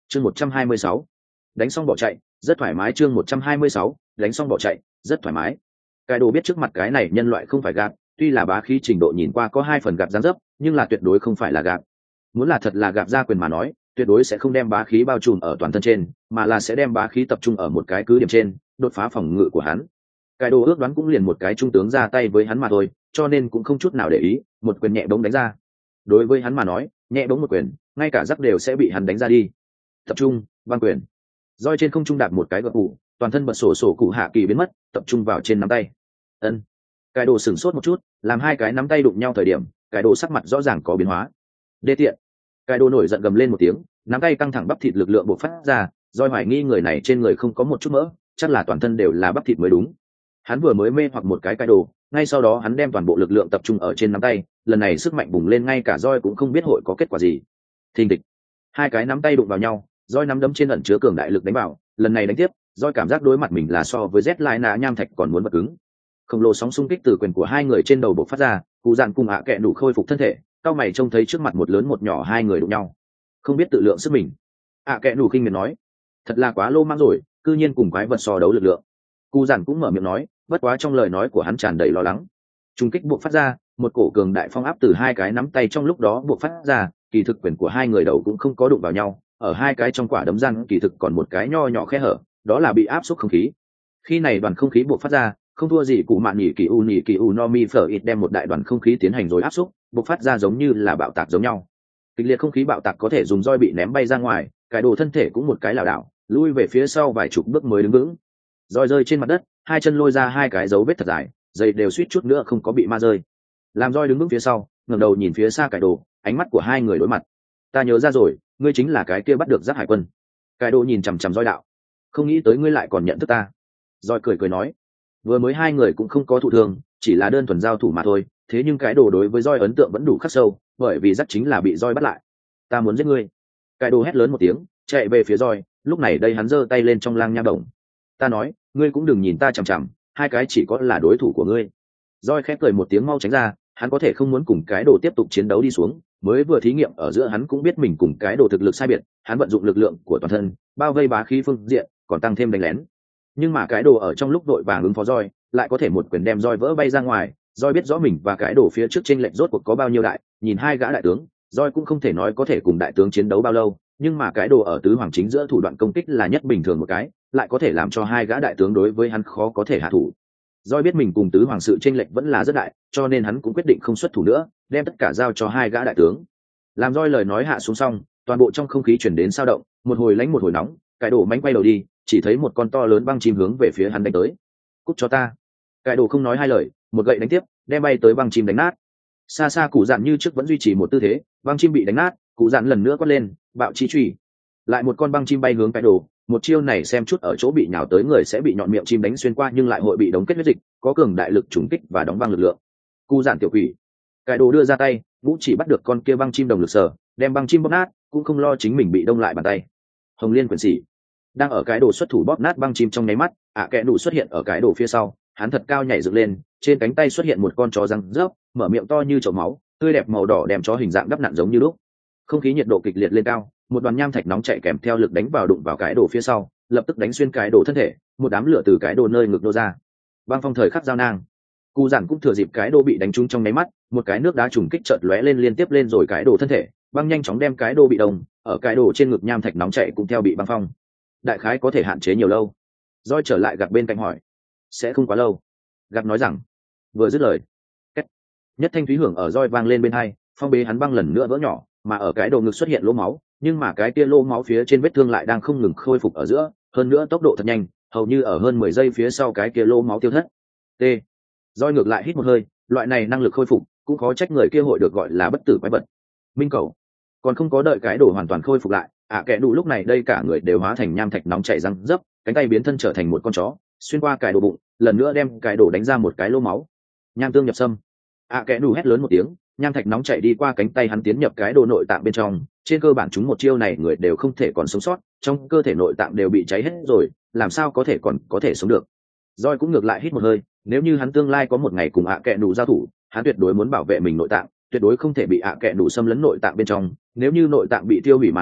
chương 126. Đánh xong bỏ chạy rất thoải mái. chương 126. Đánh xong bỏ chạy rất thoải mái. Cái đồ biết trước mặt cái này nhân loại không phải gạt, tuy là bá khí trình độ nhìn qua có 2 phần gạt dáng dấp, nhưng là tuyệt đối không phải là gạt. Muốn là thật là gạt ra quyền mà nói, tuyệt đối sẽ không đem bá khí bao trùm ở toàn thân trên, mà là sẽ đem bá khí tập trung ở một cái cứ điểm trên, đột phá phòng ngự của hắn. Cái đồ ước đoán cũng liền một cái trung tướng ra tay với hắn mà thôi, cho nên cũng không chút nào để ý, một quyền nhẹ bóng đánh ra. Đối với hắn mà nói, nhẹ bóng một quyền, ngay cả giáp đều sẽ bị hắn đánh ra đi. Tập trung, băng quyền. Roi trên không trung đạp một cái gật cụ, toàn thân bật sổ cụ hạ kỳ biến mất, tập trung vào trên nắm tay. Ân. Cái đồ sửng sốt một chút, làm hai cái nắm tay đụng nhau thời điểm, cái đồ sắc mặt rõ ràng có biến hóa. Đê tiện. Cái đồ nổi giận gầm lên một tiếng, nắm tay căng thẳng bắp thịt lực lượng bộc phát ra, Roi hoài nghi người này trên người không có một chút mỡ, chắc là toàn thân đều là bắp thịt mới đúng. Hắn vừa mới mê hoặc một cái đồ, ngay sau đó hắn đem toàn bộ lực lượng tập trung ở trên nắm tay, lần này sức mạnh bùng lên ngay cả Roi cũng không biết hội có kết quả gì. Thình thịch. Hai cái nắm tay đụng vào nhau, Roi nắm đấm trên ẩn chứa cường đại lực đánh vào, lần này đánh tiếp, Roi cảm giác đối mặt mình là so với Z nham thạch còn muốn bật cứng. Khổng lồ sóng xung kích từ quyền của hai người trên đầu bộc phát ra, cụ dạn cùng ạ kẹ đủ khôi phục thân thể, cao mày trông thấy trước mặt một lớn một nhỏ hai người đụng nhau, không biết tự lượng sức mình. ạ kẹ đủ kinh miệt nói, thật là quá lô mang rồi, cư nhiên cùng quái vật so đấu lực lượng. Cụ dạn cũng mở miệng nói, bất quá trong lời nói của hắn tràn đầy lo lắng. Trung kích bộc phát ra, một cổ cường đại phong áp từ hai cái nắm tay trong lúc đó bộc phát ra, kỳ thực quyền của hai người đầu cũng không có đụng vào nhau, ở hai cái trong quả đấm răng kỳ thực còn một cái nho nhỏ khe hở, đó là bị áp suất không khí. Khi này đoàn không khí bộc phát ra, không thua gì cụ mạn nhỉ kỳ u no mi phở ít đem một đại đoàn không khí tiến hành rồi áp suất, bộc phát ra giống như là bạo tạc giống nhau. Kịch liệt không khí bạo tạc có thể dùng roi bị ném bay ra ngoài, cái đồ thân thể cũng một cái lảo đảo, lui về phía sau vài chục bước mới đứng vững. Roi rơi trên mặt đất, hai chân lôi ra hai cái dấu vết thật dài, giày đều suýt chút nữa không có bị ma rơi. Làm roi đứng vững phía sau, ngẩng đầu nhìn phía xa cái đồ, ánh mắt của hai người đối mặt. Ta nhớ ra rồi, ngươi chính là cái kia bắt được giáp hải quân. Cái đồ nhìn chằm chằm roi đạo, không nghĩ tới ngươi lại còn nhận thức ta. Roi cười cười nói, vừa mới hai người cũng không có thụ thương, chỉ là đơn thuần giao thủ mà thôi, thế nhưng cái đồ đối với roi ấn tượng vẫn đủ khắc sâu, bởi vì giáp chính là bị roi bắt lại. Ta muốn giết ngươi. Cái đồ hét lớn một tiếng, chạy về phía roi, lúc này đây hắn giơ tay lên trong lang nha đồng. Ta nói, ngươi cũng đừng nhìn ta chằm chằm, hai cái chỉ có là đối thủ của ngươi. Roi khép cười một tiếng mau tránh ra, hắn có thể không muốn cùng cái đồ tiếp tục chiến đấu đi xuống, mới vừa thí nghiệm ở giữa hắn cũng biết mình cùng cái đồ thực lực sai biệt, hắn vận dụng lực lượng của toàn thân, bao vây bá khí phương diện, còn tăng thêm đánh lén. Nhưng mà cái đồ ở trong lúc đội vàng ứng phó roi, lại có thể một quyền đem roi vỡ bay ra ngoài, roi biết rõ mình và cái đồ phía trước chênh lệch rốt cuộc có bao nhiêu đại, nhìn hai gã đại tướng, roi cũng không thể nói có thể cùng đại tướng chiến đấu bao lâu, nhưng mà cái đồ ở tứ hoàng chính giữa thủ đoạn công kích là nhất bình thường một cái, lại có thể làm cho hai gã đại tướng đối với hắn khó có thể hạ thủ. Doi biết mình cùng tứ hoàng sự chênh lệch vẫn là rất đại, cho nên hắn cũng quyết định không xuất thủ nữa, đem tất cả giao cho hai gã đại tướng. Làm Doi lời nói hạ xuống xong, toàn bộ trong không khí chuyển đến sao động, một hồi lánh một hồi nóng, cái đồ mánh quay đầu đi, chỉ thấy một con to lớn băng chim hướng về phía hắn đánh tới. Cút cho ta! Cái đồ không nói hai lời, một gậy đánh tiếp, đem bay tới băng chim đánh nát. Xa xa cụ dạn như trước vẫn duy trì một tư thế, băng chim bị đánh nát, cụ dạn lần nữa quát lên, bạo chi truy. Lại một con băng chim bay hướng cái đồ, một chiêu này xem chút ở chỗ bị nhào tới người sẽ bị nhọn miệng chim đánh xuyên qua nhưng lại hội bị đóng kết huyết dịch, có cường đại lực trùng kích và đóng băng lực lượng. Cụ dạn tiểu quỷ. Cái đồ đưa ra tay, vũ chỉ bắt được con kia băng chim đồng lực sở, đem băng chim bóp nát, cũng không lo chính mình bị đông lại bàn tay. Hồng liên quyền sĩ đang ở cái đồ xuất thủ bóp nát băng chim trong nháy mắt, kẻ đủ xuất hiện ở cái đồ phía sau, hắn thật cao nhảy dựng lên, trên cánh tay xuất hiện một con chó răng rớp, mở miệng to như chậu máu, tươi đẹp màu đỏ đem chó hình dạng đắp nặn giống như lúc. Không khí nhiệt độ kịch liệt lên cao, một đoàn nham thạch nóng chạy kèm theo lực đánh vào đụng vào cái đồ phía sau, lập tức đánh xuyên cái đồ thân thể, một đám lửa từ cái đồ nơi ngực nô ra. Băng phong thời khắc giao nang, cụ giản cũng thừa dịp cái đồ bị đánh trúng trong nháy mắt, một cái nước đá trùng kích chợt lóe lên liên tiếp lên rồi cái đồ thân thể, băng nhanh chóng đem cái đồ bị đông, ở cái đồ trên ngực nham thạch nóng chạy cũng theo bị băng phong. Đại khái có thể hạn chế nhiều lâu? Doi trở lại gặp bên cạnh hỏi. Sẽ không quá lâu. Gặp nói rằng. Vừa dứt lời, cách nhất thanh thúy hưởng ở Doi vang lên bên hai, phong bế hắn băng lần nữa vỡ nhỏ, mà ở cái đồ ngực xuất hiện lỗ máu, nhưng mà cái kia lỗ máu phía trên vết thương lại đang không ngừng khôi phục ở giữa, hơn nữa tốc độ thật nhanh, hầu như ở hơn 10 giây phía sau cái kia lỗ máu tiêu thất. T. Doi ngược lại hít một hơi, loại này năng lực khôi phục, cũng khó trách người kia hội được gọi là bất tử quái vật. Minh cầu còn không có đợi cái đồ hoàn toàn khôi phục lại, kẻ đủ lúc này đây cả người đều hóa thành nham thạch nóng chảy răng dấp, cánh tay biến thân trở thành một con chó, xuyên qua cái đồ bụng, lần nữa đem cái đồ đánh ra một cái lỗ máu. Nham tương nhập xâm. Kẻ đủ hét lớn một tiếng, nham thạch nóng chảy đi qua cánh tay hắn tiến nhập cái đồ nội tạng bên trong, trên cơ bản chúng một chiêu này người đều không thể còn sống sót, trong cơ thể nội tạng đều bị cháy hết rồi, làm sao có thể còn có thể sống được. Doi cũng ngược lại hít một hơi, nếu như hắn tương lai có một ngày cùng kẻ đủ giao thủ, hắn tuyệt đối muốn bảo vệ mình nội tạng, tuyệt đối không thể bị kẻ đủ xâm lấn nội tạng bên trong, nếu như nội tạng bị tiêu hủy mà nói,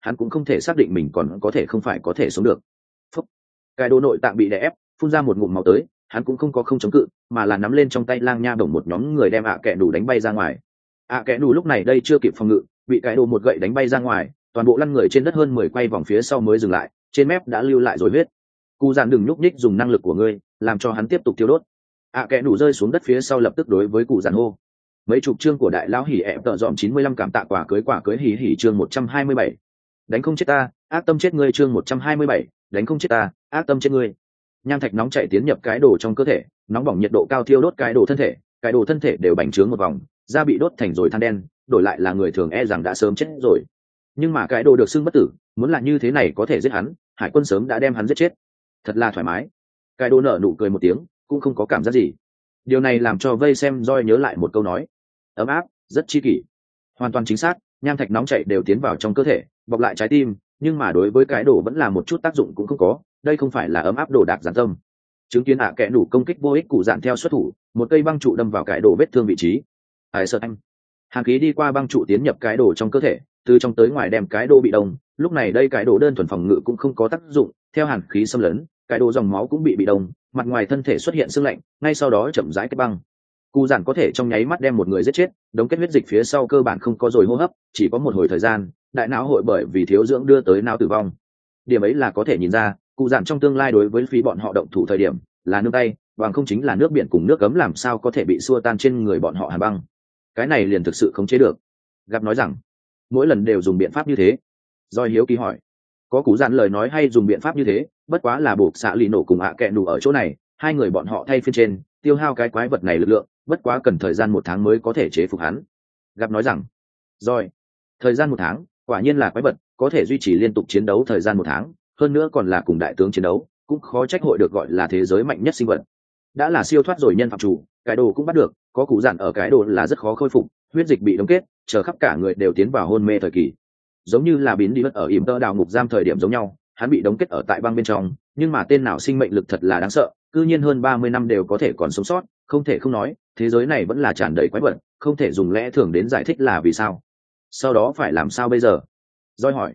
hắn cũng không thể xác định mình còn có thể không phải có thể sống được. Phúc. Cái đồ nội tạng bị đè ép, phun ra một ngụm máu tới, hắn cũng không có không chống cự, mà là nắm lên trong tay lang nha bổng một nhóm người đem kẹ đủ đánh bay ra ngoài. Kẹ đủ lúc này đây chưa kịp phòng ngự, bị cái đồ một gậy đánh bay ra ngoài, toàn bộ lăn người trên đất hơn 10 quay vòng phía sau mới dừng lại, trên mép đã lưu lại rồi huyết. Cụ dạn đừng nhúc nhích, dùng năng lực của ngươi làm cho hắn tiếp tục thiêu đốt. Kẹ đủ rơi xuống đất phía sau lập tức đối với cụ dạn hô. Mấy chục chương của đại lão hỉ ẹp tợ dọn 95 cảm tạ quả cưới hỉ hỉ chương 127. Đánh không chết ta, ác tâm chết ngươi chương 127, đánh không chết ta, ác tâm chết ngươi. Nham thạch nóng chảy tiến nhập cái đồ trong cơ thể, nóng bỏng nhiệt độ cao thiêu đốt cái đồ thân thể đều bành trướng một vòng, da bị đốt thành rồi than đen, đổi lại là người thường e rằng đã sớm chết rồi. Nhưng mà cái đồ được xưng bất tử, muốn là như thế này có thể giết hắn, hải quân sớm đã đem hắn giết chết. Thật là thoải mái. Cái đồ nở nụ cười một tiếng, cũng không có cảm giác gì. Điều này làm cho vây xem roi nhớ lại một câu nói: ấm áp, rất chi kỷ. Hoàn toàn chính xác, nham thạch nóng chảy đều tiến vào trong cơ thể, bọc lại trái tim, nhưng mà đối với cái đồ vẫn là một chút tác dụng cũng không có. Đây không phải là ấm áp đồ đạc giản tâm. Chứng kiến kẻ đủ công kích vô ích, cụ dạn theo xuất thủ, một cây băng trụ đâm vào cái đồ vết thương vị trí. Ai sợ anh? Hàn khí đi qua băng trụ tiến nhập cái đồ trong cơ thể, từ trong tới ngoài đem cái đồ bị đông. Lúc này đây cái đồ đơn thuần phòng ngự cũng không có tác dụng, theo hàn khí xâm lấn, cái đồ dòng máu cũng bị đông, mặt ngoài thân thể xuất hiện sưng lạnh, ngay sau đó chậm rãi kết băng. Cụ giản có thể trong nháy mắt đem một người giết chết, đống kết huyết dịch phía sau cơ bản không có rồi hô hấp, chỉ có một hồi thời gian, đại não hội bởi vì thiếu dưỡng đưa tới não tử vong. Điểm ấy là có thể nhìn ra, cụ giản trong tương lai đối với phí bọn họ động thủ thời điểm là nương tay, bằng không chính là nước biển cùng nước cấm làm sao có thể bị xua tan trên người bọn họ hàn băng. Cái này liền thực sự không chế được. Gặp nói rằng mỗi lần đều dùng biện pháp như thế. Doi hiếu kỳ hỏi, có cụ giản lời nói hay dùng biện pháp như thế, bất quá là buộc xạ lì nổ cùng kẹ đủ ở chỗ này, hai người bọn họ thay phiên trên tiêu hao cái quái vật này lực lượng, bất quá cần thời gian 1 tháng mới có thể chế phục hắn. Gặp nói rằng rồi, thời gian 1 tháng, quả nhiên là quái vật, có thể duy trì liên tục chiến đấu thời gian 1 tháng, hơn nữa còn là cùng đại tướng chiến đấu, cũng khó trách hội được gọi là thế giới mạnh nhất sinh vật. Đã là siêu thoát rồi nhân phạm chủ, cái đồ cũng bắt được, có cụ dạn ở cái đồ là rất khó khôi phục, huyết dịch bị đóng kết, chờ khắp cả người đều tiến vào hôn mê thời kỳ. Giống như là biến đi mất ở ỉm tơ đào ngục giam thời điểm giống nhau, hắn bị đóng kết ở tại băng bên trong, nhưng mà tên nào sinh mệnh lực thật là đáng sợ, cư nhiên hơn 30 năm đều có thể còn sống sót, không thể không nói, thế giới này vẫn là tràn đầy quái vật, không thể dùng lẽ thường đến giải thích là vì sao. Sau đó phải làm sao bây giờ? Doi hỏi.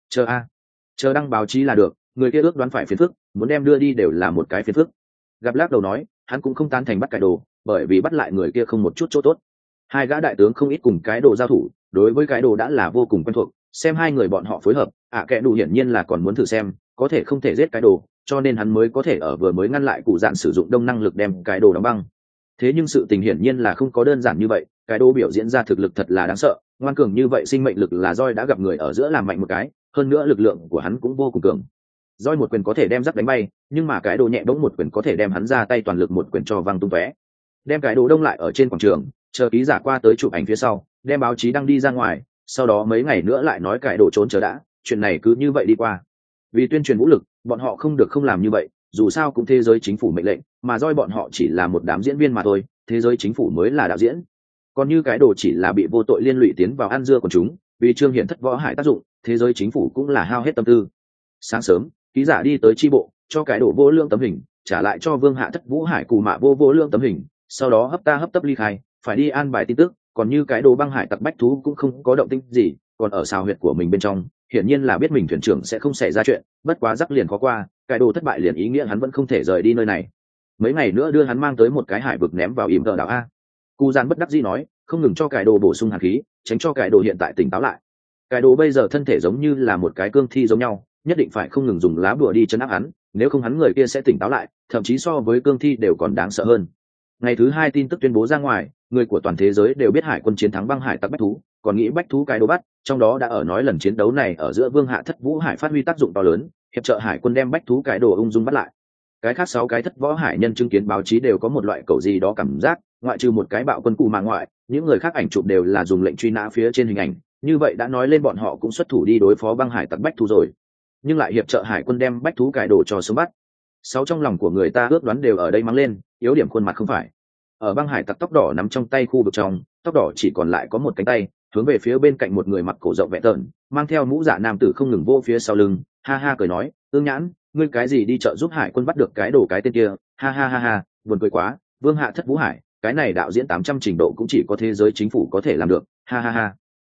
Chờ đăng báo chí là được, người kia ước đoán phải phiền phức, muốn đem đưa đi đều là một cái phiền phức. Gặp lắc đầu nói, hắn cũng không tán thành bắt cái đồ, bởi vì bắt lại người kia không một chút chỗ tốt. Hai gã đại tướng không ít cùng cái đồ giao thủ, đối với cái đồ đã là vô cùng quen thuộc, xem hai người bọn họ phối hợp, kẻ đủ hiển nhiên là còn muốn thử xem có thể không thể giết cái đồ, cho nên hắn mới có thể ở vừa mới ngăn lại cụ dạn sử dụng đông năng lực đem cái đồ đóng băng. Thế nhưng sự tình hiển nhiên là không có đơn giản như vậy, cái đồ biểu diễn ra thực lực thật là đáng sợ, ngoan cường như vậy sinh mệnh lực là Doi đã gặp người ở giữa làm mạnh một cái, hơn nữa lực lượng của hắn cũng vô cùng cường. Doi một quyền có thể đem giáp đánh bay, nhưng mà cái đồ nhẹ bỗng một quyền có thể đem hắn ra tay toàn lực một quyền cho văng tung tóe. Đem cái đồ đông lại ở trên quảng trường, chờ ký giả qua tới chụp ảnh phía sau, đem báo chí đăng đi ra ngoài, sau đó mấy ngày nữa lại nói cái đồ trốn chờ đã, chuyện này cứ như vậy đi qua. Vì tuyên truyền vũ lực, bọn họ không được không làm như vậy, dù sao cũng thế giới chính phủ mệnh lệnh, mà Doi bọn họ chỉ là một đám diễn viên mà thôi, thế giới chính phủ mới là đạo diễn. Còn như cái đồ chỉ là bị vô tội liên lụy tiến vào ăn dưa của chúng, vì trương hiển thất võ hải tác dụng, thế giới chính phủ cũng là hao hết tâm tư. Sáng sớm, ký giả đi tới chi bộ, cho cái đồ vô lương tấm hình, trả lại cho vương hạ thất vũ hải cù mạ vô lương tấm hình, sau đó hấp tấp ly khai, phải đi an bài tin tức. Còn như cái đồ băng hải tặc bách thú cũng không có động tĩnh gì, còn ở xào huyệt của mình bên trong, hiển nhiên là biết mình thuyền trưởng sẽ không xảy ra chuyện, bất quá rắc liền khó qua, cái đồ thất bại liền ý nghĩa hắn vẫn không thể rời đi nơi này. Mấy ngày nữa đưa hắn mang tới một cái hải vực ném vào ỉm tờ đảo a. Cụ gian bất đắc dĩ nói, không ngừng cho cái đồ bổ sung hàn khí, tránh cho cái đồ hiện tại tỉnh táo lại. Cái đồ bây giờ thân thể giống như là một cái cương thi giống nhau, nhất định phải không ngừng dùng lá bùa đi chấn áp hắn, nếu không hắn người kia sẽ tỉnh táo lại, thậm chí so với cương thi đều còn đáng sợ hơn. Ngày thứ 2 tin tức tuyên bố ra ngoài, người của toàn thế giới đều biết hải quân chiến thắng băng hải tặc bách thú, còn nghĩ bách thú cái đồ bắt, trong đó đã ở nói lần chiến đấu này ở giữa vương hạ thất vũ hải phát huy tác dụng to lớn, hiệp trợ hải quân đem bách thú cái đồ ung dung bắt lại. Cái khác 6 cái thất võ hải nhân chứng kiến báo chí đều có một loại cầu gì đó cảm giác, ngoại trừ một cái bạo quân cụ mà ngoại, những người khác ảnh chụp đều là dùng lệnh truy nã phía trên hình ảnh, như vậy đã nói lên bọn họ cũng xuất thủ đi đối phó băng hải tặc bách thú rồi, nhưng lại hiệp trợ hải quân đem bách thú cái đồ cho sống bắt. 6 trong lòng của người ta ước đoán đều ở đây mang lên, yếu điểm khuôn mặt không phải. Ở băng hải tặc tóc đỏ nắm trong tay khu vực trong, tóc đỏ chỉ còn lại có một cánh tay, hướng về phía bên cạnh một người mặc cổ rộng vẽ tợn, mang theo mũ dạ nam tử không ngừng vô phía sau lưng, ha ha cười nói, Ương Nhãn, ngươi cái gì đi chợ giúp hải quân bắt được cái đồ cái tên kia, ha ha ha ha, buồn cười quá, vương hạ thất vũ hải, cái này đạo diễn 800 trình độ cũng chỉ có thế giới chính phủ có thể làm được, ha ha ha.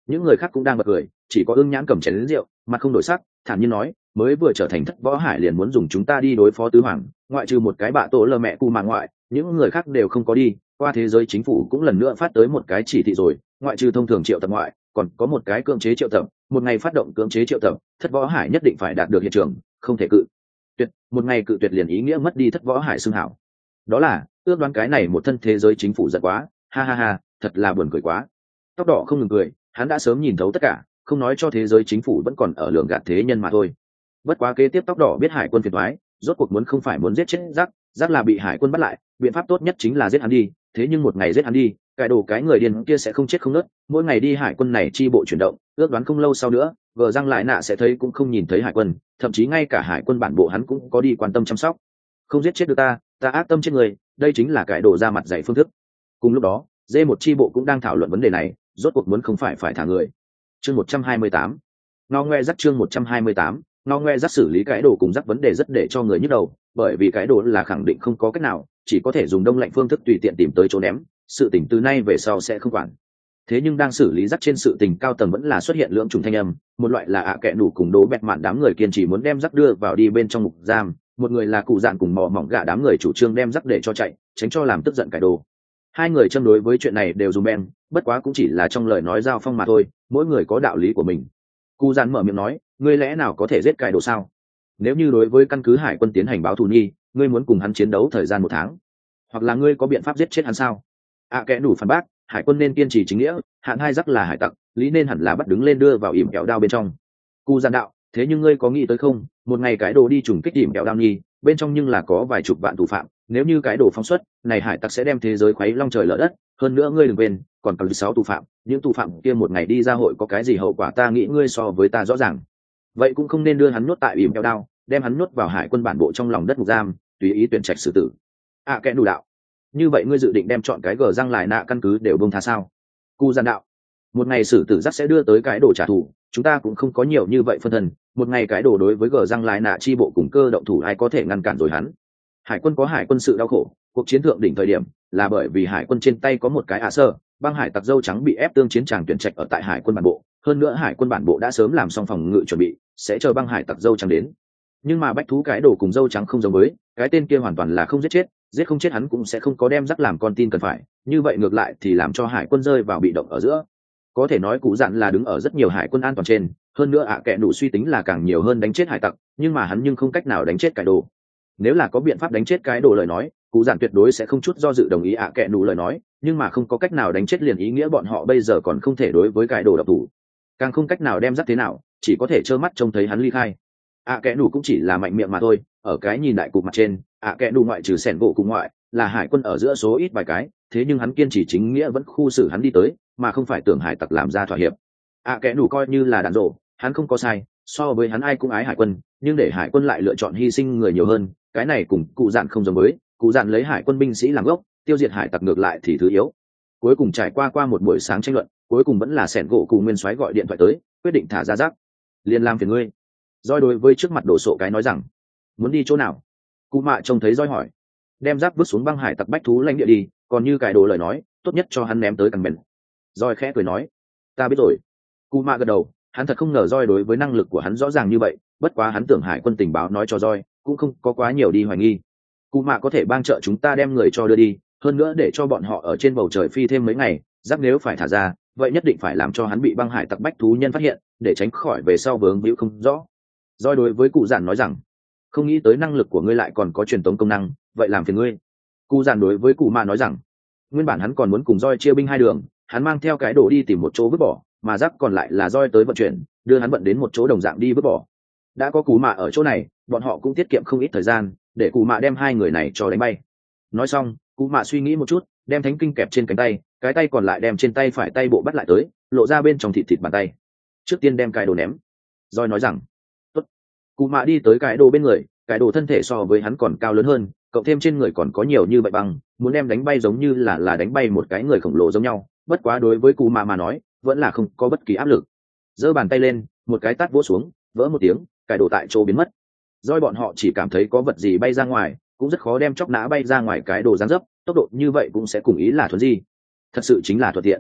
Những người khác cũng đang bật cười, chỉ có ương nhãn cầm chén đến rượu, mặt không đổi sắc, thản nhiên nói, mới vừa trở thành thất võ hải liền muốn dùng chúng ta đi đối phó tứ hoàng, ngoại trừ một cái bạ tổ lờ mẹ cù mà ngoại, những người khác đều không có đi. Qua thế giới chính phủ cũng lần nữa phát tới một cái chỉ thị rồi, ngoại trừ thông thường triệu tập ngoại, còn có một cái cưỡng chế triệu tập, một ngày phát động cưỡng chế triệu tập, thất võ hải nhất định phải đạt được hiện trường, không thể cự tuyệt, một ngày cự tuyệt liền ý nghĩa mất đi thất võ hải xưng hảo. Đó là ước đoán cái này một thân thế giới chính phủ giận quá, ha ha ha, thật là buồn cười quá. Tóc đỏ không ngừng cười, hắn đã sớm nhìn thấu tất cả, không nói cho thế giới chính phủ vẫn còn ở lường gạt thế nhân mà thôi. Bất quá kế tiếp tóc đỏ biết hải quân phiền toái, rốt cuộc muốn không phải muốn giết chết rác, rác là bị hải quân bắt lại, biện pháp tốt nhất chính là giết hắn đi. Thế nhưng một ngày giết hắn đi, cái đồ cái người điên kia sẽ không chết không nứt, mỗi ngày đi hải quân này chi bộ chuyển động, ước đoán không lâu sau nữa, gờ răng lại nạ sẽ thấy cũng không nhìn thấy hải quân, thậm chí ngay cả hải quân bản bộ hắn cũng có đi quan tâm chăm sóc. Không giết chết được ta ác tâm chết người, đây chính là cái đồ ra mặt dạy phương thức. Cùng lúc đó, dê một chi bộ cũng đang thảo luận vấn đề này, rốt cuộc muốn không phải thả người. Chương 128. Ngao ngoe dắt chương 128. Ngao ngoe dắt xử lý cái đồ cùng dắt vấn đề rất để cho người nhức đầu, bởi vì cái đồ là khẳng định không có cách nào, chỉ có thể dùng đông lạnh phương thức tùy tiện tìm tới chỗ ném, sự tình từ nay về sau sẽ không quản. Thế nhưng đang xử lý dắt trên sự tình cao tầng vẫn là xuất hiện lưỡng trùng thanh âm, một loại là kẹ nủ cùng đố bẹt mạn đám người kiên trì muốn đem dắt đưa vào đi bên trong ngục giam, một người là cụ dạn cùng mỏ mỏng gạ đám người chủ trương đem dắt để cho chạy, tránh cho làm tức giận cái đồ. Hai người châm đối với chuyện này đều dùng beng, bất quá cũng chỉ là trong lời nói giao phong mà thôi, mỗi người có đạo lý của mình. Cụ dạn mở miệng nói, ngươi lẽ nào có thể giết cải đồ sao? Nếu như đối với căn cứ hải quân tiến hành báo thù nhi, ngươi muốn cùng hắn chiến đấu thời gian 1 tháng, hoặc là ngươi có biện pháp giết chết hắn sao? Kẻ đủ phản bác, hải quân nên kiên trì chính nghĩa, hạn hai rắc là hải tặc, lý nên hẳn là bắt đứng lên đưa vào ỉm kẹo đao bên trong. Cụ dạn đạo, thế nhưng ngươi có nghĩ tới không, một ngày cái đồ đi trùng kích ỉm kẹo đao nhi, bên trong nhưng là có vài chục vạn tù phạm, nếu như cái đồ phóng xuất, này hải tặc sẽ đem thế giới khuấy long trời lở đất, hơn nữa ngươi đừng quên, còn có 6 tù phạm, những tù phạm kia một ngày đi ra hội có cái gì hậu quả ta nghĩ ngươi so với ta rõ ràng. Vậy cũng không nên đưa hắn nuốt tại ỉm kẹo đao, đem hắn nuốt vào hải quân bản bộ trong lòng đất ngục giam, tùy ý tuyển trạch xử tử. Kẻ đủ đạo, như vậy ngươi dự định đem chọn cái gờ răng lại nạ căn cứ đều bông tha sao? Cụ gian đạo, một ngày xử tử giác sẽ đưa tới cái đồ trả thù, chúng ta cũng không có nhiều như vậy phân thân, một ngày cái đồ đối với gờ răng lại nạ chi bộ cùng cơ động thủ ai có thể ngăn cản rồi hắn. Hải quân có hải quân sự đau khổ, cuộc chiến thượng đỉnh thời điểm là bởi vì hải quân trên tay có một cái sơ băng hải tặc dâu trắng bị ép tương chiến tràng tuyển trạch ở tại hải quân bản bộ, hơn nữa hải quân bản bộ đã sớm làm xong phòng ngự chuẩn bị sẽ chờ băng hải tặc dâu trắng đến. Nhưng mà bách thú cái đồ cùng dâu trắng không giống với cái tên kia, hoàn toàn là không giết không chết hắn cũng sẽ không có đem rắc làm con tin cần phải, như vậy ngược lại thì làm cho hải quân rơi vào bị động ở giữa. Có thể nói cụ dạn là đứng ở rất nhiều hải quân an toàn trên, hơn nữa kẻ đủ suy tính là càng nhiều hơn đánh chết hải tặc, nhưng mà hắn nhưng không cách nào đánh chết cái đồ. Nếu là có biện pháp đánh chết cái đồ lời nói, cụ dạn tuyệt đối sẽ không chút do dự đồng ý kẻ đủ lời nói, nhưng mà không có cách nào đánh chết liền ý nghĩa bọn họ bây giờ còn không thể đối với cái đồ độc thủ, càng không cách nào đem rắc thế nào, chỉ có thể trơ mắt trông thấy hắn ly khai. Kẻ đủ cũng chỉ là mạnh miệng mà thôi, ở cái nhìn đại cục mặt trên, kẻ đủ ngoại trừ sẻn gỗ cùng ngoại là hải quân ở giữa số ít vài cái, thế nhưng hắn kiên trì chính nghĩa vẫn khu xử hắn đi tới, mà không phải tưởng hải tặc làm ra thỏa hiệp. Kẻ đủ coi như là đàn rộ, hắn không có sai, so với hắn ai cũng ái hải quân, nhưng để hải quân lại lựa chọn hy sinh người nhiều hơn, cái này cùng cụ dạn không giống với, cụ dạn lấy hải quân binh sĩ làm gốc, tiêu diệt hải tặc ngược lại thì thứ yếu. Cuối cùng trải qua một buổi sáng tranh luận, cuối cùng vẫn là sẻn gỗ cùng nguyên soái gọi điện thoại tới, quyết định thả ra rác. Liên làm phiền ngươi. Doi đối với trước mặt đổ sộ cái nói rằng, muốn đi chỗ nào? Cụ mạ trông thấy Doi hỏi, đem rác vứt xuống băng hải tặc bách thú lãnh địa đi, còn như cái đồ lời nói, tốt nhất cho hắn ném tới cằn bèn. Doi khẽ cười nói, ta biết rồi. Cụ mạ gật đầu, hắn thật không ngờ Doi đối với năng lực của hắn rõ ràng như vậy, bất quá hắn tưởng hải quân tình báo nói cho Doi, cũng không có quá nhiều đi hoài nghi. Cụ mạ có thể bang trợ chúng ta đem người cho đưa đi, hơn nữa để cho bọn họ ở trên bầu trời phi thêm mấy ngày, rác nếu phải thả ra, vậy nhất định phải làm cho hắn bị băng hải tặc bách thú nhân phát hiện, để tránh khỏi về sau vướng víu không rõ. Doi đối với cụ giản nói rằng, không nghĩ tới năng lực của ngươi lại còn có truyền tống công năng, vậy làm phiền ngươi. Cụ giản đối với cụ mạ nói rằng, nguyên bản hắn còn muốn cùng Doi chia binh hai đường, hắn mang theo cái đồ đi tìm một chỗ vứt bỏ, mà rác còn lại là Doi tới vận chuyển, đưa hắn vận đến một chỗ đồng dạng đi vứt bỏ. Đã có cụ mạ ở chỗ này, bọn họ cũng tiết kiệm không ít thời gian, để cụ mạ đem hai người này cho đánh bay. Nói xong, cụ mạ suy nghĩ một chút, đem thánh kinh kẹp trên cánh tay, cái tay còn lại đem trên tay phải tay bộ bắt lại tới, lộ ra bên trong thịt bàn tay. Trước tiên đem cái đồ ném. Doi nói rằng, tốt. Cụ mạ đi tới cái đồ bên người, cái đồ thân thể so với hắn còn cao lớn hơn, cộng thêm trên người còn có nhiều như vậy bằng, muốn đem đánh bay giống như là đánh bay một cái người khổng lồ giống nhau. Bất quá đối với cụ mạ mà nói, vẫn là không có bất kỳ áp lực. Giơ bàn tay lên, một cái tát vỗ xuống, vỡ một tiếng, cái đồ tại chỗ biến mất. Doi bọn họ chỉ cảm thấy có vật gì bay ra ngoài, cũng rất khó đem chóc nã bay ra ngoài cái đồ gián dấp, tốc độ như vậy cũng sẽ cùng ý là thuận gì. Thật sự chính là thuận tiện.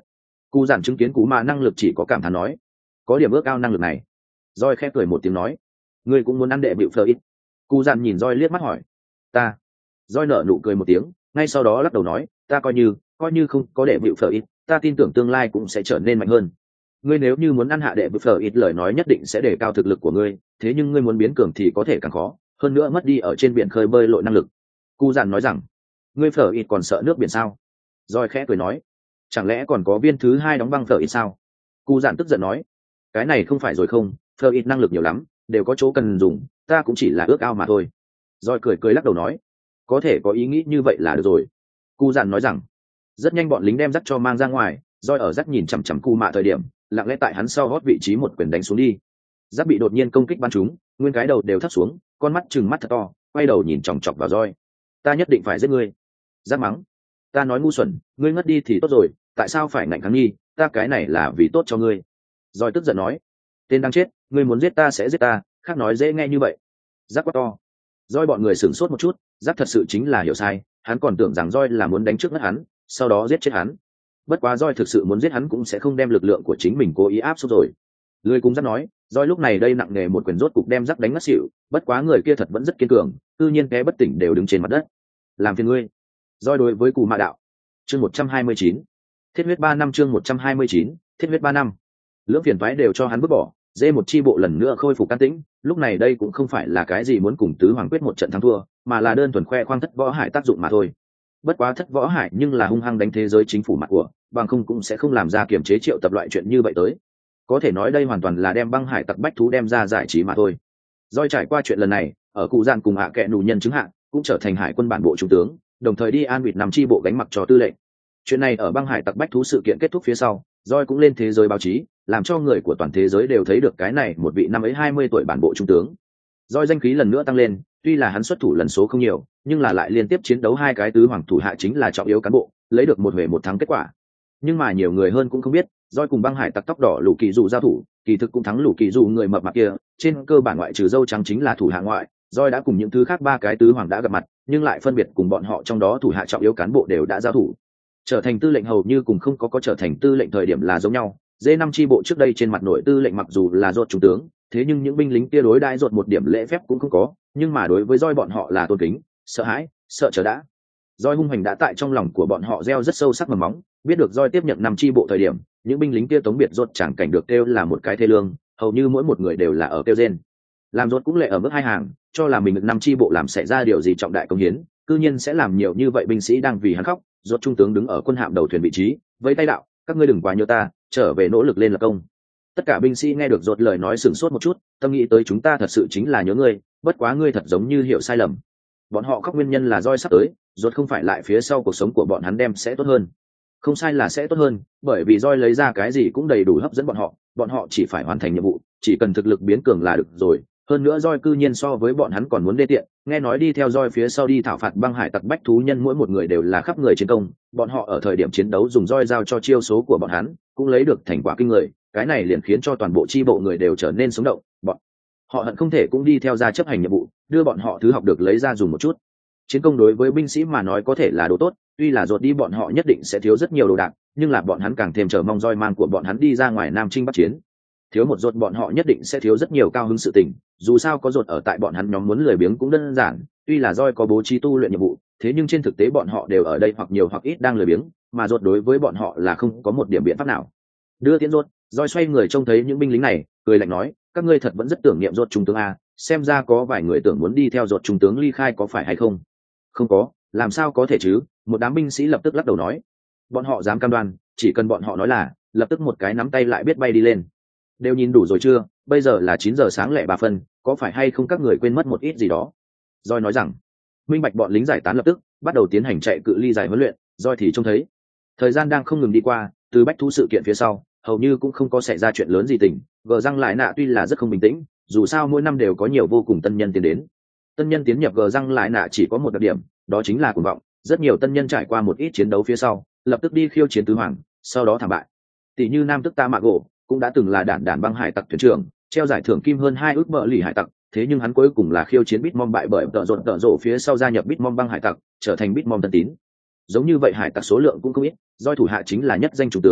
Cụ giản chứng kiến cú mạ năng lực chỉ có cảm thán nói, có điểm ước ao năng lực này. Roi khẽ cười một tiếng nói, ngươi cũng muốn ăn đệ bịu phở ít. Cụ giản nhìn Roi liếc mắt hỏi, ta. Roi nở nụ cười một tiếng, ngay sau đó lắc đầu nói, ta coi như không có đệ bịu phở ít, ta tin tưởng tương lai cũng sẽ trở nên mạnh hơn. Ngươi nếu như muốn ăn hạ đệ bịu phở ít lời nói nhất định sẽ đề cao thực lực của ngươi, thế nhưng ngươi muốn biến cường thì có thể càng khó, hơn nữa mất đi ở trên biển khơi bơi lội năng lực. Cụ giản nói rằng, ngươi phở ít còn sợ nước biển sao? Roi khẽ cười nói, chẳng lẽ còn có viên thứ hai đóng băng phở ít sao? Cụ giản tức giận nói, cái này không phải rồi không, phở ít năng lực nhiều lắm, đều có chỗ cần dùng, ta cũng chỉ là ước ao mà thôi. Roi cười lắc đầu nói, có thể có ý nghĩ như vậy là được rồi. Cụ giản nói rằng, rất nhanh bọn lính đem dắt cho mang ra ngoài. Roi ở dắt nhìn chằm chằm Cù Mạ thời điểm, lặng lẽ tại hắn sau hót vị trí một quyền đánh xuống đi. Dắt bị đột nhiên công kích bắn trúng, nguyên cái đầu đều thấp xuống, con mắt trừng mắt thật to, quay đầu nhìn chòng chọc vào Roi. Ta nhất định phải giết ngươi. Dắt mắng, ta nói ngu xuẩn, ngươi ngất đi thì tốt rồi, tại sao phải ngạnh kháng nghi, ta cái này là vì tốt cho ngươi. Roi tức giận nói, tên đang chết, ngươi muốn giết ta sẽ giết ta, khác nói dễ nghe như vậy. Dắt quá to. Roi bọn người sửng sốt một chút, Dắt thật sự chính là hiểu sai, hắn còn tưởng rằng Roi là muốn đánh trước ngất hắn, sau đó giết chết hắn. Bất quá Roi thực sự muốn giết hắn cũng sẽ không đem lực lượng của chính mình cố ý áp xuống rồi. Lười cũng Dắt nói, Roi lúc này đây nặng nề một quyền rốt cục đem Dắt đánh ngất xỉu, bất quá người kia thật vẫn rất kiên cường, tự nhiên té bất tỉnh đều đứng trên mặt đất. Làm phiền ngươi. Roi đối với Cù Mạ đạo. Chương 129. Thiết huyết 3 năm chương 129, thiết huyết 3 năm. Lưỡng phiền toái đều cho hắn vứt bỏ, dê một chi bộ lần nữa khôi phục can tĩnh, lúc này đây cũng không phải là cái gì muốn cùng tứ hoàng quyết một trận thắng thua, mà là đơn thuần khoe khoang thất võ hải tác dụng mà thôi. Bất quá thất võ hải nhưng là hung hăng đánh thế giới chính phủ mặt của, bằng không cũng sẽ không làm ra kiểm chế triệu tập loại chuyện như vậy tới. Có thể nói đây hoàn toàn là đem băng hải tặc bách thú đem ra giải trí mà thôi. Doi trải qua chuyện lần này, ở cụ giản cùng hạ kệ nụ nhân chứng hạ, cũng trở thành hải quân bản bộ trung tướng, đồng thời đi an vịt nằm chi bộ gánh mặc cho tư lệnh. Chuyện này ở băng hải tặc bách thú sự kiện kết thúc phía sau, Doi cũng lên thế giới báo chí, làm cho người của toàn thế giới đều thấy được cái này một vị năm ấy 20 tuổi bản bộ trung tướng. Doi danh khí lần nữa tăng lên, tuy là hắn xuất thủ lần số không nhiều, nhưng là lại liên tiếp chiến đấu hai cái tứ hoàng thủ hạ chính là trọng yếu cán bộ, lấy được một về một thắng kết quả. Nhưng mà nhiều người hơn cũng không biết, Doi cùng băng hải tặc tóc đỏ Lũ Kỳ Dụ giao thủ, kỳ thực cũng thắng Lũ Kỳ Dụ người mập mạp kia, trên cơ bản ngoại trừ dâu trắng chính là thủ hạ ngoại, Doi đã cùng những thứ khác ba cái tứ hoàng đã gặp mặt, nhưng lại phân biệt cùng bọn họ trong đó thủ hạ trọng yếu cán bộ đều đã giao thủ. Trở thành tư lệnh hầu như cùng không có trở thành tư lệnh thời điểm là giống nhau. D5 chi bộ trước đây trên mặt nội tư lệnh mặc dù là Rốt trung tướng, thế nhưng những binh lính kia đối đãi Rốt một điểm lễ phép cũng không có, nhưng mà đối với Doi bọn họ là tôn kính, sợ hãi, sợ chờ đã. Doi hung hành đã tại trong lòng của bọn họ gieo rất sâu sắc mầm móng, biết được Doi tiếp nhận năm chi bộ thời điểm, những binh lính kia tống biệt Rốt chẳng cảnh được kêu là một cái thê lương, hầu như mỗi một người đều là ở kêu rên. Làm Rốt cũng lệ ở mức hai hàng, cho là mình được năm chi bộ làm xảy ra điều gì trọng đại công hiến, cư nhiên sẽ làm nhiều như vậy binh sĩ đang vì hắn khóc. Rốt trung tướng đứng ở quân hạm đầu thuyền vị trí, với tay đạo, các ngươi đừng quá nhớ ta, trở về nỗ lực lên lập công. Tất cả binh sĩ nghe được Rốt lời nói sửng sốt một chút, tâm nghĩ tới chúng ta thật sự chính là nhớ ngươi, bất quá ngươi thật giống như hiểu sai lầm. Bọn họ khóc nguyên nhân là Doi sắp tới, Rốt không phải lại phía sau cuộc sống của bọn hắn đem sẽ tốt hơn. Không sai là sẽ tốt hơn, bởi vì Doi lấy ra cái gì cũng đầy đủ hấp dẫn bọn họ chỉ phải hoàn thành nhiệm vụ, chỉ cần thực lực biến cường là được rồi. Hơn nữa Doi cư nhiên so với bọn hắn còn muốn đê tiện, nghe nói đi theo Doi phía sau đi thảo phạt băng hải tặc bách thú nhân mỗi một người đều là khắp người chiến công, bọn họ ở thời điểm chiến đấu dùng Doi giao cho chiêu số của bọn hắn, cũng lấy được thành quả kinh người, cái này liền khiến cho toàn bộ chi bộ người đều trở nên sống động, bọn họ hận không thể cũng đi theo ra chấp hành nhiệm vụ, đưa bọn họ thứ học được lấy ra dùng một chút. Chiến công đối với binh sĩ mà nói có thể là đồ tốt, tuy là Rốt đi bọn họ nhất định sẽ thiếu rất nhiều đồ đạc, nhưng là bọn hắn càng thêm chờ mong Doi mang của bọn hắn đi ra ngoài Nam Chinh Bắc chiến. Thiếu một Rốt bọn họ nhất định sẽ thiếu rất nhiều cao hứng sự tình, dù sao có Rốt ở tại bọn hắn nhóm muốn lười biếng cũng đơn giản, tuy là Doi có bố trí tu luyện nhiệm vụ, thế nhưng trên thực tế bọn họ đều ở đây hoặc nhiều hoặc ít đang lười biếng, mà Rốt đối với bọn họ là không có một điểm biện pháp nào. Đưa tiễn Rốt, Doi xoay người trông thấy những binh lính này, cười lạnh nói, các ngươi thật vẫn rất tưởng niệm Rốt trung tướng a, xem ra có vài người tưởng muốn đi theo Rốt trung tướng ly khai có phải hay không? Không có, làm sao có thể chứ? Một đám binh sĩ lập tức lắc đầu nói, bọn họ dám cam đoan, chỉ cần bọn họ nói là, lập tức một cái nắm tay lại biết bay đi lên. Đều nhìn đủ rồi chưa, bây giờ là 9 giờ sáng lẻ 3 phân, có phải hay không các người quên mất một ít gì đó? Doi nói rằng, minh bạch bọn lính giải tán lập tức bắt đầu tiến hành chạy cự ly dài huấn luyện. Doi thì trông thấy thời gian đang không ngừng đi qua, từ bách thú sự kiện phía sau hầu như cũng không có xảy ra chuyện lớn gì tình. Gờ răng lại nạ tuy là rất không bình tĩnh, dù sao mỗi năm đều có nhiều vô cùng tân nhân tiến đến. Tân nhân tiến nhập gờ răng lại nạ chỉ có một đặc điểm, đó chính là cuồng vọng. Rất nhiều tân nhân trải qua một ít chiến đấu phía sau lập tức đi khiêu chiến tứ hoàng, sau đó thảm bại. Tỷ như nam tức ta mạ gỗ cũng đã từng là đản băng hải tặc thuyền trưởng, treo giải thưởng kim hơn 2 ước bợ lì hải tặc, thế nhưng hắn cuối cùng là khiêu chiến Bitmom bại bởi tợ rộ phía sau gia nhập Bitmom băng hải tặc, trở thành Bitmom tân tín. Giống như vậy hải tặc số lượng cũng không ít, Doi thủ hạ chính là nhất danh chủ tướng,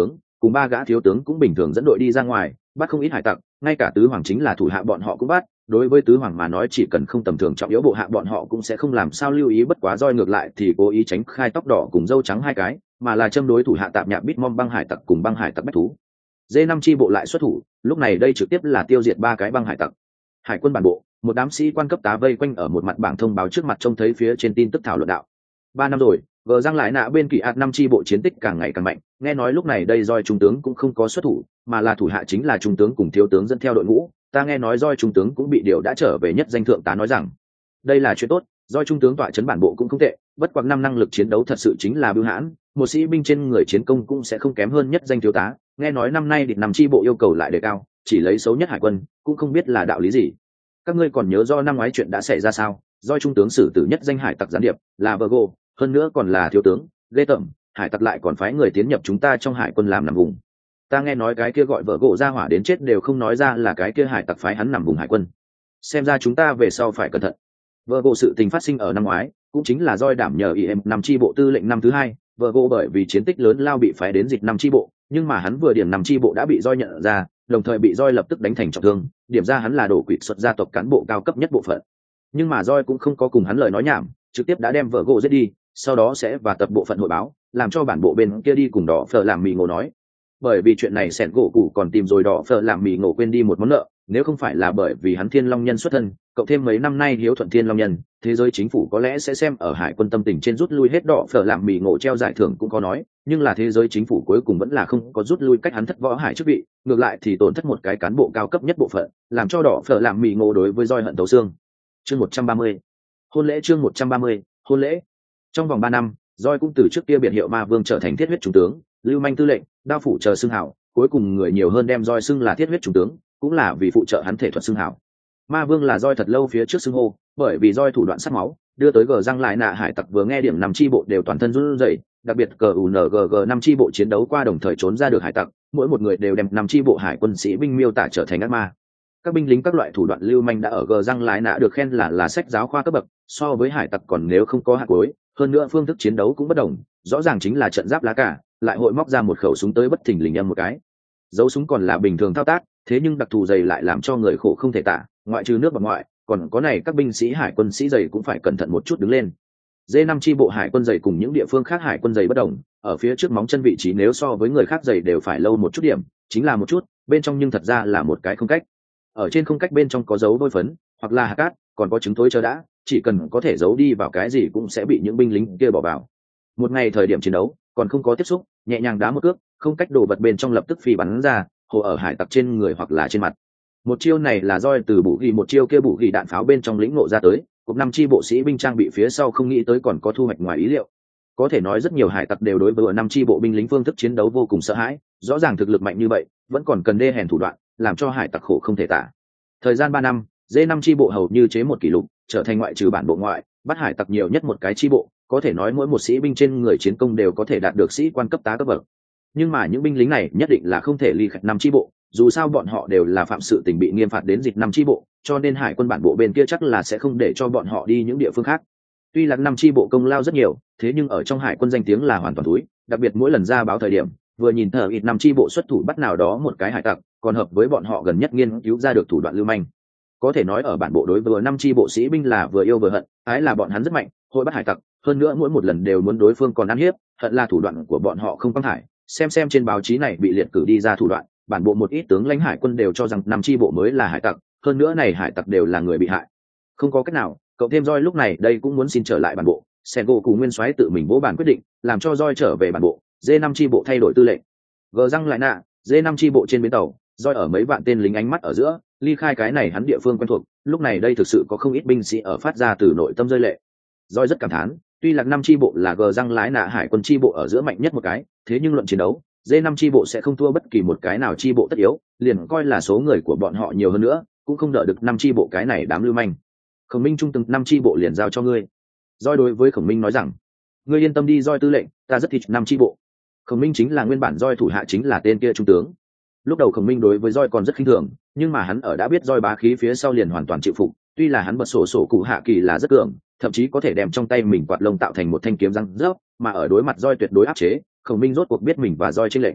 cùng 3 gã thiếu tướng cũng bình thường dẫn đội đi ra ngoài bắt không ít hải tặc, ngay cả tứ hoàng chính là thủ hạ bọn họ cũng bắt. Đối với tứ hoàng mà nói chỉ cần không tầm thường trọng yếu bộ hạ bọn họ cũng sẽ không làm sao lưu ý, bất quá roi ngược lại thì cố ý tránh khai tóc đỏ cùng dâu trắng 2 cái, mà là châm đối thủ hạ tạp nhạp Bitmom băng hải tặc cùng băng hải tặc bách thú. D5 chi bộ lại xuất thủ, lúc này đây trực tiếp là tiêu diệt 3 cái băng hải tặc. Hải quân bản bộ, một đám sĩ quan cấp tá vây quanh ở một mặt bảng thông báo trước mặt, trông thấy phía trên tin tức thảo luận đạo. 3 năm rồi, gờ răng lại nạ bên kỳ ạt 5 chi bộ chiến tích càng ngày càng mạnh, nghe nói lúc này đây roi trung tướng cũng không có xuất thủ, mà là thủ hạ chính là trung tướng cùng thiếu tướng dẫn theo đội ngũ. Ta nghe nói roi trung tướng cũng bị điều đã trở về, nhất danh thượng tá nói rằng đây là chuyện tốt, roi trung tướng tọa trấn bản bộ cũng không tệ, bất quá năm năng lực chiến đấu thật sự chính là bưu hãn, một sĩ binh trên người chiến công cũng sẽ không kém hơn nhất danh thiếu tá. Nghe nói năm nay địch 5 chi bộ yêu cầu lại đề cao, chỉ lấy xấu nhất hải quân, cũng không biết là đạo lý gì. Các ngươi còn nhớ do năm ngoái chuyện đã xảy ra sao? Roi trung tướng xử tử nhất danh hải tặc gián điệp là Virgo, hơn nữa còn là thiếu tướng, ghê tởm, hải tặc lại còn phái người tiến nhập chúng ta trong hải quân làm nằm vùng. Ta nghe nói cái kia gọi Virgo ra hỏa đến chết đều không nói ra là cái kia hải tặc phái hắn nằm vùng hải quân. Xem ra chúng ta về sau phải cẩn thận. Virgo sự tình phát sinh ở năm ngoái, cũng chính là roi đảm nhờ IM 5 chi bộ tư lệnh năm thứ 2, Virgo bởi vì chiến tích lớn lao bị phái đến dịch 5 chi bộ, nhưng mà hắn vừa điểm 5 chi bộ đã bị roi nhận ra, đồng thời bị roi lập tức đánh thành trọng thương, điểm ra hắn là đổ quỵt xuất gia tộc cán bộ cao cấp nhất bộ phận. Nhưng mà roi cũng không có cùng hắn lời nói nhảm, trực tiếp đã đem Virgo giết đi, sau đó sẽ và tập bộ phận hội báo, làm cho bản bộ bên kia đi cùng đỏ phở làm mì ngộ nói. Bởi vì chuyện này sẹn gỗ cụ còn tìm rồi đỏ phở làm mì ngộ quên đi một món nợ, nếu không phải là bởi vì hắn Thiên Long nhân xuất thân, cộng thêm mấy năm nay hiếu thuận Thiên Long nhân, thế giới chính phủ có lẽ sẽ xem ở hải quân tâm tình trên rút lui hết đỏ phở làm mì ngộ treo giải thưởng cũng có nói, nhưng là thế giới chính phủ cuối cùng vẫn là không có rút lui cách hắn thất võ hải chức vị, ngược lại thì tổn thất một cái cán bộ cao cấp nhất bộ phận, làm cho đỏ phở làm mì ngộ đối với roi hận thấu xương. Chương 130. Hôn lễ. Chương 130. Hôn lễ. Trong vòng 3 năm, roi cũng từ trước kia biệt hiệu Ma Vương trở thành thiết huyết trung tướng, lưu manh tư lệnh, đao phủ chờ xưng hảo, cuối cùng người nhiều hơn đem roi xưng là thiết huyết trung tướng, cũng là vì phụ trợ hắn thể thuật xưng hảo. Ma Vương là roi thật lâu phía trước xưng hô, bởi vì roi thủ đoạn sắc máu, đưa tới gờ răng lại nạ hải tặc vừa nghe điểm 5 chi bộ đều toàn thân run rẩy, đặc biệt cờ UNGG 5 chi bộ chiến đấu qua đồng thời trốn ra được hải tặc, mỗi một người đều đem 5 chi bộ hải quân sĩ binh miêu tả trở thành ác ma. Các binh lính các loại thủ đoạn lưu manh đã ở gờ răng lại nạ được khen là sách giáo khoa cấp bậc, so với hải tặc còn nếu không có hạt cuối, hơn nữa phương thức chiến đấu cũng bất đồng, rõ ràng chính là trận giáp lá cả, lại hội móc ra một khẩu súng tới bất thình lình âm một cái. Dấu súng còn là bình thường thao tác, thế nhưng đặc thù dày lại làm cho người khổ không thể tả, ngoại trừ nước và ngoại, còn có này các binh sĩ hải quân sĩ dày cũng phải cẩn thận một chút đứng lên. D5 chi bộ hải quân dày cùng những địa phương khác hải quân dày bất đồng, ở phía trước móng chân vị trí nếu so với người khác dày đều phải lâu một chút điểm, chính là một chút, bên trong nhưng thật ra là một cái không cách. Ở trên không cách bên trong có dấu vôi phấn, hoặc là hạt cát, còn có trứng thối chờ đã, chỉ cần có thể giấu đi vào cái gì cũng sẽ bị những binh lính kia bỏ vào. Một ngày thời điểm chiến đấu, còn không có tiếp xúc, nhẹ nhàng đá một cước, không cách đồ vật bên trong lập tức phi bắn ra, hồ ở hải tặc trên người hoặc là trên mặt. Một chiêu này là roi từ bù ghi một chiêu kia bù ghi đạn pháo bên trong lĩnh ngộ ra tới, cục 5 chi bộ sĩ binh trang bị phía sau không nghĩ tới còn có thu hoạch ngoài ý liệu. Có thể nói rất nhiều hải tặc đều đối với 5 chi bộ binh lính phương thức chiến đấu vô cùng sợ hãi, rõ ràng thực lực mạnh như vậy, vẫn còn cần đê hèn thủ đoạn, làm cho hải tặc khổ không thể tả. Thời gian 3 năm, D5 chi bộ hầu như chế một kỷ lục, trở thành ngoại trừ bản bộ ngoại, bắt hải tặc nhiều nhất một cái chi bộ, có thể nói mỗi một sĩ binh trên người chiến công đều có thể đạt được sĩ quan cấp tá cấp bậc. Nhưng mà những binh lính này nhất định là không thể ly khai 5 chi bộ, dù sao bọn họ đều là phạm sự tình bị nghiêm phạt đến dịch 5 chi bộ, cho nên hải quân bản bộ bên kia chắc là sẽ không để cho bọn họ đi những địa phương khác. Tuy là 5 chi bộ công lao rất nhiều, thế nhưng ở trong hải quân danh tiếng là hoàn toàn túi, đặc biệt mỗi lần ra báo thời điểm, vừa nhìn thở ít 5 chi bộ xuất thủ bắt nào đó một cái hải tặc, còn hợp với bọn họ gần nhất nghiên cứu ra được thủ đoạn lưu manh. Có thể nói ở bản bộ đối với 5 chi bộ sĩ binh là vừa yêu vừa hận, ái là bọn hắn rất mạnh, hội bắt hải tặc, hơn nữa mỗi một lần đều muốn đối phương còn ăn hiếp, hận là thủ đoạn của bọn họ không băng hải. Xem trên báo chí này bị liệt cử đi ra thủ đoạn, bản bộ một ít tướng lãnh hải quân đều cho rằng 5 chi bộ mới là hải tặc, hơn nữa này hải tặc đều là người bị hại. Không có cách nào, cậu thêm roi lúc này đây cũng muốn xin trở lại bản bộ, Sengo cùng nguyên soái tự mình vỗ bản quyết định, làm cho roi trở về bản bộ, D5 chi bộ thay đổi tư lệnh. Gờ răng lại nạ, D5 chi bộ trên bến tàu, roi ở mấy vạn tên lính ánh mắt ở giữa, ly khai cái này hắn địa phương quen thuộc, lúc này đây thực sự có không ít binh sĩ ở phát ra từ nội tâm rơi lệ. Roi rất cảm thán, tuy là 5 chi bộ là gờ răng lái nạ hải quân chi bộ ở giữa mạnh nhất một cái, thế nhưng luận chiến đấu, D5 chi bộ sẽ không thua bất kỳ một cái nào chi bộ tất yếu, liền coi là số người của bọn họ nhiều hơn nữa, cũng không đỡ được 5 chi bộ cái này đám lưu manh. Khổng Minh trung từng 5 chi bộ liền giao cho ngươi. Roi đối với Khổng Minh nói rằng, ngươi yên tâm đi Roi tư lệnh, ta rất thích 5 chi bộ. Khổng Minh chính là nguyên bản Roi thủ hạ chính là tên kia trung tướng. Lúc đầu Khổng Minh đối với Roi còn rất khinh thường, nhưng mà hắn ở đã biết Roi bá khí phía sau liền hoàn toàn chịu phục, tuy là hắn bật sổ cụ hạ kỳ là rất cường, thậm chí có thể đem trong tay mình quạt lông tạo thành một thanh kiếm răng rớp, mà ở đối mặt Roi tuyệt đối áp chế, Khổng Minh rốt cuộc biết mình và Roi chênh lệch.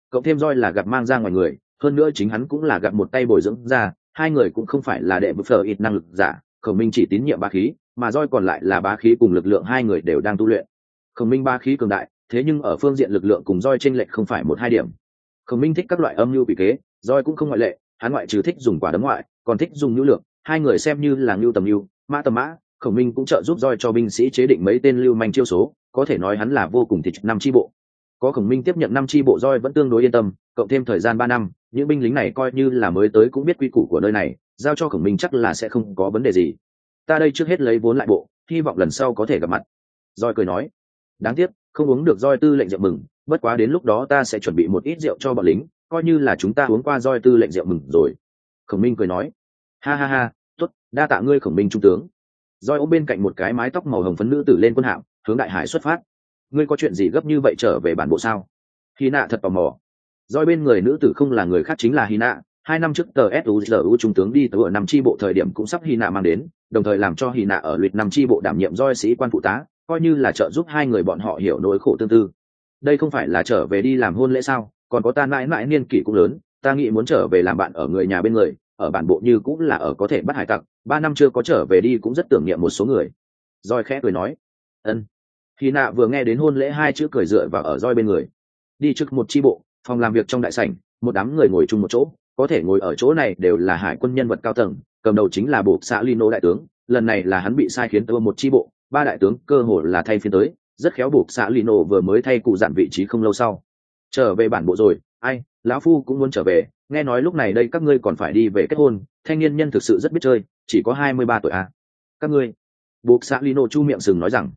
cộng thêm roi là gặp mang ra ngoài người, hơn nữa chính hắn cũng là gặp một tay bồi dưỡng ra, hai người cũng không phải là đệ bực phở ít năng lực giả. Khổng Minh chỉ tín nhiệm bá khí, mà roi còn lại là bá khí cùng lực lượng, hai người đều đang tu luyện. Khổng Minh bá khí cường đại, thế nhưng ở phương diện lực lượng cùng roi chênh lệch không phải một hai điểm. Khổng Minh thích các loại âm mưu quỷ kế, roi cũng không ngoại lệ, hắn ngoại trừ thích dùng quả đấm ngoại, còn thích dùng nhu lượng, hai người xem như là nhu tầm nhu, mã tầm mã. Khổng Minh cũng trợ giúp roi cho binh sĩ chế định mấy tên lưu manh chiêu số, có thể nói hắn là vô cùng thích năm chi bộ. Có Khổng Minh tiếp nhận năm chi bộ, roi vẫn tương đối yên tâm, cộng thêm thời gian 3 năm, những binh lính này coi như là mới tới cũng biết quy củ của nơi này, giao cho Khổng Minh chắc là sẽ không có vấn đề gì. Ta đây trước hết lấy vốn lại bộ, hy vọng lần sau có thể gặp mặt. Roi cười nói. Đáng tiếc không uống được roi tư lệnh rượu mừng, bất quá đến lúc đó ta sẽ chuẩn bị một ít rượu cho bọn lính, coi như là chúng ta uống qua roi tư lệnh rượu mừng rồi. Khổng Minh cười nói. Ha ha ha, tốt, đa tạ ngươi Khổng Minh trung tướng. Roi ôm bên cạnh một cái mái tóc màu hồng phấn nữ tử lên quân hạm, hướng đại hải xuất phát. Ngươi có chuyện gì gấp như vậy trở về bản bộ sao? Hy nạ thật tò mò. Roi bên người nữ tử không là người khác chính là Hy nạ. 2 năm trước tờ SUZU trung tướng đi tới ở năm chi bộ thời điểm cũng sắp Hy nạ mang đến, đồng thời làm cho Hy nạ ở luyện năm chi bộ đảm nhiệm roi sĩ quan phụ tá, coi như là trợ giúp hai người bọn họ hiểu nỗi khổ tương tư. Đây không phải là trở về đi làm hôn lễ sao? Còn có ta mãi mãi niên kỷ cũng lớn, ta nghĩ muốn trở về làm bạn ở người nhà bên người, ở bản bộ như cũng là ở có thể bắt hải tặc. 3 năm chưa có trở về đi cũng rất tưởng niệm một số người. Roi khẽ cười nói. Ân. Hy nạ vừa nghe đến hôn lễ hai chữ cười dựa vào ở roi bên người. Đi trước một chi bộ, phòng làm việc trong đại sảnh, một đám người ngồi chung một chỗ, có thể ngồi ở chỗ này đều là hải quân nhân vật cao tầng, cầm đầu chính là bộ xã Lino đại tướng, lần này là hắn bị sai khiến tới một chi bộ, 3 đại tướng cơ hồ là thay phiên tới, rất khéo bộ xã Lino vừa mới thay cụ dặn vị trí không lâu sau. Trở về bản bộ rồi, ai, lão phu cũng muốn trở về, nghe nói lúc này đây các ngươi còn phải đi về kết hôn, thanh niên nhân thực sự rất biết chơi, chỉ có 23 tuổi à. Các ngươi, bộ xã Lino chu miệng sừng nói rằng,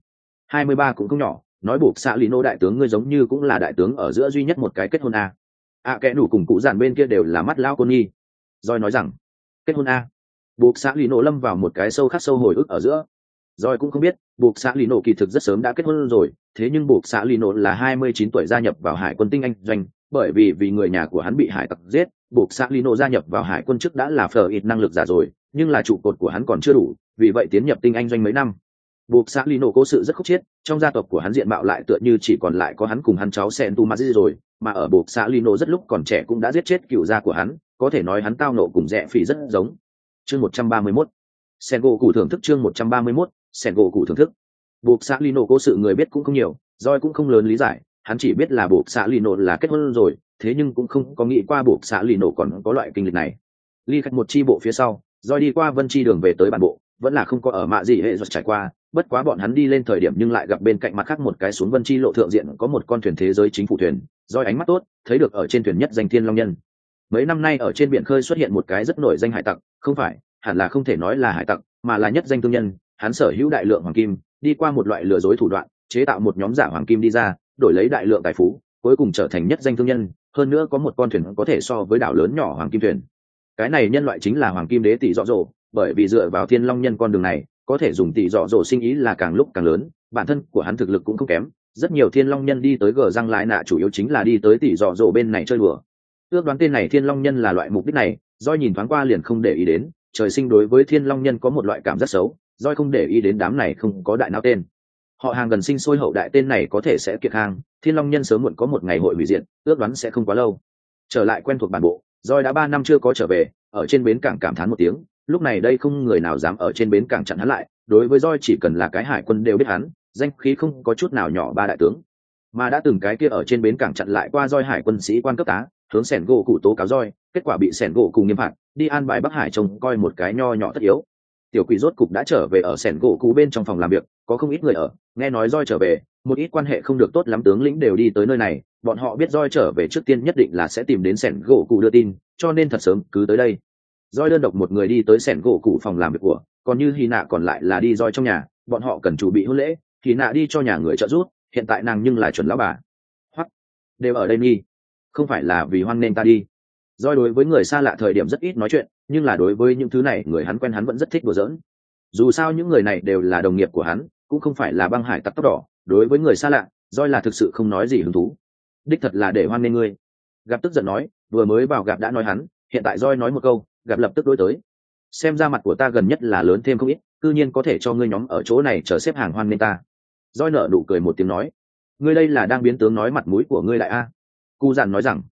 23 cũng không nhỏ, nói bộ xã Lino đại tướng ngươi giống như cũng là đại tướng ở giữa duy nhất một cái kết hôn à. Kẻ đủ cùng cụ dặn bên kia đều là mắt lão côn nhi. Rồi nói rằng, kết hôn à. Buộc xã Lino lâm vào một cái sâu khắc sâu hồi ức ở giữa. Rồi cũng không biết, buộc xã Lino kỳ thực rất sớm đã kết hôn rồi, thế nhưng buộc xã Lino là 29 tuổi gia nhập vào hải quân tinh anh doanh, bởi vì người nhà của hắn bị hải tặc giết, buộc xã Lino gia nhập vào hải quân trước đã là phở ít năng lực giả rồi, nhưng là trụ cột của hắn còn chưa đủ, vì vậy tiến nhập tinh anh doanh mấy năm. Buộc xã Lino cố sự rất khúc chiết, trong gia tộc của hắn diện mạo lại tựa như chỉ còn lại có hắn cùng hắn cháu Sentumazi rồi, mà ở buộc xã Lino rất lúc còn trẻ cũng đã giết chết cựu gia của hắn, có thể nói hắn tao nộ cùng Rẽ Phỉ rất giống. Chương 131. Sengoku thưởng thức chương 131, Sengoku thưởng thức. Buộc xã Lino cố sự người biết cũng không nhiều, Joy cũng không lớn lý giải, hắn chỉ biết là buộc xã Lino là kết hôn rồi, thế nhưng cũng không có nghĩ qua buộc xã Lino còn có loại kinh lịch này. Ly khách một chi bộ phía sau, Joy đi qua Vân Chi đường về tới bản bộ, vẫn là không có ở mạ gì hệ rồi trải qua, bất quá bọn hắn đi lên thời điểm nhưng lại gặp bên cạnh mặt khác một cái xuống Vân Chi lộ thượng diện có một con thuyền thế giới chính phủ thuyền, Joy ánh mắt tốt, thấy được ở trên thuyền nhất danh Thiên Long Nhân. Mấy năm nay ở trên biển khơi xuất hiện một cái rất nổi danh hải tặc, không phải, hẳn là không thể nói là hải tặc, mà là nhất danh thương nhân, hắn sở hữu đại lượng hoàng kim, đi qua một loại lừa dối thủ đoạn, chế tạo một nhóm giả hoàng kim đi ra, đổi lấy đại lượng tài phú, cuối cùng trở thành nhất danh thương nhân, hơn nữa có một con thuyền có thể so với đảo lớn nhỏ hoàng kim thuyền. Cái này nhân loại chính là hoàng kim đế tỷ dọ dỗ, bởi vì dựa vào Thiên Long Nhân con đường này, có thể dùng tỷ dọ dỗ sinh ý là càng lúc càng lớn, bản thân của hắn thực lực cũng không kém, rất nhiều Thiên Long Nhân đi tới gờ răng lại nạ chủ yếu chính là đi tới tỷ dọ dỗ bên này chơi đùa. Ước đoán tên này Thiên Long Nhân là loại mục đích này, Doi nhìn thoáng qua liền không để ý đến, trời sinh đối với Thiên Long Nhân có một loại cảm giác xấu, Doi không để ý đến đám này không có đại não tên. Họ hàng gần sinh sôi hậu đại tên này có thể sẽ kiệt hàng, Thiên Long Nhân sớm muộn có một ngày hội hủy diệt, ước đoán sẽ không quá lâu. Trở lại quen thuộc bản bộ, Doi đã 3 năm chưa có trở về, ở trên bến cảng cảm thán một tiếng, lúc này đây không người nào dám ở trên bến cảng chặn hắn lại, đối với Doi chỉ cần là cái hải quân đều biết hắn, danh khí không có chút nào nhỏ ba đại tướng. Mà đã từng cái kia ở trên bến cảng chặn lại qua Doi hải quân sĩ quan cấp tá, hướng sẻn gỗ cụ tố cáo Doi, kết quả bị sẻn gỗ cụ nghiêm phạt, đi an bài Bắc Hải trông coi một cái nho nhỏ tất yếu. Tiểu quỷ rốt cục đã trở về ở sẻn gỗ cụ bên trong phòng làm việc, có không ít người ở, nghe nói Doi trở về, một ít quan hệ không được tốt lắm tướng lĩnh đều đi tới nơi này, bọn họ biết Doi trở về trước tiên nhất định là sẽ tìm đến sẻn gỗ cụ đưa tin, cho nên thật sớm cứ tới đây. Doi đơn độc một người đi tới sẻn gỗ cụ phòng làm việc của, còn như Hy Nạ còn lại là đi Doi trong nhà, bọn họ cần chuẩn bị hôn lễ, Hy Nạ đi cho nhà người trợ giúp, hiện tại nàng nhưng là chuẩn lão bà. Hoặc đều ở đây nghi, không phải là vì hoan nên ta đi. Doi đối với người xa lạ thời điểm rất ít nói chuyện, nhưng là đối với những thứ này người hắn quen hắn vẫn rất thích đùa giỡn. Dù sao những người này đều là đồng nghiệp của hắn, cũng không phải là băng hải tặc tóc đỏ, đối với người xa lạ, Doi là thực sự không nói gì hứng thú. Đích thật là để hoan nên ngươi. Gặp tức giận nói, vừa mới vào gặp đã nói hắn, hiện tại Doi nói một câu, gặp lập tức đối tới. Xem ra mặt của ta gần nhất là lớn thêm không ít, cư nhiên có thể cho ngươi nhóm ở chỗ này chờ xếp hàng hoan nên ta. Doi nở nụ cười một tiếng nói, ngươi đây là đang biến tướng nói mặt mũi của ngươi lại a. Cu dặn nói rằng,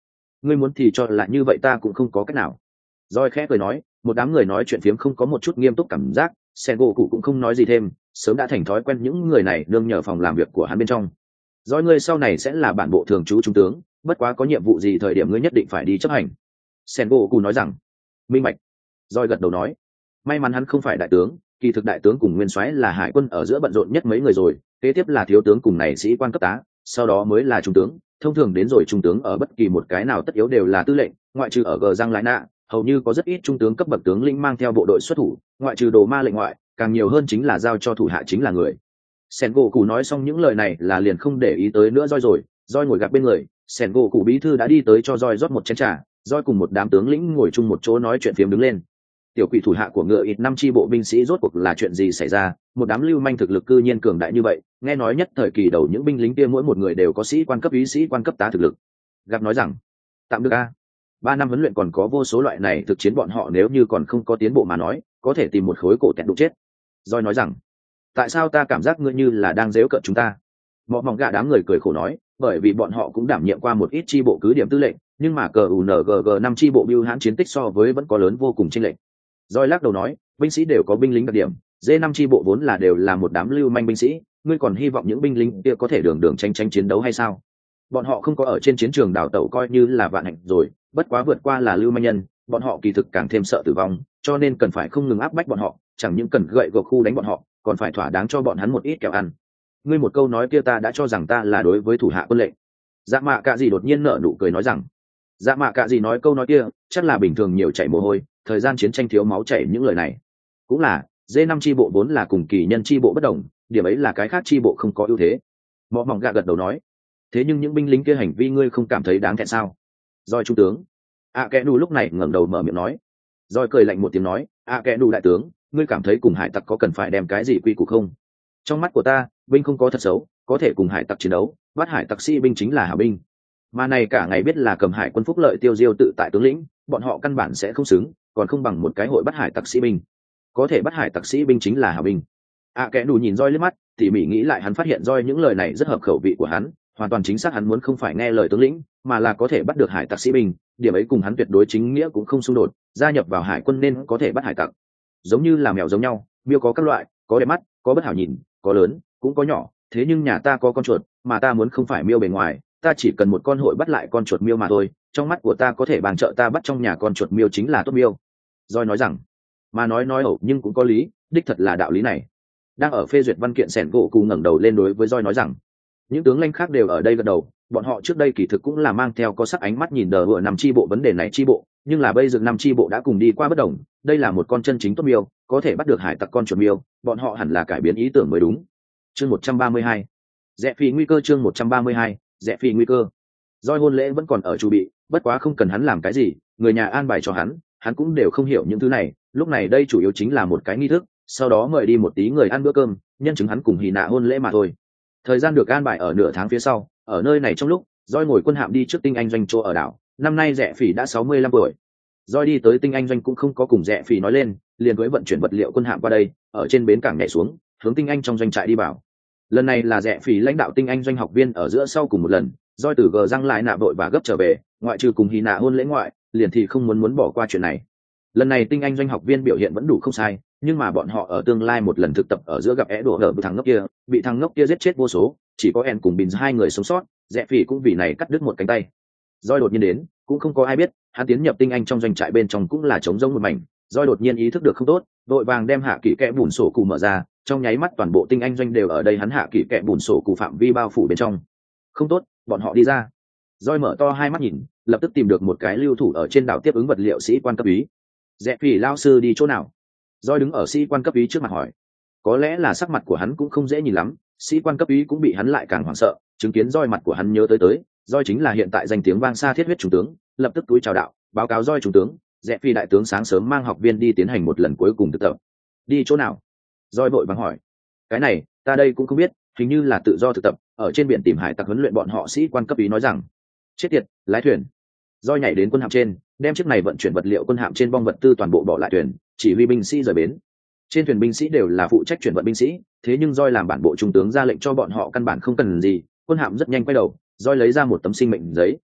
ngươi muốn thì cho là như vậy, ta cũng không có cách nào. Rồi khẽ cười nói, một đám người nói chuyện phiếm không có một chút nghiêm túc cảm giác. Sen gỗ cụ cũng không nói gì thêm, sớm đã thành thói quen những người này nương nhờ phòng làm việc của hắn bên trong. Rồi ngươi sau này sẽ là bản bộ thường trú trung tướng, bất quá có nhiệm vụ gì thời điểm ngươi nhất định phải đi chấp hành. Sen gỗ cụ nói rằng. Minh bạch. Rồi gật đầu nói, may mắn hắn không phải đại tướng, kỳ thực đại tướng cùng nguyên soái là hải quân ở giữa bận rộn nhất mấy người rồi, kế tiếp là thiếu tướng cùng này sĩ quan cấp tá, sau đó mới là trung tướng. Thông thường đến rồi trung tướng ở bất kỳ một cái nào tất yếu đều là tư lệnh, ngoại trừ ở gờ răng lại nạ, hầu như có rất ít trung tướng cấp bậc tướng lĩnh mang theo bộ đội xuất thủ, ngoại trừ đồ ma lệnh ngoại, càng nhiều hơn chính là giao cho thủ hạ chính là người. Sen gỗ cụ nói xong những lời này là liền không để ý tới nữa rồi. Roi ngồi gặp bên người, Sen gỗ cụ bí thư đã đi tới cho Roi rót một chén trà. Roi cùng một đám tướng lĩnh ngồi chung một chỗ nói chuyện phiếm đứng lên. Tiểu quỷ thủ hạ của ngựa ít năm chi bộ binh sĩ rốt cuộc là chuyện gì xảy ra? Một đám lưu manh thực lực cư nhiên cường đại như vậy, nghe nói nhất thời kỳ đầu những binh lính kia mỗi một người đều có sĩ quan cấp úy, sĩ quan cấp tá thực lực. Gặp nói rằng, tạm được a. 3 năm huấn luyện còn có vô số loại này thực chiến, bọn họ nếu như còn không có tiến bộ mà nói, có thể tìm một khối cổ tẹt đụng chết. Rồi nói rằng, tại sao ta cảm giác ngươi như là đang giễu cợt chúng ta? Mỏng gạ đám người cười khổ nói, bởi vì bọn họ cũng đảm nhiệm qua một ít chi bộ cứ điểm tư lệnh, nhưng mà cờ UNGG 5 chi bộ bưu hãn chiến tích so với vẫn có lớn vô cùng chênh lệch. Rồi lắc đầu nói, binh sĩ đều có binh lính đặc điểm, D5 chi bộ vốn là đều là một đám lưu manh binh sĩ, ngươi còn hy vọng những binh lính kia có thể đường đường tranh chiến đấu hay sao? Bọn họ không có ở trên chiến trường đào tẩu coi như là vạn hạnh rồi, bất quá vượt qua là lưu manh nhân, bọn họ kỳ thực càng thêm sợ tử vong, cho nên cần phải không ngừng áp bách bọn họ, chẳng những cần gậy gộc khu đánh bọn họ, còn phải thỏa đáng cho bọn hắn một ít kẹo ăn. Ngươi một câu nói kia ta đã cho rằng ta là đối với thủ hạ quân lệnh. Dạ mạ cạ gì đột nhiên nở nụ cười nói rằng, dạ mạ cạ gì nói câu nói kia chắc là bình thường nhiều chảy mồ hôi, thời gian chiến tranh thiếu máu chảy, những lời này cũng là D5 chi bộ vốn là cùng kỳ nhân chi bộ bất đồng, điểm ấy là cái khác chi bộ không có ưu thế. Mỏng gạ gật đầu nói, thế nhưng những binh lính kia hành vi ngươi không cảm thấy đáng thẹn sao? Rồi trung tướng kẽ đủ lúc này ngẩng đầu mở miệng nói. Rồi cười lạnh một tiếng nói, kẽ đủ đại tướng, ngươi cảm thấy cùng hải tặc có cần phải đem cái gì quy củ không? Trong mắt của ta, binh không có thật xấu, có thể cùng hải tặc chiến đấu, bắt hải tặc sĩ binh chính là hảo binh. Mà này cả ngày biết là cầm hải quân phúc lợi tiêu diêu tự tại tướng lĩnh, bọn họ căn bản sẽ không xứng, còn không bằng một cái hội bắt hải tặc sĩ binh. Có thể bắt hải tặc sĩ binh chính là hảo binh. Kẽ đủ nhìn Roi liếc mắt, tỉ mỉ nghĩ lại hắn phát hiện Roi những lời này rất hợp khẩu vị của hắn, hoàn toàn chính xác hắn muốn không phải nghe lời tướng lĩnh, mà là có thể bắt được hải tặc sĩ binh, điểm ấy cùng hắn tuyệt đối chính nghĩa cũng không xung đột, gia nhập vào hải quân nên có thể bắt hải tặc. Giống như là mèo giống nhau, miêu có các loại, có đẹp mắt, có bất hảo nhìn, có lớn, cũng có nhỏ, thế nhưng nhà ta có con chuột, mà ta muốn không phải miêu bề ngoài, ta chỉ cần một con hội bắt lại con chuột miêu mà thôi, trong mắt của ta có thể bàn trợ ta bắt trong nhà con chuột miêu chính là tốt miêu. Rồi nói rằng, mà nói ẩu nhưng cũng có lý, đích thật là đạo lý này. Đang ở phê duyệt văn kiện, Sẻn gỗ cụ ngẩng đầu lên đối với Roi nói rằng, những tướng lãnh khác đều ở đây gật đầu, bọn họ trước đây kỳ thực cũng là mang theo có sắc ánh mắt nhìn đờ vựa năm chi bộ vấn đề này chi bộ, nhưng là bây giờ năm chi bộ đã cùng đi qua bất đồng, đây là một con chân chính tốt miêu, có thể bắt được hải tặc con chuột miêu, bọn họ hẳn là cải biến ý tưởng mới đúng. Chương 132, rẽ phi nguy cơ. Chương 132, rẽ phi nguy cơ. Roi hôn lễ vẫn còn ở chu bị, bất quá không cần hắn làm cái gì, người nhà an bài cho hắn cũng đều không hiểu những thứ này, lúc này đây chủ yếu chính là một cái nghi thức, sau đó mời đi một tí người ăn bữa cơm, nhân chứng hắn cùng hì nạ hôn lễ mà thôi. Thời gian được an bài ở nửa tháng phía sau, ở nơi này trong lúc Roi ngồi quân hạm đi trước tinh anh doanh chỗ ở đảo, năm nay rẽ phỉ đã 65 tuổi. Roi đi tới tinh anh doanh cũng không có cùng rẽ phỉ nói lên, liền với vận chuyển vật liệu quân hạm qua đây, ở trên bến cảng nhảy xuống, hướng tinh anh trong doanh trại đi vào. Lần này là rẽ phỉ lãnh đạo tinh anh doanh học viên ở giữa sau cùng một lần, Roi từ gờ răng lại nạ đội và gấp trở về, ngoại trừ cùng hì nạ hôn lễ ngoại, liền thì không muốn bỏ qua chuyện này. Lần này tinh anh doanh học viên biểu hiện vẫn đủ không sai, nhưng mà bọn họ ở tương lai một lần thực tập ở giữa gặp đổ hở thằng ngốc kia, bị thằng ngốc kia giết chết vô số, chỉ có En cùng Bình hai người sống sót, rẽ phỉ cũng vì này cắt đứt một cánh tay. Roi đột nhiên đến, cũng không có ai biết, hắn tiến nhập tinh anh trong doanh trại bên trong cũng là trống rỗng một mảnh. Roi đột nhiên ý thức được không tốt, vội vàng đem hạ kỹ kẽ bùn sổ cụ mở ra, trong nháy mắt toàn bộ tinh anh doanh đều ở đây hắn hạ kỹ kẽ bùn sổ cụ phạm vi bao phủ bên trong. Không tốt, bọn họ đi ra. Roi mở to hai mắt nhìn, lập tức tìm được một cái lưu thủ ở trên đảo tiếp ứng vật liệu sĩ quan cấp úy. Rẽ phỉ lao sư đi chỗ nào? Roi đứng ở sĩ quan cấp úy trước mặt hỏi. Có lẽ là sắc mặt của hắn cũng không dễ nhìn lắm, sĩ quan cấp úy cũng bị hắn lại càng hoảng sợ, chứng kiến Roi mặt của hắn nhớ tới, Roi chính là hiện tại danh tiếng vang xa thiết huyết trung tướng, lập tức túi chào đạo, báo cáo Roi trung tướng, rẽ phi đại tướng sáng sớm mang học viên đi tiến hành một lần cuối cùng thực tập. Đi chỗ nào? Roi vội vàng hỏi. Cái này ta đây cũng không biết, hình như là tự do thực tập, ở trên biển tìm hải tặc huấn luyện bọn họ. Sĩ quan cấp úy nói rằng. Chết tiệt, lái thuyền. Roi nhảy đến quân hạm trên, đem chiếc này vận chuyển vật liệu quân hạm trên bong vật tư toàn bộ bỏ lại thuyền, chỉ huy binh sĩ rời bến. Trên thuyền binh sĩ đều là phụ trách chuyển vận binh sĩ, thế nhưng Roi làm bản bộ trung tướng ra lệnh cho bọn họ căn bản không cần gì. Quân hạm rất nhanh quay đầu, Roi lấy ra một tấm sinh mệnh giấy.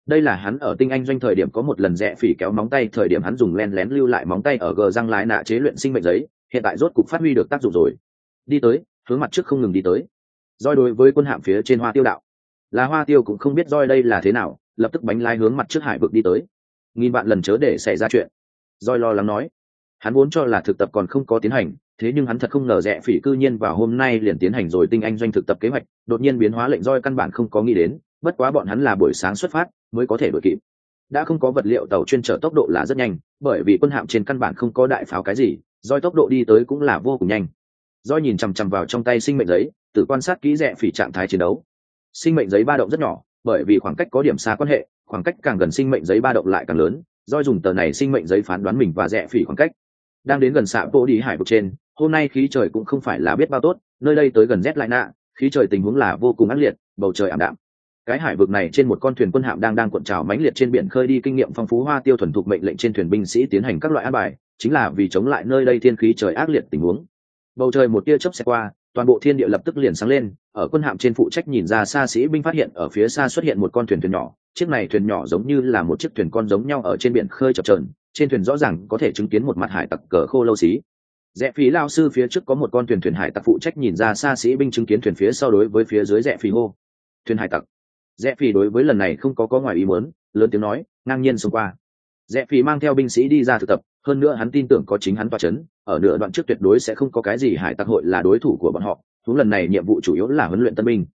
đây là hắn ở tinh anh doanh thời điểm có một lần rẽ phỉ kéo móng tay thời điểm hắn dùng len lén lưu lại móng tay ở gờ răng lái nạ chế luyện sinh mệnh giấy, hiện tại rốt cục phát huy được tác dụng rồi. Đi tới, hướng mặt trước không ngừng đi tới. Roi đối với quân hạm phía trên Hoa Tiêu đạo, là Hoa Tiêu cũng không biết Roi đây là thế nào, lập tức bánh lái hướng mặt trước hải vực đi tới. Nghìn bạn lần chớ để xảy ra chuyện. Roi lo lắng nói, hắn vốn cho là thực tập còn không có tiến hành, thế nhưng hắn thật không ngờ rẽ phỉ cư nhiên vào hôm nay liền tiến hành rồi tinh anh doanh thực tập kế hoạch, đột nhiên biến hóa lệnh Roi căn bản không có nghĩ đến, bất quá bọn hắn là buổi sáng xuất phát mới có thể đuổi kịp. Đã không có vật liệu tàu chuyên chở tốc độ là rất nhanh, bởi vì quân hạm trên căn bản không có đại pháo cái gì, Roi tốc độ đi tới cũng là vô cùng nhanh. Roi nhìn chằm chằm vào trong tay sinh mệnh giấy, tự quan sát kỹ rẽ phỉ trạng thái chiến đấu. Sinh mệnh giấy ba động rất nhỏ, bởi vì khoảng cách có điểm xa quan hệ, khoảng cách càng gần sinh mệnh giấy ba động lại càng lớn. Roi dùng tờ này sinh mệnh giấy phán đoán mình và rẽ phỉ khoảng cách. Đang đến gần xạ bộ đi hải vực trên, hôm nay khí trời cũng không phải là biết bao tốt, nơi đây tới gần Z lại nạ, khí trời tình huống là vô cùng ác liệt, bầu trời ảm đạm. Cái hải vực này trên một con thuyền quân hạm đang cuộn trào mãnh liệt trên biển khơi đi kinh nghiệm phong phú Hoa Tiêu thuần thục mệnh lệnh trên thuyền binh sĩ tiến hành các loại an bài, chính là vì chống lại nơi đây thiên khí trời ác liệt tình huống. Bầu trời một tia chớp xẹt qua, toàn bộ thiên địa lập tức liền sáng lên. Ở quân hạm trên phụ trách nhìn ra xa sĩ binh phát hiện ở phía xa xuất hiện một con thuyền nhỏ, chiếc này thuyền nhỏ giống như là một chiếc thuyền con giống nhau ở trên biển khơi chập chờn, trên thuyền rõ ràng có thể chứng kiến một mặt hải tặc cờ khô lâu xí. Rẽ phí lao sư phía trước có một con thuyền hải tặc phụ trách nhìn ra xa sĩ binh chứng kiến thuyền phía sau đối với phía dưới rẽ phí hô, thuyền hải tặc. Rẽ phí đối với lần này không có ngoài ý muốn, lớn tiếng nói, ngang nhiên xông qua. Rẽ phí mang theo binh sĩ đi ra thực tập, hơn nữa hắn tin tưởng có chính hắn tọa chấn, ở nửa đoạn trước tuyệt đối sẽ không có cái gì hải tặc hội là đối thủ của bọn họ. Chúng lần này nhiệm vụ chủ yếu là huấn luyện tân binh.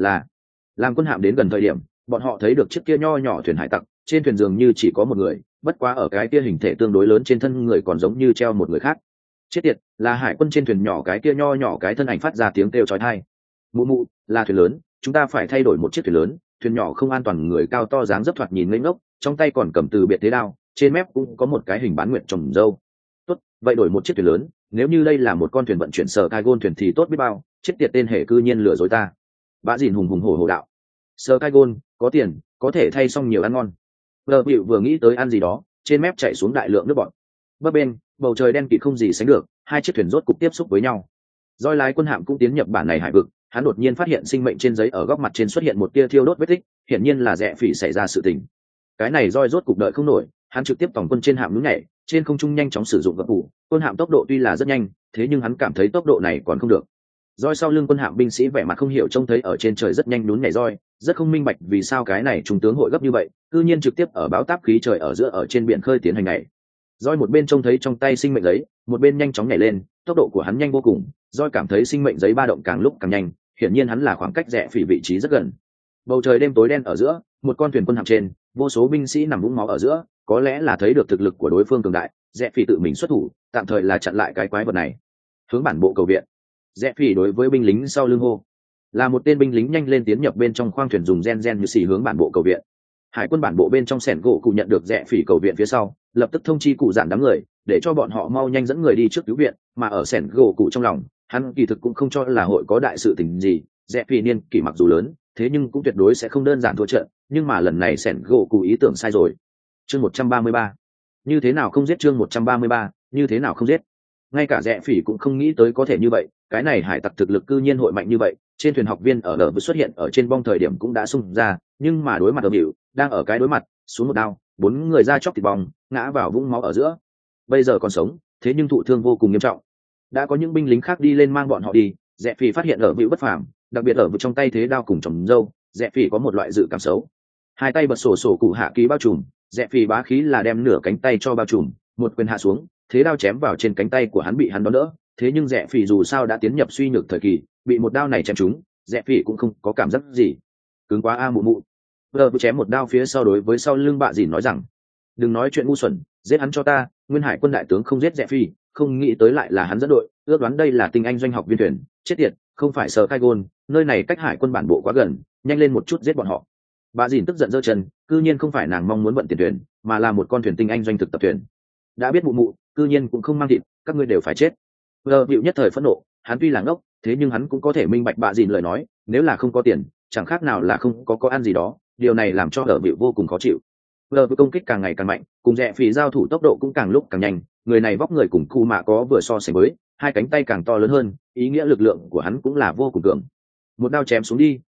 Làm quân hạm đến gần thời điểm, bọn họ thấy được chiếc kia nho nhỏ thuyền hải tặc, trên thuyền dường như chỉ có một người, bất quá ở cái kia hình thể tương đối lớn trên thân người còn giống như treo một người khác. Chết tiệt, là hải quân trên thuyền nhỏ cái kia nho nhỏ cái thân ảnh phát ra tiếng kêu chói tai. Mụ mụ, là thuyền lớn, chúng ta phải thay đổi một chiếc thuyền lớn, thuyền nhỏ không an toàn. Người cao to dáng dấp thoạt nhìn ngây ngốc, trong tay còn cầm từ biệt thế đao, trên mép cũng có một cái hình bán nguyệt trồng dâu. Tốt, vậy đổi một chiếc thuyền lớn, nếu như đây là một con thuyền vận chuyển sở cai gôn thuyền thì tốt biết bao. Chết tiệt tên hệ cư nhiên lừa dối ta. Bã dìn hùng hùng hổ hổ đạo, sở cai gôn có tiền, có thể thay xong nhiều ăn ngon. Vợ bịu vừa nghĩ tới ăn gì đó, trên mép chảy xuống đại lượng nước bọt. Bấp bên bầu trời đen kịt không gì sánh được, hai chiếc thuyền rốt cục tiếp xúc với nhau. Doi lái quân hạm cũng tiến nhập bản này hải vực, hắn đột nhiên phát hiện sinh mệnh trên giấy ở góc mặt trên xuất hiện một tia thiêu đốt vết tích, hiển nhiên là rẽ phỉ xảy ra sự tình. Cái này Doi rốt cục đợi không nổi, hắn trực tiếp tổng quân trên hạm nhún nhảy, trên không trung nhanh chóng sử dụng gập phủ. Quân hạm tốc độ tuy là rất nhanh, thế nhưng hắn cảm thấy tốc độ này còn không được. Doi sau lưng quân hạm binh sĩ vẻ mặt không hiểu trông thấy ở trên trời rất nhanh nhún nhảy Doi, rất không minh bạch vì sao cái này trung tướng hội gấp như vậy, cư nhiên trực tiếp ở báo táp khí trời ở giữa ở trên biển khơi tiến hành nhảy. Doi một bên trông thấy trong tay sinh mệnh giấy, một bên nhanh chóng nhảy lên, tốc độ của hắn nhanh vô cùng. Doi cảm thấy sinh mệnh giấy ba động càng lúc càng nhanh, hiển nhiên hắn là khoảng cách rẽ phỉ vị trí rất gần. Bầu trời đêm tối đen ở giữa, một con thuyền quân hạm trên, vô số binh sĩ nằm vũng máu ở giữa, có lẽ là thấy được thực lực của đối phương cường đại, rẽ phỉ tự mình xuất thủ, tạm thời là chặn lại cái quái vật này. Hướng bản bộ cầu viện. Rẽ phỉ đối với binh lính sau lưng hô, là một tên binh lính nhanh lên tiến nhập bên trong khoang thuyền dùng gen như xì hướng bản bộ cầu viện. Hải quân bản bộ bên trong sẻn gỗ cụ nhận được rẽ phỉ cầu viện phía sau, lập tức thông chi cụ dạn đám người để cho bọn họ mau nhanh dẫn người đi trước cứu viện. Mà ở sẻn gỗ cụ trong lòng, hắn kỳ thực cũng không cho là hội có đại sự tình gì. Rẽ phỉ niên kỷ mặc dù lớn, thế nhưng cũng tuyệt đối sẽ không đơn giản thua trận. Nhưng mà lần này sẻn gỗ cụ ý tưởng sai rồi. Chương 133, như thế nào không giết. Chương 133, như thế nào không giết. Ngay cả rẽ phỉ cũng không nghĩ tới có thể như vậy, cái này hải tặc thực lực cư nhiên hội mạnh như vậy. Trên thuyền học viên ở đờ vừa xuất hiện ở trên bong thời điểm cũng đã xung ra, nhưng mà đối mặt ở biểu đang ở cái đối mặt xuống một đao, bốn người ra chóc thịt bong, ngã vào vũng máu ở giữa. Bây giờ còn sống, thế nhưng thụ thương vô cùng nghiêm trọng. Đã có những binh lính khác đi lên mang bọn họ đi. Rẽ phỉ phát hiện ở biểu bất phàm, đặc biệt ở vực trong tay thế đao cùng chồng dâu, rẽ phỉ có một loại dự cảm xấu. Hai tay bật sổ cụ hạ ký bao trùm, rẽ phỉ bá khí là đem nửa cánh tay cho bao trùm, một quyền hạ xuống, thế đao chém vào trên cánh tay của hắn bị hắn đón đỡ. Thế nhưng rẽ phỉ dù sao đã tiến nhập suy nhược thời kỳ, bị một đao này chém trúng, rẽ phỉ cũng không có cảm giác gì. Cứng quá a mụ mụ. Vừa chém một đao phía sau đối với sau lưng bạ dìn nói rằng, đừng nói chuyện ngu xuẩn, giết hắn cho ta. Nguyên hải quân đại tướng không giết rẽ phỉ, không nghĩ tới lại là hắn dẫn đội, ước đoán đây là tinh anh doanh học viên thuyền. Chết tiệt, không phải sờ khai gôn, nơi này cách hải quân bản bộ quá gần, nhanh lên một chút giết bọn họ. Bạ dìn tức giận giơ chân, cư nhiên không phải nàng mong muốn vận tiền thuyền, mà là một con thuyền tinh anh doanh thực tập thuyền. Đã biết mụ mụ, cư nhiên cũng không mang thịt, các ngươi đều phải chết. Vừa bịu nhất thời phẫn nộ, hắn tuy là ngốc, thế nhưng hắn cũng có thể minh bạch bạ dìn lời nói, nếu là không có tiền, chẳng khác nào là không có ăn gì đó. Điều này làm cho Hở Bịu vô cùng khó chịu. Vừa công kích càng ngày càng mạnh, cùng rẽ phỉ giao thủ tốc độ cũng càng lúc càng nhanh. Người này vóc người cùng Cu Mạ có vừa so sánh với, hai cánh tay càng to lớn hơn, ý nghĩa lực lượng của hắn cũng là vô cùng cường. Một đao chém xuống đi,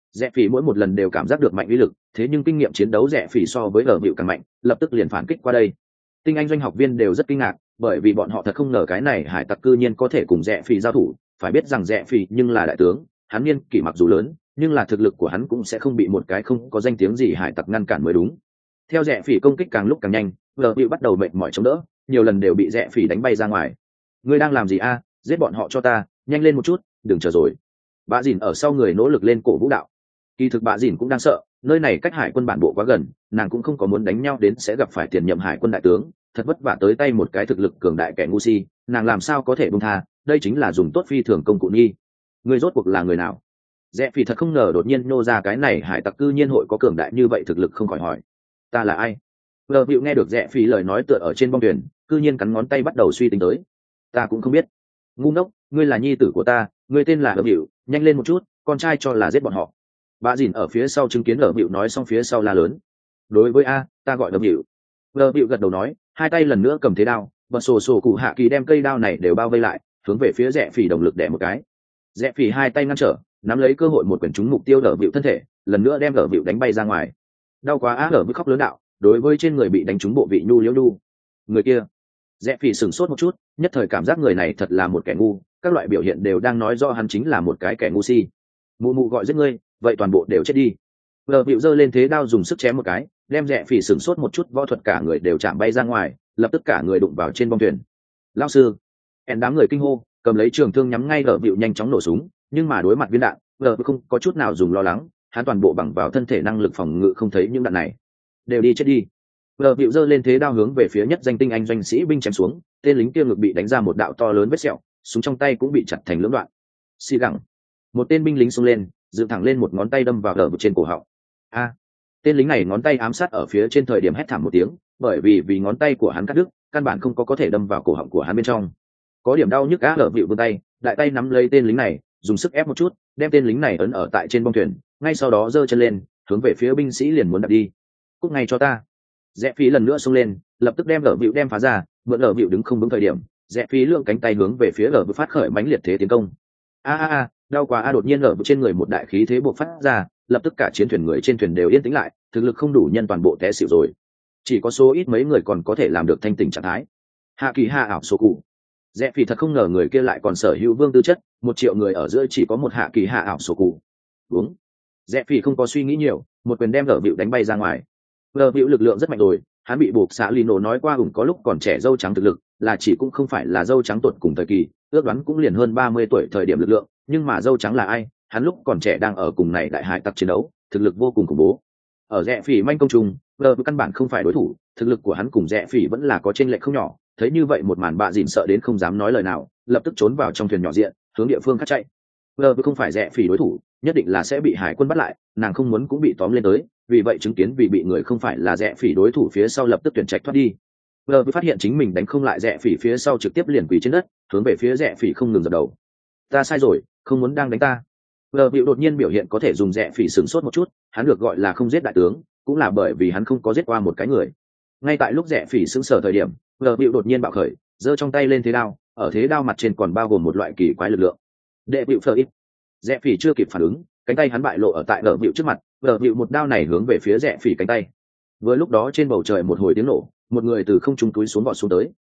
Rẽ phỉ mỗi một lần đều cảm giác được mạnh uy lực, thế nhưng kinh nghiệm chiến đấu rẽ phỉ so với lờ vịu càng mạnh, lập tức liền phản kích qua đây. Tinh anh doanh học viên đều rất kinh ngạc, bởi vì bọn họ thật không ngờ cái này hải tặc cư nhiên có thể cùng rẽ phỉ giao thủ. Phải biết rằng rẽ phỉ nhưng là đại tướng, hắn niên kỷ mặc dù lớn, nhưng là thực lực của hắn cũng sẽ không bị một cái không có danh tiếng gì hải tặc ngăn cản mới đúng. Theo rẽ phỉ công kích càng lúc càng nhanh, lờ vịu bắt đầu mệt mỏi chống đỡ, nhiều lần đều bị rẽ phỉ đánh bay ra ngoài. Ngươi đang làm gì a? Giết bọn họ cho ta, nhanh lên một chút, đừng chờ rồi. Bạ dìn ở sau người nỗ lực lên cổ vũ đạo. Kỳ thực bạ dìn cũng đang sợ, nơi này cách hải quân bản bộ quá gần, nàng cũng không có muốn đánh nhau đến sẽ gặp phải tiền nhậm hải quân đại tướng, thật vất vả tới tay một cái thực lực cường đại kẻ ngu si, nàng làm sao có thể buông tha, đây chính là dùng tốt phi thường công cụ nghi. Người rốt cuộc là người nào? Rẽ phỉ thật không ngờ đột nhiên nô ra cái này hải tặc cư nhiên hội có cường đại như vậy thực lực, không khỏi hỏi. Ta là ai? Lờ Vịu nghe được Rẽ phỉ lời nói tựa ở trên bong thuyền, cư nhiên cắn ngón tay bắt đầu suy tính tới. Ta cũng không biết. Ngu ngốc, ngươi là nhi tử của ta, ngươi tên là Lờ Vịu, nhanh lên một chút, con trai cho là giết bọn họ. Bà dìn ở phía sau chứng kiến Lờ Vịu nói xong phía sau la lớn. Đối với a, ta gọi Lờ Vịu. Lờ Vịu gật đầu nói, hai tay lần nữa cầm thế đao, bật sổ cụ hạ kỳ đem cây đao này đều bao vây lại, hướng về phía Rẽ phỉ đồng lực đẻ một cái. Rẽ phỉ hai tay ngăn trở, nắm lấy cơ hội một quyển trúng mục tiêu Lờ Vịu thân thể, lần nữa đem Lờ Vịu đánh bay ra ngoài. Đau quá á, Lờ Vịu khóc lớn đạo, đối với trên người bị đánh trúng bộ vị nhu liễu nhu. Người kia. Rẽ phỉ sửng sốt một chút, nhất thời cảm giác người này thật là một kẻ ngu, các loại biểu hiện đều đang nói rõ hắn chính là một cái kẻ ngu si. Mụ mụ gọi giết ngươi, vậy toàn bộ đều chết đi. Lờ Vịu giơ lên thế đao dùng sức chém một cái, đem Rẽ phỉ sửng sốt một chút, võ thuật cả người đều chạm bay ra ngoài, lập tức cả người đụng vào trên bong thuyền. Lão sư, en đám người kinh hô, cầm lấy trường thương nhắm ngay Lờ Vịu nhanh chóng nổ súng, nhưng mà đối mặt viên đạn, Lờ Vịu không có chút nào dùng lo lắng, hắn toàn bộ bằng vào thân thể năng lực phòng ngự không thấy những đạn này. Đều đi chết đi. Lờ Vịu giơ lên thế đao hướng về phía nhất danh tinh anh doanh sĩ binh chém xuống, tên lính kia ngực bị đánh ra một đạo to lớn vết sẹo, súng trong tay cũng bị chặt thành lưỡng đoạn. Xì gẳng. Một tên binh lính xông lên, dựng thẳng lên một ngón tay đâm vào Lờ Vịu trên cổ họng. A. Tên lính này ngón tay ám sát ở phía trên thời điểm hét thảm một tiếng, bởi vì ngón tay của hắn cắt đứt, căn bản không có thể đâm vào cổ họng của hắn bên trong. Có điểm đau nhức á, Lờ Vịu vươn tay, đại tay nắm lấy tên lính này, dùng sức ép một chút, đem tên lính này ấn ở tại trên bong thuyền, ngay sau đó giơ chân lên, hướng về phía binh sĩ liền muốn đạp đi. Cút ngay cho ta. Rẽ phí lần nữa xông lên, lập tức đem Lờ Vịu đem phá ra, mượn Lờ Vịu đứng không vững thời điểm, Rẽ phí lượng cánh tay hướng về phía Lờ Vịu phát khởi mãnh liệt thế tiến công. A, đau quá a, đột nhiên Lờ Vịu trên người một đại khí thế bộc phát ra, lập tức cả chiến thuyền người trên thuyền đều yên tĩnh lại, thực lực không đủ nhân toàn bộ té xỉu rồi. Chỉ có số ít mấy người còn có thể làm được thanh tỉnh trạng thái. Hạ kỳ hạ ảo số cụ. Rẽ phí thật không ngờ người kia lại còn sở hữu vương tư chất, 1 triệu người ở giữa chỉ có một hạ kỳ hạ ảo số cụ. Đúng. Rẽ phí không có suy nghĩ nhiều, một quyền đem Lờ Vịu đánh bay ra ngoài. Lờ Vịu lực lượng rất mạnh rồi, hắn bị buộc xạ Lino nói qua có lúc còn trẻ dâu trắng thực lực, là chỉ cũng không phải là dâu trắng tuột cùng thời kỳ, ước đoán cũng liền hơn 30 tuổi thời điểm lực lượng, nhưng mà dâu trắng là ai? Hắn lúc còn trẻ đang ở cùng này đại hải tặc chiến đấu, thực lực vô cùng khủng bố. Ở Rẽ phỉ manh công trung, Lờ Vịu căn bản không phải đối thủ, thực lực của hắn cùng Rẽ phỉ vẫn là có chênh lệch không nhỏ, thấy như vậy một màn bạ dìn sợ đến không dám nói lời nào, lập tức trốn vào trong thuyền nhỏ diện, hướng địa phương khác chạy. Lờ Vịu không phải Rẽ phỉ đối thủ, nhất định là sẽ bị hải quân bắt lại, nàng không muốn cũng bị tóm lên tới, vì vậy chứng kiến vì bị người không phải là Rẽ phỉ đối thủ phía sau lập tức tuyển trạch thoát đi. Lờ Vịu phát hiện chính mình đánh không lại Rẽ phỉ phía sau trực tiếp liền quỳ trên đất, hướng về phía Rẽ phỉ không ngừng dập đầu. Ta sai rồi, không muốn đang đánh ta. Lờ Vịu đột nhiên biểu hiện có thể dùng Rẽ phỉ sửng sốt một chút, hắn được gọi là không giết đại tướng, cũng là bởi vì hắn không có giết qua một cái người. Ngay tại lúc Rẽ phỉ sững sờ thời điểm, Lờ Vịu đột nhiên bạo khởi, giơ trong tay lên thế đao, ở thế đao mặt trên còn bao gồm một loại kỳ quái lực lượng. Đệ Vịu phở ít. Rẽ phỉ chưa kịp phản ứng, cánh tay hắn bại lộ ở tại Lờ Vịu trước mặt, Lờ Vịu một đao này hướng về phía Rẽ phỉ cánh tay. Vừa lúc đó trên bầu trời một hồi tiếng nổ, một người từ không trung túi xuống vọt xuống tới.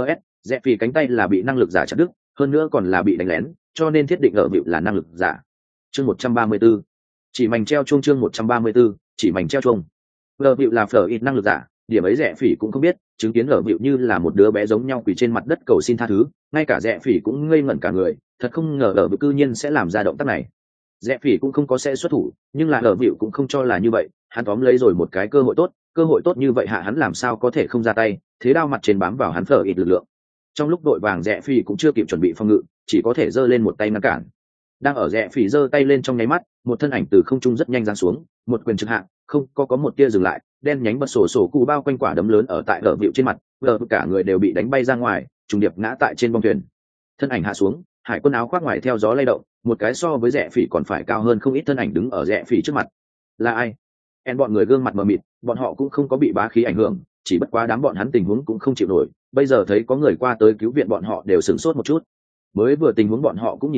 Rẽ phỉ cánh tay là bị năng lực giả chặt đứt, hơn nữa còn là bị đánh lén, cho nên thiết định Lờ Vịu là năng lực giả. Chương 134. Chỉ mảnh treo chuông, chương 134, chỉ mảnh treo chuông. Lờ Vịu là phở ít năng lực giả, điểm ấy Rẽ phỉ cũng không biết, chứng kiến Lờ Vịu như là một đứa bé giống nhau quỳ trên mặt đất cầu xin tha thứ, ngay cả Rẽ phỉ cũng ngây ngẩn cả người, thật không ngờ Lờ Vịu cư nhiên sẽ làm ra động tác này. Rẽ phỉ cũng không có sẽ xuất thủ, nhưng là Lờ Vịu cũng không cho là như vậy, hắn tóm lấy rồi một cái cơ hội tốt như vậy hạ hắn làm sao có thể không ra tay, thế đao mặt trên bám vào hắn phở ít lực lượng. Trong lúc đội vàng Rẽ phỉ cũng chưa kịp chuẩn bị phòng ngự, chỉ có thể giơ lên một tay ngăn cản. Đang ở Rẽ phỉ giơ tay lên trong nháy mắt, một thân ảnh từ không trung rất nhanh giáng xuống, một quyền trực hạ, không có một tia dừng lại, đen nhánh bật sổ cụ bao quanh quả đấm lớn ở tại Lờ Vịu trên mặt, Lờ Vịu cả người đều bị đánh bay ra ngoài, trùng điệp ngã tại trên bong thuyền. Thân ảnh hạ xuống, hải quân áo khoác ngoài theo gió lay động, một cái so với Rẽ phỉ còn phải cao hơn không ít thân ảnh đứng ở Rẽ phỉ trước mặt. Là ai? Bọn người gương mặt mờ mịt, bọn họ cũng không có bị bá khí ảnh hưởng, chỉ bất quá đám bọn hắn tình huống cũng không chịu nổi, bây giờ thấy có người qua tới cứu viện bọn họ đều sửng sốt một chút. Mới vừa tình huống bọn họ cũng nhìn thấy,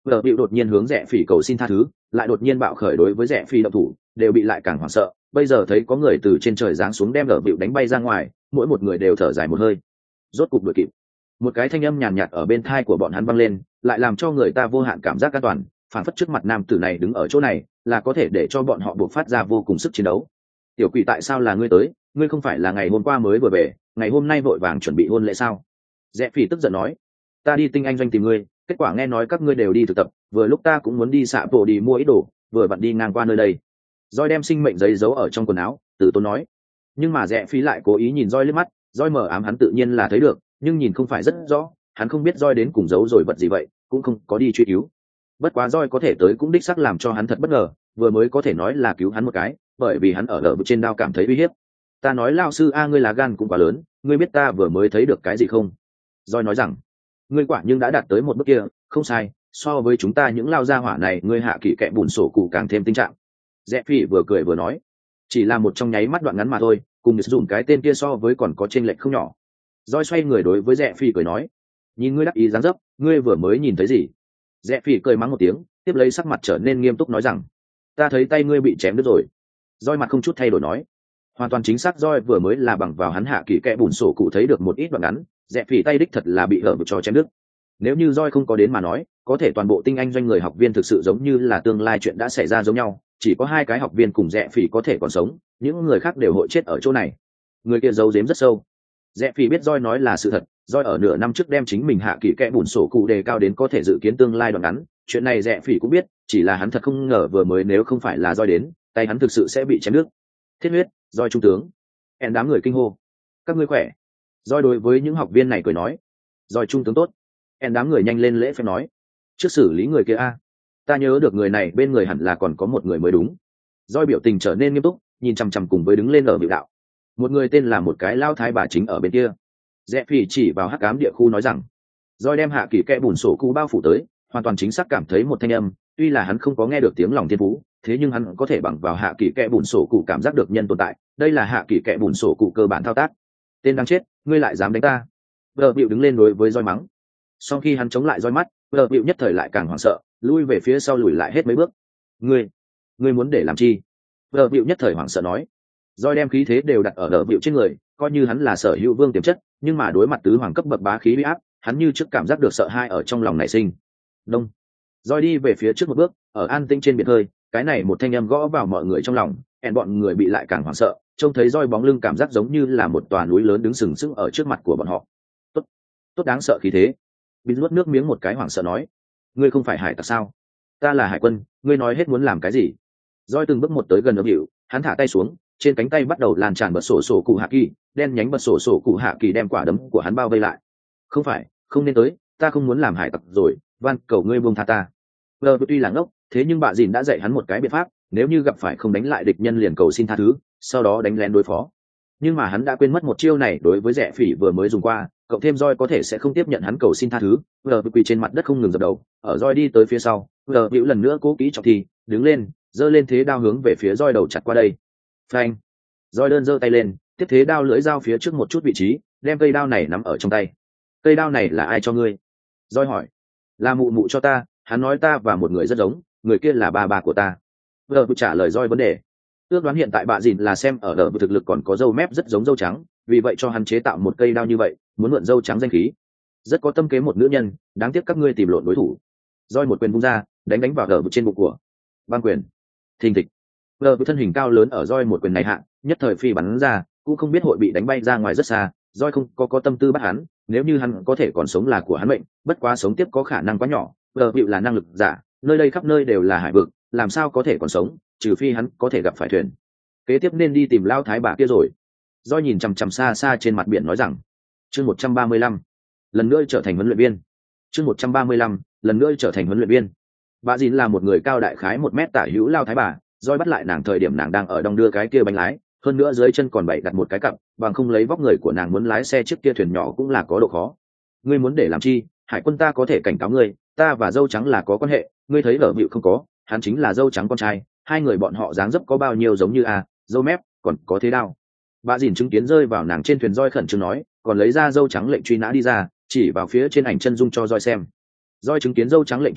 vợ bịu đột nhiên hướng rẽ phỉ cầu xin tha thứ, lại đột nhiên bạo khởi đối với rẽ phỉ động thủ, đều bị lại càng hoảng sợ. Bây giờ thấy có người từ trên trời giáng xuống đem vợ bịu đánh bay ra ngoài, mỗi một người đều thở dài một hơi. Rốt cục đuổi kịp. Một cái thanh âm nhàn nhạt ở bên tai của bọn hắn vang lên, lại làm cho người ta vô hạn cảm giác an toàn, phản phất trước mặt nam tử này đứng ở chỗ này là có thể để cho bọn họ buộc phát ra vô cùng sức chiến đấu. Tiểu quỷ, tại sao là ngươi tới? Ngươi không phải là ngày hôm qua mới vừa về, ngày hôm nay vội vàng chuẩn bị hôn lễ sao? Rẽ phỉ tức giận nói. Ta đi tinh anh doanh tìm ngươi, kết quả nghe nói các ngươi đều đi thực tập, vừa lúc ta cũng muốn đi xạ bộ đi mua ít đồ, vừa vặn đi ngang qua nơi đây. Roi đem sinh mệnh giấy giấu ở trong quần áo, từ tốn nói. Nhưng mà Rẽ phỉ lại cố ý nhìn Roi liếc mắt, Roi mờ ám hắn tự nhiên là thấy được, nhưng nhìn không phải rất rõ, hắn không biết Roi đến cùng giấu rồi vật gì vậy, cũng không có đi truy cứu. Bất quá Roi có thể tới cũng đích xác làm cho hắn thật bất ngờ, vừa mới có thể nói là cứu hắn một cái, bởi vì hắn ở trên đao cảm thấy uy hiếp. Ta nói lao sư a, ngươi là gan cũng quá lớn, ngươi biết ta vừa mới thấy được cái gì không? Roi nói rằng, ngươi quả nhưng đã đạt tới một bước kia, không sai, so với chúng ta những lao gia hỏa này, ngươi hạ kỵ kẹ bùn sổ cụ càng thêm tinh trạng. Rẽ phỉ vừa cười vừa nói, chỉ là một trong nháy mắt đoạn ngắn mà thôi, cùng dùng cái tên kia so với còn có chênh lệch không nhỏ. Roi xoay người đối với Rẽ phỉ cười nói, nhìn ngươi đắc ý dáng dấp, ngươi vừa mới nhìn thấy gì? Rẽ phỉ cười mắng một tiếng, tiếp lấy sắc mặt trở nên nghiêm túc nói rằng, ta thấy tay ngươi bị chém đứt rồi. Roi mặt không chút thay đổi nói, hoàn toàn chính xác, Roi vừa mới là bằng vào hắn hạ kỳ kẽ bùn sổ cụ thấy được một ít đoạn ngắn, Rẽ phỉ tay đích thật là bị hở cho chém đứt. Nếu như Roi không có đến mà nói, có thể toàn bộ tinh anh doanh người học viên thực sự giống như là tương lai chuyện đã xảy ra giống nhau, chỉ có 2 cái học viên cùng Rẽ phỉ có thể còn sống, những người khác đều hội chết ở chỗ này. Người kia giấu giếm rất sâu. Rẽ phỉ biết Roi nói là sự thật, Roi ở nửa năm trước đem chính mình hạ kỳ kẽ bùn sổ cụ đề cao đến có thể dự kiến tương lai đoạn ngắn, chuyện này Rẽ phỉ cũng biết, chỉ là hắn thật không ngờ vừa mới nếu không phải là Roi đến, tay hắn thực sự sẽ bị chém đứt. Thiết huyết, Roi trung tướng. En đám người kinh hô, các ngươi khỏe? Roi đối với những học viên này cười nói, Roi trung tướng tốt. En đám người nhanh lên lễ phép nói, trước xử lý người kia a, ta nhớ được người này bên người hẳn là còn có một người mới đúng. Roi biểu tình trở nên nghiêm túc, nhìn chằm chằm cùng với đứng lên ở biểu đạo, một người tên là một cái lao thái bà chính ở bên kia. Rẽ phỉ chỉ vào hắc ám địa khu nói rằng, Roi đem hạ kỳ kẽ bùn sổ cụ bao phủ tới, hoàn toàn chính xác cảm thấy một thanh âm, tuy là hắn không có nghe được tiếng lòng thiên phú, thế nhưng hắn có thể bằng vào hạ kỳ kẽ bùn sổ cụ cảm giác được nhân tồn tại, đây là hạ kỳ kẽ bùn sổ cụ cơ bản thao tác. Tên đáng chết, ngươi lại dám đánh ta? Vợ bịu đứng lên đối với Roi mắng. Sau khi hắn chống lại Roi mắt, vợ bịu nhất thời lại càng hoảng sợ, lui về phía sau lùi lại hết mấy bước. Ngươi muốn để làm chi? Vợ bịu nhất thời hoảng sợ nói. Roi đem khí thế đều đặt ở vợ bịu trên người, coi như hắn là sở hữu vương tiềm chất, nhưng mà đối mặt tứ hoàng cấp bậc bá khí uy áp, hắn như trước cảm giác được sợ hãi ở trong lòng nảy sinh. Đông. Roi đi về phía trước một bước, ở an tĩnh trên biển hơi, cái này một thanh âm gõ vào mọi người trong lòng, bọn người bị lại càng hoảng sợ, trông thấy Roi bóng lưng cảm giác giống như là một tòa núi lớn đứng sừng sững ở trước mặt của bọn họ. Tốt đáng sợ khí thế. Bin nuốt nước miếng một cái hoảng sợ nói, ngươi không phải hải tặc sao? Ta là hải quân, ngươi nói hết muốn làm cái gì? Roi từng bước một tới gần ấm hiệu, hắn thả tay xuống, trên cánh tay bắt đầu lan tràn bật sổ sổ cụ hạ kỳ, đen nhánh bật sổ sổ cụ hạ kỳ đem quả đấm của hắn bao vây lại. Không phải, không nên tới, ta không muốn làm hải tặc rồi, van cầu ngươi buông tha ta. Vợ tuy là ngốc, thế nhưng bà dìn đã dạy hắn một cái biện pháp, nếu như gặp phải không đánh lại địch nhân liền cầu xin tha thứ, sau đó đánh lén đối phó. Nhưng mà hắn đã quên mất một chiêu này đối với Rẽ phỉ vừa mới dùng qua, cộng thêm Roi có thể sẽ không tiếp nhận hắn cầu xin tha thứ. Vợ quỳ trên mặt đất không ngừng dập đầu, ở Roi đi tới phía sau, vợ bĩu lần nữa cố kỹ trọng thì đứng lên, giơ lên thế đao hướng về phía Roi đầu chặt qua đây. Phanh! Roi đơn giơ tay lên, tiếp thế đao lưỡi dao phía trước một chút vị trí, đem cây đao này nắm ở trong tay. Cây đao này là ai cho ngươi? Roi hỏi. Là mụ mụ cho ta, hắn nói ta và một người rất giống, người kia là bà của ta. Vợ trả lời Roi vấn đề. Ước đoán hiện tại bà dìn là xem ở đờ thực lực còn có râu mép rất giống râu trắng, vì vậy cho hắn chế tạo một cây đao như vậy, muốn mượn râu trắng danh khí. Rất có tâm kế một nữ nhân, đáng tiếc các ngươi tìm lộn đối thủ. Roi một quyền vung ra, đánh vào đờ trên bụng của. Băng quyền. Thình thịch. Đờ thân hình cao lớn ở Roi một quyền này hạ, nhất thời phi bắn ra, cũng không biết hội bị đánh bay ra ngoài rất xa. Roi không có tâm tư bắt hắn, nếu như hắn có thể còn sống là của hắn mệnh, bất quá sống tiếp có khả năng quá nhỏ. Đờ là năng lực giả, nơi đây khắp nơi đều là hải vực, làm sao có thể còn sống, trừ phi hắn có thể gặp phải thuyền. Kế tiếp nên đi tìm lao thái bà kia rồi. Doi nhìn chằm chằm xa xa trên mặt biển nói rằng, chương 135, lần nữa trở thành huấn luyện viên. Chương 135, lần nữa trở thành huấn luyện viên. Bà dìn là một người cao đại khái 1 mét tả hữu lao thái bà. Doi bắt lại nàng thời điểm nàng đang ở đong đưa cái kia bánh lái, hơn nữa dưới chân còn bày đặt một cái cặp, bằng không lấy vóc người của nàng muốn lái xe chiếc kia thuyền nhỏ cũng là có độ khó. Ngươi muốn để làm chi? Hải quân ta có thể cảnh cáo ngươi, ta và dâu trắng là có quan hệ, ngươi thấy lở bịu không có, hắn chính là dâu trắng con trai, hai người bọn họ dáng dấp có bao nhiêu giống như dâu mép, còn có thế đao. Bà dìn chứng kiến rơi vào nàng trên thuyền. Roi khẩn trương nói, còn lấy ra dâu trắng lệnh truy nã đi ra, chỉ vào phía trên ảnh chân dung cho Roi xem. Roi chứng kiến dâu trắng lệnh truy nã,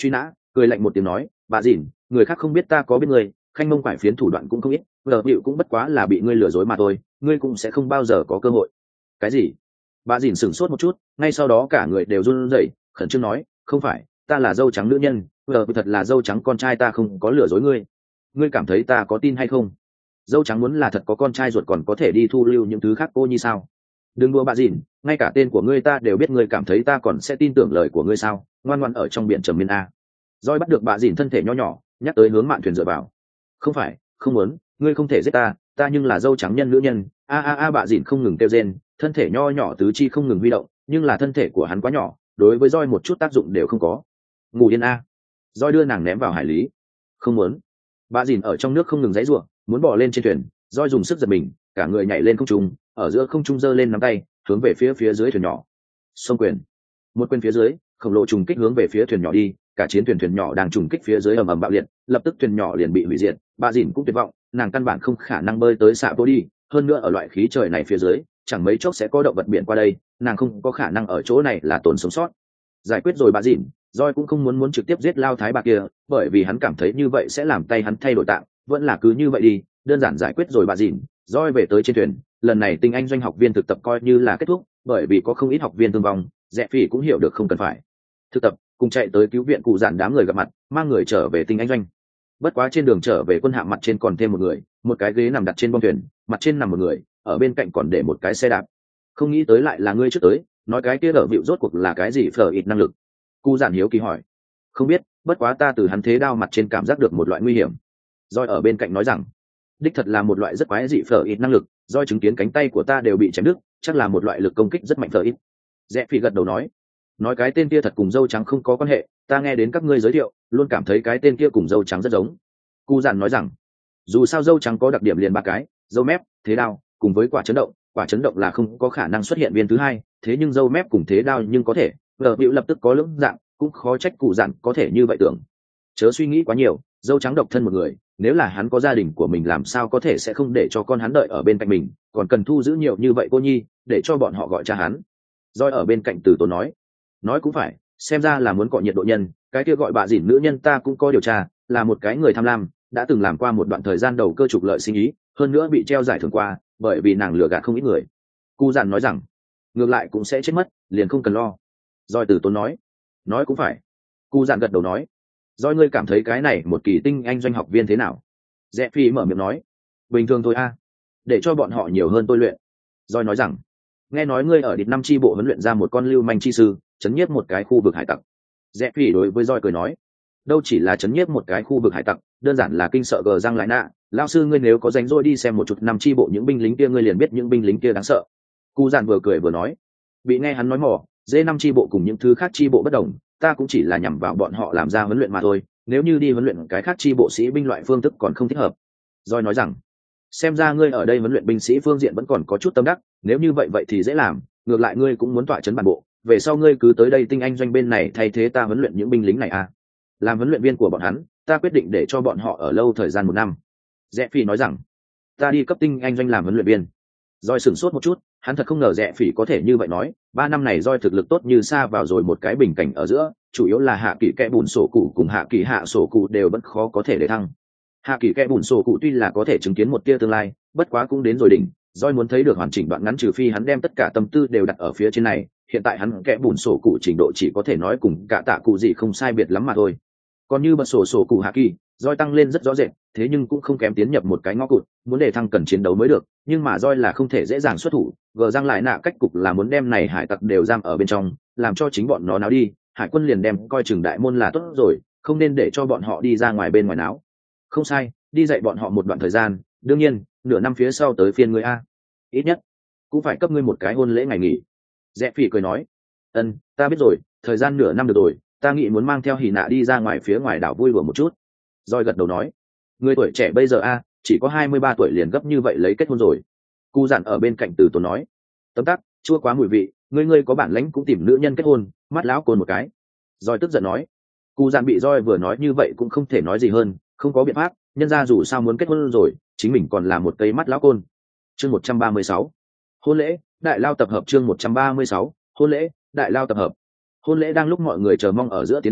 cười lạnh một tiếng nói, bà dìn, người khác không biết ta có biết ngươi, khanh mông quải phiến thủ đoạn cũng không ít, vợ hiệu cũng bất quá là bị ngươi lừa dối mà thôi, ngươi cũng sẽ không bao giờ có cơ hội. Cái gì? Bà dìn sửng sốt một chút, ngay sau đó cả người đều run rẩy, khẩn trương nói, không phải, ta là dâu trắng nữ nhân, vợ thật là dâu trắng con trai, ta không có lừa dối ngươi. Ngươi cảm thấy ta có tin hay không? Dâu trắng muốn là thật có con trai ruột còn có thể đi thu lưu những thứ khác cô như sao? Đừng đùa bà dìn, ngay cả tên của ngươi ta đều biết, ngươi cảm thấy ta còn sẽ tin tưởng lời của ngươi sao? Ngoan ngoãn ở trong biển trầm miên a. Roi bắt được bà dìn thân thể nho nhỏ, nhắc tới hướng mạn thuyền dựa vào. Không phải, không muốn, ngươi không thể giết ta, ta nhưng là dâu trắng nhân nữ nhân. Bà dìn không ngừng kêu rên, thân thể nho nhỏ tứ chi không ngừng huy động, nhưng là thân thể của hắn quá nhỏ, đối với Roi một chút tác dụng đều không có. Ngủ yên a. Roi đưa nàng ném vào hải lý. Không muốn. Bà dìn ở trong nước không ngừng giãy giụa, muốn bò lên trên thuyền. Roi dùng sức giật mình, cả người nhảy lên không trung, ở giữa không trung giơ lên nắm tay, hướng về phía dưới thuyền nhỏ. Xông quyền. Một quyền phía dưới, khổng lồ trùng kích hướng về phía thuyền nhỏ đi, cả chiến thuyền nhỏ đang trùng kích phía dưới ầm ầm bạo liệt, lập tức thuyền nhỏ liền bị hủy diệt. Bà dìn cũng tuyệt vọng, nàng căn bản không khả năng bơi tới xạ vô đi, hơn nữa ở loại khí trời này phía dưới, chẳng mấy chốc sẽ có động vật biển qua đây, nàng không có khả năng ở chỗ này là tồn sống sót. Giải quyết rồi bà dìn, Roi cũng không muốn trực tiếp giết lao thái bà kia, bởi vì hắn cảm thấy như vậy sẽ làm tay hắn thay đổi tạng, vẫn là cứ như vậy đi, đơn giản giải quyết rồi bà dìn, Roi về tới trên thuyền. Lần này tinh anh doanh học viên thực tập coi như là kết thúc, bởi vì có không ít học viên thương vong, Rẽ Phỉ cũng hiểu được không cần phải thực tập, cùng chạy tới cứu viện cụ dạn đám người gặp mặt, mang người trở về tinh anh doanh. Bất quá trên đường trở về quân hạm mặt trên còn thêm một người, một cái ghế nằm đặt trên bong thuyền, mặt trên nằm một người, ở bên cạnh còn để một cái xe đạp. Không nghĩ tới lại là ngươi trước tới, nói cái kia ở vịu rốt cuộc là cái gì, phở ít năng lực. Cụ dạn hiếu kỳ hỏi. Không biết, bất quá ta từ hắn thế đao mặt trên cảm giác được một loại nguy hiểm. Roi ở bên cạnh nói rằng, đích thật là một loại rất quái dị phở ít năng lực, Roi chứng kiến cánh tay của ta đều bị chém đứt, chắc là một loại lực công kích rất mạnh phở ít. Rẽ Phi gật đầu nói cái tên kia thật cùng dâu trắng không có quan hệ, ta nghe đến các ngươi giới thiệu luôn cảm thấy cái tên kia cùng dâu trắng rất giống. Cụ dạn nói rằng, dù sao dâu trắng có đặc điểm liền ba cái, dâu mép, thế đao, cùng với quả chấn động là không có khả năng xuất hiện viên thứ hai, thế nhưng dâu mép cùng thế đao nhưng có thể. Lờ Hữu lập tức có lưỡng dạng, cũng khó trách cụ dạn có thể như vậy tưởng. Chớ suy nghĩ quá nhiều, dâu trắng độc thân một người, nếu là hắn có gia đình của mình làm sao có thể sẽ không để cho con hắn đợi ở bên cạnh mình, còn cần thu giữ nhiều như vậy cô nhi, để cho bọn họ gọi cha hắn. Roi ở bên cạnh từ tốn nói cũng phải, xem ra là muốn cọ nhiệt độ nhân, cái kia gọi bà dìn nữ nhân ta cũng có điều tra, là một cái người tham lam, đã từng làm qua một đoạn thời gian đầu cơ trục lợi sinh ý, hơn nữa bị treo giải thưởng qua, bởi vì nàng lừa gạt không ít người. Cụ dạn nói rằng, ngược lại cũng sẽ chết mất, liền không cần lo. Roi từ tốn nói cũng phải. Cụ dạn gật đầu nói, Roi ngươi cảm thấy cái này một kỳ tinh anh doanh học viên thế nào? Rẽ Phi mở miệng nói, bình thường thôi a, để cho bọn họ nhiều hơn tôi luyện. Roi nói rằng, nghe nói ngươi ở địch năm chi bộ huấn luyện ra một con lưu manh chi sư, chấn nhiếp một cái khu vực hải tặc. Rẽ Phi đối với Roi cười nói, đâu chỉ là chấn nhiếp một cái khu vực hải tặc, đơn giản là kinh sợ gờ răng lại nạ. Lão sư ngươi nếu có rảnh rỗi đi xem một chút năm chi bộ những binh lính kia, ngươi liền biết những binh lính kia đáng sợ. Cụ dạn vừa cười vừa nói, bị nghe hắn nói mỏ, dê năm chi bộ cùng những thứ khác chi bộ bất đồng, ta cũng chỉ là nhằm vào bọn họ làm ra huấn luyện mà thôi, nếu như đi huấn luyện cái khác chi bộ sĩ binh loại phương thức còn không thích hợp. Roi nói rằng, xem ra ngươi ở đây huấn luyện binh sĩ phương diện vẫn còn có chút tâm đắc, nếu như vậy thì dễ làm, ngược lại ngươi cũng muốn tọa chấn bản bộ, về sau ngươi cứ tới đây tinh anh doanh bên này thay thế ta huấn luyện những binh lính này à. Làm huấn luyện viên của bọn hắn, ta quyết định để cho bọn họ ở lâu thời gian 1 năm. Rẽ Phi nói rằng, ta đi cấp tinh anh doanh làm huấn luyện viên. Roi sửng sốt một chút, hắn thật không ngờ Rẽ Phi có thể như vậy nói, 3 năm này Roi thực lực tốt như xa vào rồi một cái bình cảnh ở giữa, chủ yếu là hạ kỳ kẽ bùn sổ cụ cùng hạ kỳ hạ sổ cụ đều vẫn khó có thể để thăng. Hạ kỳ kẽ bùn sổ cụ tuy là có thể chứng kiến một tia tương lai, bất quá cũng đến rồi đỉnh. Roi muốn thấy được hoàn chỉnh đoạn ngắn, trừ phi hắn đem tất cả tâm tư đều đặt ở phía trên này, hiện tại hắn kẽ bùn sổ cụ trình độ chỉ có thể nói cùng cả tạ cụ gì không sai biệt lắm mà thôi. Còn như bật sổ cụ hạ kỳ, Roi tăng lên rất rõ rệt, thế nhưng cũng không kém tiến nhập một cái ngõ cụt, muốn để thăng cần chiến đấu mới được, nhưng mà Roi là không thể dễ dàng xuất thủ, gờ răng lại nạ cách cục là muốn đem này hải tặc đều giam ở bên trong, làm cho chính bọn nó náo đi, hải quân liền đem coi chừng đại môn là tốt rồi, không nên để cho bọn họ đi ra ngoài bên ngoài náo. Không sai, đi dạy bọn họ một đoạn thời gian, đương nhiên, nửa năm phía sau tới phiên ngươi a. Ít nhất cũng phải cấp ngươi một cái hôn lễ ngày nghỉ. Rẽ Phi cười nói, ta biết rồi, thời gian nửa năm được rồi, ta nghĩ muốn mang theo Hỉ Nạ đi ra ngoài phía ngoài đảo vui đùa một chút. Roi gật đầu nói, người tuổi trẻ bây giờ a, chỉ có 23 tuổi liền gấp như vậy lấy kết hôn rồi. Cụ dặn ở bên cạnh từ tốn nói, tấm tắc, chua quá mùi vị, ngươi có bản lãnh cũng tìm nữ nhân kết hôn, mắt lão côn một cái. Roi tức giận nói, cụ dặn bị Roi vừa nói như vậy cũng không thể nói gì hơn, không có biện pháp, nhân ra dù sao muốn kết hôn rồi, chính mình còn là một cây mắt lão côn. Chương 136, hôn lễ đại lao tập hợp. Chương 136, hôn lễ đại lao tập hợp. Hôn lễ đang lúc mọi người chờ mong ở giữa tiến hành,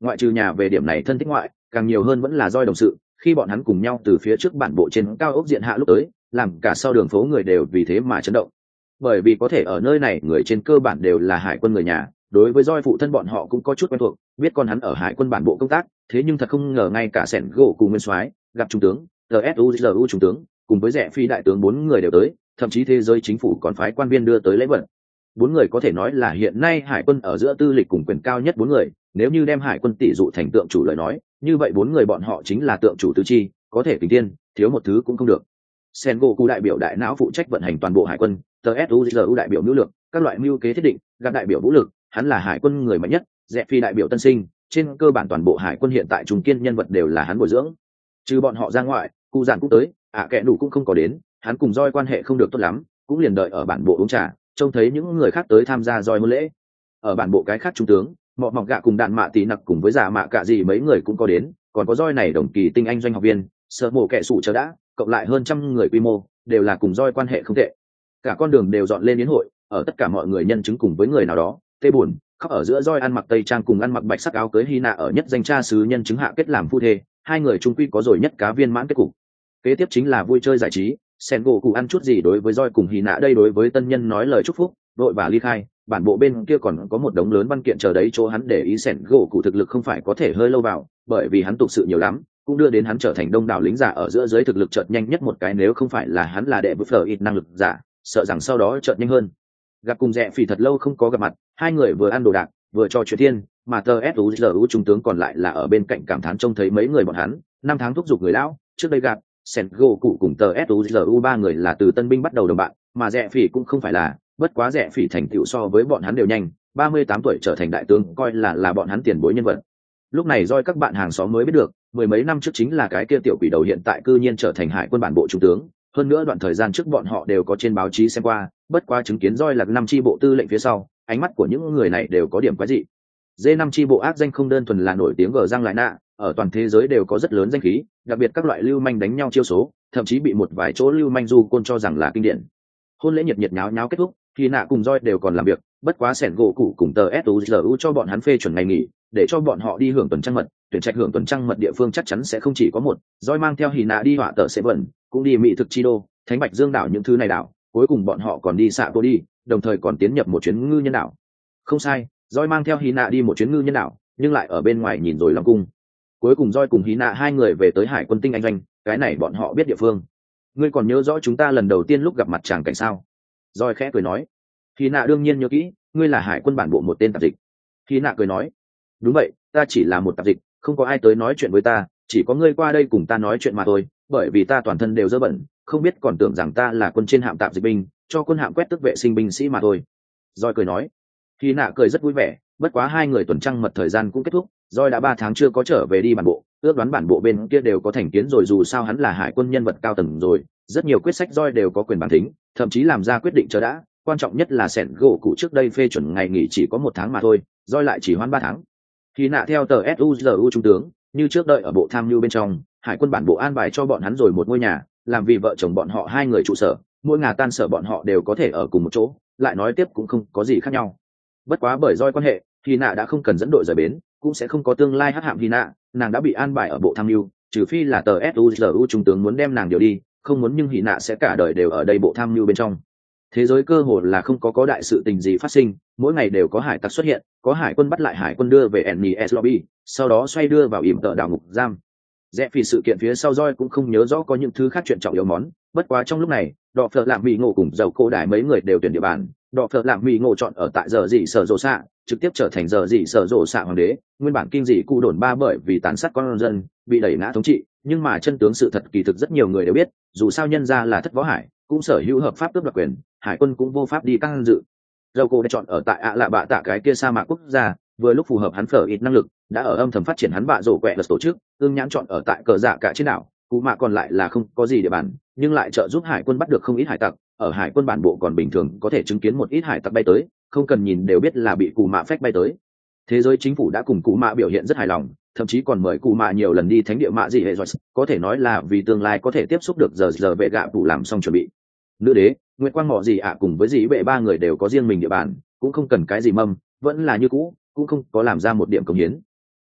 ngoại trừ nhà về điểm này thân thích ngoại, càng nhiều hơn vẫn là roi đồng sự, khi bọn hắn cùng nhau từ phía trước bản bộ trên cao ốc diện hạ lúc tới, làm cả sau đường phố người đều vì thế mà chấn động. Bởi vì có thể ở nơi này người trên cơ bản đều là hải quân người nhà, đối với roi phụ thân bọn họ cũng có chút quen thuộc, biết con hắn ở hải quân bản bộ công tác, thế nhưng thật không ngờ ngay cả sẻn gỗ cùng nguyên soái gặp trung tướng tsuzu trung tướng cùng với rẻ phi đại tướng bốn người đều tới, thậm chí thế giới chính phủ còn phái quan viên đưa tới lễ vật. Bốn người có thể nói là hiện nay hải quân ở giữa tư lịch cùng quyền cao nhất bốn người, nếu như đem hải quân tỷ dụ thành tượng chủ lời nói, như vậy bốn người bọn họ chính là tượng chủ tứ chi, có thể kính tiên, thiếu một thứ cũng không được. Sengoku đại biểu đại não phụ trách vận hành toàn bộ hải quân, tsuzu đại biểu mưu lược, các loại mưu kế thiết định, gặp đại biểu vũ lực, hắn là hải quân người mạnh nhất, rẻ phi đại biểu tân sinh, trên cơ bản toàn bộ hải quân hiện tại trung kiên nhân vật đều là hắn bồi dưỡng. Trừ bọn họ ra ngoại, cụ giản cũng tới, kẻ đủ cũng không có đến, hắn cùng roi quan hệ không được tốt lắm, cũng liền đợi ở bản bộ uống trà, trông thấy những người khác tới tham gia roi hôn lễ. Ở bản bộ cái khác trung tướng, mọ mọc gạ cùng đạn mạ tí nặc cùng với giả mạ cả gì mấy người cũng có đến, còn có roi này đồng kỳ tinh anh doanh học viên, sợ mổ kẻ sủ chờ đã, cộng lại hơn trăm người quy mô, đều là cùng roi quan hệ không tệ. Cả con đường đều dọn lên yến hội, ở tất cả mọi người nhân chứng cùng với người nào đó, tê buồn, khóc ở giữa roi ăn mặc tây trang cùng ăn mặc bạch sắc áo cưới hy nạ ở nhất danh cha sứ nhân chứng hạ kết làm phu thê, hai người trung quy có rồi nhất cá viên mãn kết cục. Kế tiếp chính là vui chơi giải trí, Sengoku ăn chút gì đối với roi cùng hy nạ đây đối với tân nhân nói lời chúc phúc, đội và ly khai. Bản bộ bên kia còn có một đống lớn văn kiện chờ đấy chỗ hắn để ý Sengoku thực lực không phải có thể hơi lâu vào, bởi vì hắn tục sự nhiều lắm, cũng đưa đến hắn trở thành đông đảo lính giả ở giữa giới thực lực chợt nhanh nhất một cái, nếu không phải là hắn là đệ bức phở ít năng lực giả, sợ rằng sau đó chợt nhanh hơn. Gặp cùng rẻ phỉ thật lâu không có gặp mặt, hai người vừa ăn đồ đạc vừa trò chuyện thiên, mà tsuzu trung tướng còn lại là ở bên cạnh cảm thán trông thấy mấy người bọn hắn năm tháng thúc giục người lão trước đây gặp Sengoku cùng tsuzu ba người là từ tân binh bắt đầu đồng bạn, mà rẻ phỉ cũng không phải là, bất quá rẻ phỉ thành tựu so với bọn hắn đều nhanh, 38 tuổi trở thành đại tướng, coi là bọn hắn tiền bối nhân vật. Lúc này roi các bạn hàng xóm mới biết được, mười mấy năm trước chính là cái kia tiểu quỷ đầu hiện tại cư nhiên trở thành hải quân bản bộ trung tướng, hơn nữa đoạn thời gian trước bọn họ đều có trên báo chí xem qua, bất quá chứng kiến roi là năm chi bộ tư lệnh phía sau, ánh mắt của những người này đều có điểm quái dị. D5 chi bộ ác danh không đơn thuần là nổi tiếng gờ răng lại nạ, ở toàn thế giới đều có rất lớn danh khí, đặc biệt các loại lưu manh đánh nhau chiêu số, thậm chí bị một vài chỗ lưu manh du côn cho rằng là kinh điển. Hôn lễ nhiệt nhiệt nháo nháo kết thúc, thì nạ cùng roi đều còn làm việc, bất quá sẻn gỗ cụ cùng tờ suzu cho bọn hắn phê chuẩn ngày nghỉ, để cho bọn họ đi hưởng tuần trăng mật. Tuyển trạch hưởng tuần trăng mật địa phương chắc chắn sẽ không chỉ có một, roi mang theo hì nạ đi họa tờ sẽ vẩn, cũng đi mỹ thực chi đô, thánh bạch dương đảo những thứ này đảo, cuối cùng bọn họ còn đi xạ tô đi, đồng thời còn tiến nhập một chuyến ngư nhân đảo. Không sai, roi mang theo hì nạ đi một chuyến ngư nhân đảo, nhưng lại ở bên ngoài nhìn rồi lòng cung. Cuối cùng roi cùng hì nạ hai người về tới hải quân tinh anh doanh, cái này bọn họ biết địa phương. Ngươi còn nhớ rõ chúng ta lần đầu tiên lúc gặp mặt chàng cảnh sao? Roi khẽ cười nói. Hì nạ đương nhiên nhớ kỹ, ngươi là hải quân bản bộ một tên tạp dịch. Hì nạ cười nói. Đúng vậy, ta chỉ là một tạp dịch, không có ai tới nói chuyện với ta, chỉ có ngươi qua đây cùng ta nói chuyện mà thôi, bởi vì ta toàn thân đều dơ bẩn, không biết còn tưởng rằng ta là quân trên hạm tạp dịch binh, cho quân hạm quét tước vệ sinh binh sĩ mà thôi. Roi cười nói. Hì nạ cười rất vui vẻ, bất quá hai người tuần trăng mật thời gian cũng kết thúc, Roi đã 3 tháng chưa có trở về đi bản bộ, ước đoán bản bộ bên kia đều có thành kiến rồi, dù sao hắn là hải quân nhân vật cao tầng rồi, rất nhiều quyết sách Roi đều có quyền bàn thính, thậm chí làm ra quyết định chờ đã, quan trọng nhất là sẻn gỗ cụ trước đây phê chuẩn ngày nghỉ chỉ có 1 tháng mà thôi, Roi lại chỉ hoãn 3 tháng. Thì nạ theo tờ suzu trung tướng, như trước đợi ở bộ tham mưu bên trong, hải quân bản bộ an bài cho bọn hắn rồi một ngôi nhà, làm vì vợ chồng bọn họ hai người trụ sở, mỗi ngả tan sở bọn họ đều có thể ở cùng một chỗ, lại nói tiếp cũng không có gì khác nhau. Bất quá bởi Roi quan hệ, thì nạ đã không cần dẫn đội rời bến, cũng sẽ không có tương lai hắc hạm hy nạ, nàng đã bị an bài ở bộ tham mưu, trừ phi là tờ suzu trung tướng muốn đem nàng điều đi, không muốn, nhưng hy nạ sẽ cả đời đều ở đây bộ tham mưu bên trong. Thế giới cơ hồ là không có đại sự tình gì phát sinh, mỗi ngày đều có hải tặc xuất hiện, có hải quân bắt lại hải quân đưa về NES lobby, sau đó xoay đưa vào ỉm tợ đảo ngục giam. Rẽ vì sự kiện phía sau Roi cũng không nhớ rõ có những thứ khác chuyện trọng yếu món, bất quá trong lúc này, Đọ Phở Lạm Mỹ Ngộ cùng Dầu Cô Đài mấy người đều tuyển địa bàn, Đọ Phở Lạm Mỹ Ngộ chọn ở tại giờ dị sở rộ xạ, trực tiếp trở thành giờ dị sở rộ xạ hoàng đế, nguyên bản kinh dị cụ đồn ba bởi vì tàn sát con dân, bị đẩy ngã thống trị, nhưng mà chân tướng sự thật kỳ thực rất nhiều người đều biết, dù sao nhân ra là thất võ hải, cũng sở hữu hợp pháp tước đoạt quyền, hải quân cũng vô pháp đi căng dự. Dầu Cô đã chọn ở tại ạ lạ bạ tạ cái kia sa mạc quốc gia, vừa lúc phù hợp hắn phở ít năng lực, đã ở âm thầm phát triển hắn bạ rổ quẹ lật tổ chức, ương nhãn chọn ở tại cờ dạ cả trên đảo, cú mạ còn lại là không có gì địa bàn, nhưng lại trợ giúp hải quân bắt được không ít hải tặc, ở hải quân bản bộ còn bình thường có thể chứng kiến một ít hải tặc bay tới, không cần nhìn đều biết là bị cú mạ phách bay tới. Thế giới chính phủ đã cùng cú mạ biểu hiện rất hài lòng, thậm chí còn mời cú mạ nhiều lần đi thánh địa mạ gì hệ rồi, có thể nói là vì tương lai có thể tiếp xúc được giờ vệ gạ phụ làm xong chuẩn bị. Nữ đế Nguyệt Quang Mọ gì ạ cùng với dĩ vệ ba người đều có riêng mình địa bàn, cũng không cần cái gì mâm, vẫn là như cũ, cũng không có làm ra một điểm công hiến.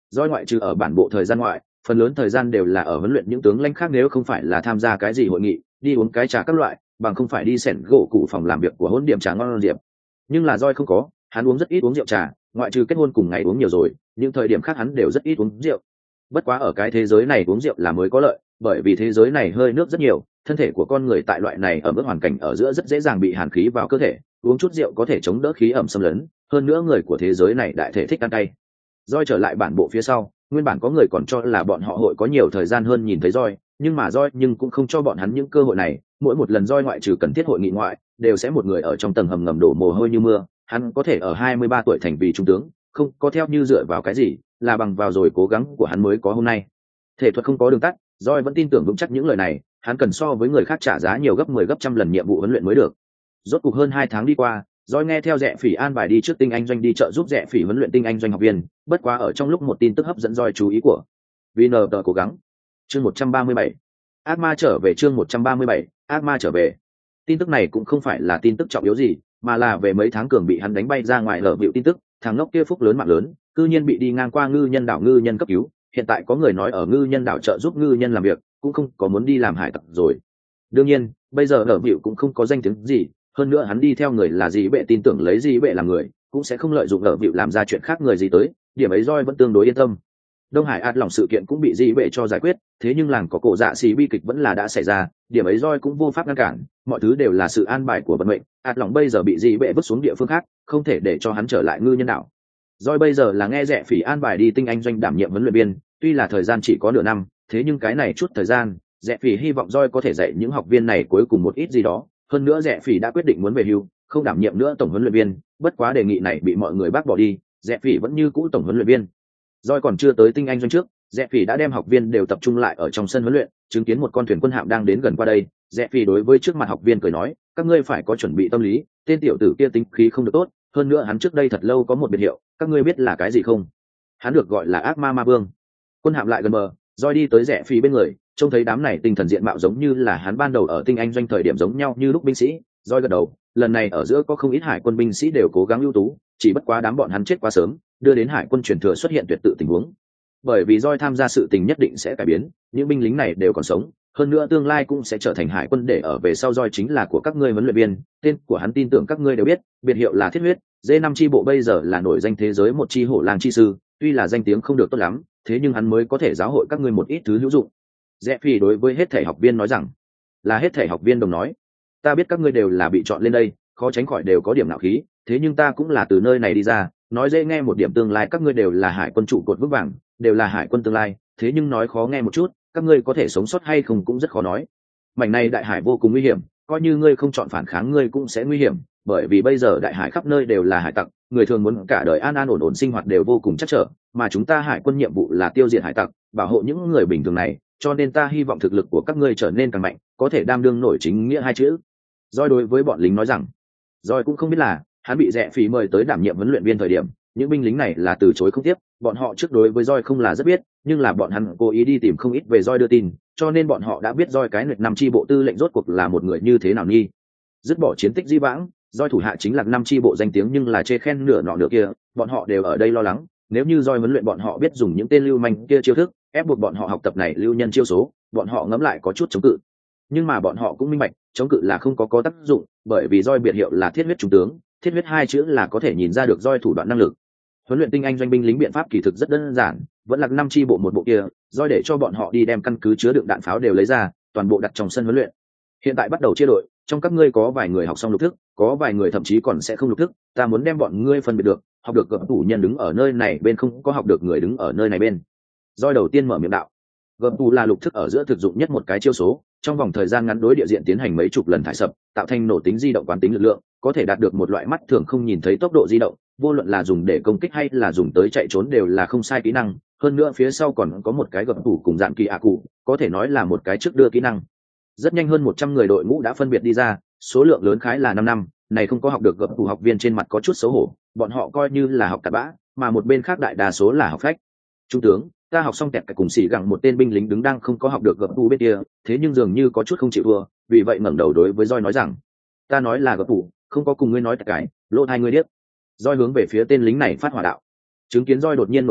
Doi ngoại trừ ở bản bộ thời gian ngoại, phần lớn thời gian đều là ở huấn luyện những tướng lãnh khác, nếu không phải là tham gia cái gì hội nghị, đi uống cái trà các loại, bằng không phải đi xẻn gỗ cụ phòng làm việc của hỗn điểm trà ngon diệp. Nhưng là Doi không có, hắn uống rất ít uống rượu trà, ngoại trừ kết hôn cùng ngày uống nhiều rồi, những thời điểm khác hắn đều rất ít uống rượu. Bất quá ở cái thế giới này uống rượu là mới có lợi, bởi vì thế giới này hơi nước rất nhiều, thân thể của con người tại loại này ở mức hoàn cảnh ở giữa rất dễ dàng bị hàn khí vào cơ thể, uống chút rượu có thể chống đỡ khí ẩm xâm lấn, hơn nữa người của thế giới này đại thể thích ăn cay. Doi trở lại bản bộ phía sau, nguyên bản có người còn cho là bọn họ hội có nhiều thời gian hơn nhìn thấy Doi, nhưng mà Doi nhưng cũng không cho bọn hắn những cơ hội này, mỗi một lần Doi ngoại trừ cần thiết hội nghị ngoại, đều sẽ một người ở trong tầng hầm ngầm đổ mồ hôi như mưa, hắn có thể ở 23 tuổi thành vì trung tướng, không có theo như dựa vào cái gì, là bằng vào rồi cố gắng của hắn mới có hôm nay. Thể thuật không có đường tắt, Doi vẫn tin tưởng vững chắc những lời này, hắn cần so với người khác trả giá nhiều gấp 10 gấp trăm lần nhiệm vụ huấn luyện mới được. Rốt cuộc hơn 2 tháng đi qua, Doi nghe theo Rẽ Phỉ an bài đi trước tinh anh doanh đi trợ giúp Rẽ Phỉ huấn luyện tinh anh doanh học viên, bất quá ở trong lúc một tin tức hấp dẫn Doi chú ý của VN tờ cố gắng. Chương 137. Ác ma trở về, chương 137, ác ma trở về. Tin tức này cũng không phải là tin tức trọng yếu gì, mà là về mấy tháng Cường bị hắn đánh bay ra ngoài lở bịu tin tức, thằng ngốc kia phúc lớn mạng lớn, cư nhiên bị đi ngang qua ngư nhân đảo ngư nhân cấp cứu, hiện tại có người nói ở ngư nhân đảo trợ giúp ngư nhân làm việc, cũng không có muốn đi làm hải tặc rồi. Đương nhiên, bây giờ lở bịu cũng không có danh tiếng gì, hơn nữa hắn đi theo người là gì bệ tin tưởng lấy gì bệ làm người, cũng sẽ không lợi dụng lở bịu làm ra chuyện khác người gì tới, điểm ấy Doi vẫn tương đối yên tâm. Đông Hải ạt lỏng sự kiện cũng bị dị bệ cho giải quyết, thế nhưng làng có cổ dạ xì bi kịch vẫn là đã xảy ra, điểm ấy Doi cũng vô pháp ngăn cản, mọi thứ đều là sự an bài của vận mệnh, ạt lỏng bây giờ bị dị bệ vứt xuống địa phương khác, không thể để cho hắn trở lại ngư nhân đảo. Doi bây giờ là nghe Rẽ Phỉ an bài đi tinh anh doanh đảm nhiệm huấn luyện viên, tuy là thời gian chỉ có nửa năm, thế nhưng cái này chút thời gian, Rẽ Phỉ hy vọng Doi có thể dạy những học viên này cuối cùng một ít gì đó, hơn nữa Rẽ Phỉ đã quyết định muốn về hưu, không đảm nhiệm nữa tổng huấn luyện viên, bất quá đề nghị này bị mọi người bác bỏ đi, Rẽ Phỉ vẫn như cũ tổng huấn luyện viên. Doi còn chưa tới tinh anh doanh trước, Rẽ Phỉ đã đem học viên đều tập trung lại ở trong sân huấn luyện, chứng kiến một con thuyền quân hạm đang đến gần qua đây, Rẽ Phỉ đối với trước mặt học viên cười nói, các ngươi phải có chuẩn bị tâm lý, tên tiểu tử kia tính khí không được tốt, hơn nữa hắn trước đây thật lâu có một biệt hiệu, các ngươi biết là cái gì không? Hắn được gọi là ác ma ma vương. Quân hạm lại gần bờ, Doi đi tới Rẽ Phỉ bên người, trông thấy đám này tinh thần diện mạo giống như là hắn ban đầu ở tinh anh doanh thời điểm giống nhau như lúc binh sĩ, Doi gật đầu, lần này ở giữa có không ít hải quân binh sĩ đều cố gắng ưu tú, chỉ bất quá đám bọn hắn chết quá sớm, đưa đến hải quân truyền thừa xuất hiện tuyệt tự tình huống. Bởi vì Doi tham gia sự tình nhất định sẽ cải biến, những binh lính này đều còn sống, hơn nữa tương lai cũng sẽ trở thành hải quân, để ở về sau Doi chính là của các ngươi huấn luyện viên, tên của hắn tin tưởng các ngươi đều biết, biệt hiệu là Thiết Huyết, D5 chi bộ bây giờ là nổi danh thế giới một chi hổ lang chi sư, tuy là danh tiếng không được tốt lắm, thế nhưng hắn mới có thể giáo hội các ngươi một ít thứ hữu dụng. Rẽ Phi đối với hết thể học viên nói rằng, là hết thể học viên đồng nói, ta biết các ngươi đều là bị chọn lên đây, khó tránh khỏi đều có điểm nạo khí, thế nhưng ta cũng là từ nơi này đi ra, nói dễ nghe một điểm, tương lai các ngươi đều là hải quân trụ cột vững vàng, đều là hải quân tương lai, thế nhưng nói khó nghe một chút, các ngươi có thể sống sót hay không cũng rất khó nói. Mảnh này đại hải vô cùng nguy hiểm, coi như ngươi không chọn phản kháng ngươi cũng sẽ nguy hiểm, bởi vì bây giờ đại hải khắp nơi đều là hải tặc, người thường muốn cả đời an an ổn ổn sinh hoạt đều vô cùng chắc trở, mà chúng ta hải quân nhiệm vụ là tiêu diệt hải tặc, bảo hộ những người bình thường này, cho nên ta hy vọng thực lực của các ngươi trở nên càng mạnh, có thể đảm đương nổi chính nghĩa hai chữ. Doi đối với bọn lính nói rằng, Doi cũng không biết là hắn bị Rẽ Phỉ mời tới đảm nhiệm huấn luyện viên thời điểm, những binh lính này là từ chối không tiếp, bọn họ trước đối với Doi không là rất biết, nhưng là bọn hắn cố ý đi tìm không ít về Doi đưa tin, cho nên bọn họ đã biết Doi cái Nguyệt Năm chi bộ tư lệnh rốt cuộc là một người như thế nào nghi. Dứt bỏ chiến tích di vãng, Doi thủ hạ chính là Năm chi bộ danh tiếng nhưng là chê khen nửa nọ nửa kia, bọn họ đều ở đây lo lắng, nếu như Doi huấn luyện bọn họ biết dùng những tên lưu manh kia chiêu thức, ép buộc bọn họ học tập này lưu nhân chiêu số, bọn họ ngẫm lại có chút chống cự. Nhưng mà bọn họ cũng minh bạch, chống cự là không có tác dụng, bởi vì Doi biệt hiệu là Thiết Huyết trung tướng, Thiết Huyết hai chữ là có thể nhìn ra được Doi thủ đoạn năng lực. Huấn luyện tinh anh doanh binh lính biện pháp kỳ thực rất đơn giản, vẫn là Năm chi bộ một bộ kia, Doi để cho bọn họ đi đem căn cứ chứa đựng đạn pháo đều lấy ra, toàn bộ đặt trong sân huấn luyện. Hiện tại bắt đầu chia đội, trong các ngươi có vài người học xong lục thức, có vài người thậm chí còn sẽ không lục thức, ta muốn đem bọn ngươi phân biệt được, học được gập tủ nhân đứng ở nơi này bên, không có học được người đứng ở nơi này bên. Doi đầu tiên mở miệng đạo, gập tủ là lục thức ở giữa thực dụng nhất một cái chiêu số, trong vòng thời gian ngắn đối địa diện tiến hành mấy chục lần thải sập, tạo thành nổ tính di động quán tính lực lượng, có thể đạt được một loại mắt thường không nhìn thấy tốc độ di động, vô luận là dùng để công kích hay là dùng tới chạy trốn đều là không sai kỹ năng, hơn nữa phía sau còn có một cái gập tủ cùng dạng kỳ ạ cụ, có thể nói là một cái trước đưa kỹ năng. Rất nhanh hơn 100 người đội ngũ đã phân biệt đi ra, số lượng lớn khái là 5 năm, này không có học được gập tủ học viên trên mặt có chút xấu hổ, bọn họ coi như là học cặn bã, mà một bên khác đại đa số là học phách. Trung tướng, ta học xong tẹt cả cùng xỉ gặng, một tên binh lính đứng đang không có học được gập tủ bên kia, thế nhưng dường như có chút không chịu thua, vì vậy ngẩng đầu đối với Doi nói rằng, ta nói là gập tủ, không có cùng ngươi nói tất cái, lỗ hai ngươi điếc. Doi hướng về phía tên lính này phát hỏa đạo. Chứng kiến Doi đột nhiên nổi giận,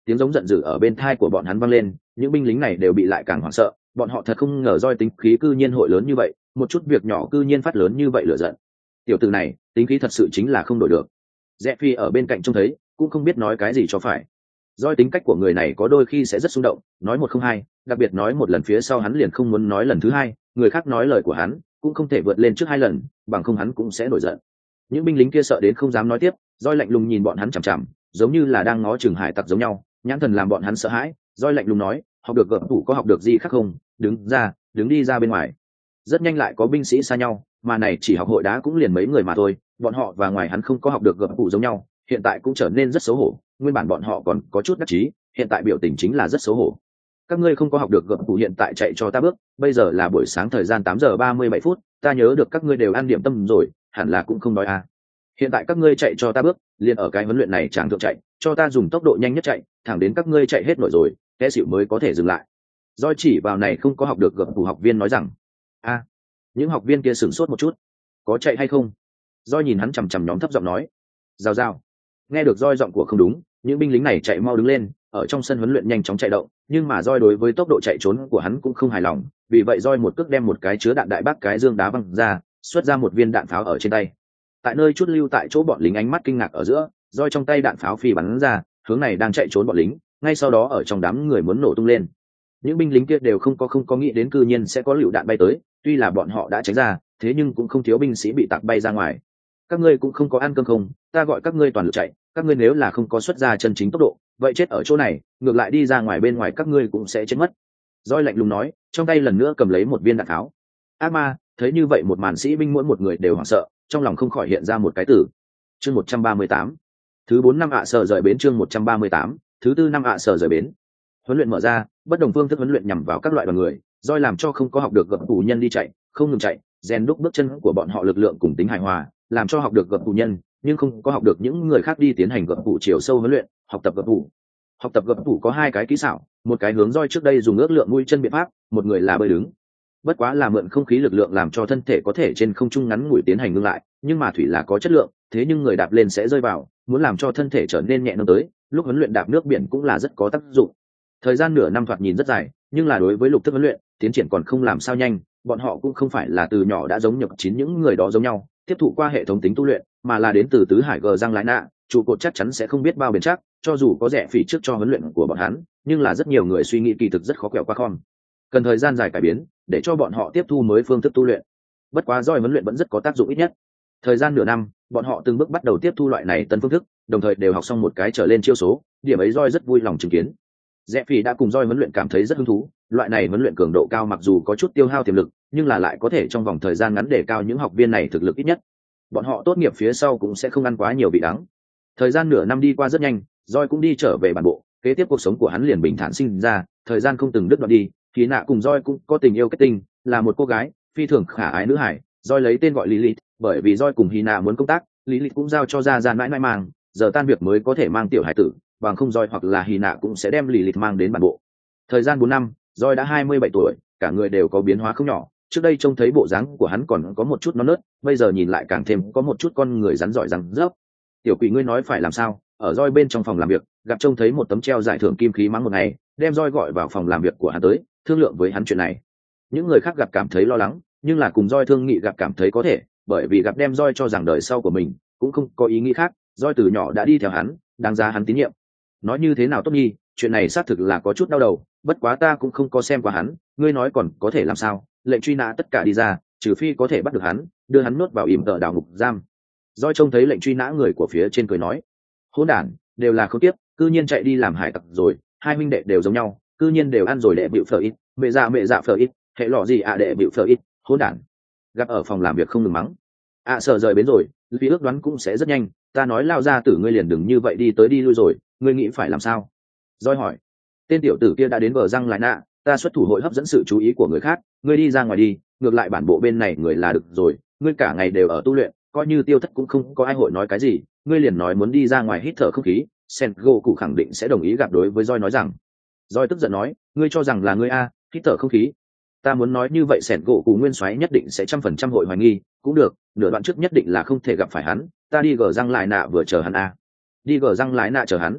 tiếng giống giận dữ ở bên thai của bọn hắn vang lên, những binh lính này đều bị lại càng hoảng sợ, bọn họ thật không ngờ roi tính khí cư nhiên hội lớn như vậy, một chút việc nhỏ cư nhiên phát lớn như vậy lửa giận. Tiểu tử này tính khí thật sự chính là không đổi được. Rẽ phi ở bên cạnh trông thấy cũng không biết nói cái gì cho phải. Doi tính cách của người này có đôi khi sẽ rất xung động, nói một không hai, đặc biệt nói một lần phía sau hắn liền không muốn nói lần thứ hai, người khác nói lời của hắn cũng không thể vượt lên trước hai lần, bằng không hắn cũng sẽ nổi giận. Những binh lính kia sợ đến không dám nói tiếp, Doi lạnh lùng nhìn bọn hắn chằm chằm, giống như là đang ngó chừng hải tặc giống nhau, nhãn thần làm bọn hắn sợ hãi. Doi lạnh lùng nói, học được gập thủ có học được gì khác không, đứng ra, đứng đi ra bên ngoài. Rất nhanh lại có binh sĩ xa nhau, mà này chỉ học hội đá cũng liền mấy người mà thôi, bọn họ và ngoài hắn không có học được gập thủ giống nhau, hiện tại cũng trở nên rất xấu hổ. Nguyên bản bọn họ còn có chút đắc chí, hiện tại biểu tình chính là rất xấu hổ. Các ngươi không có học được gập thủ hiện tại chạy cho ta bước, bây giờ là buổi sáng thời gian 8:37, ta nhớ được các ngươi đều ăn điểm tâm rồi, hẳn là cũng không đói à. Hiện tại các ngươi chạy cho ta bước, liền ở cái huấn luyện này chẳng thượng chạy, cho ta dùng tốc độ nhanh nhất chạy, thẳng đến các ngươi chạy hết nổi rồi, té xỉu mới có thể dừng lại. Doi chỉ vào này không có học được gập thủ học viên nói rằng, a, những học viên kia sửng sốt một chút, có chạy hay không? Doi nhìn hắn chằm chằm nhóm thấp giọng nói, rào rào. Nghe được Doi giọng của không đúng, những binh lính này chạy mau đứng lên, ở trong sân huấn luyện nhanh chóng chạy động, nhưng mà Doi đối với tốc độ chạy trốn của hắn cũng không hài lòng, vì vậy Doi một cước đem một cái chứa đạn đại bác cái dương đá văng ra, xuất ra một viên đạn pháo ở trên tay. Tại nơi chút lưu tại chỗ bọn lính ánh mắt kinh ngạc ở giữa, Doi trong tay đạn pháo phi bắn ra, hướng này đang chạy trốn bọn lính, ngay sau đó ở trong đám người muốn nổ tung lên. Những binh lính kia đều không có nghĩ đến cư nhiên sẽ có lựu đạn bay tới, tuy là bọn họ đã tránh ra, thế nhưng cũng không thiếu binh sĩ bị tạc bay ra ngoài. Các ngươi cũng không có ăn cơm không, ta gọi các ngươi toàn lực chạy, các ngươi nếu là không có xuất ra chân chính tốc độ, vậy chết ở chỗ này, ngược lại đi ra ngoài bên ngoài các ngươi cũng sẽ chết mất. Doi lạnh lùng nói, trong tay lần nữa cầm lấy một viên đạn tháo. Ác ma, thấy như vậy một màn sĩ binh mỗi một người đều hoảng sợ, trong lòng không khỏi hiện ra một cái từ. Chương 138. Thứ 4 năm sở rời bến chương 138, thứ 4 năm sở rời bến. Huấn luyện mở ra, bất đồng phương thức huấn luyện nhằm vào các loại đoàn người, Doi làm cho không có học được gập tù nhân đi chạy, không ngừng chạy, rèn đúc bước chân của bọn họ lực lượng cùng tính hài hòa, làm cho học được gập tù nhân, nhưng không có học được những người khác đi tiến hành gập tù chiều sâu huấn luyện, học tập gập tù. Học tập gập tù có hai cái kỹ xảo, một cái hướng Doi trước đây dùng ước lượng mũi chân biện pháp, một người là bơi đứng. Bất quá là mượn không khí lực lượng làm cho thân thể có thể trên không trung ngắn ngủi tiến hành ngưng lại, nhưng mà thủy là có chất lượng, thế nhưng người đạp lên sẽ rơi vào, muốn làm cho thân thể trở nên nhẹ nâng tới, lúc huấn luyện đạp nước biển cũng là rất có tác dụng. Thời gian nửa năm thoạt nhìn rất dài, nhưng là đối với lục thức huấn luyện, tiến triển còn không làm sao nhanh, bọn họ cũng không phải là từ nhỏ đã giống nhập chín những người đó giống nhau, tiếp thụ qua hệ thống tính tu luyện, mà là đến từ tứ hải gờ răng lái nạ, trụ cột chắc chắn sẽ không biết bao bền chắc, cho dù có rẻ phỉ trước cho huấn luyện của bọn hắn, nhưng là rất nhiều người suy nghĩ kỳ thực rất khó quẹo qua khom. Cần thời gian dài cải biến, để cho bọn họ tiếp thu mới phương thức tu luyện. Bất quá Doi huấn luyện vẫn rất có tác dụng ít nhất. Thời gian nửa năm, bọn họ từng bước bắt đầu tiếp thu loại này tân phương thức, đồng thời đều học xong một cái trở lên chiêu số, điểm ấy Doi rất vui lòng chứng kiến. Rẽ Phi đã cùng Doi huấn luyện cảm thấy rất hứng thú, loại này huấn luyện cường độ cao mặc dù có chút tiêu hao tiềm lực, nhưng là lại có thể trong vòng thời gian ngắn để cao những học viên này thực lực ít nhất. Bọn họ tốt nghiệp phía sau cũng sẽ không ăn quá nhiều vị đắng. Thời gian nửa năm đi qua rất nhanh, Doi cũng đi trở về bản bộ, kế tiếp cuộc sống của hắn liền bình thản sinh ra, thời gian không từng đứt đoạn đi, thì nạ cùng Doi cũng có tình yêu kết tình, là một cô gái phi thường khả ái nữ hải, Doi lấy tên gọi Lilith, bởi vì Doi cùng Hina muốn công tác, Lilith cũng giao cho ra mãi mãi mang, giờ tan việc mới có thể mang tiểu hải tử, bằng không Doi hoặc là Hina cũng sẽ đem Lilith mang đến bản bộ. Thời gian 4 năm, Doi đã 27 tuổi, cả người đều có biến hóa không nhỏ, trước đây trông thấy bộ dáng của hắn còn có một chút non nớt, bây giờ nhìn lại càng thêm có một chút con người rắn giỏi răng rớp. Tiểu quỷ ngươi nói phải làm sao? Ở Doi bên trong phòng làm việc, gặp trông thấy một tấm treo giải thưởng kim khí mắng một ngày, đem Doi gọi vào phòng làm việc của hắn tới, thương lượng với hắn chuyện này. Những người khác gặp cảm thấy lo lắng, nhưng là cùng Doi thương nghị gặp cảm thấy có thể, bởi vì gặp đem Doi cho rằng đời sau của mình cũng không có ý nghĩ khác, Doi từ nhỏ đã đi theo hắn, đáng giá hắn tín nhiệm. Nói như thế nào tốt nhi, chuyện này xác thực là có chút đau đầu, bất quá ta cũng không có xem qua hắn, ngươi nói còn có thể làm sao? Lệnh truy nã tất cả đi ra, trừ phi có thể bắt được hắn, đưa hắn nuốt vào ỉm tợ đào ngục giam. Doi trông thấy lệnh truy nã người của phía trên cười nói, hỗn đản, đều là không tiếp, cư nhiên chạy đi làm hải tặc rồi, hai huynh đệ đều giống nhau, cư nhiên đều ăn rồi đệ bịu phở ít, mẹ dạ phở ít, hệ lọ gì đệ bịu phở ít, hỗn đản. Gặp ở phòng làm việc không ngừng mắng. Sợ rời bến rồi, vì ước đoán cũng sẽ rất nhanh, ta nói lao ra tử ngươi liền đừng như vậy đi tới đi lui rồi, ngươi nghĩ phải làm sao? Doi hỏi. Tên tiểu tử kia đã đến bờ răng lại nạ, ta xuất thủ hội hấp dẫn sự chú ý của người khác, ngươi đi ra ngoài đi, ngược lại bản bộ bên này người là được rồi, ngươi cả ngày đều ở tu luyện, coi như tiêu thất cũng không có ai hội nói cái gì, ngươi liền nói muốn đi ra ngoài hít thở không khí, Sengo cụ khẳng định sẽ đồng ý gặp đối với Doi nói rằng. Doi tức giận nói, ngươi cho rằng là ngươi a, hít thở không khí. Ta muốn nói như vậy Sengo cụ nguyên soái nhất định sẽ 100% hội hoài nghi, cũng được, nửa đoạn trước nhất định là không thể gặp phải hắn, ta đi gờ răng lại nạ vừa chờ hắn a. Đi gờ răng lại nạ chờ hắn.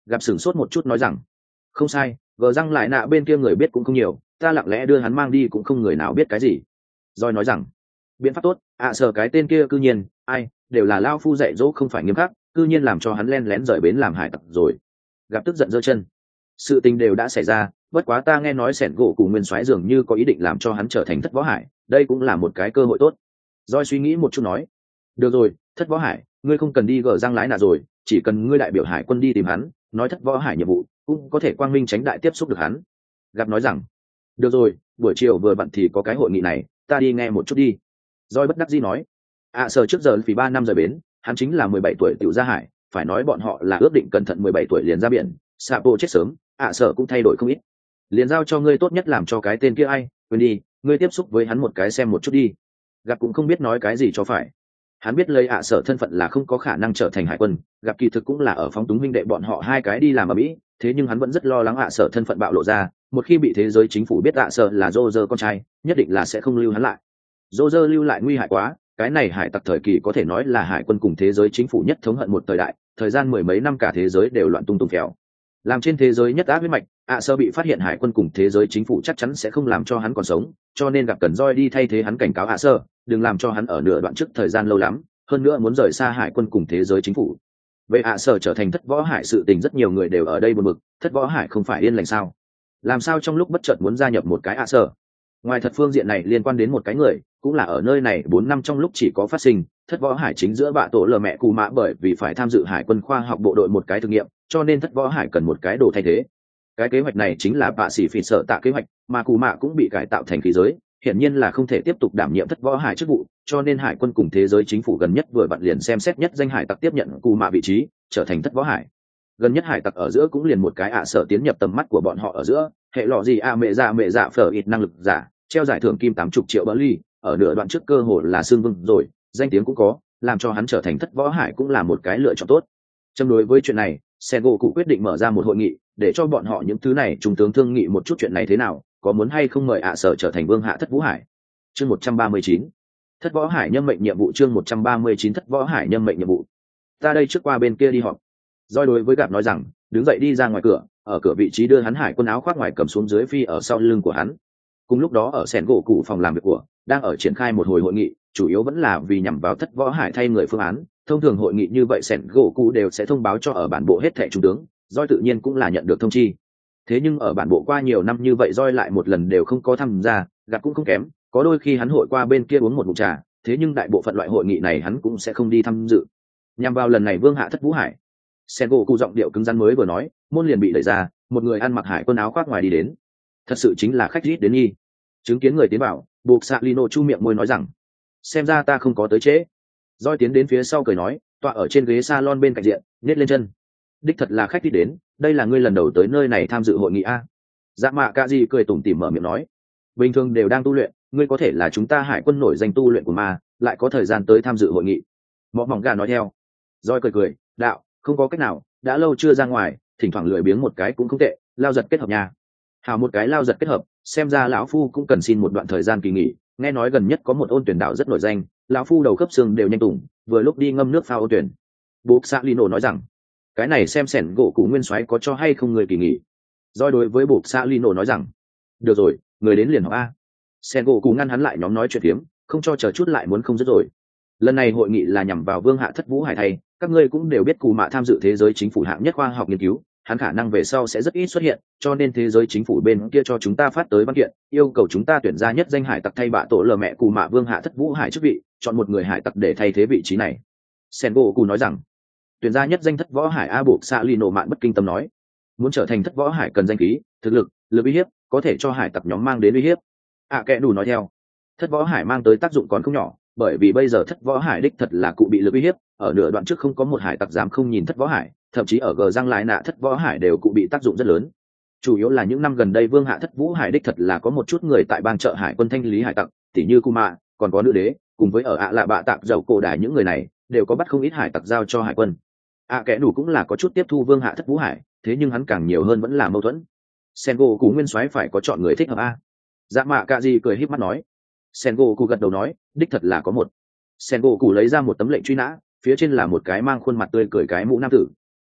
Gặp sửng sốt một chút nói rằng không sai, gờ răng lại nạ bên kia người biết cũng không nhiều, ta lặng lẽ đưa hắn mang đi cũng không người nào biết cái gì. Rồi nói rằng biện pháp tốt, sợ cái tên kia cư nhiên ai đều là lao phu dạy dỗ không phải nghiêm khắc, cư nhiên làm cho hắn len lén rời bến làm hải tặc rồi. Gặp tức giận giơ chân, sự tình đều đã xảy ra, bất quá ta nghe nói sẻn gỗ cùng nguyên soái dường như có ý định làm cho hắn trở thành thất võ hải, đây cũng là một cái cơ hội tốt. Rồi suy nghĩ một chút nói được rồi, thất võ hải ngươi không cần đi gờ răng lái nạ rồi, chỉ cần ngươi đại biểu hải quân đi tìm hắn, nói thất võ hải nhiệm vụ cũng có thể quang minh tránh đại tiếp xúc được hắn. Gặp nói rằng được rồi, buổi chiều vừa bận thì có cái hội nghị này, ta đi nghe một chút đi. Rồi bất đắc dĩ nói sở trước giờ vì 3 năm rời bến, hắn chính là 17 tuổi tiểu ra hải, phải nói bọn họ là ước định cẩn thận 17 tuổi liền ra biển. Sapo chết sớm, sở cũng thay đổi không ít. Liền giao cho ngươi tốt nhất làm cho cái tên kia ai, quên đi, ngươi tiếp xúc với hắn một cái xem một chút đi. Gặp cũng không biết nói cái gì cho phải. Hắn biết lấy sở thân phận là không có khả năng trở thành hải quân, gặp kỳ thực cũng là ở phóng túng huynh đệ bọn họ hai cái đi làm ở Mỹ, thế nhưng hắn vẫn rất lo lắng sở thân phận bạo lộ ra, một khi bị thế giới chính phủ biết sở là Roger con trai, nhất định là sẽ không lưu hắn lại. Roger lưu lại nguy hại quá, cái này hải tặc thời kỳ có thể nói là hải quân cùng thế giới chính phủ nhất thống hận một thời đại, thời gian mười mấy năm cả thế giới đều loạn tung tung kéo. Làm trên thế giới nhất ác huyết mạch, sở bị phát hiện hải quân cùng thế giới chính phủ chắc chắn sẽ không làm cho hắn còn sống, cho nên gặp cần roi đi thay thế hắn cảnh cáo sở, đừng làm cho hắn ở nửa đoạn trước thời gian lâu lắm, hơn nữa muốn rời xa hải quân cùng thế giới chính phủ. Về sở trở thành thất võ hải sự tình rất nhiều người đều ở đây buồn bực, thất võ hải không phải yên lành sao? Làm sao trong lúc bất chợt muốn gia nhập một cái sở? Ngoài thật phương diện này liên quan đến một cái người, cũng là ở nơi này 4 năm trong lúc chỉ có phát sinh, thất võ hải chính giữa bạ tổ lờ mẹ cù mạ bởi vì phải tham dự hải quân khoa học bộ đội một cái thử nghiệm, cho nên thất võ hải cần một cái đồ thay thế. Cái kế hoạch này chính là bạ sĩ phỉ sợ tạ kế hoạch, mà cù mạ cũng bị cải tạo thành khí giới, hiển nhiên là không thể tiếp tục đảm nhiệm thất võ hải chức vụ, cho nên hải quân cùng thế giới chính phủ gần nhất vừa vặn liền xem xét nhất danh hải tặc tiếp nhận cù mạ vị trí, trở thành thất võ hải. Gần nhất hải tặc ở giữa cũng liền một cái sở tiến nhập tầm mắt của bọn họ ở giữa, hệ lọ gì mẹ dạ phở ít năng lực giả, treo giải thưởng kim 80 triệu bờ ly, ở nửa đoạn trước cơ hội là xương vương rồi, danh tiếng cũng có, làm cho hắn trở thành thất võ hải cũng là một cái lựa chọn tốt. Trong đối với chuyện này, Sengo cụ quyết định mở ra một hội nghị, để cho bọn họ những thứ này trung tướng thương nghị một chút chuyện này thế nào, có muốn hay không mời sở trở thành vương hạ thất vũ hải. Chương 139. Thất võ hải nhân mệnh nhiệm vụ, chương 139 thất võ hải nhân mệnh nhiệm vụ. Ta đây trước qua bên kia đi họp. Doi đối với Gạp nói rằng, đứng dậy đi ra ngoài cửa, ở cửa vị trí đưa hắn hải quân áo khoác ngoài cầm xuống dưới phi ở sau lưng của hắn. Cùng lúc đó ở sẻn gỗ cụ phòng làm việc của, đang ở triển khai một hồi hội nghị, chủ yếu vẫn là vì nhằm vào thất võ hải thay người phương án. Thông thường hội nghị như vậy sẻn gỗ cụ đều sẽ thông báo cho ở bản bộ hết thẻ trung tướng, Doi tự nhiên cũng là nhận được thông chi. Thế nhưng ở bản bộ qua nhiều năm như vậy Doi lại một lần đều không có tham gia, Gặp cũng không kém, có đôi khi hắn hội qua bên kia uống một ngụm trà, thế nhưng đại bộ phận loại hội nghị này hắn cũng sẽ không đi tham dự. Nhằm vào lần này vương hạ thất vũ hải, sen gỗ cụ giọng điệu cứng rắn mới vừa nói, môn liền bị đẩy ra, một người ăn mặc hải quân áo khoác ngoài đi đến. Thật sự chính là khách rít đến nghi. Chứng kiến người tiến vào, buộc xạ lino chu miệng môi nói rằng, xem ra ta không có tới trễ. Doi tiến đến phía sau cười nói, tọa ở trên ghế salon bên cạnh diện, nhét lên chân. Đích thật là khách đi đến, đây là ngươi lần đầu tới nơi này tham dự hội nghị a? Dạ mạ ca gì cười tủm tỉm mở miệng nói, bình thường đều đang tu luyện, ngươi có thể là chúng ta hải quân nổi danh tu luyện của ma, lại có thời gian tới tham dự hội nghị. Mọ mỏng gà nói theo. Doi cười, đạo, không có cách nào, đã lâu chưa ra ngoài, thỉnh thoảng lười biếng một cái cũng không tệ, lao giật kết hợp nha. Hào một cái lao giật kết hợp, xem ra lão phu cũng cần xin một đoạn thời gian kỳ nghỉ, nghe nói gần nhất có một ôn tuyển đảo rất nổi danh, lão phu đầu khớp xương đều nhanh tủng, vừa lúc đi ngâm nước phao ôn tuyển. Buộc xạ lino nói rằng, cái này xem sẻn gỗ cụ nguyên soái có cho hay không người kỳ nghỉ. Doi đối với buộc xạ lino nói rằng, được rồi, người đến liền họp a. Sẻn gỗ cụ ngăn hắn lại nhóm nói chuyện tiếm, không cho chờ chút lại muốn không dứt rồi. Lần này hội nghị là nhằm vào vương hạ thất vũ hải thay, các ngươi cũng đều biết cù mạ tham dự thế giới chính phủ hạng nhất khoa học nghiên cứu, hắn khả năng về sau sẽ rất ít xuất hiện, cho nên thế giới chính phủ bên kia cho chúng ta phát tới văn kiện, yêu cầu chúng ta tuyển ra nhất danh hải tặc thay bạ tổ lờ mẹ cù mạ vương hạ thất vũ hải chức vị, chọn một người hải tặc để thay thế vị trí này. Sengo cù nói rằng, tuyển ra nhất danh thất võ hải a buộc xạ lino mạn bất kinh tâm nói, muốn trở thành thất võ hải cần danh khí, thực lực, lực uy hiếp, có thể cho hải tặc nhóm mang đến uy hiếp. Kẻ đủ nói theo, thất võ hải mang tới tác dụng còn không nhỏ, bởi vì bây giờ thất võ hải đích thật là cụ bị lực uy hiếp, ở nửa đoạn trước không có một hải tặc dám không nhìn thất võ hải, thậm chí ở gờ răng lại nạ thất võ hải đều cụ bị tác dụng rất lớn. Chủ yếu là những năm gần đây vương hạ thất vũ hải đích thật là có một chút người tại bang trợ hải quân thanh lý hải tặc, tỉ như Kuma, còn có nữ đế, cùng với ở lạ bạ tạc dầu cổ đài những người này đều có bắt không ít hải tặc giao cho hải quân. Kẻ đủ cũng là có chút tiếp thu vương hạ thất vũ hải, thế nhưng hắn càng nhiều hơn vẫn là mâu thuẫn. Sengo cú nguyên soái phải có chọn người thích hợp a. Dạ mạ cạ gì cười híp mắt nói. Sengo cú gật đầu nói, đích thật là có một. Sengo cú lấy ra một tấm lệnh truy nã, phía trên là một cái mang khuôn mặt tươi cười cái mũ nam tử.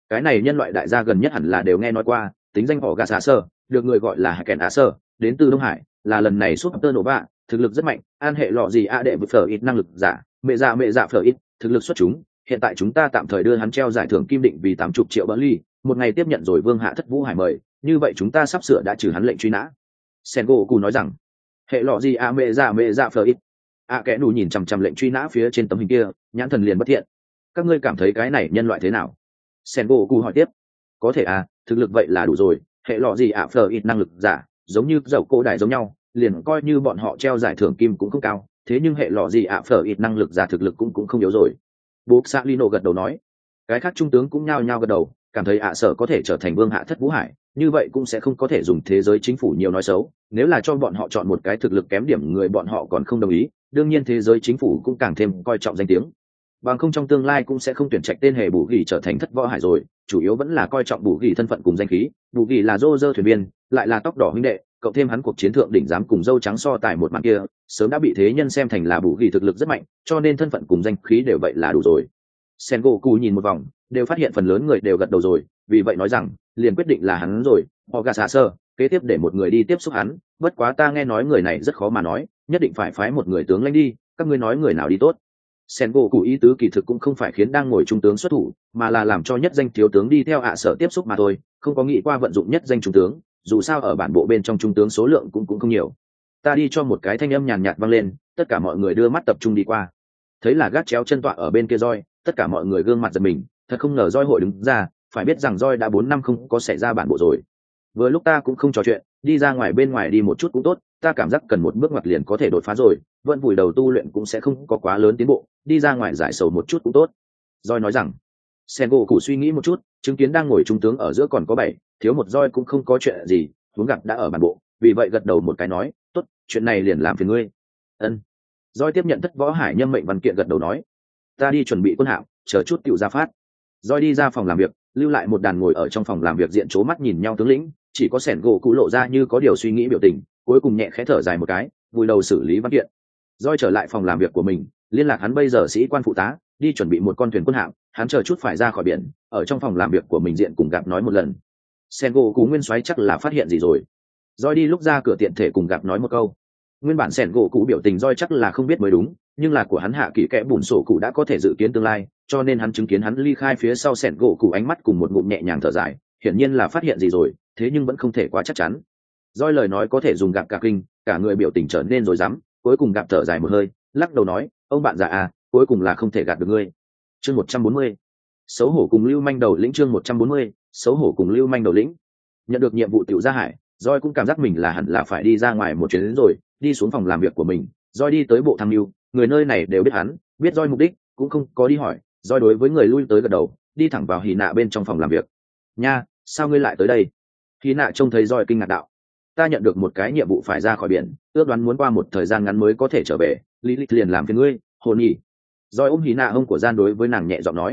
Cái này nhân loại đại gia gần nhất hẳn là đều nghe nói qua, tính danh họ gà xà sơ, được người gọi là hải kèn á sơ, đến từ Đông Hải, là lần này súp tơ nổ bạ, thực lực rất mạnh, an hệ lọ gì đệ với phở ít năng lực giả, mẹ dạ phở ít, thực lực xuất chúng. Hiện tại chúng ta tạm thời đưa hắn treo giải thưởng kim định vì 80 triệu bỡ ly, một ngày tiếp nhận rồi Vương Hạ Thất Vũ Hải mời, như vậy chúng ta sắp sửa đã trừ hắn lệnh truy nã. Sengoku nói rằng, hệ lọ gì mẹ dạ phở ít. Kẻ nù nhìn chằm chằm lệnh truy nã phía trên tấm hình kia, nhãn thần liền bất thiện. Các ngươi cảm thấy cái này nhân loại thế nào? Sengoku hỏi tiếp. Có thể thực lực vậy là đủ rồi, hệ lọ gì phở ít năng lực giả, giống như dầu cổ đại giống nhau, liền coi như bọn họ treo giải thưởng kim cũng không cao, thế nhưng hệ lọ gì phở ít năng lực giả thực lực cũng không yếu rồi. Bố Salino gật đầu nói. Cái khác trung tướng cũng nhao nhao gật đầu, cảm thấy sở có thể trở thành Vương Hạ Thất Vũ Hải, như vậy cũng sẽ không có thể dùng thế giới chính phủ nhiều nói xấu, nếu là cho bọn họ chọn một cái thực lực kém điểm người bọn họ còn không đồng ý, đương nhiên thế giới chính phủ cũng càng thêm coi trọng danh tiếng. Bằng không trong tương lai cũng sẽ không tuyển trạch tên hề Bù Gỉ trở thành Thất Võ Hải rồi, chủ yếu vẫn là coi trọng Bù Gỉ thân phận cùng danh khí, Bù Gỉ là Roger thuyền viên, lại là tóc đỏ huynh đệ, cộng thêm hắn cuộc chiến thượng đỉnh giám cùng dâu trắng so tài một màn kia, sớm đã bị thế nhân xem thành là Bù Gỉ thực lực rất mạnh, cho nên thân phận cùng danh khí đều vậy là đủ rồi. Sengoku nhìn một vòng, đều phát hiện phần lớn người đều gật đầu rồi, vì vậy nói rằng, liền quyết định là hắn rồi, Ogasasa, kế tiếp để một người đi tiếp xúc hắn, bất quá ta nghe nói người này rất khó mà nói, nhất định phải phái một người tướng lãnh đi, các ngươi nói người nào đi tốt. Sengoku ý tứ kỳ thực cũng không phải khiến đang ngồi trung tướng xuất thủ, mà là làm cho nhất danh thiếu tướng đi theo sở tiếp xúc mà thôi, không có nghĩ qua vận dụng nhất danh trung tướng, dù sao ở bản bộ bên trong trung tướng số lượng cũng không nhiều. Ta đi cho một cái thanh âm nhàn nhạt vang lên, tất cả mọi người đưa mắt tập trung đi qua. Thấy là gác chéo chân tọa ở bên kia roi, tất cả mọi người gương mặt giật mình, thật không ngờ roi hội đứng ra, phải biết rằng roi đã 4 năm không có xảy ra bản bộ rồi. Vừa lúc ta cũng không trò chuyện, đi ra ngoài bên ngoài đi một chút cũng tốt, ta cảm giác cần một bước ngoặt liền có thể đột phá rồi, vẫn vùi đầu tu luyện cũng sẽ không có quá lớn tiến bộ, đi ra ngoài giải sầu một chút cũng tốt. Roi nói rằng. Sengoku suy nghĩ một chút, chứng kiến đang ngồi trung tướng ở giữa còn có 7, thiếu một roi cũng không có chuyện gì, huống gặp đã ở bản bộ, vì vậy gật đầu một cái nói, tốt, chuyện này liền làm phiền ngươi. Ân. Roi tiếp nhận Thất Võ Hải nhâm mệnh văn kiện gật đầu nói, ta đi chuẩn bị quân hạm, chờ chút tiểu ra phát. Roi đi ra phòng làm việc, lưu lại một đàn ngồi ở trong phòng làm việc diện chố mắt nhìn nhau tướng lĩnh, chỉ có Sengoku lộ ra như có điều suy nghĩ biểu tình, cuối cùng nhẹ khẽ thở dài một cái, vùi đầu xử lý văn kiện. Roi trở lại phòng làm việc của mình, liên lạc hắn bây giờ sĩ quan phụ tá, đi chuẩn bị một con thuyền quân hạm, hắn chờ chút phải ra khỏi biển, ở trong phòng làm việc của mình diện cùng gặp nói một lần. Sengoku nguyên soái chắc là phát hiện gì rồi. Roi đi lúc ra cửa tiện thể cùng gặp nói một câu. Nguyên bản Sengoku biểu tình Roi chắc là không biết mới đúng, nhưng là của hắn hạ kỳ kẽ bùn sổ cụ đã có thể dự kiến tương lai, cho nên hắn chứng kiến hắn ly khai phía sau Sengoku ánh mắt cùng một ngụm nhẹ nhàng thở dài, hiển nhiên là phát hiện gì rồi, thế nhưng vẫn không thể quá chắc chắn. Roi lời nói có thể dùng gặp cả kinh, cả người biểu tình trở nên rối rắm, cuối cùng gặp thở dài một hơi, lắc đầu nói, ông bạn già cuối cùng là không thể gạt được ngươi. Chương 140. Xấu hổ cùng Lưu Manh đầu lĩnh. Chương 140. Xấu hổ cùng Lưu Manh đầu lĩnh. Nhận được nhiệm vụ tiểu gia hải, Roi cũng cảm giác mình là hẳn là phải đi ra ngoài một chuyến đến rồi, đi xuống phòng làm việc của mình, Roi đi tới bộ tham mưu, người nơi này đều biết hắn, biết Roi mục đích, cũng không có đi hỏi, Roi đối với người lui tới gật đầu, đi thẳng vào Hỉ Nạ bên trong phòng làm việc. Nha, sao ngươi lại tới đây? Hỉ Nạ trông thấy Roi kinh ngạc đạo, ta nhận được một cái nhiệm vụ phải ra khỏi biển, ước đoán muốn qua một thời gian ngắn mới có thể trở về, Lý Lịch liền làm phiền ngươi, hồn nhỉ. Roi ôm Hỉ Nạ hông của gian đối với nàng nhẹ giọng nói,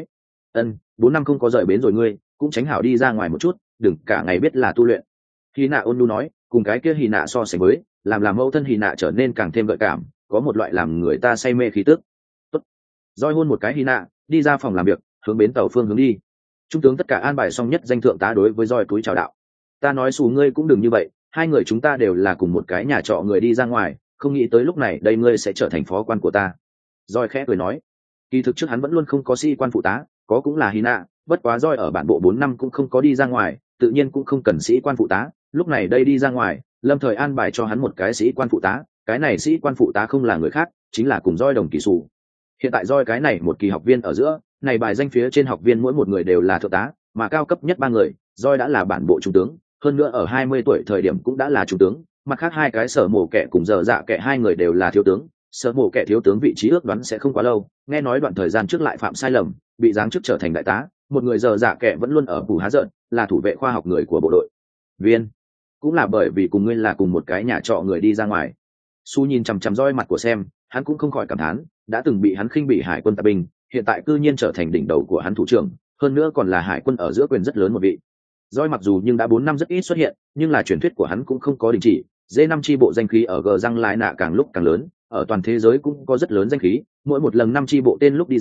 4 năm không có rời bến rồi ngươi, cũng tránh hảo đi ra ngoài một chút, đừng cả ngày biết là tu luyện. Hỉ Nạ ôn nhu nói, cùng cái kia Hỉ Nạ so sánh với, làm mẫu thân Hỉ Nạ trở nên càng thêm gợi cảm, có một loại làm người ta say mê khí tức. Tốt. Roi hôn một cái Hỉ Nạ, đi ra phòng làm việc, hướng bến tàu phương hướng đi. Trung tướng tất cả an bài xong nhất danh thượng tá đối với Roi cúi chào đạo. Ta nói xù ngươi cũng đừng như vậy, hai người chúng ta đều là cùng một cái nhà trọ người đi ra ngoài, không nghĩ tới lúc này đây ngươi sẽ trở thành phó quan của ta. Roi khẽ cười nói, kỳ thực trước hắn vẫn luôn không có sĩ quan phụ tá, có cũng là Hỉ Nạ, bất quá Roi ở bản bộ 4 năm cũng không có đi ra ngoài, tự nhiên cũng không cần sĩ quan phụ tá, lúc này đây đi ra ngoài, lâm thời an bài cho hắn một cái sĩ quan phụ tá, cái này sĩ quan phụ tá không là người khác, chính là cùng Roi đồng kỳ sủ. Hiện tại Roi cái này một kỳ học viên ở giữa, này bài danh phía trên học viên mỗi một người đều là thượng tá, mà cao cấp nhất 3 người, Roi đã là bản bộ trung tướng, hơn nữa ở 20 tuổi thời điểm cũng đã là trung tướng, mặt khác hai cái sở mổ kẻ cùng giờ dạ kẻ hai người đều là thiếu tướng, sở mổ kẻ thiếu tướng vị trí ước đoán sẽ không quá lâu, nghe nói đoạn thời gian trước lại phạm sai lầm, bị giáng chức trở thành đại tá, một người giờ dạ kẻ vẫn luôn ở phủ há giận, là thủ vệ khoa học người của bộ đội viên, cũng là bởi vì cùng ngươi là cùng một cái nhà trọ người đi ra ngoài. Su nhìn chằm chằm Roi mặt của xem, hắn cũng không khỏi cảm thán, đã từng bị hắn khinh bị hải quân tạp binh, hiện tại cư nhiên trở thành đỉnh đầu của hắn thủ trưởng, hơn nữa còn là hải quân ở giữa quyền rất lớn một vị. Roi mặc dù nhưng đã 4 năm rất ít xuất hiện, nhưng là truyền thuyết của hắn cũng không có đình chỉ, D5 chi bộ danh khí ở G răng lái nạ càng lúc càng lớn, ở toàn thế giới cũng có rất lớn danh khí, mỗi một lần 5 chi bộ tên lúc đi ra,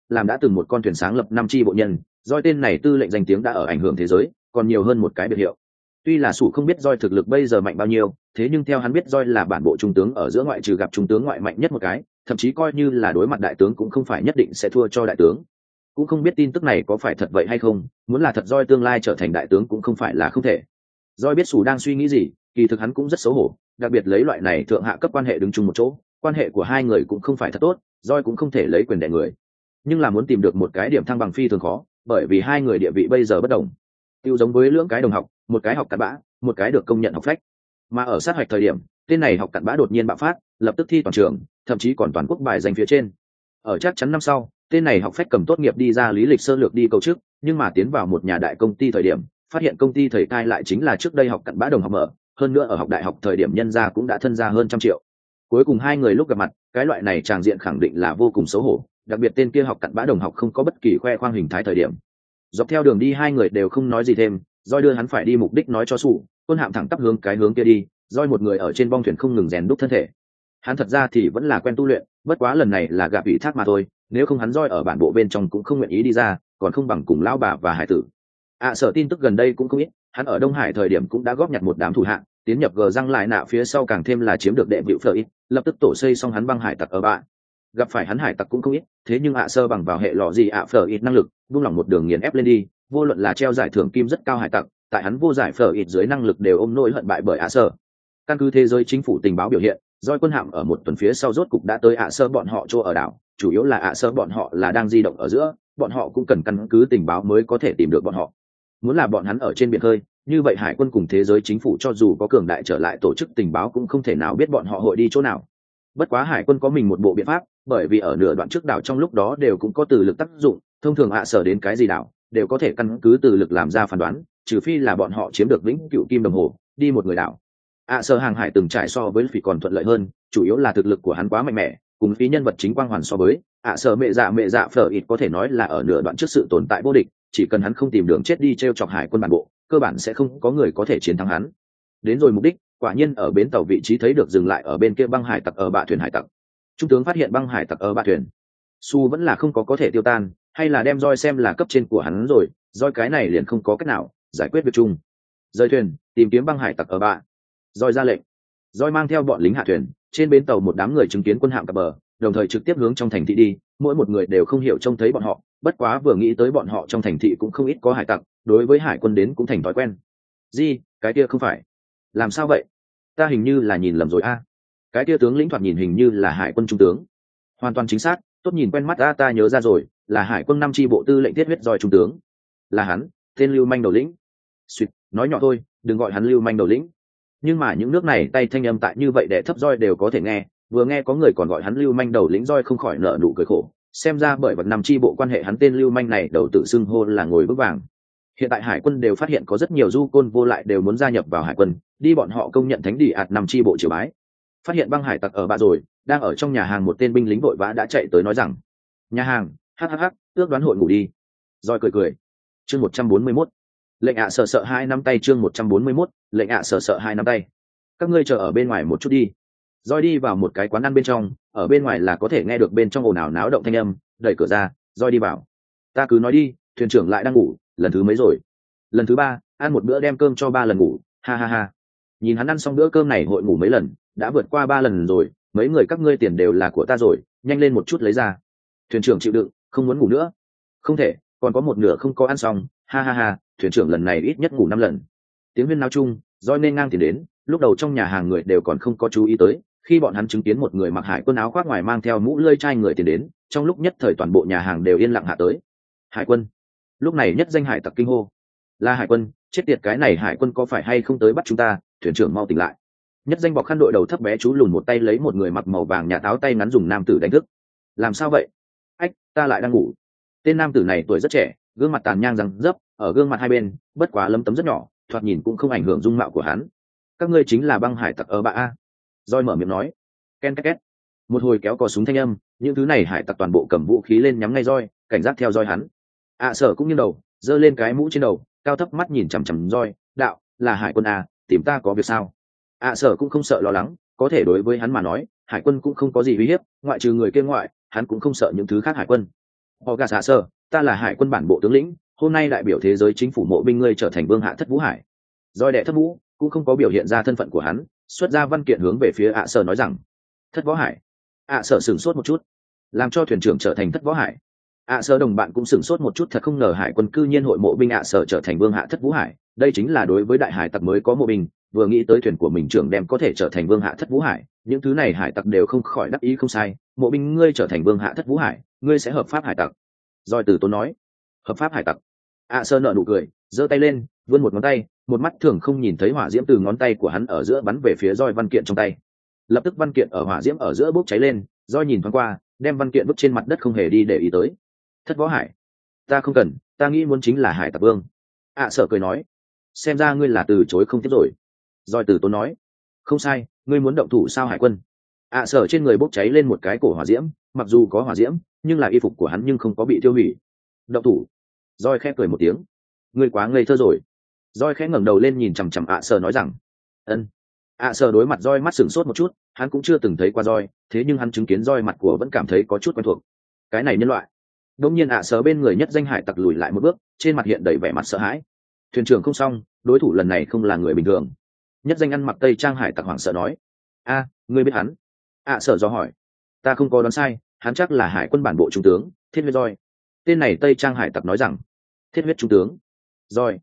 làm đã từng một con thuyền sáng lập 5 chi bộ nhân, Doi tên này tư lệnh danh tiếng đã ở ảnh hưởng thế giới, còn nhiều hơn một cái biệt hiệu. Tuy là Sủ không biết Doi thực lực bây giờ mạnh bao nhiêu, thế nhưng theo hắn biết Doi là bản bộ trung tướng ở giữa ngoại trừ gặp trung tướng ngoại mạnh nhất một cái, thậm chí coi như là đối mặt đại tướng cũng không phải nhất định sẽ thua cho đại tướng. Cũng không biết tin tức này có phải thật vậy hay không, muốn là thật Doi tương lai trở thành đại tướng cũng không phải là không thể. Doi biết Sủ đang suy nghĩ gì, kỳ thực hắn cũng rất xấu hổ, đặc biệt lấy loại này thượng hạ cấp quan hệ đứng chung một chỗ, quan hệ của hai người cũng không phải thật tốt, Doi cũng không thể lấy quyền đè người. Nhưng là muốn tìm được một cái điểm thăng bằng phi thường khó, bởi vì hai người địa vị bây giờ bất đồng. Tiêu giống với lưỡng cái đồng học, một cái học cặn bã, một cái được công nhận học phách. Mà ở sát hạch thời điểm, tên này học cặn bã đột nhiên bạo phát, lập tức thi toàn trường, thậm chí còn toàn quốc bài danh phía trên. Ở chắc chắn năm sau, tên này học phách cầm tốt nghiệp đi ra lý lịch sơ lược đi cầu chức, nhưng mà tiến vào một nhà đại công ty thời điểm, phát hiện công ty thầy cai lại chính là trước đây học cặn bã đồng học mở, hơn nữa ở học đại học thời điểm nhân gia cũng đã thân ra hơn 100 triệu. Cuối cùng hai người lúc gặp mặt, cái loại này tràng diện khẳng định là vô cùng xấu hổ, đặc biệt tên kia học cặn bã đồng học không có bất kỳ khoe khoang hình thái thời điểm. Dọc theo đường đi hai người đều không nói gì thêm, Doi đưa hắn phải đi mục đích nói cho Sủ, quân hạm thẳng tắp hướng cái hướng kia đi, Doi một người ở trên bong thuyền không ngừng rèn đúc thân thể. Hắn thật ra thì vẫn là quen tu luyện, bất quá lần này là gặp ủy thác mà thôi, nếu không hắn Doi ở bản bộ bên trong cũng không nguyện ý đi ra, còn không bằng cùng lão bà và hải tử. Sở tin tức gần đây cũng không ít, hắn ở Đông Hải thời điểm cũng đã góp nhặt một đám thủ hạ, tiến nhập gờ răng lại nạ phía sau càng thêm là chiếm được đệ vịu phở ít, lập tức tổ xây xong hắn băng hải tặc ở bạ. Gặp phải hắn hải tặc cũng không ít, thế nhưng sơ bằng vào hệ lọ gì phở ít năng lực, buông lỏng một đường nghiền ép lên đi, vô luận là treo giải thưởng kim rất cao hải tặc, tại hắn vô giải phở ít dưới năng lực đều ôm nỗi hận bại bởi sơ. Căn cứ thế giới chính phủ tình báo biểu hiện, Doi quân hạm ở một tuần phía sau rốt cục đã tới sơ bọn họ chỗ ở đảo, chủ yếu là sơ bọn họ là đang di động ở giữa, bọn họ cũng cần căn cứ tình báo mới có thể tìm được bọn họ. Muốn là bọn hắn ở trên biển khơi, như vậy hải quân cùng thế giới chính phủ cho dù có cường đại trở lại tổ chức tình báo cũng không thể nào biết bọn họ hội đi chỗ nào. Bất quá hải quân có mình một bộ biện pháp, bởi vì ở nửa đoạn trước đảo trong lúc đó đều cũng có từ lực tác dụng, thông thường sở đến cái gì đảo đều có thể căn cứ từ lực làm ra phán đoán, trừ phi là bọn họ chiếm được vĩnh cửu kim đồng hồ đi một người đảo. Sở hàng hải từng trải so với phỉ còn thuận lợi hơn, chủ yếu là thực lực của hắn quá mạnh mẽ, cùng phí nhân vật chính quang hoàn so với sở mẹ dạ phở ít có thể nói là ở nửa đoạn trước sự tồn tại vô địch, chỉ cần hắn không tìm đường chết đi treo chọc hải quân bản bộ, cơ bản sẽ không có người có thể chiến thắng hắn. Đến rồi mục đích, quả nhiên ở bến tàu vị trí thấy được dừng lại ở bên kia băng hải tặc ở bạ thuyền hải tặc. Trung tướng phát hiện băng hải tặc ở bạ thuyền, Su vẫn là không có thể tiêu tan, hay là đem Doi xem là cấp trên của hắn rồi, Doi cái này liền không có cách nào giải quyết việc chung. Rời thuyền, tìm kiếm băng hải tặc ở bạ. Doi ra lệnh. Doi mang theo bọn lính hạ thuyền, trên bến tàu một đám người chứng kiến quân hạm cập bờ, đồng thời trực tiếp hướng trong thành thị đi, mỗi một người đều không hiểu trông thấy bọn họ, bất quá vừa nghĩ tới bọn họ trong thành thị cũng không ít có hải tặc, đối với hải quân đến cũng thành thói quen. Gì, cái kia không phải? Làm sao vậy? Ta hình như là nhìn lầm rồi a. Cái kia tướng lĩnh thoạt nhìn hình như là hải quân trung tướng. Hoàn toàn chính xác, tốt nhìn quen mắt ta nhớ ra rồi, là hải quân 5 chi bộ tư lệnh thiết huyết Doi trung tướng. Là hắn, tên lưu manh đầu lĩnh. Xuyệt, nói nhỏ thôi, đừng gọi hắn lưu manh đầu lĩnh. Nhưng mà những nước này tay thanh âm tại như vậy để thấp Doi đều có thể nghe, vừa nghe có người còn gọi hắn lưu manh đầu lĩnh Doi không khỏi nở nụ cười khổ, xem ra bởi vật 5 chi bộ quan hệ hắn tên lưu manh này đầu tự xưng hô là ngồi vững vàng. Hiện tại hải quân đều phát hiện có rất nhiều du côn vô lại đều muốn gia nhập vào hải quân, đi bọn họ công nhận thánh địa 5 chi bộ triều bái. Phát hiện băng hải tặc ở bạ rồi, đang ở trong nhà hàng một tên binh lính vội vã đã chạy tới nói rằng: nhà hàng, hhh, ước đoán hội ngủ đi. Doi cười. Chương 141. Lệnh sợ hai nắm tay. Chương 141. Lệnh sợ hai nắm tay. Các ngươi chờ ở bên ngoài một chút đi. Doi đi vào một cái quán ăn bên trong, ở bên ngoài là có thể nghe được bên trong ồn ào náo động thanh âm, đẩy cửa ra, Doi đi vào. Ta cứ nói đi, thuyền trưởng lại đang ngủ, lần thứ mấy rồi? Lần thứ 3, ăn một bữa đem cơm cho 3 lần ngủ, ha ha ha. Nhìn hắn ăn xong bữa cơm này hội ngủ mấy lần, đã vượt qua 3 lần rồi, mấy người các ngươi tiền đều là của ta rồi, nhanh lên một chút lấy ra. Thuyền trưởng chịu đựng, không muốn ngủ nữa. Không thể, còn có một nửa không có ăn xong, ha ha ha, thuyền trưởng lần này ít nhất ngủ 5 lần. Tiếng huyên náo chung, Doi nên ngang tiền đến, lúc đầu trong nhà hàng người đều còn không có chú ý tới, khi bọn hắn chứng kiến một người mặc hải quân áo khoác ngoài mang theo mũ lưỡi chai người tiền đến, trong lúc nhất thời toàn bộ nhà hàng đều yên lặng hạ tới. Hải quân. Lúc này nhất danh hải tặc kinh hô: là hải quân, chết tiệt, cái này hải quân có phải hay không tới bắt chúng ta? Thuyền trưởng mau tỉnh lại. Nhất danh bọc khăn đội đầu thấp bé chú lùn một tay lấy một người mặc màu vàng nhà táo tay ngắn dùng nam tử đánh thức. Làm sao vậy? Ách, ta lại đang ngủ. Tên nam tử này tuổi rất trẻ, gương mặt tàn nhang răng dấp, ở gương mặt hai bên bất quá lấm tấm rất nhỏ, thoạt nhìn cũng không ảnh hưởng dung mạo của hắn. Các ngươi chính là băng hải tặc ở bạ a? Doi mở miệng nói. Ken két két. Một hồi kéo cò súng thanh âm, những thứ này hải tặc toàn bộ cầm vũ khí lên nhắm ngay Doi, cảnh giác theo Doi hắn. Sở cũng như đầu, giơ lên cái mũ trên đầu, cao thấp mắt nhìn chằm chằm Doi, đạo, là hải quân a, tìm ta có việc sao? Sở cũng không sợ lo lắng, có thể đối với hắn mà nói, hải quân cũng không có gì uy hiếp, ngoại trừ người kia ngoại, hắn cũng không sợ những thứ khác hải quân. họ gà xạ sơ, ta là hải quân bản bộ tướng lĩnh, hôm nay đại biểu thế giới chính phủ mộ binh ngươi trở thành vương hạ thất vũ hải. Roi đệ thất vũ cũng không có biểu hiện ra thân phận của hắn, xuất ra văn kiện hướng về phía ạ sở nói rằng thất võ hải. ạ sở sửng sốt một chút, làm cho thuyền trưởng trở thành thất võ hải. ạ sở đồng bạn cũng sửng sốt một chút, thật không ngờ hải quân cư nhiên hội mộ binh ạ sở trở thành vương hạ thất vũ hải, đây chính là đối với đại hải tặc mới có mộ binh, vừa nghĩ tới thuyền của mình trưởng đem có thể trở thành vương hạ thất vũ hải, những thứ này hải tặc đều không khỏi đắc ý. Không sai, mộ binh ngươi trở thành vương hạ thất vũ hải, ngươi sẽ hợp pháp hải tặc. Rồi từ tốn nói hợp pháp hải tặc. ạ sở nở nụ cười, giơ tay lên, vươn một ngón tay, một mắt thường không nhìn thấy hỏa diễm từ ngón tay của hắn ở giữa bắn về phía roi văn kiện trong tay. Lập tức văn kiện ở hỏa diễm ở giữa bốc cháy lên, roi nhìn thoáng qua, đem văn kiện vứt trên mặt đất không hề đi để ý tới. Thất võ hải, ta không cần, ta nghĩ muốn chính là hải tặc vương. Sở cười nói, xem ra ngươi là từ chối không tiếp rồi. Roi từ tốn nói, không sai, ngươi muốn động thủ sao hải quân. Sở trên người bốc cháy lên một cái cổ hỏa diễm, mặc dù có hỏa diễm nhưng là y phục của hắn nhưng không có bị tiêu hủy. Động thủ. Roi khẽ cười một tiếng, ngươi quá ngây thơ rồi. Roi khẽ ngẩng đầu lên nhìn chằm chằm sở nói rằng ân. Sở đối mặt Roi mắt sửng sốt một chút, hắn cũng chưa từng thấy qua Roi, thế nhưng hắn chứng kiến Roi mặt của vẫn cảm thấy có chút quen thuộc. Cái này nhân loại. Đột nhiên sở bên người nhất danh hải tặc lùi lại một bước, trên mặt hiện đầy vẻ mặt sợ hãi. Thuyền trưởng không xong, đối thủ lần này không là người bình thường. Nhất danh ăn mặc tây trang hải tặc hoảng sợ nói, ngươi biết hắn? Sở do hỏi, ta không có đoán sai, hắn chắc là hải quân bản bộ trung tướng Thiết Huyết Roi. Tên này tây trang hải tặc nói rằng, Thiết Huyết trung tướng Roi.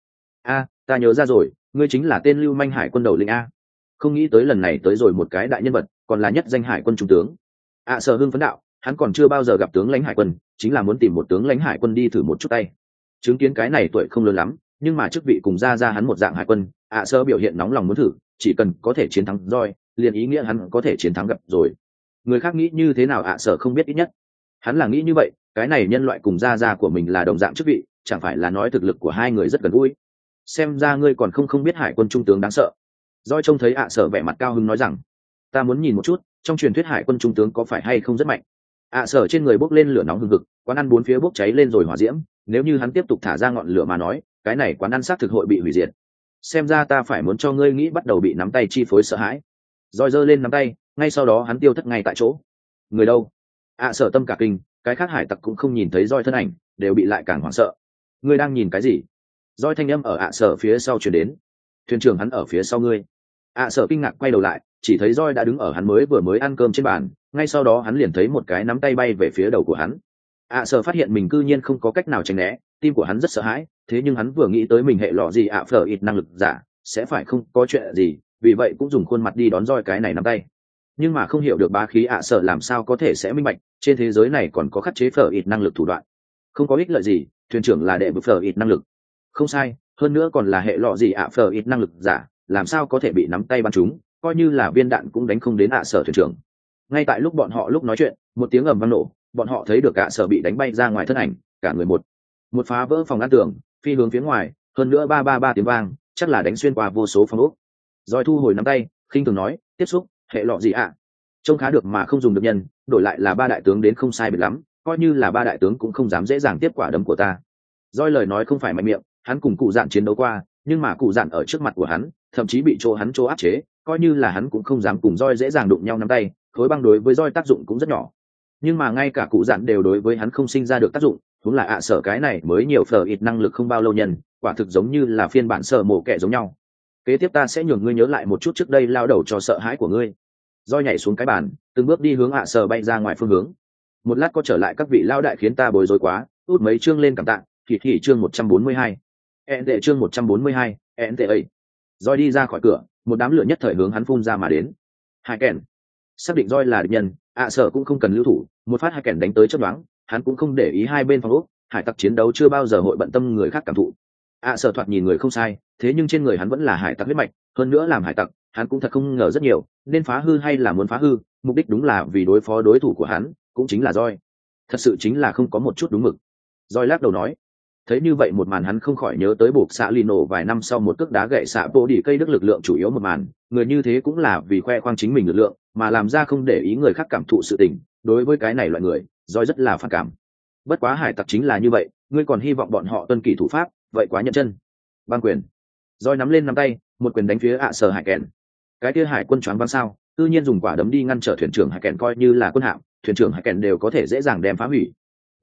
Ta nhớ ra rồi, ngươi chính là tên lưu manh hải quân đầu lĩnh a. Không nghĩ tới lần này tới rồi một cái đại nhân vật, còn là nhất danh hải quân trung tướng. Sở hưng phấn đạo, hắn còn chưa bao giờ gặp tướng lãnh hải quân, chính là muốn tìm một tướng lãnh hải quân đi thử một chút tay. Chứng kiến cái này tuổi không lớn lắm, nhưng mà chức vị cùng ra hắn một dạng hải quân, Sở biểu hiện nóng lòng muốn thử, chỉ cần có thể chiến thắng Roi, liền ý nghĩa hắn có thể chiến thắng gặp rồi. Người khác nghĩ như thế nào Sở không biết, ít nhất hắn là nghĩ như vậy, cái này nhân loại cùng ra của mình là đồng dạng chức vị, chẳng phải là nói thực lực của hai người rất gần gũi. Xem ra ngươi còn không biết hải quân trung tướng đáng sợ. Doi trông thấy Sở vẻ mặt cao hứng nói rằng, ta muốn nhìn một chút trong truyền thuyết hải quân trung tướng có phải hay không rất mạnh. Sở trên người bốc lên lửa nóng hừng hực, quán ăn bốn phía bốc cháy lên rồi hỏa diễm, nếu như hắn tiếp tục thả ra ngọn lửa mà nói, cái này quán ăn xác thực hội bị hủy diệt. Xem ra ta phải muốn cho ngươi nghĩ bắt đầu bị nắm tay chi phối sợ hãi. Doi giơ lên nắm tay, ngay sau đó hắn tiêu thất ngay tại chỗ. Người đâu? Sở tâm cả kinh, cái khác hải tặc cũng không nhìn thấy Doi thân ảnh, đều bị lại càng hoảng sợ. Ngươi đang nhìn cái gì? Doi thanh âm ở Sở phía sau truyền đến. Thuyền trưởng, hắn ở phía sau ngươi. Sở kinh ngạc quay đầu lại, chỉ thấy Doi đã đứng ở hắn vừa mới ăn cơm trên bàn, ngay sau đó hắn liền thấy một cái nắm tay bay về phía đầu của hắn. Sở phát hiện mình cư nhiên không có cách nào tránh né, tim của hắn rất sợ hãi, thế nhưng hắn vừa nghĩ tới mình hệ lọ gì phở ít năng lực giả, sẽ phải không có chuyện gì, vì vậy cũng dùng khuôn mặt đi đón Doi cái này nắm tay. Nhưng mà không hiểu được bá khí Sở làm sao có thể sẽ minh bạch, trên thế giới này còn có khắc chế phở ít năng lực thủ đoạn. Không có ích lợi gì, thuyền trưởng là đệ bực phở ít năng lực. Không sai, hơn nữa còn là hệ lọ gì phở ít năng lực giả, làm sao có thể bị nắm tay bắn trúng, coi như là viên đạn cũng đánh không đến Sở thuyền trưởng. Ngay tại lúc bọn họ nói chuyện, một tiếng ầm vang nổ, bọn họ thấy được Sở bị đánh bay ra ngoài thân ảnh, cả người một phá vỡ phòng ngăn tường, phi hướng phía ngoài, hơn nữa ba ba ba tiếng vang, chắc là đánh xuyên qua vô số phòng ốc. Rồi thu hồi nắm tay, khinh thường nói, tiếp xúc, hệ lọ gì trông khá được mà không dùng được nhân, đổi lại là ba đại tướng đến không sai biệt lắm, coi như là ba đại tướng cũng không dám dễ dàng tiếp quả đấm của ta. Doi lời nói không phải mạnh miệng, hắn cùng cụ dạn chiến đấu qua, nhưng mà cụ dạn ở trước mặt của hắn, thậm chí bị hắn áp chế, coi như là hắn cũng không dám cùng Doi dễ dàng đụng nhau nắm tay, khối băng đối với Doi tác dụng cũng rất nhỏ. Nhưng mà ngay cả cụ dạn đều đối với hắn không sinh ra được tác dụng, cũng là Sở cái này mới nhiều phở ít năng lực không bao lâu nhân, quả thực giống như là phiên bản Sở mổ kẻ giống nhau. Kế tiếp ta sẽ nhường ngươi nhớ lại một chút trước đây lao đầu cho sợ hãi của ngươi. Doi nhảy xuống cái bàn, từng bước đi hướng Sở bay ra ngoài phương hướng. Một lát có trở lại các vị lao đại khiến ta bối rối quá, út mấy chương lên cảm tạ. Thì chương 142. Đệ chương 142, NTA. Doi đi ra khỏi cửa, một đám lửa nhất thời hướng hắn phun ra mà đến. Hai kèn. Xác định Doi là địch nhân, Sở cũng không cần lưu thủ, một phát hai kèn đánh tới chớp nhoáng, hắn cũng không để ý hai bên phòng ốc, hải tặc chiến đấu chưa bao giờ hội bận tâm người khác cảm thụ. Sở thoạt nhìn người không sai, thế nhưng trên người hắn vẫn là hải tặc huyết mạch, hơn nữa làm hải tặc, hắn cũng thật không ngờ rất nhiều, nên phá hư hay là muốn phá hư, mục đích đúng là vì đối phó đối thủ của hắn, cũng chính là Doi. Thật sự chính là không có một chút đúng mực. Doi lắc đầu nói. Thấy như vậy một màn, hắn không khỏi nhớ tới buộc xạ Lino vài năm sau một cước đá gậy xạ bộ đỉ cây đức lực lượng chủ yếu một màn, người như thế cũng là vì khoe khoang chính mình lực lượng, mà làm ra không để ý người khác cảm thụ sự tình, đối với cái này loại người, Doi rất là phản cảm. Bất quá hải tặc chính là như vậy, ngươi còn hy vọng bọn họ tuân kỷ thủ pháp, vậy quá nhận chân. Băng quyền. Doi nắm lên nắm tay, một quyền đánh phía Sở hải kèn. Cái kia hải quân choáng váng sao, tự nhiên dùng quả đấm đi ngăn trở thuyền trưởng hải kèn, coi như là quân hạm, thuyền trưởng hải kèn đều có thể dễ dàng đem phá hủy.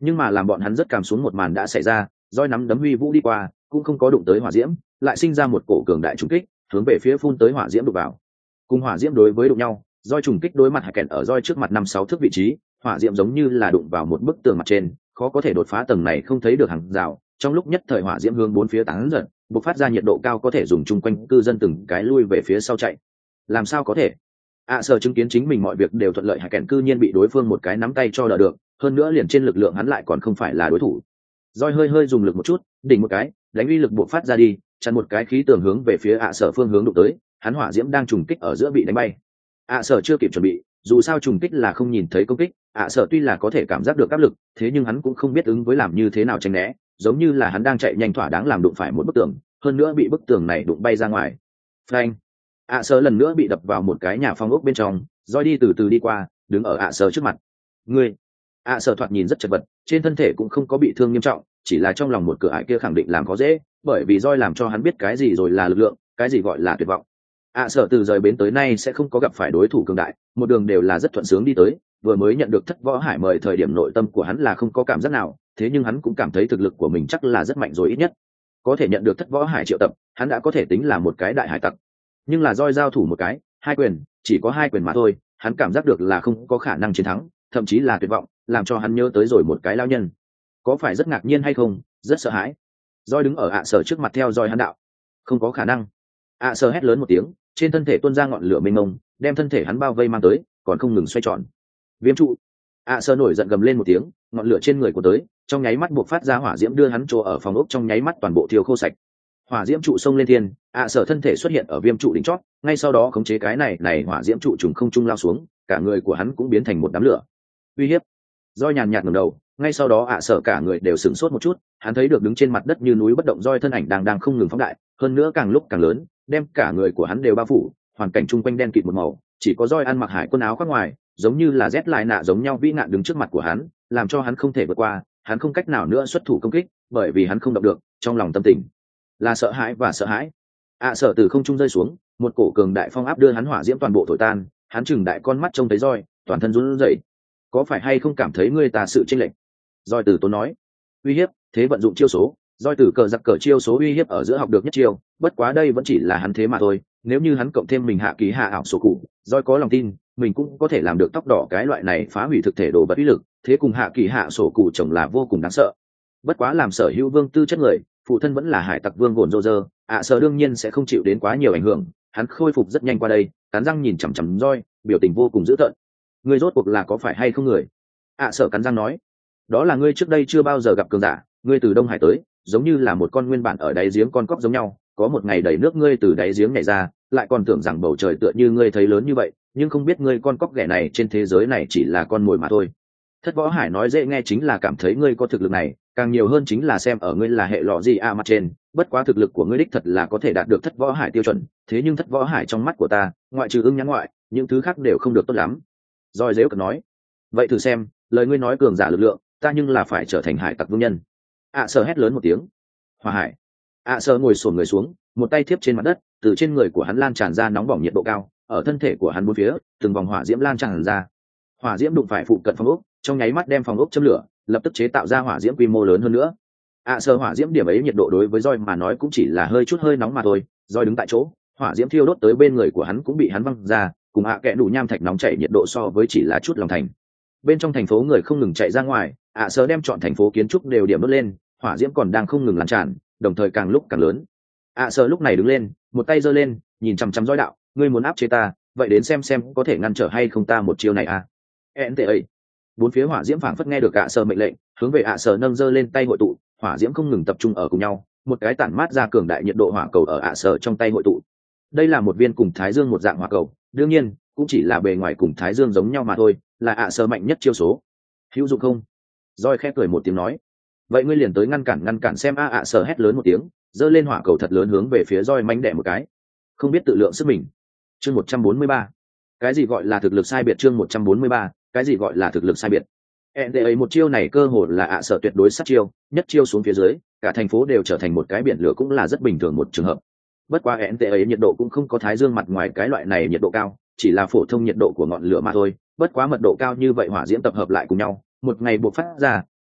Nhưng mà làm bọn hắn rất cảm xuống một màn đã xảy ra, roi nắm đấm huy vũ đi qua cũng không có đụng tới hỏa diễm, lại sinh ra một cổ cường đại trùng kích hướng về phía phun tới hỏa diễm đụng vào. Cùng hỏa diễm đối với đụng nhau, roi trùng kích đối mặt kẹt ở roi trước mặt 5-6 thước vị trí, hỏa diễm giống như là đụng vào một bức tường mặt trên, khó có thể đột phá tầng này không thấy được hàng rào. Trong lúc nhất thời hỏa diễm hướng bốn phía tán giật, bộc phát ra nhiệt độ cao có thể dùng chung quanh cư dân từng cái lui về phía sau chạy. Làm sao có thể? Sở chứng kiến chính mình mọi việc đều thuận lợi, kẹt cư nhiên bị đối phương một cái nắm tay cho đỡ được, hơn nữa liền trên lực lượng hắn lại còn không phải là đối thủ. Roi hơi dùng lực một chút, đỉnh một cái, đánh uy lực bộc phát ra đi, chặn một cái khí tường hướng về phía Sở phương hướng đụng tới, hắn hỏa diễm đang trùng kích ở giữa bị đánh bay. Sở chưa kịp chuẩn bị, dù sao trùng kích là không nhìn thấy công kích, Sở tuy là có thể cảm giác được áp lực, thế nhưng hắn cũng không biết ứng với làm như thế nào tránh né, giống như là hắn đang chạy nhanh thỏa đáng làm đụng phải một bức tường, hơn nữa bị bức tường này đụng bay ra ngoài. Phanh! Sở lần nữa bị đập vào một cái nhà phong ốc bên trong, Roi đi từ từ đi qua, đứng ở Sở trước mặt. Ngươi! Sở thoạt nhìn rất chật vật, trên thân thể cũng không có bị thương nghiêm trọng, chỉ là trong lòng một cửa ải kia khẳng định làm khó dễ, bởi vì Roi làm cho hắn biết cái gì rồi là lực lượng, cái gì gọi là tuyệt vọng. Sở từ rời bến tới nay sẽ không có gặp phải đối thủ cường đại, một đường đều là rất thuận sướng đi tới, vừa mới nhận được Thất Võ Hải mời thời điểm nội tâm của hắn là không có cảm giác nào, thế nhưng hắn cũng cảm thấy thực lực của mình chắc là rất mạnh rồi, ít nhất có thể nhận được Thất Võ Hải triệu tập, hắn đã có thể tính là một cái đại hải tặc. Nhưng là Roi giao thủ một cái, hai quyền, chỉ có hai quyền mà thôi, hắn cảm giác được là không có khả năng chiến thắng, thậm chí là tuyệt vọng, làm cho hắn nhớ tới rồi một cái lao nhân. Có phải rất ngạc nhiên hay không, rất sợ hãi. Roi đứng ở Sở trước mặt theo dõi hắn đạo. Không có khả năng. Sở hét lớn một tiếng, trên thân thể tuôn ra ngọn lửa mênh mông, đem thân thể hắn bao vây mang tới, còn không ngừng xoay tròn. Viêm trụ. Sở nổi giận gầm lên một tiếng, ngọn lửa trên người của tới, trong nháy mắt buộc phát ra hỏa diễm đưa hắn chỗ ở phòng ốc trong nháy mắt toàn bộ thiêu khô sạch. Hỏa diễm trụ xông lên thiên, Sở thân thể xuất hiện ở viêm trụ đỉnh chót, ngay sau đó khống chế cái này hỏa diễm trụ trùng không trung lao xuống, cả người của hắn cũng biến thành một đám lửa. Uy hiếp. Roi nhàn nhạt ngẩng đầu, ngay sau đó Sở cả người đều sửng sốt một chút, hắn thấy được đứng trên mặt đất như núi bất động Roi thân ảnh đang không ngừng phóng đại, hơn nữa càng lúc càng lớn, đem cả người của hắn đều bao phủ, hoàn cảnh chung quanh đen kịt một màu, chỉ có Roi ăn mặc hải quân áo khoác ngoài, giống như là rét lại nạ giống nhau vĩ nạn đứng trước mặt của hắn, làm cho hắn không thể vượt qua, hắn không cách nào nữa xuất thủ công kích, bởi vì hắn không động được, trong lòng tâm tình là sợ hãi và sợ hãi. Sở từ không trung rơi xuống, một cổ cường đại phong áp đưa hắn hỏa diễm toàn bộ thổi tan, hắn chừng đại con mắt trông thấy Roi, toàn thân run rẩy. Có phải hay không cảm thấy ngươi ta sự chênh lệch? Roi từ tốn nói. Uy hiếp, thế vận dụng chiêu số, Roi từ cờ giặc cờ chiêu số uy hiếp ở giữa học được nhất chiêu, bất quá đây vẫn chỉ là hắn thế mà thôi, nếu như hắn cộng thêm mình hạ ký hạ ảo sổ cụ, Roi có lòng tin mình cũng có thể làm được tóc đỏ cái loại này phá hủy thực thể đồ vật uy lực, thế cùng hạ kỳ hạ sổ cụ chồng là vô cùng đáng sợ. Bất quá làm sở hữu vương tư chất người, phụ thân vẫn là hải tặc vương gồn rô rơ, Sở đương nhiên sẽ không chịu đến quá nhiều ảnh hưởng, hắn khôi phục rất nhanh qua đây, cắn răng nhìn chằm chằm Roi, biểu tình vô cùng dữ tợn. Ngươi rốt cuộc là có phải hay không người? Sở cắn răng nói. Đó là ngươi trước đây chưa bao giờ gặp cường giả, ngươi từ Đông Hải tới, giống như là một con nguyên bản ở đáy giếng con cóc giống nhau, có một ngày đầy nước ngươi từ đáy giếng nhảy ra, lại còn tưởng rằng bầu trời tựa như ngươi thấy lớn như vậy, nhưng không biết ngươi con cóc ghẻ này trên thế giới này chỉ là con mồi mà thôi. Thất Võ Hải nói dễ nghe chính là cảm thấy ngươi có thực lực này, càng nhiều hơn chính là xem ở ngươi là hệ lọ gì mặt trên, bất quá thực lực của ngươi đích thật là có thể đạt được Thất Võ Hải tiêu chuẩn, thế nhưng Thất Võ Hải trong mắt của ta, ngoại trừ ưng nhãn ngoại, những thứ khác đều không được tốt lắm. Rồi dễ cợt nói. Vậy thử xem, lời ngươi nói cường giả lực lượng, ta nhưng là phải trở thành hải tặc vương nhân. Sở hét lớn một tiếng. Hỏa hải. Sở ngồi xổm người xuống, một tay thiếp trên mặt đất, từ trên người của hắn lan tràn ra nóng bỏng nhiệt độ cao, ở thân thể của hắn bốn phía, từng vòng hỏa diễm lan tràn ra. Hỏa diễm đụng phải phụ cận phòng ốc, trong nháy mắt đem phòng ốc châm lửa, lập tức chế tạo ra hỏa diễm quy mô lớn hơn nữa. Sở hỏa diễm điểm ấy nhiệt độ đối với Roi mà nói cũng chỉ là hơi nóng mà thôi, Roi đứng tại chỗ, hỏa diễm thiêu đốt tới bên người của hắn cũng bị hắn văng ra, cùng kẽ đủ nham thạch nóng chảy nhiệt độ so với chỉ là chút lòng thành. Bên trong thành phố người không ngừng chạy ra ngoài, Sở đem chọn thành phố kiến trúc đều điểm đốt lên, hỏa diễm còn đang không ngừng lan tràn, đồng thời càng lúc càng lớn. Sở lúc này đứng lên, một tay giơ lên, nhìn chằm chằm Roi đạo, ngươi muốn áp chế ta, vậy đến xem có thể ngăn trở hay không ta một chiêu này a. NTA. Bốn phía hỏa diễm phảng phất nghe được Sở mệnh lệnh, hướng về Sở nâng giơ lên tay hội tụ, hỏa diễm không ngừng tập trung ở cùng nhau, một cái tản mát ra cường đại nhiệt độ hỏa cầu ở Sở trong tay hội tụ. Đây là một viên cùng Thái Dương một dạng hỏa cầu, đương nhiên cũng chỉ là bề ngoài cùng Thái Dương giống nhau mà thôi, là Sở mạnh nhất chiêu số. Hữu dụng không? Roi khẽ cười một tiếng nói. Vậy ngươi liền tới ngăn cản xem Sở hét lớn một tiếng, giơ lên hỏa cầu thật lớn hướng về phía Roi mánh đẻ một cái. Không biết tự lượng sức mình. Chương 143. Cái gì gọi là thực lực sai biệt? Chương 143. Cái gì gọi là thực lực sai biệt? NTA một chiêu này cơ hồ là Sở tuyệt đối sát chiêu, nhất chiêu xuống phía dưới, cả thành phố đều trở thành một cái biển lửa cũng là rất bình thường một trường hợp. Bất quá NTA nhiệt độ cũng không có Thái Dương mặt ngoài cái loại này nhiệt độ cao, chỉ là phổ thông nhiệt độ của ngọn lửa mà thôi, bất quá mật độ cao như vậy hỏa diễm tập hợp lại cùng nhau, một ngày buộc phát ra,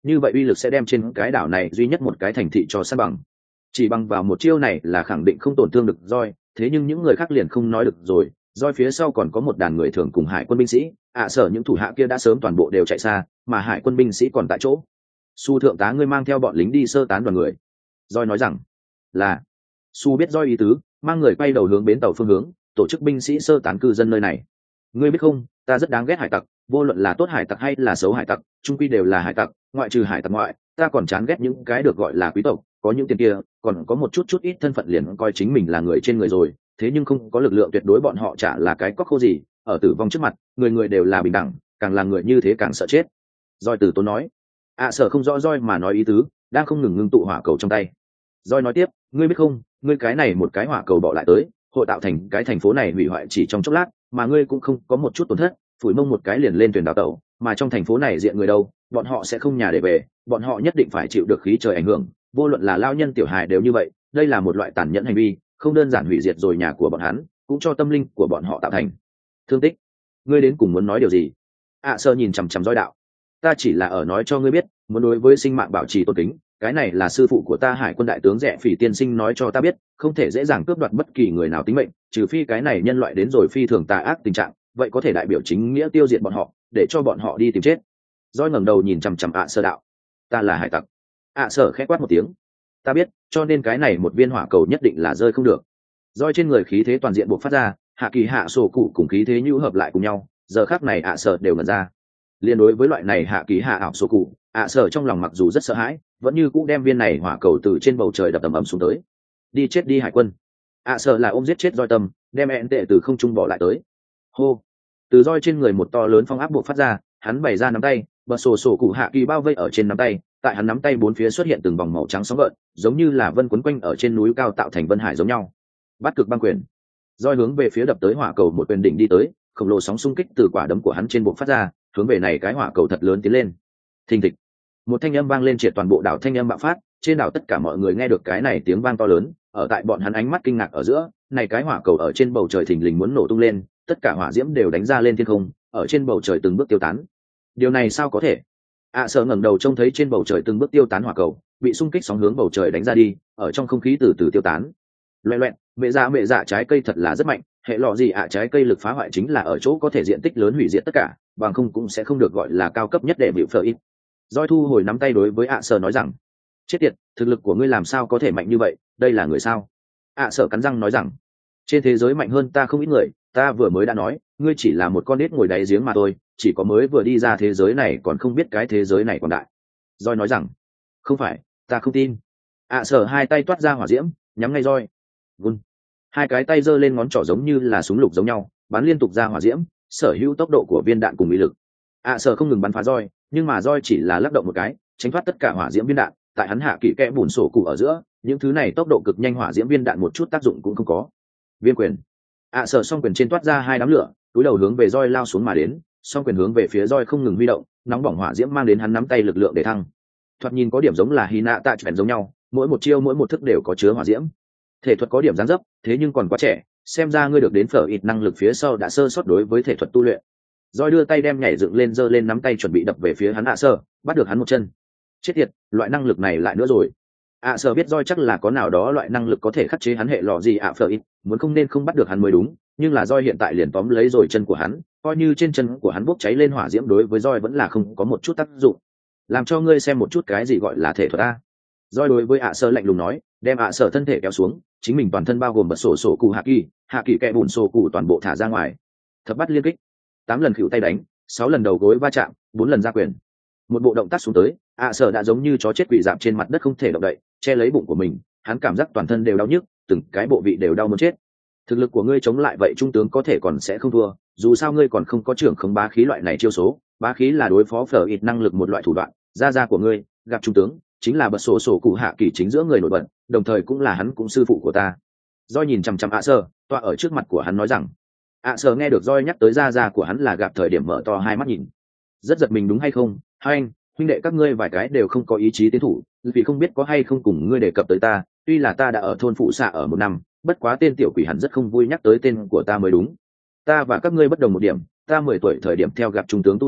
như vậy uy lực sẽ đem trên cái đảo này duy nhất một cái thành thị cho san bằng. Chỉ bằng vào một chiêu này là khẳng định không tổn thương được roi, thế nhưng những người khác liền không nói được rồi. Roi phía sau còn có một đàn người thường cùng hải quân binh sĩ, sở những thủ hạ kia đã sớm toàn bộ đều chạy xa, mà hải quân binh sĩ còn tại chỗ. Su thượng tá, ngươi mang theo bọn lính đi sơ tán đoàn người. Roi nói rằng là. Su biết Roi ý tứ, mang người quay đầu hướng bến tàu phương hướng, tổ chức binh sĩ sơ tán cư dân nơi này. Ngươi biết không, ta rất đáng ghét hải tặc, vô luận là tốt hải tặc hay là xấu hải tặc, chung quy đều là hải tặc, ngoại trừ hải tặc ngoại, ta còn chán ghét những cái được gọi là quý tộc, có những tiền kia, còn có một chút ít thân phận liền coi chính mình là người trên người rồi, thế nhưng không có lực lượng tuyệt đối, bọn họ chả là cái cóc khô gì, ở tử vong trước mặt, người người đều là bình đẳng, càng là người như thế càng sợ chết. Roi từ tốn nói. Sở không rõ Roi mà nói ý tứ, đang không ngừng ngưng tụ hỏa cầu trong tay. Roi nói tiếp, ngươi biết không, ngươi cái này một cái hỏa cầu bỏ lại tới, hội tạo thành cái thành phố này hủy hoại chỉ trong chốc lát, mà ngươi cũng không có một chút tổn thất, phủi mông một cái liền lên thuyền đào tẩu, mà trong thành phố này diện người đâu, bọn họ sẽ không nhà để về, bọn họ nhất định phải chịu được khí trời ảnh hưởng, vô luận là lao nhân tiểu hài đều như vậy, đây là một loại tàn nhẫn hành vi, không đơn giản hủy diệt rồi nhà của bọn hắn, cũng cho tâm linh của bọn họ tạo thành thương tích. Ngươi đến cùng muốn nói điều gì? Sơ nhìn chằm chằm Roi đạo. Ta chỉ là ở nói cho ngươi biết, muốn đối với sinh mạng bảo trì tôn kính, cái này là sư phụ của ta hải quân đại tướng Rẽ Phỉ tiên sinh nói cho ta biết, không thể dễ dàng cướp đoạt bất kỳ người nào tính mệnh, trừ phi cái này nhân loại đến rồi phi thường tà ác tình trạng, vậy có thể đại biểu chính nghĩa tiêu diệt bọn họ, để cho bọn họ đi tìm chết. Roi ngẩng đầu nhìn chằm chằm Sơ đạo. Ta là hải tặc. Sơ khẽ quát một tiếng. Ta biết, cho nên cái này một viên hỏa cầu nhất định là rơi không được. Roi trên người khí thế toàn diện bộc phát ra, hạ kỳ hạ sổ cụ cùng khí thế nhu hợp lại cùng nhau, giờ khắc này Sơ đều ngẩn ra. Liên đối với loại này hạ kỳ hạ ảo sổ cụ, Sơ trong lòng mặc dù rất sợ hãi, vẫn như cũ đem viên này hỏa cầu từ trên bầu trời đập ầm ầm xuống tới. Đi chết đi hải quân. Sợ là ôm giết chết Roi tâm, đem ẹn tệ từ không trung bỏ lại tới. Hô. Từ Roi trên người một to lớn phong áp buộc phát ra, hắn bày ra nắm tay, bật sổ cụ hạ kỳ bao vây ở trên nắm tay, tại hắn nắm tay bốn phía xuất hiện từng vòng màu trắng sóng gợn, giống như là vân quấn quanh ở trên núi cao tạo thành vân hải giống nhau. Bắt cực băng quyền. Roi hướng về phía đập tới hỏa cầu một quyền đỉnh đi tới, khổng lồ sóng xung kích từ quả đấm của hắn trên buộc phát ra, hướng về này cái hỏa cầu thật lớn tiến lên. Thình thịch. Một thanh âm vang lên triệt toàn bộ đảo, thanh âm bạo phát, trên đảo tất cả mọi người nghe được cái này tiếng vang to lớn, ở tại bọn hắn ánh mắt kinh ngạc ở giữa, này cái hỏa cầu ở trên bầu trời thình lình muốn nổ tung lên, tất cả hỏa diễm đều đánh ra lên thiên không, ở trên bầu trời từng bước tiêu tán. Điều này sao có thể? Sợ ngẩng đầu trông thấy trên bầu trời từng bước tiêu tán hỏa cầu, bị xung kích sóng hướng bầu trời đánh ra đi, ở trong không khí từ từ tiêu tán. Loẹt loẹt, mẹ dạ trái cây thật là rất mạnh, hệ lọ gì trái cây lực phá hoại chính là ở chỗ có thể diện tích lớn hủy diệt tất cả, bằng không cũng sẽ không được gọi là cao cấp nhất để biểu phở ít. Roi thu hồi nắm tay đối với Sở nói rằng, chết tiệt, thực lực của ngươi làm sao có thể mạnh như vậy, đây là người sao? Sở cắn răng nói rằng, trên thế giới mạnh hơn ta không ít người, ta vừa mới đã nói, ngươi chỉ là một con nít ngồi đáy giếng mà thôi, chỉ có mới vừa đi ra thế giới này còn không biết cái thế giới này còn đại. Roi nói rằng, không phải, ta không tin. Sở hai tay toát ra hỏa diễm, nhắm ngay Roi. Gun. Hai cái tay giơ lên ngón trỏ giống như là súng lục giống nhau, bắn liên tục ra hỏa diễm, sở hữu tốc độ của viên đạn cùng uy lực. Sở không ngừng bắn phá Roi, nhưng mà Roi chỉ là lắc động một cái, tránh thoát tất cả hỏa diễm viên đạn, tại hắn hạ kỵ kẽ bùn sổ cụ ở giữa, những thứ này tốc độ cực nhanh hỏa diễm viên đạn một chút tác dụng cũng không có. Viên quyền. Sở song quyền trên toát ra hai đám lửa, túi đầu hướng về Roi lao xuống mà đến, song quyền hướng về phía Roi không ngừng huy động, nóng bỏng hỏa diễm mang đến hắn nắm tay lực lượng để thăng. Thoạt nhìn có điểm giống là Hina tạ chuyển giống nhau, mỗi một chiêu mỗi một thức đều có chứa hỏa diễm. Thể thuật có điểm dáng dấp, thế nhưng còn quá trẻ, xem ra ngươi được đến phở ít năng lực phía sau đã sơ sót đối với thể thuật tu luyện. Roi đưa tay đem nhảy dựng lên, giơ lên nắm tay chuẩn bị đập về phía hắn Sơ, bắt được hắn một chân. Chết tiệt, loại năng lực này lại nữa rồi. Sơ biết Roi chắc là có nào đó loại năng lực có thể khắc chế hắn hệ lọ gì phở ít, muốn không nên không bắt được hắn mới đúng, nhưng là Roi hiện tại liền tóm lấy rồi chân của hắn, coi như trên chân của hắn bốc cháy lên hỏa diễm đối với Roi vẫn là không có một chút tác dụng. Làm cho ngươi xem một chút cái gì gọi là thể thuật a. Roi đối với Sơ lạnh lùng nói, đem Sơ thân thể kéo xuống, chính mình toàn thân bao gồm bật sổ cụ hạ kỳ kẽ bùn sổ cụ toàn bộ thả ra ngoài. Thập bắt liên kích, 8 lần khuỵu tay đánh, 6 lần đầu gối va chạm, 4 lần ra quyền. Một bộ động tác xuống tới, Sở đã giống như chó chết quỳ dạp trên mặt đất không thể động đậy, che lấy bụng của mình, hắn cảm giác toàn thân đều đau nhức, từng cái bộ vị đều đau muốn chết. Thực lực của ngươi chống lại vậy trung tướng có thể còn sẽ không thua, dù sao ngươi còn không có trưởng không bá khí loại này chiêu số, bá khí là đối phó phở ít năng lực một loại thủ đoạn, gia của ngươi, gặp trung tướng, chính là bật sổ cụ hạ kỳ chính giữa người nổi bật, đồng thời cũng là hắn cũng sư phụ của ta. Doi nhìn chằm chằm Sở, tọa ở trước mặt của hắn nói rằng, Sở nghe được Doi nhắc tới gia của hắn là gặp thời điểm mở to hai mắt nhìn, rất giật mình đúng hay không? Hai anh, huynh đệ các ngươi vài cái đều không có ý chí tiến thủ, vì không biết có hay không cùng ngươi đề cập tới ta, tuy là ta đã ở thôn phụ xạ ở 1 năm, bất quá tên tiểu quỷ hẳn rất không vui nhắc tới tên của ta mới đúng. Ta và các ngươi bất đồng một điểm, ta 10 tuổi thời điểm theo gặp trung tướng tu luyện,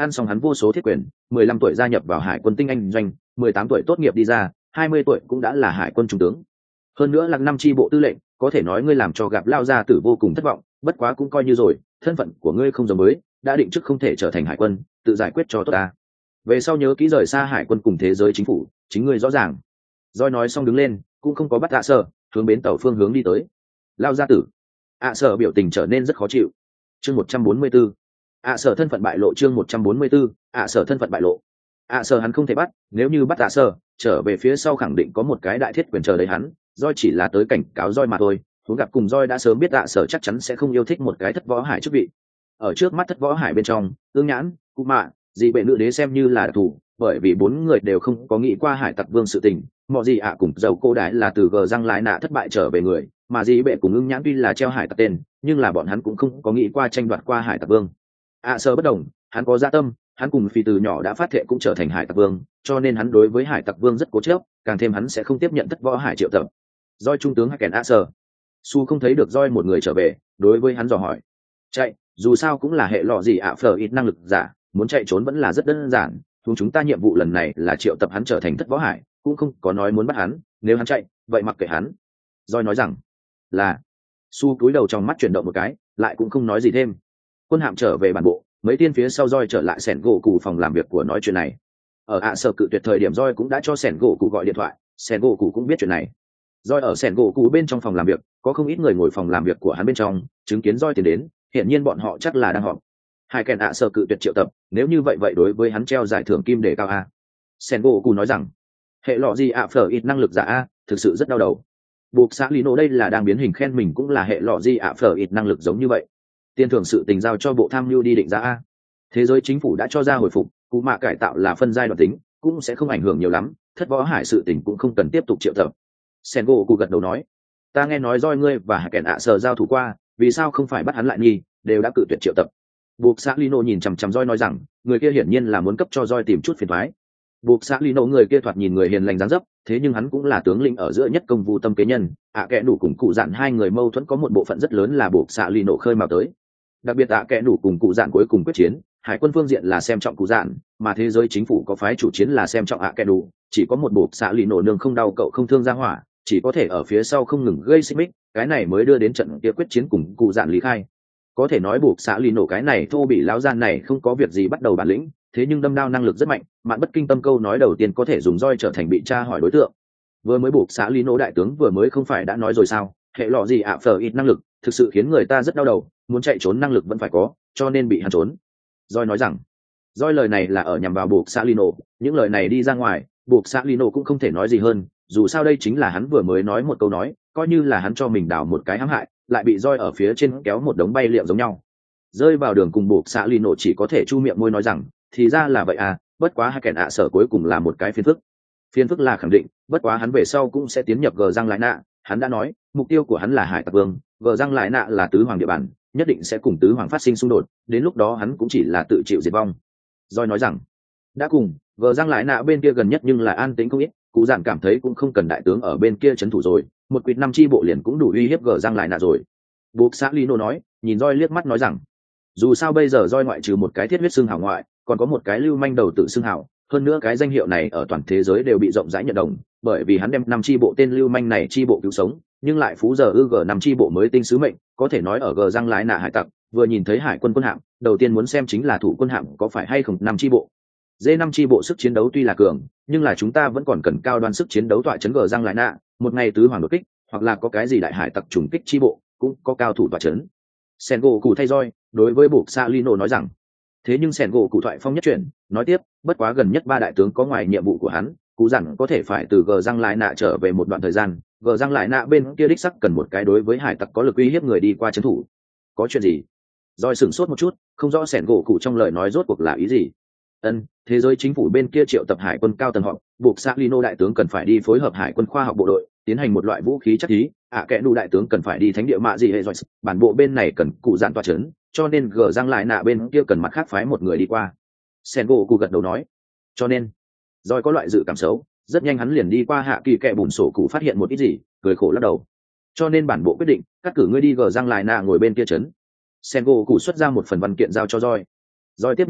ăn xong hắn vô số thiết quyền, 15 tuổi gia nhập vào hải quân tinh anh doanh, 18 tuổi tốt nghiệp đi ra, 20 tuổi cũng đã là hải quân trung tướng. Hơn nữa là năm chi bộ tư lệnh, có thể nói ngươi làm cho gặp lao gia tử vô cùng thất vọng, bất quá cũng coi như rồi, thân phận của ngươi không giống mới, đã định trước không thể trở thành hải quân, tự giải quyết cho tốt ta. Về sau nhớ kỹ rời xa hải quân cùng thế giới chính phủ, chính ngươi rõ ràng. Rồi nói xong đứng lên, cũng không có bắt ạ sở, hướng bến tàu phương hướng đi tới. Lao gia tử. ạ sở biểu tình trở nên rất khó chịu. Chương 144. ạ sở thân phận bại lộ. Chương 144. ạ sở thân phận bại lộ. ạ sở hắn không thể bắt, nếu như bắt ạ sở, trở về phía sau khẳng định có một cái đại thiết quyền chờ đấy hắn, Doi chỉ là tới cảnh cáo Doi mà thôi. Huống gặp cùng Doi đã sớm biết ạ sở chắc chắn sẽ không yêu thích một cái thất võ hải chức vị. Ở trước mắt thất võ hải bên trong, Ương Nhãn, Cụ Mạ, dị bệ nữ đế xem như là đặc thủ, bởi vì bốn người đều không có nghĩ qua hải tặc vương sự tình. Mọi gì ạ cùng dầu cô đái là từ gờ răng lái nạ thất bại trở về người, mà dị bệ cùng Ương Nhãn tuy là treo hải tặc tên, nhưng là bọn hắn cũng không có nghĩ qua tranh đoạt qua hải tặc vương. ạ sở bất đồng, hắn có dạ tâm, hắn cùng phi từ nhỏ đã phát thệ cũng trở thành hải tặc vương, cho nên hắn đối với hải tặc vương rất cố chấp, càng thêm hắn sẽ không tiếp nhận thất võ hải triệu tập. Doi trung tướng Haken ạ sở, su không thấy được Doi một người trở về, đối với hắn dò hỏi, chạy, dù sao cũng là hệ lọ gì ạ phở ít năng lực giả, muốn chạy trốn vẫn là rất đơn giản. Chúng ta nhiệm vụ lần này là triệu tập hắn trở thành thất võ hải, cũng không có nói muốn bắt hắn, nếu hắn chạy vậy mặc kệ hắn. Doi nói rằng là. Su cúi đầu trong mắt chuyển động một cái, lại cũng không nói gì thêm. Quân hạm trở về bản bộ, mấy tiên phía sau Doi trở lại sẻn gỗ cụ phòng làm việc của nói chuyện này. Ở ạ sở cự tuyệt thời điểm Doi cũng đã cho sẻn gỗ cụ gọi điện thoại, sẻn gỗ cụ cũng biết chuyện này. Doi ở sẻn gỗ cụ bên trong phòng làm việc, có không ít người ngồi phòng làm việc của hắn bên trong, chứng kiến Doi tiến đến, hiện nhiên bọn họ chắc là đang họp. Hai kèn ạ sở cự tuyệt triệu tập, nếu như vậy đối với hắn treo giải thưởng kim đề cao a. Sen gỗ cù nói rằng hệ lọ gì ạ phở ít năng lực giả a, thực sự rất đau đầu. Buộc xã Lino đây là đang biến hình khen mình cũng là hệ lọ gì ạ phở ít năng lực giống như vậy. Tiền thưởng sự tình giao cho bộ tham mưu đi định giá a. Thế giới chính phủ đã cho ra hồi phục, cụ mạ cải tạo là phân giai đoạn tính, cũng sẽ không ảnh hưởng nhiều lắm, thất võ hải sự tình cũng không cần tiếp tục triệu tập. Sen gỗ cù gật đầu nói, ta nghe nói Doi ngươi và kèn ạ sở giao thủ qua, vì sao không phải bắt hắn lại nghi, đều đã cự tuyệt triệu tập. Buộc xã Lino nhìn chằm chằm Doi nói rằng, người kia hiển nhiên là muốn cấp cho Doi tìm chút phiền toái. Buộc xã Lino người kia thoạt nhìn người hiền lành dáng dấp, thế nhưng hắn cũng là tướng lĩnh ở giữa nhất công vụ tâm kế nhân. Kẻ đủ cùng cụ dạn hai người mâu thuẫn có một bộ phận rất lớn là buộc xã Lino khơi mào tới. Đặc biệt kẻ đủ cùng cụ dạn cuối cùng quyết chiến, hải quân phương diện là xem trọng cụ dạn, mà thế giới chính phủ có phái chủ chiến là xem trọng kẻ đủ. Chỉ có một buộc xã Lino nương không đau cậu không thương ra hỏa, chỉ có thể ở phía sau không ngừng gây xích mích, cái này mới đưa đến trận kia quyết chiến cùng cụ dạn lý khai. Có thể nói buộc xã Lino cái này thô bị láo gian này không có việc gì bắt đầu bản lĩnh, thế nhưng đâm đao năng lực rất mạnh, mạn bất kinh tâm câu nói đầu tiên có thể dùng Doi trở thành bị tra hỏi đối tượng. Vừa mới buộc xã Lino đại tướng vừa mới không phải đã nói rồi sao, hệ lọ gì ạ phở ít năng lực thực sự khiến người ta rất đau đầu, muốn chạy trốn năng lực vẫn phải có, cho nên bị hắn trốn. Doi nói rằng Doi lời này là ở nhằm vào buộc xã Lino, những lời này đi ra ngoài buộc xã Lino cũng không thể nói gì hơn, dù sao đây chính là hắn vừa mới nói một câu nói, coi như là hắn cho mình đào một cái hãm hại, lại bị Doi ở phía trên kéo một đống bay liệu giống nhau. Rơi vào đường cùng buộc xã Lino chỉ có thể chu miệng môi nói rằng thì ra là vậy à, bất quá hai kèn ạ sở cuối cùng là một cái phiền phức là khẳng định, bất quá hắn về sau cũng sẽ tiến nhập gờ răng lại nạ. Hắn đã nói mục tiêu của hắn là hải tặc vương, gờ răng lại nạ là tứ hoàng địa bàn, nhất định sẽ cùng tứ hoàng phát sinh xung đột, đến lúc đó hắn cũng chỉ là tự chịu diệt vong. Doi nói rằng đã cùng gờ răng lại nạ bên kia gần nhất nhưng là an tĩnh không ít, cụ giản cảm thấy cũng không cần đại tướng ở bên kia trấn thủ rồi, một quỵt năm chi bộ liền cũng đủ uy hiếp gờ răng lại nạ rồi. Buộc xã Lino nói, nhìn Doi liếc mắt nói rằng dù sao bây giờ Doi ngoại trừ một cái thiết huyết xương hào ngoại, còn có một cái lưu manh đầu tự xương hào, hơn nữa cái danh hiệu này ở toàn thế giới đều bị rộng rãi nhận đồng, bởi vì hắn đem năm chi bộ tên lưu manh này chi bộ cứu sống, nhưng lại phú giờ g năm chi bộ mới tinh sứ mệnh, có thể nói ở g răng lái nạ hải tặc vừa nhìn thấy hải quân quân hạm, đầu tiên muốn xem chính là thủ quân hạm có phải hay không năm chi bộ. D5 chi bộ sức chiến đấu tuy là cường, nhưng là chúng ta vẫn còn cần cao đoan sức chiến đấu tọa chấn g răng lái nạ, một ngày tứ hoàng đột kích, hoặc là có cái gì đại hải tặc trùng kích chi bộ, cũng có cao thủ tọa chấn. Sen gỗ cụ thay Doi đối với buộc xã Lino nói rằng thế nhưng Sen gỗ cụ thoại phong nhất chuyển nói tiếp, bất quá gần nhất ba đại tướng có ngoài nhiệm vụ của hắn, cụ dặn có thể phải từ gờ răng lại nạ trở về một đoạn thời gian, gờ răng lại nạ bên kia đích sắc cần một cái đối với hải tặc có lực uy hiếp người đi qua trấn thủ. Có chuyện gì? Doi sửng sốt một chút, không rõ Sen gỗ cụ trong lời nói rốt cuộc là ý gì. Thế giới chính phủ bên kia triệu tập hải quân cao tầng họp, buộc xã Lino đại tướng cần phải đi phối hợp hải quân khoa học bộ đội tiến hành một loại vũ khí chắc thí, kẻ đủ đại tướng cần phải đi thánh địa mạ gì hệ rồi, bản bộ bên này cần cụ dạn tọa chấn, cho nên gờ răng lại nạ bên kia cần mặt khác phái một người đi qua. Sen gỗ cụ gật đầu nói cho nên Doi có loại dự cảm xấu, rất nhanh hắn liền đi qua hạ kỳ kẹ bùn sổ cụ phát hiện một ít gì, cười khổ lắc đầu. Cho nên bản bộ quyết định cắt cử ngươi đi gờ răng lại nạ ngồi bên kia chấn. Sen gỗ cụ xuất ra một phần văn kiện giao cho Doi tiếp nhận tay,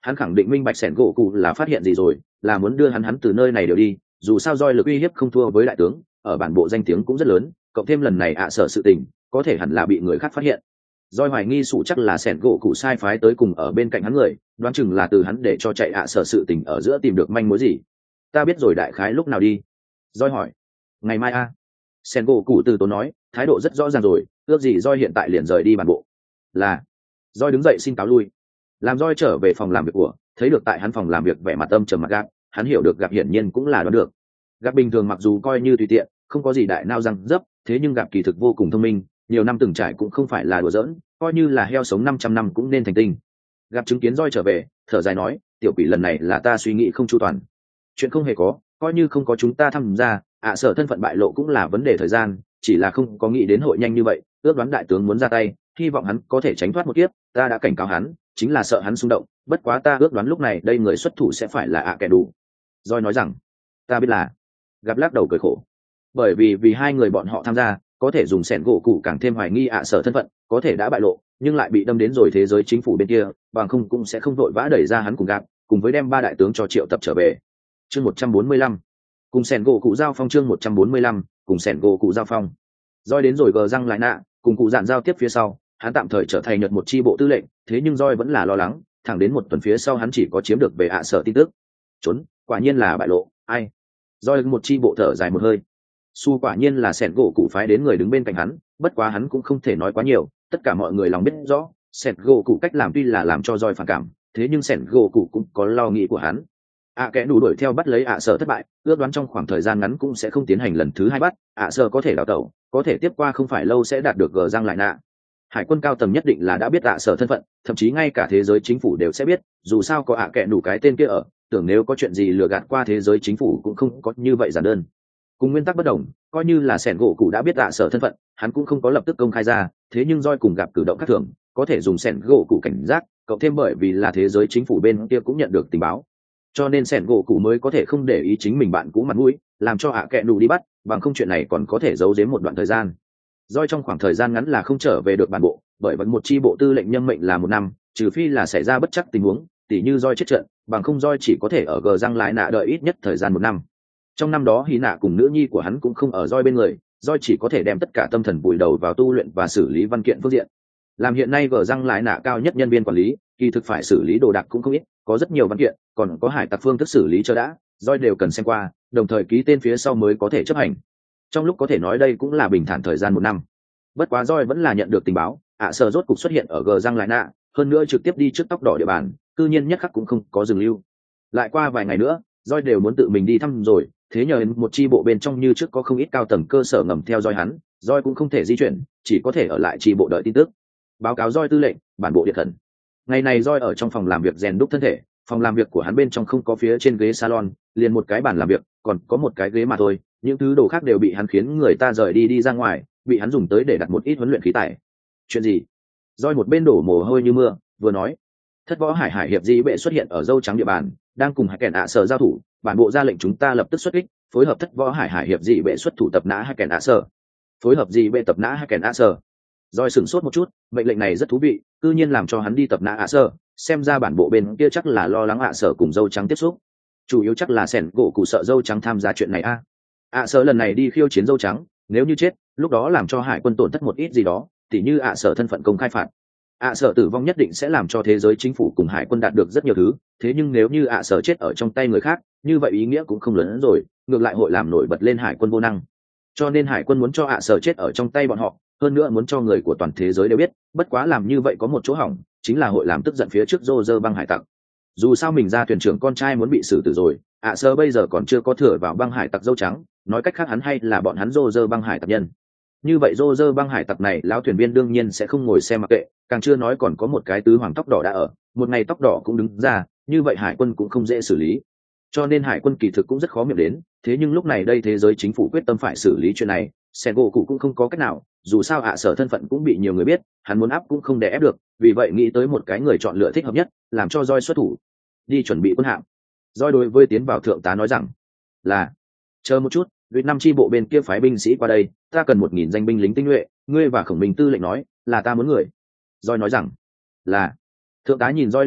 Hắn khẳng định minh bạch sẻn gỗ cụ là phát hiện gì rồi, là muốn đưa hắn từ nơi này đều đi. Dù sao roi lực uy hiếp không thua với đại tướng, ở bản bộ danh tiếng cũng rất lớn, cộng thêm lần này sở sự tình có thể hẳn là bị người khác phát hiện. Doi hoài nghi sụ chắc là sẻn gỗ cụ sai phái tới cùng ở bên cạnh hắn người, đoán chừng là từ hắn để cho chạy sở sự tình ở giữa tìm được manh mối gì. Ta biết rồi, đại khái lúc nào đi? Doi hỏi. Ngày mai a. Sẻn gỗ cụ từ tốn nói, thái độ rất rõ ràng rồi, ước gì Doi hiện tại liền rời đi bản bộ. Là. Doi đứng dậy xin cáo lui. Làm Doi trở về phòng làm việc của, thấy được tại hắn phòng làm việc vẻ mặt âm trầm mặt gap, hắn hiểu được gặp hiển nhiên cũng là đoán được. Gặp bình thường mặc dù coi như tùy tiện, không có gì đại nao răng dấp, thế nhưng gặp kỳ thực vô cùng thông minh, nhiều năm từng trải cũng không phải là đùa giỡn, coi như là heo sống 500 năm cũng nên thành tinh. Gặp chứng kiến Doi trở về, thở dài nói, tiểu quỷ lần này là ta suy nghĩ không chu toàn. Chuyện không hề có, coi như không có chúng ta tham gia, sở thân phận bại lộ cũng là vấn đề thời gian, chỉ là không có nghĩ đến hội nhanh như vậy, ước đoán đại tướng muốn ra tay, hy vọng hắn có thể tránh thoát một kiếp, ta đã cảnh cáo hắn, chính là sợ hắn xung động, bất quá ta ước đoán lúc này đây người xuất thủ sẽ phải là kẻ đủ. Doi nói rằng, ta biết là. Gặp lắc đầu cười khổ, bởi vì hai người bọn họ tham gia, có thể dùng sẻn gỗ cụ càng thêm hoài nghi sở thân phận, có thể đã bại lộ, nhưng lại bị đâm đến rồi thế giới chính phủ bên kia, bằng không cũng sẽ không vội vã đẩy ra hắn cùng gặp, cùng với đem 3 đại tướng cho triệu tập trở về. Chương 145, cùng sẻn gỗ cụ giao phong. Chương 145, cùng sẻn gỗ cụ giao phong. Doi đến rồi gờ răng lại nạ, cùng cụ dạn giao tiếp phía sau, hắn tạm thời trở thành nhật một chi bộ tư lệnh, thế nhưng Doi vẫn là lo lắng, thẳng đến một tuần phía sau hắn chỉ có chiếm được về sở tin tức. Trốn, quả nhiên là bại lộ, ai? Doi một chi bộ thở dài một hơi. Su quả nhiên là sẻn gỗ cụ phái đến người đứng bên cạnh hắn, bất quá hắn cũng không thể nói quá nhiều, tất cả mọi người lòng biết rõ, sẻn gỗ cụ cách làm tuy là làm cho Doi phản cảm, thế nhưng sẻn gỗ cụ cũng có lo nghĩ của hắn. Kẻ đủ đuổi theo bắt lấy sở thất bại, ước đoán trong khoảng thời gian ngắn cũng sẽ không tiến hành lần thứ 2 bắt, sở có thể đào tẩu, có thể tiếp qua không phải lâu sẽ đạt được gờ răng lại nạ. Hải quân cao tầng nhất định là đã biết sở thân phận, thậm chí ngay cả thế giới chính phủ đều sẽ biết, dù sao có kẻ đủ cái tên kia ở, tưởng nếu có chuyện gì lừa gạt qua thế giới chính phủ cũng không có như vậy giản đơn. Cùng nguyên tắc bất đồng, coi như là sẻn gỗ cụ đã biết sở thân phận, hắn cũng không có lập tức công khai ra, thế nhưng Doi cùng gặp cử động khác thường, có thể dùng sẻn gỗ cụ cảnh giác, cộng thêm bởi vì là thế giới chính phủ bên kia cũng nhận được tình báo, cho nên sẻn gỗ cụ mới có thể không để ý chính mình bạn cũ mặt mũi, làm cho kẻ đủ đi bắt, bằng không chuyện này còn có thể giấu giếm một đoạn thời gian. Doi trong khoảng thời gian ngắn là không trở về được bản bộ, bởi vẫn một chi bộ tư lệnh nhân mệnh là 1 năm, trừ phi là xảy ra bất chắc tình huống, tỉ như Doi chết trận, bằng không Doi chỉ có thể ở gờ răng lại nạ đợi ít nhất thời gian 1 năm. Trong năm đó Hy nạ cùng nữ nhi của hắn cũng không ở Doi bên người, Doi chỉ có thể đem tất cả tâm thần vùi đầu vào tu luyện và xử lý văn kiện phương diện. Làm hiện nay gờ răng lại nạ cao nhất nhân viên quản lý, kỳ thực phải xử lý đồ đạc cũng không ít, có rất nhiều văn kiện, còn có hải tặc phương thức xử lý cho đã, Doi đều cần xem qua, đồng thời ký tên phía sau mới có thể chấp hành. Trong lúc có thể nói đây cũng là bình thản thời gian 1 năm. Bất quá Doi vẫn là nhận được tình báo, sở rốt cục xuất hiện ở gờ răng lại nạ, hơn nữa trực tiếp đi trước tóc đỏ địa bàn, cư nhiên nhất khắc cũng không có dừng lưu. Lại qua vài ngày nữa, Doi đều muốn tự mình đi thăm rồi, thế nhờ một chi bộ bên trong như trước có không ít cao tầng cơ sở ngầm theo dõi hắn, Doi cũng không thể di chuyển, chỉ có thể ở lại chi bộ đợi tin tức. Báo cáo Doi tư lệnh, bản bộ điện khẩn. Ngày này Doi ở trong phòng làm việc rèn đúc thân thể, phòng làm việc của hắn bên trong không có phía trên ghế salon, liền một cái bàn làm việc, còn có một cái ghế mà thôi, những thứ đồ khác đều bị hắn khiến người ta rời đi ra ngoài, bị hắn dùng tới để đặt một ít huấn luyện khí tài. Chuyện gì? Doi một bên đổ mồ hôi như mưa, vừa nói, thất võ hải hiệp dị bệ xuất hiện ở dâu trắng địa bàn, đang cùng hải kèn sở giao thủ, bản bộ ra lệnh chúng ta lập tức xuất kích, phối hợp thất võ hải hiệp dị bệ xuất thủ tập nã hải kèn sở. Phối hợp dị bệ tập nã hải kèn sở. Doi sửng sốt một chút, mệnh lệnh này rất thú vị, cư nhiên làm cho hắn đi tập nã sở, xem ra bản bộ bên kia chắc là lo lắng sở cùng dâu trắng tiếp xúc, chủ yếu chắc là sẻn gỗ cụ sợ dâu trắng tham gia chuyện này sở lần này đi khiêu chiến dâu trắng, nếu như chết, lúc đó làm cho hải quân tổn thất một ít gì đó, tỉ như sở thân phận công khai phạt, sở tử vong nhất định sẽ làm cho thế giới chính phủ cùng hải quân đạt được rất nhiều thứ, thế nhưng nếu như sở chết ở trong tay người khác, như vậy ý nghĩa cũng không lớn hơn rồi, ngược lại hội làm nổi bật lên hải quân vô năng. Cho nên hải quân muốn cho sở chết ở trong tay bọn họ, hơn nữa muốn cho người của toàn thế giới đều biết, bất quá làm như vậy có một chỗ hỏng, chính là hội làm tức giận phía trước Roger băng hải tặc. Dù sao mình ra thuyền trưởng con trai muốn bị xử tử rồi, sở bây giờ còn chưa có thừa vào băng hải tặc dâu trắng, nói cách khác hắn hay là bọn hắn Roger băng hải tặc nhân. Như vậy Roger băng hải tặc này lão thuyền viên đương nhiên sẽ không ngồi xem mặc kệ, càng chưa nói còn có một cái tứ hoàng tóc đỏ đã ở, một ngày tóc đỏ cũng đứng ra, như vậy hải quân cũng không dễ xử lý. Cho nên hải quân kỳ thực cũng rất khó miệng đến, thế nhưng lúc này đây thế giới chính phủ quyết tâm phải xử lý chuyện này, Sengoku cũng không có cách nào, dù sao sở thân phận cũng bị nhiều người biết, hắn muốn áp cũng không đè ép được, vì vậy nghĩ tới một cái người chọn lựa thích hợp nhất, làm cho Doi xuất thủ, đi chuẩn bị quân hạm. Doi đối với tiến vào thượng tá nói rằng, là chờ một chút, Việt Nam chi bộ bên kia phái binh sĩ qua đây, ta cần 1000 danh binh lính tinh nhuệ, ngươi và Khổng Minh tư lệnh nói, là ta muốn người. Doi nói rằng, là. Thượng tá nhìn Doi liếc mắt,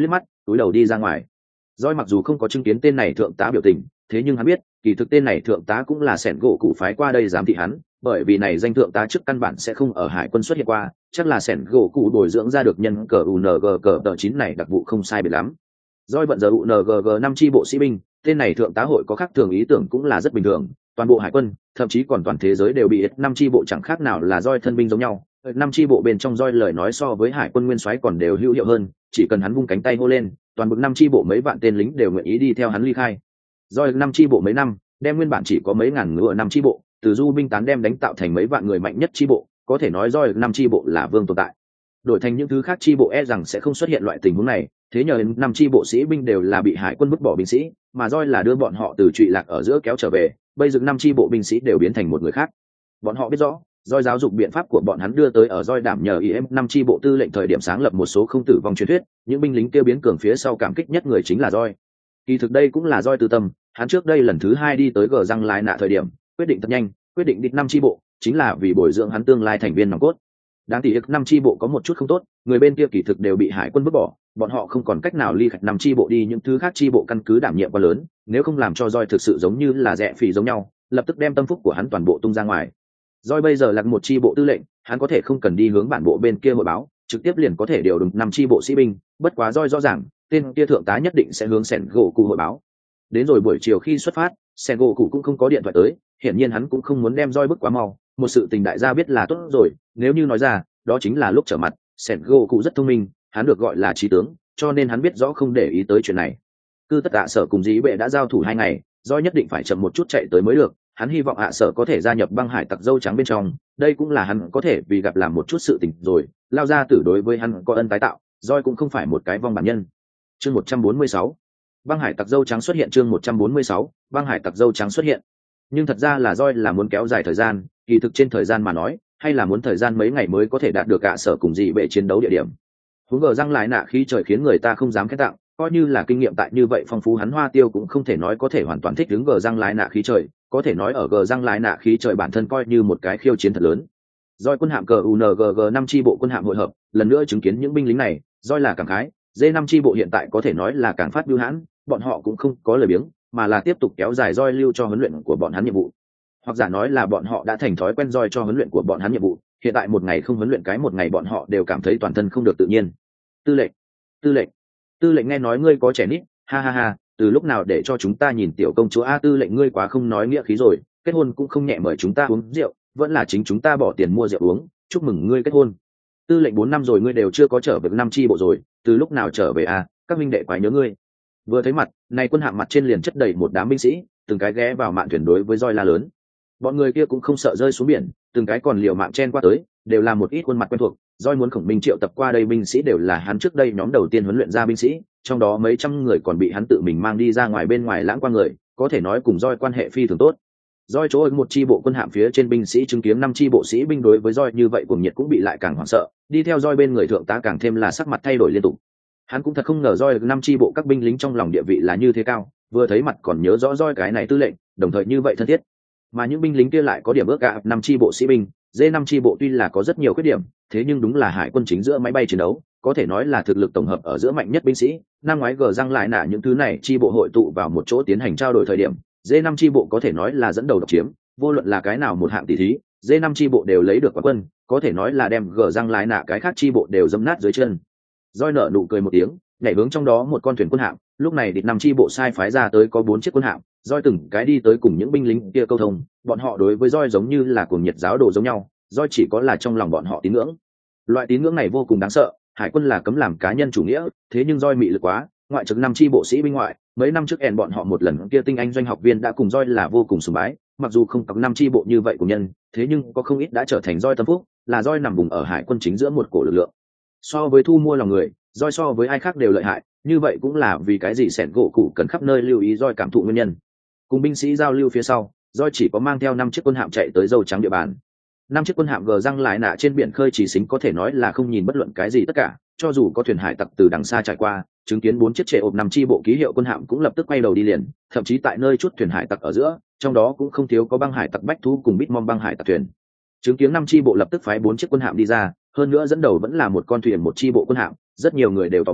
túi đầu đi ra ngoài. Doi mặc dù không có chứng kiến tên này thượng tá biểu tình, thế nhưng hắn biết kỳ thực tên này thượng tá cũng là sẻn gỗ cụ phái qua đây giám thị hắn, bởi vì này danh thượng tá trước căn bản sẽ không ở hải quân xuất hiện qua, chắc là sẻn gỗ cụ bồi dưỡng ra được nhân cờ UNG cờ tờ 9 này đặc vụ không sai biệt lắm. Doi bận giờ UNGG 5 chi bộ sĩ binh, tên này thượng tá hội có khác thường ý tưởng cũng là rất bình thường, toàn bộ hải quân, thậm chí còn toàn thế giới đều bị 5 chi bộ chẳng khác nào là Doi thân binh giống nhau. 5 chi bộ bên trong Doi lời nói so với hải quân nguyên soái còn đều hữu hiệu hơn, chỉ cần hắn vung cánh tay hô lên, toàn bộ 5 chi bộ mấy vạn tên lính đều nguyện ý đi theo hắn ly khai. Doi 5 chi bộ mấy năm, đem nguyên bản chỉ có mấy ngàn ngựa 5 chi bộ, từ du binh tán đem đánh tạo thành mấy vạn người mạnh nhất chi bộ, có thể nói Doi 5 chi bộ là vương tồn tại. Đổi thành những thứ khác chi bộ rằng sẽ không xuất hiện loại tình huống này, thế nhờ 5 chi bộ sĩ binh đều là bị hải quân vứt bỏ binh sĩ, mà Doi là đưa bọn họ từ trụy lạc ở giữa kéo trở về, bây giờ 5 chi bộ binh sĩ đều biến thành một người khác. Bọn họ biết rõ, Doi giáo dục biện pháp của bọn hắn đưa tới ở Doi đảm nhờ IM 5 chi bộ tư lệnh thời điểm sáng lập một số không tử vong truyền thuyết, những binh lính kia biến cường phía sau cảm kích nhất người chính là Doi. Kỳ thực đây cũng là Doi tư tâm, hắn trước đây lần thứ 2 đi tới gờ răng lái nạ thời điểm, quyết định thật nhanh, quyết định địch 5 chi bộ, chính là vì bồi dưỡng hắn tương lai thành viên nòng cốt. Đáng tiếc 5 chi bộ có một chút không tốt, người bên kia kỳ thực đều bị hải quân vứt bỏ, bọn họ không còn cách nào ly khai 5 chi bộ đi những thứ khác chi bộ căn cứ đảm nhiệm quá lớn, nếu không làm cho Doi thực sự giống như là rẻ phỉ giống nhau, lập tức đem tâm phúc của hắn toàn bộ tung ra ngoài. Doi bây giờ là một chi bộ tư lệnh, hắn có thể không cần đi hướng bản bộ bên kia hội báo, trực tiếp liền có thể điều động 5 chi bộ sĩ binh, bất quá Doi rõ ràng, tên kia thượng tá nhất định sẽ hướng Sẻn gỗ cụ hội báo. Đến rồi buổi chiều khi xuất phát, Sẻn gỗ cụ cũng không có điện thoại tới, hiển nhiên hắn cũng không muốn đem Doi bức quá mau, một sự tình đại gia biết là tốt rồi, nếu như nói ra, đó chính là lúc trở mặt. Sẻn gỗ cụ rất thông minh, hắn được gọi là trí tướng, cho nên hắn biết rõ không để ý tới chuyện này. Cứ tất cả sở cùng dĩ bệ đã giao thủ 2 ngày, Doi nhất định phải chậm một chút chạy tới mới được, hắn hy vọng sở có thể gia nhập băng hải tặc dâu trắng bên trong, đây cũng là hắn có thể vì gặp làm một chút sự tình rồi, lao ra tử đối với hắn có ân tái tạo, Doi cũng không phải một cái vong bản nhân. Chương 146, băng hải tặc dâu trắng xuất hiện. Chương 146, băng hải tặc dâu trắng xuất hiện. Nhưng thật ra là Doi là muốn kéo dài thời gian, kỳ thực trên thời gian mà nói, hay là muốn thời gian mấy ngày mới có thể đạt được cả sở cùng dị bệ chiến đấu địa điểm. Huống gờ răng lại nạ khí trời khiến người ta không dám khen tặng, coi như là kinh nghiệm tại như vậy phong phú hắn Hoa Tiêu cũng không thể nói có thể hoàn toàn thích ứng gờ răng lại nạ khí trời, có thể nói ở gờ răng lại nạ khí trời bản thân coi như một cái khiêu chiến thật lớn. Doi quân hạm cờ UNGG 5 chi bộ quân hạm hội hợp, lần nữa chứng kiến những binh lính này, Doi là cảm khái, D5 chi bộ hiện tại có thể nói là càng phát bưu hãn, bọn họ cũng không có lời biếng, mà là tiếp tục kéo dài Doi lưu cho huấn luyện của bọn hắn nhiệm vụ. Hoặc giả nói là bọn họ đã thành thói quen Doi cho huấn luyện của bọn hắn nhiệm vụ, hiện tại một ngày không huấn luyện cái một ngày bọn họ đều cảm thấy toàn thân không được tự nhiên. Tư lệnh, tư lệnh, tư lệnh nghe nói ngươi có trẻ nít, ha ha ha, từ lúc nào để cho chúng ta nhìn tiểu công chúa a? Tư lệnh ngươi quá không nói nghĩa khí rồi, kết hôn cũng không nhẹ mời chúng ta uống rượu, vẫn là chính chúng ta bỏ tiền mua rượu uống, chúc mừng ngươi kết hôn. Tư lệnh 4 năm rồi ngươi đều chưa có trở về 5 chi bộ rồi, từ lúc nào trở về a? Các minh đệ quái nhớ ngươi. Vừa thấy mặt, này quân hạm mặt trên liền chất đầy một đám binh sĩ, từng cái ghé vào mạn thuyền đối với Doi la lớn. Bọn người kia cũng không sợ rơi xuống biển, từng cái còn liều mạng chen qua tới, đều là một ít khuôn mặt quen thuộc. Doi muốn Khổng Minh triệu tập qua đây binh sĩ đều là hắn trước đây nhóm đầu tiên huấn luyện ra binh sĩ, trong đó mấy trăm người còn bị hắn tự mình mang đi ra ngoài bên ngoài lãng qua người, có thể nói cùng Doi quan hệ phi thường tốt. Doi chỗ một chi bộ quân hạm phía trên binh sĩ chứng kiến 5 chi bộ sĩ binh đối với Doi như vậy cuồng nhiệt cũng bị lại càng hoảng sợ, đi theo Doi bên người thượng tá càng thêm là sắc mặt thay đổi liên tục. Hắn cũng thật không ngờ Doi 5 chi bộ các binh lính trong lòng địa vị là như thế cao, vừa thấy mặt còn nhớ rõ Doi cái này tư lệnh, đồng thời như vậy thân thiết. Mà những binh lính kia lại có điểm ước gạ 5 chi bộ sĩ binh, D5 chi bộ tuy là có rất nhiều khuyết điểm, thế nhưng đúng là hải quân chính giữa máy bay chiến đấu, có thể nói là thực lực tổng hợp ở giữa mạnh nhất binh sĩ. Năm ngoái gờ răng lại nạ những thứ này chi bộ hội tụ vào một chỗ tiến hành trao đổi thời điểm, D5 chi bộ có thể nói là dẫn đầu độc chiếm, vô luận là cái nào một hạng tỷ thí, D5 chi bộ đều lấy được quán quân, có thể nói là đem gờ răng lại nạ cái khác chi bộ đều dẫm nát dưới chân. Doi nở nụ cười một tiếng, nhảy hướng trong đó một con thuyền quân hạm, lúc này địch 5 chi bộ sai phái ra tới có 4 chiếc quân hạm, Doi từng cái đi tới cùng những binh lính kia câu thông, bọn họ đối với Doi giống như là cuồng nhiệt giáo đồ giống nhau, Doi chỉ có là trong lòng bọn họ tín ngưỡng. Loại tín ngưỡng này vô cùng đáng sợ, hải quân là cấm làm cá nhân chủ nghĩa, thế nhưng Doi mị lực quá, ngoại trừ 5 chi bộ sĩ binh ngoại, mấy năm trước bọn họ một lần kia tinh anh doanh học viên đã cùng Doi là vô cùng sùng bái, mặc dù không có 5 chi bộ như vậy của nhân, thế nhưng có không ít đã trở thành Doi tâm phúc, là Doi nằm vùng ở hải quân chính giữa một cổ lực lượng. So với thu mua lòng người, Doi so với ai khác đều lợi hại, như vậy cũng là vì cái gì Sẻn gỗ cụ cần khắp nơi lưu ý Doi cảm thụ nguyên nhân. Cùng binh sĩ giao lưu phía sau, Doi chỉ có mang theo 5 chiếc quân hạm chạy tới dâu trắng địa bàn. 5 chiếc quân hạm gờ răng lại nạ trên biển khơi chỉ xính có thể nói là không nhìn bất luận cái gì tất cả, cho dù có thuyền hải tặc từ đằng xa trải qua, chứng kiến 4 chiếc trệ ộp 5 chi bộ ký hiệu quân hạm cũng lập tức quay đầu đi liền, thậm chí tại nơi chút thuyền hải tặc ở giữa, trong đó cũng không thiếu có băng hải tặc bách thú cùng Bitmom băng hải tặc thuyền. Chứng kiến 5 chi bộ lập tức phái 4 chiếc quân hạm đi ra, hơn nữa dẫn đầu vẫn là một con thuyền một chi bộ quân hạm, rất nhiều người đều tò mò,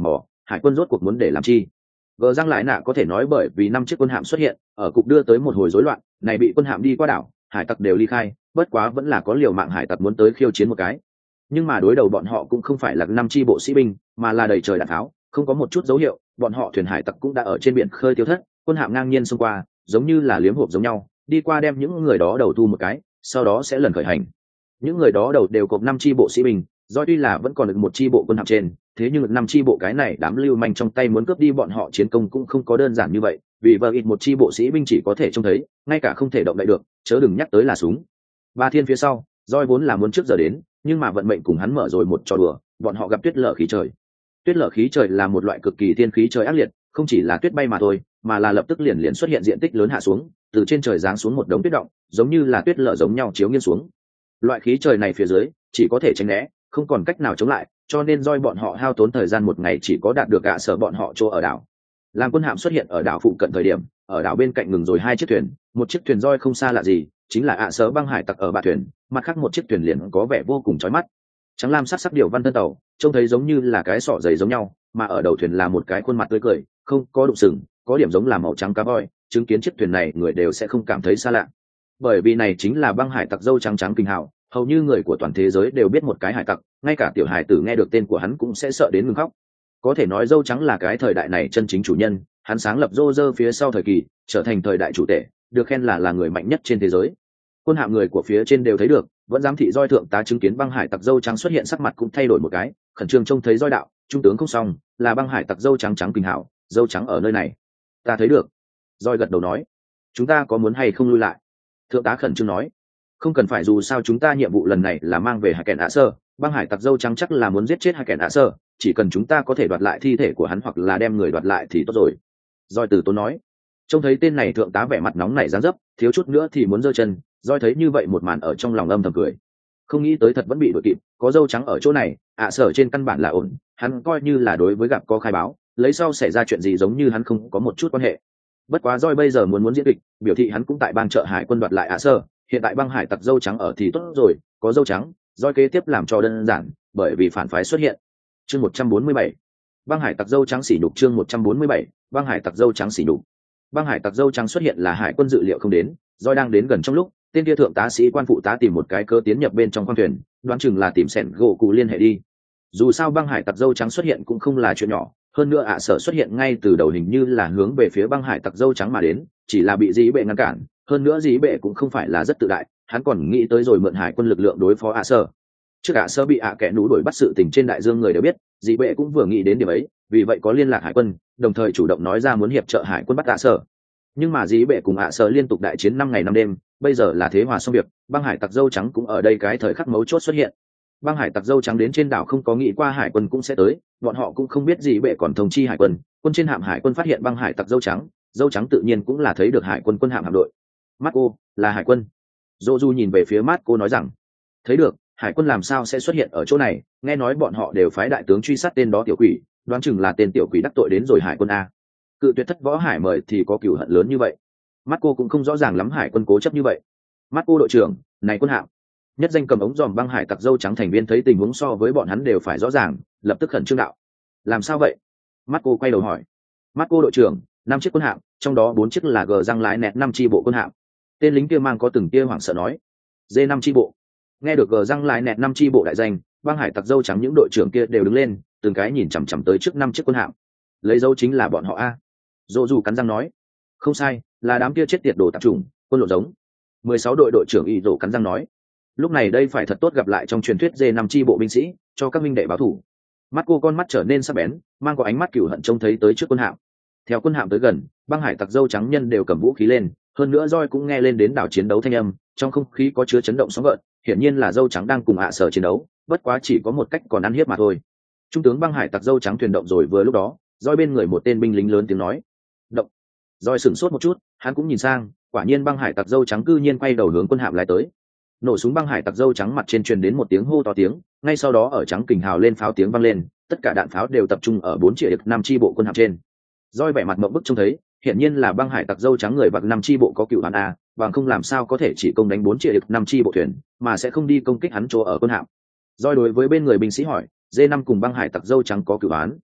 hải quân rốt cuộc muốn để làm chi? Gờ răng lại nạ có thể nói bởi vì 5 chiếc quân hạm xuất hiện ở cục đưa tới một hồi rối loạn, này bị quân hạm đi qua đảo, hải tặc đều ly khai, bất quá vẫn là có liều mạng hải tặc muốn tới khiêu chiến một cái. Nhưng mà đối đầu bọn họ cũng không phải là 5 chi bộ sĩ binh, mà là đầy trời đạn tháo, không có một chút dấu hiệu, bọn họ thuyền hải tặc cũng đã ở trên biển khơi tiêu thất, quân hạm ngang nhiên xông qua, giống như là liếm hộp giống nhau, đi qua đem những người đó đầu thu một cái, sau đó sẽ lần khởi hành. Những người đó đầu đều cộp 5 chi bộ sĩ binh, do tuy là vẫn còn được một chi bộ quân hạm trên, thế nhưng 5 chi bộ cái này đám lưu manh trong tay muốn cướp đi bọn họ chiến công cũng không có đơn giản như vậy, vì vợ ít một chi bộ sĩ binh chỉ có thể trông thấy, ngay cả không thể động đậy được, chớ đừng nhắc tới là súng. Ba Thiên phía sau, Doi vốn là muốn trước giờ đến, nhưng mà vận mệnh cùng hắn mở rồi một trò đùa, bọn họ gặp tuyết lở khí trời. Tuyết lở khí trời là một loại cực kỳ thiên khí trời ác liệt, không chỉ là tuyết bay mà thôi, mà là lập tức liền xuất hiện diện tích lớn hạ xuống, từ trên trời giáng xuống một đống tuyết động, giống như là tuyết lở giống nhau chiếu nghiêng xuống. Loại khí trời này phía dưới, chỉ có thể tránh né, không còn cách nào chống lại, cho nên Doi bọn họ hao tốn thời gian một ngày chỉ có đạt được gạ sở bọn họ chỗ ở đảo. Làm quân hạm xuất hiện ở đảo phụ cận thời điểm, ở đảo bên cạnh ngừng rồi 2 chiếc thuyền, một chiếc thuyền Doi không xa lạ gì, chính là sở băng hải tặc ở bạ thuyền, mặt khác một chiếc thuyền liền có vẻ vô cùng chói mắt. Trắng lam sắc điều văn thân tàu, trông thấy giống như là cái sọ dày giống nhau, mà ở đầu thuyền là một cái khuôn mặt tươi cười, không có đụng sừng, có điểm giống là màu trắng cá voi, chứng kiến chiếc thuyền này người đều sẽ không cảm thấy xa lạ. Bởi vì này chính là băng hải tặc dâu trắng trắng kinh hào, hầu như người của toàn thế giới đều biết một cái hải tặc, ngay cả tiểu hải tử nghe được tên của hắn cũng sẽ sợ đến ngừng khóc. Có thể nói dâu trắng là cái thời đại này chân chính chủ nhân, hắn sáng lập Roger phía sau thời kỳ, trở thành thời đại chủ tể, được khen là người mạnh nhất trên thế giới. Quân hạm người của phía trên đều thấy được, vẫn giám thị Doi thượng tá chứng kiến băng hải tặc dâu trắng xuất hiện sắc mặt cũng thay đổi một cái, khẩn trương trông thấy Doi đạo, trung tướng không xong, là băng hải tặc dâu trắng trắng kinh hào, dâu trắng ở nơi này. Ta thấy được. Doi gật đầu nói, chúng ta có muốn hay không lui lại? Thượng tá khẩn trương nói, không cần phải, dù sao chúng ta nhiệm vụ lần này là mang về hải kèn ạ sơ, băng hải tặc dâu trắng chắc là muốn giết chết hải kèn ạ sơ, chỉ cần chúng ta có thể đoạt lại thi thể của hắn hoặc là đem người đoạt lại thì tốt rồi. Doi từ tốn nói, trông thấy tên này thượng tá vẻ mặt nóng nảy dáng dấp, thiếu chút nữa thì muốn giơ chân. Doi thấy như vậy một màn ở trong lòng âm thầm cười, không nghĩ tới thật vẫn bị đuổi kịp, có dâu trắng ở chỗ này, sở trên căn bản là ổn, hắn coi như là đối với gặp có khai báo, lấy sau xảy ra chuyện gì giống như hắn không có một chút quan hệ. Bất quá Doi bây giờ muốn diễn kịch, biểu thị hắn cũng tại bang trợ hải quân đoạt lại sở, hiện tại băng hải tặc dâu trắng ở thì tốt rồi, có dâu trắng, Doi kế tiếp làm cho đơn giản, bởi vì phản phái xuất hiện. Chương 147, băng hải tặc dâu trắng sỉ nhục. Chương 147, băng hải tặc dâu trắng sỉ nhục. Băng hải tặc dâu trắng xuất hiện là hải quân dự liệu không đến, Doi đang đến gần trong lúc, tên kia thượng tá sĩ quan phụ tá tìm một cái cớ tiến nhập bên trong khoang thuyền, đoán chừng là tìm sẻn gỗ cụ liên hệ đi. Dù sao băng hải tặc dâu trắng xuất hiện cũng không là chuyện nhỏ, hơn nữa sở xuất hiện ngay từ đầu hình như là hướng về phía băng hải tặc dâu trắng mà đến, chỉ là bị dĩ bệ ngăn cản, hơn nữa dĩ bệ cũng không phải là rất tự đại, hắn còn nghĩ tới rồi mượn hải quân lực lượng đối phó sở. Trước sở bị kẻ nú đuổi bắt sự tình trên đại dương người đều biết, dĩ bệ cũng vừa nghĩ đến điểm ấy, vì vậy có liên lạc hải quân, đồng thời chủ động nói ra muốn hiệp trợ hải quân bắt sở. Nhưng mà dĩ bệ cùng sở liên tục đại chiến 5 ngày 5 đêm, bây giờ là thế hòa xong việc, băng hải tặc dâu trắng cũng ở đây cái thời khắc mấu chốt xuất hiện. Băng hải tặc dâu trắng đến trên đảo không có nghĩ qua hải quân cũng sẽ tới, bọn họ cũng không biết dĩ bệ còn thông chi hải quân, quân trên hạm hải quân phát hiện băng hải tặc dâu trắng tự nhiên cũng là thấy được hải quân quân hạm hạm đội. Marco, là hải quân. Dô du nhìn về phía Marco nói rằng, thấy được, hải quân làm sao sẽ xuất hiện ở chỗ này, nghe nói bọn họ đều phái đại tướng truy sát tên đó tiểu quỷ, đoán chừng là tên tiểu quỷ đắc tội đến rồi hải quân a. Cự tuyệt thất võ hải mời thì có cửu hận lớn như vậy. Marco cũng không rõ ràng lắm hải quân cố chấp như vậy. Marco đội trưởng, này quân hạm. Nhất danh cầm ống dòm băng hải tặc dâu trắng thành viên thấy tình huống so với bọn hắn đều phải rõ ràng, lập tức khẩn trương đạo. Làm sao vậy? Marco quay đầu hỏi. Marco đội trưởng, 5 chiếc quân hạm, trong đó 4 chiếc là gờ răng lái nẹt 5 chi bộ quân hạm. Tên lính kia mang có từng tia hoảng sợ nói. D5 chi bộ. Nghe được gờ răng lái nẹt 5 chi bộ đại danh, băng hải tặc dâu trắng những đội trưởng kia đều đứng lên, từng cái nhìn chằm chằm tới trước 5 chiếc quân hạm. Lấy dấu chính là bọn họ a. Dô dù cắn răng nói. Không sai, là đám kia chết tiệt đồ tạp chủng, quân lộ giống. 16 đội đội trưởng y rổ cắn răng nói. Lúc này đây phải thật tốt gặp lại trong truyền thuyết D5 chi bộ binh sĩ, cho các minh đệ báo thủ. Mắt cô con mắt trở nên sắc bén, mang có ánh mắt cừu hận trông thấy tới trước quân hạm. Theo quân hạm tới gần, băng hải tặc dâu trắng nhân đều cầm vũ khí lên, hơn nữa Doi cũng nghe lên đến đảo chiến đấu thanh âm, trong không khí có chứa chấn động sóng gợn, hiển nhiên là dâu trắng đang cùng sở chiến đấu, bất quá chỉ có một cách còn ăn hiếp mà thôi. Trung tướng băng hải tặc dâu trắng thuyền động rồi vừa lúc đó, Doi bên người một tên binh lính lớn tiếng nói, động. Doi sửng sốt một chút, hắn cũng nhìn sang, quả nhiên băng hải tặc dâu trắng cư nhiên quay đầu hướng quân hạm lái tới. Nổ súng băng hải tặc dâu trắng mặt trên truyền đến một tiếng hô to tiếng, ngay sau đó ở trắng kình hào lên pháo tiếng vang lên, tất cả đạn pháo đều tập trung ở 4 chĩa 5 chi bộ quân hạm trên. Doi vẻ mặt mộng bức trông thấy, hiển nhiên là băng hải tặc dâu trắng người vặc 5 chi bộ có cựu hắn a, bằng không làm sao có thể chỉ công đánh 4 chĩa 5 chi bộ thuyền, mà sẽ không đi công kích hắn chỗ ở quân hạm. Doi đối với bên người binh sĩ hỏi, D5 cùng băng hải tặc dâu trắng có cựu án.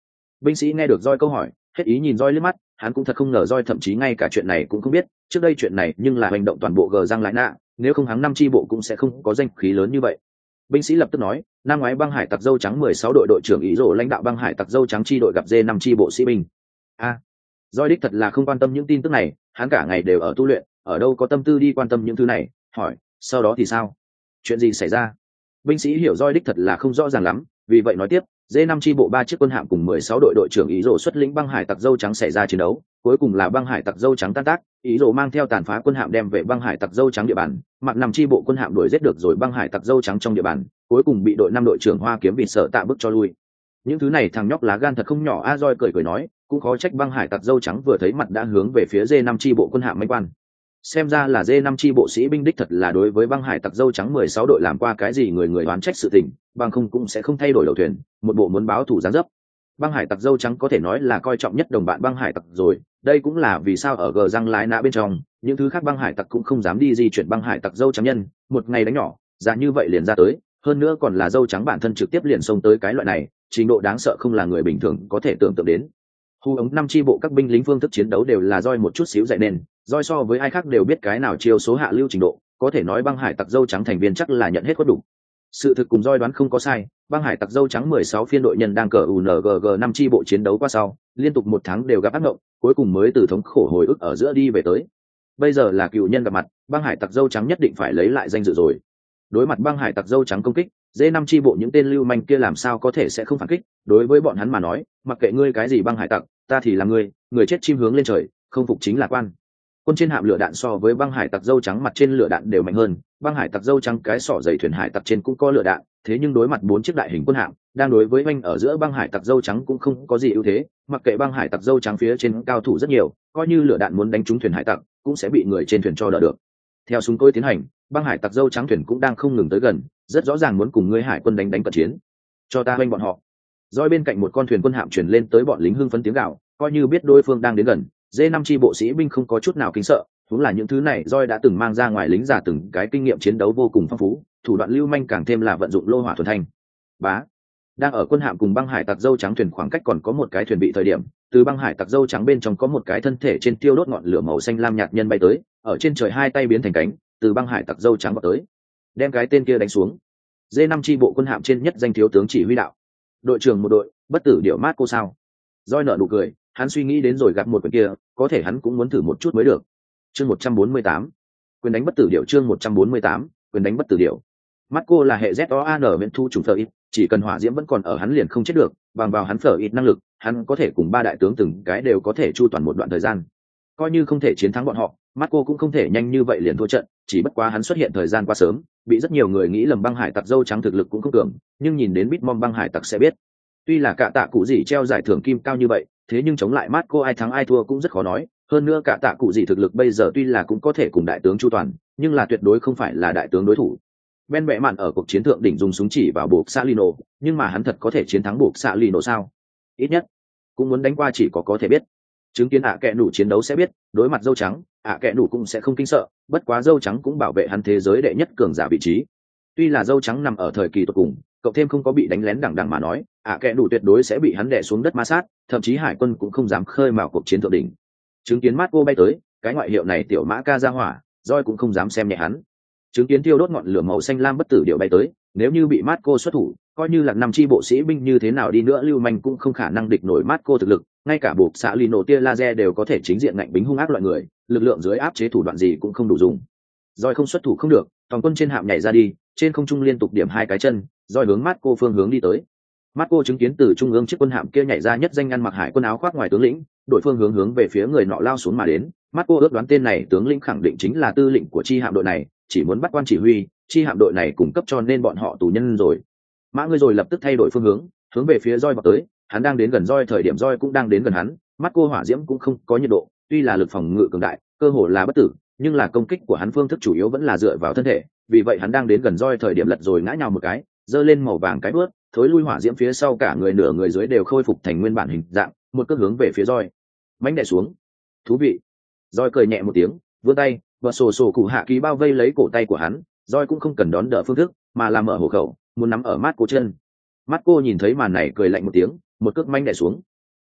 Binh sĩ nghe được roi câu hỏi, hết ý nhìn roi liếc mắt, hắn cũng thật không ngờ roi thậm chí ngay cả chuyện này cũng không biết, trước đây chuyện này nhưng là hành động toàn bộ gờ răng lại nạ, nếu không hắn năm chi bộ cũng sẽ không có danh khí lớn như vậy. Binh sĩ lập tức nói, năm ngoái băng hải tặc dâu trắng 16 đội đội trưởng ý rồ lãnh đạo băng hải tặc dâu trắng chi đội gặp D5 chi bộ sĩ binh. Roi đích thật là không quan tâm những tin tức này, hắn cả ngày đều ở tu luyện, ở đâu có tâm tư đi quan tâm những thứ này, hỏi, sau đó thì sao? Chuyện gì xảy ra? Binh sĩ hiểu roi đích thật là không rõ ràng lắm, vì vậy nói tiếp, D5 chi bộ 3 chiếc quân hạm cùng 16 đội đội trưởng ý rồ xuất lĩnh băng hải tặc dâu trắng xảy ra chiến đấu, cuối cùng là băng hải tặc dâu trắng tan tác, ý rồ mang theo tàn phá quân hạm đem về băng hải tặc dâu trắng địa bàn, mặc nằm chi bộ quân hạm đuổi giết được rồi băng hải tặc dâu trắng trong địa bàn, cuối cùng bị đội 5 đội trưởng Hoa Kiếm Vịt sợ tạ bức cho lui. Những thứ này thằng nhóc lá gan thật không nhỏ a. Roi cười cười nói, cũng khó trách băng hải tặc dâu trắng vừa thấy mặt đã hướng về phía D5 chi bộ quân hạm máy quan. Xem ra là D5 chi bộ sĩ binh đích thật là đối với băng hải tặc dâu trắng 16 đội làm qua cái gì người người đoán trách sự tình, bằng không cũng sẽ không thay đổi đầu thuyền, một bộ muốn báo thù giáng dấp. Băng hải tặc dâu trắng có thể nói là coi trọng nhất đồng bạn băng hải tặc rồi, đây cũng là vì sao ở gờ răng lái nã bên trong, những thứ khác băng hải tặc cũng không dám đi di chuyển băng hải tặc dâu trắng nhân, một ngày đánh nhỏ, ra như vậy liền ra tới, hơn nữa còn là dâu trắng bản thân trực tiếp liền xông tới cái loại này, trình độ đáng sợ không là người bình thường có thể tưởng tượng đến. Hu ống năm chi bộ các binh lính phương thức chiến đấu đều là roi một chút xíu dạy nên, roi so với ai khác đều biết cái nào chiêu số hạ lưu trình độ, có thể nói băng hải tặc dâu trắng thành viên chắc là nhận hết có đủ. Sự thực cùng roi đoán không có sai, băng hải tặc dâu trắng 16 phiên đội nhân đang cờ UNGG 5 chi bộ chiến đấu qua sau, liên tục một tháng đều gặp ác mộng, cuối cùng mới từ thống khổ hồi ức ở giữa đi về tới. Bây giờ là cựu nhân gặp mặt, băng hải tặc dâu trắng nhất định phải lấy lại danh dự rồi. Đối mặt băng hải tặc dâu trắng công kích, D5 chi bộ những tên lưu manh kia làm sao có thể sẽ không phản kích, đối với bọn hắn mà nói, mặc kệ ngươi cái gì băng hải tặc, ta thì là ngươi, người chết chim hướng lên trời, không phục chính là quan. Quân trên hạm lửa đạn so với băng hải tặc dâu trắng mặt trên lửa đạn đều mạnh hơn, băng hải tặc dâu trắng cái sọ dày thuyền hải tặc trên cũng có lửa đạn, thế nhưng đối mặt 4 chiếc đại hình quân hạm, đang đối với oanh ở giữa băng hải tặc dâu trắng cũng không có gì ưu thế, mặc kệ băng hải tặc dâu trắng phía trên cao thủ rất nhiều, coi như lửa đạn muốn đánh trúng thuyền hải tặc, cũng sẽ bị người trên thuyền cho đỡ được. Theo súng cối tiến hành, băng hải tặc dâu trắng thuyền cũng đang không ngừng tới gần, rất rõ ràng muốn cùng ngươi hải quân đánh cận chiến. Cho ta oanh bọn họ. Roi bên cạnh một con thuyền quân hạm chuyển lên tới bọn lính hưng phấn tiếng gào, coi như biết đối phương đang đến gần, D5 chi bộ sĩ binh không có chút nào kinh sợ, đúng là những thứ này Roi đã từng mang ra ngoài lính già từng cái kinh nghiệm chiến đấu vô cùng phong phú, thủ đoạn lưu manh càng thêm là vận dụng lô hỏa thuần thanh. Bá, đang ở quân hạm cùng băng hải tặc dâu trắng thuyền khoảng cách còn có một cái thuyền bị thời điểm, từ băng hải tặc dâu trắng bên trong có một cái thân thể trên tiêu đốt ngọn lửa màu xanh lam nhạt nhân bay tới, ở trên trời hai tay biến thành cánh, từ băng hải tặc dâu trắng vào tới, đem cái tên kia đánh xuống. D5 chi bộ quân hạm trên nhất danh thiếu tướng chỉ huy đạo, đội trưởng một đội, bất tử điệu mát cô sao? Roi nở nụ cười, hắn suy nghĩ đến rồi gặp một quyền kia, có thể hắn cũng muốn thử một chút mới được. Chương 148, quyền đánh bất tử điệu. Chương 148, quyền đánh bất tử điệu. Mắt cô là hệ ZOAN miễn thu trùng phở ít, chỉ cần hỏa diễm vẫn còn ở hắn liền không chết được, bằng vào hắn phở ít năng lực, hắn có thể cùng ba đại tướng từng cái đều có thể chu toàn một đoạn thời gian. Coi như không thể chiến thắng bọn họ, mắt cô cũng không thể nhanh như vậy liền thua trận, chỉ bất quá hắn xuất hiện thời gian quá sớm, bị rất nhiều người nghĩ lầm băng hải tặc dâu trắng thực lực cũng không cường, nhưng nhìn đến Bitmom băng hải tặc sẽ biết. Tuy là cả tạ cụ gì treo giải thưởng kim cao như vậy, thế nhưng chống lại mắt cô ai thắng ai thua cũng rất khó nói, hơn nữa cả tạ cụ gì thực lực bây giờ tuy là cũng có thể cùng đại tướng chu toàn, nhưng là tuyệt đối không phải là đại tướng đối thủ. Ben bẽ mạn ở cuộc chiến thượng đỉnh dùng súng chỉ vào buộc xạ lino, nhưng mà hắn thật có thể chiến thắng buộc xạ lino sao? Ít nhất cũng muốn đánh qua chỉ có thể biết. Chứng kiến ạ kẹ nủ chiến đấu sẽ biết, đối mặt dâu trắng, ạ kẹ nủ cũng sẽ không kinh sợ, bất quá dâu trắng cũng bảo vệ hắn thế giới đệ nhất cường giả vị trí. Tuy là dâu trắng nằm ở thời kỳ tột cùng, cậu thêm không có bị đánh lén đằng đằng mà nói, ạ kẹ nủ tuyệt đối sẽ bị hắn đè xuống đất ma sát, thậm chí hải quân cũng không dám khơi mào cuộc chiến thượng đỉnh. Chứng kiến Marco bay tới, cái ngoại hiệu này tiểu mã ca ra hỏa, Roi cũng không dám xem nhẹ hắn. Chứng kiến tiêu đốt ngọn lửa màu xanh lam bất tử điệu bay tới, nếu như bị Marco xuất thủ, coi như là 5 chi bộ sĩ binh như thế nào đi nữa lưu manh cũng không khả năng địch nổi Marco thực lực, ngay cả buộc xạ lì nổ tia laser đều có thể chính diện ngạnh bính hung ác loại người, lực lượng dưới áp chế thủ đoạn gì cũng không đủ dùng. Roi không xuất thủ không được, toàn quân trên hạm nhảy ra đi, trên không trung liên tục điểm 2 cái chân, Roi hướng Marco phương hướng đi tới. Marco chứng kiến từ trung ương chiếc quân hạm kia nhảy ra nhất danh ăn mặc hải quân áo khoác ngoài tướng lĩnh, đội phương hướng về phía người nọ lao xuống mà đến. Marco ước đoán tên này tướng lĩnh khẳng định chính là tư lệnh của chi hạm đội này, chỉ muốn bắt quan chỉ huy, chi hạm đội này cung cấp cho nên bọn họ tù nhân rồi. Mã ngươi rồi lập tức thay đổi phương hướng về phía Roi vào tới, hắn đang đến gần Roi thời điểm Roi cũng đang đến gần hắn, Marco hỏa diễm cũng không có nhiệt độ, tuy là lực phòng ngự cường đại, cơ hồ là bất tử, nhưng là công kích của hắn phương thức chủ yếu vẫn là dựa vào thân thể, vì vậy hắn đang đến gần Roi thời điểm lật rồi ngã nhào một cái, giơ lên màu vàng cái bước, thối lui hỏa diễm phía sau cả người nửa người dưới đều khôi phục thành nguyên bản hình dạng, một cước hướng về phía Roi, mãnh đè xuống. Thú vị. Roi cười nhẹ một tiếng, vươn tay, và sổ cụ hạ ký bao vây lấy cổ tay của hắn, Roi cũng không cần đón đỡ phương thức, mà là mở hổ khẩu, muốn nắm ở mắt cô chân. Mắt cô nhìn thấy màn này cười lạnh một tiếng, một cước mãnh đè xuống.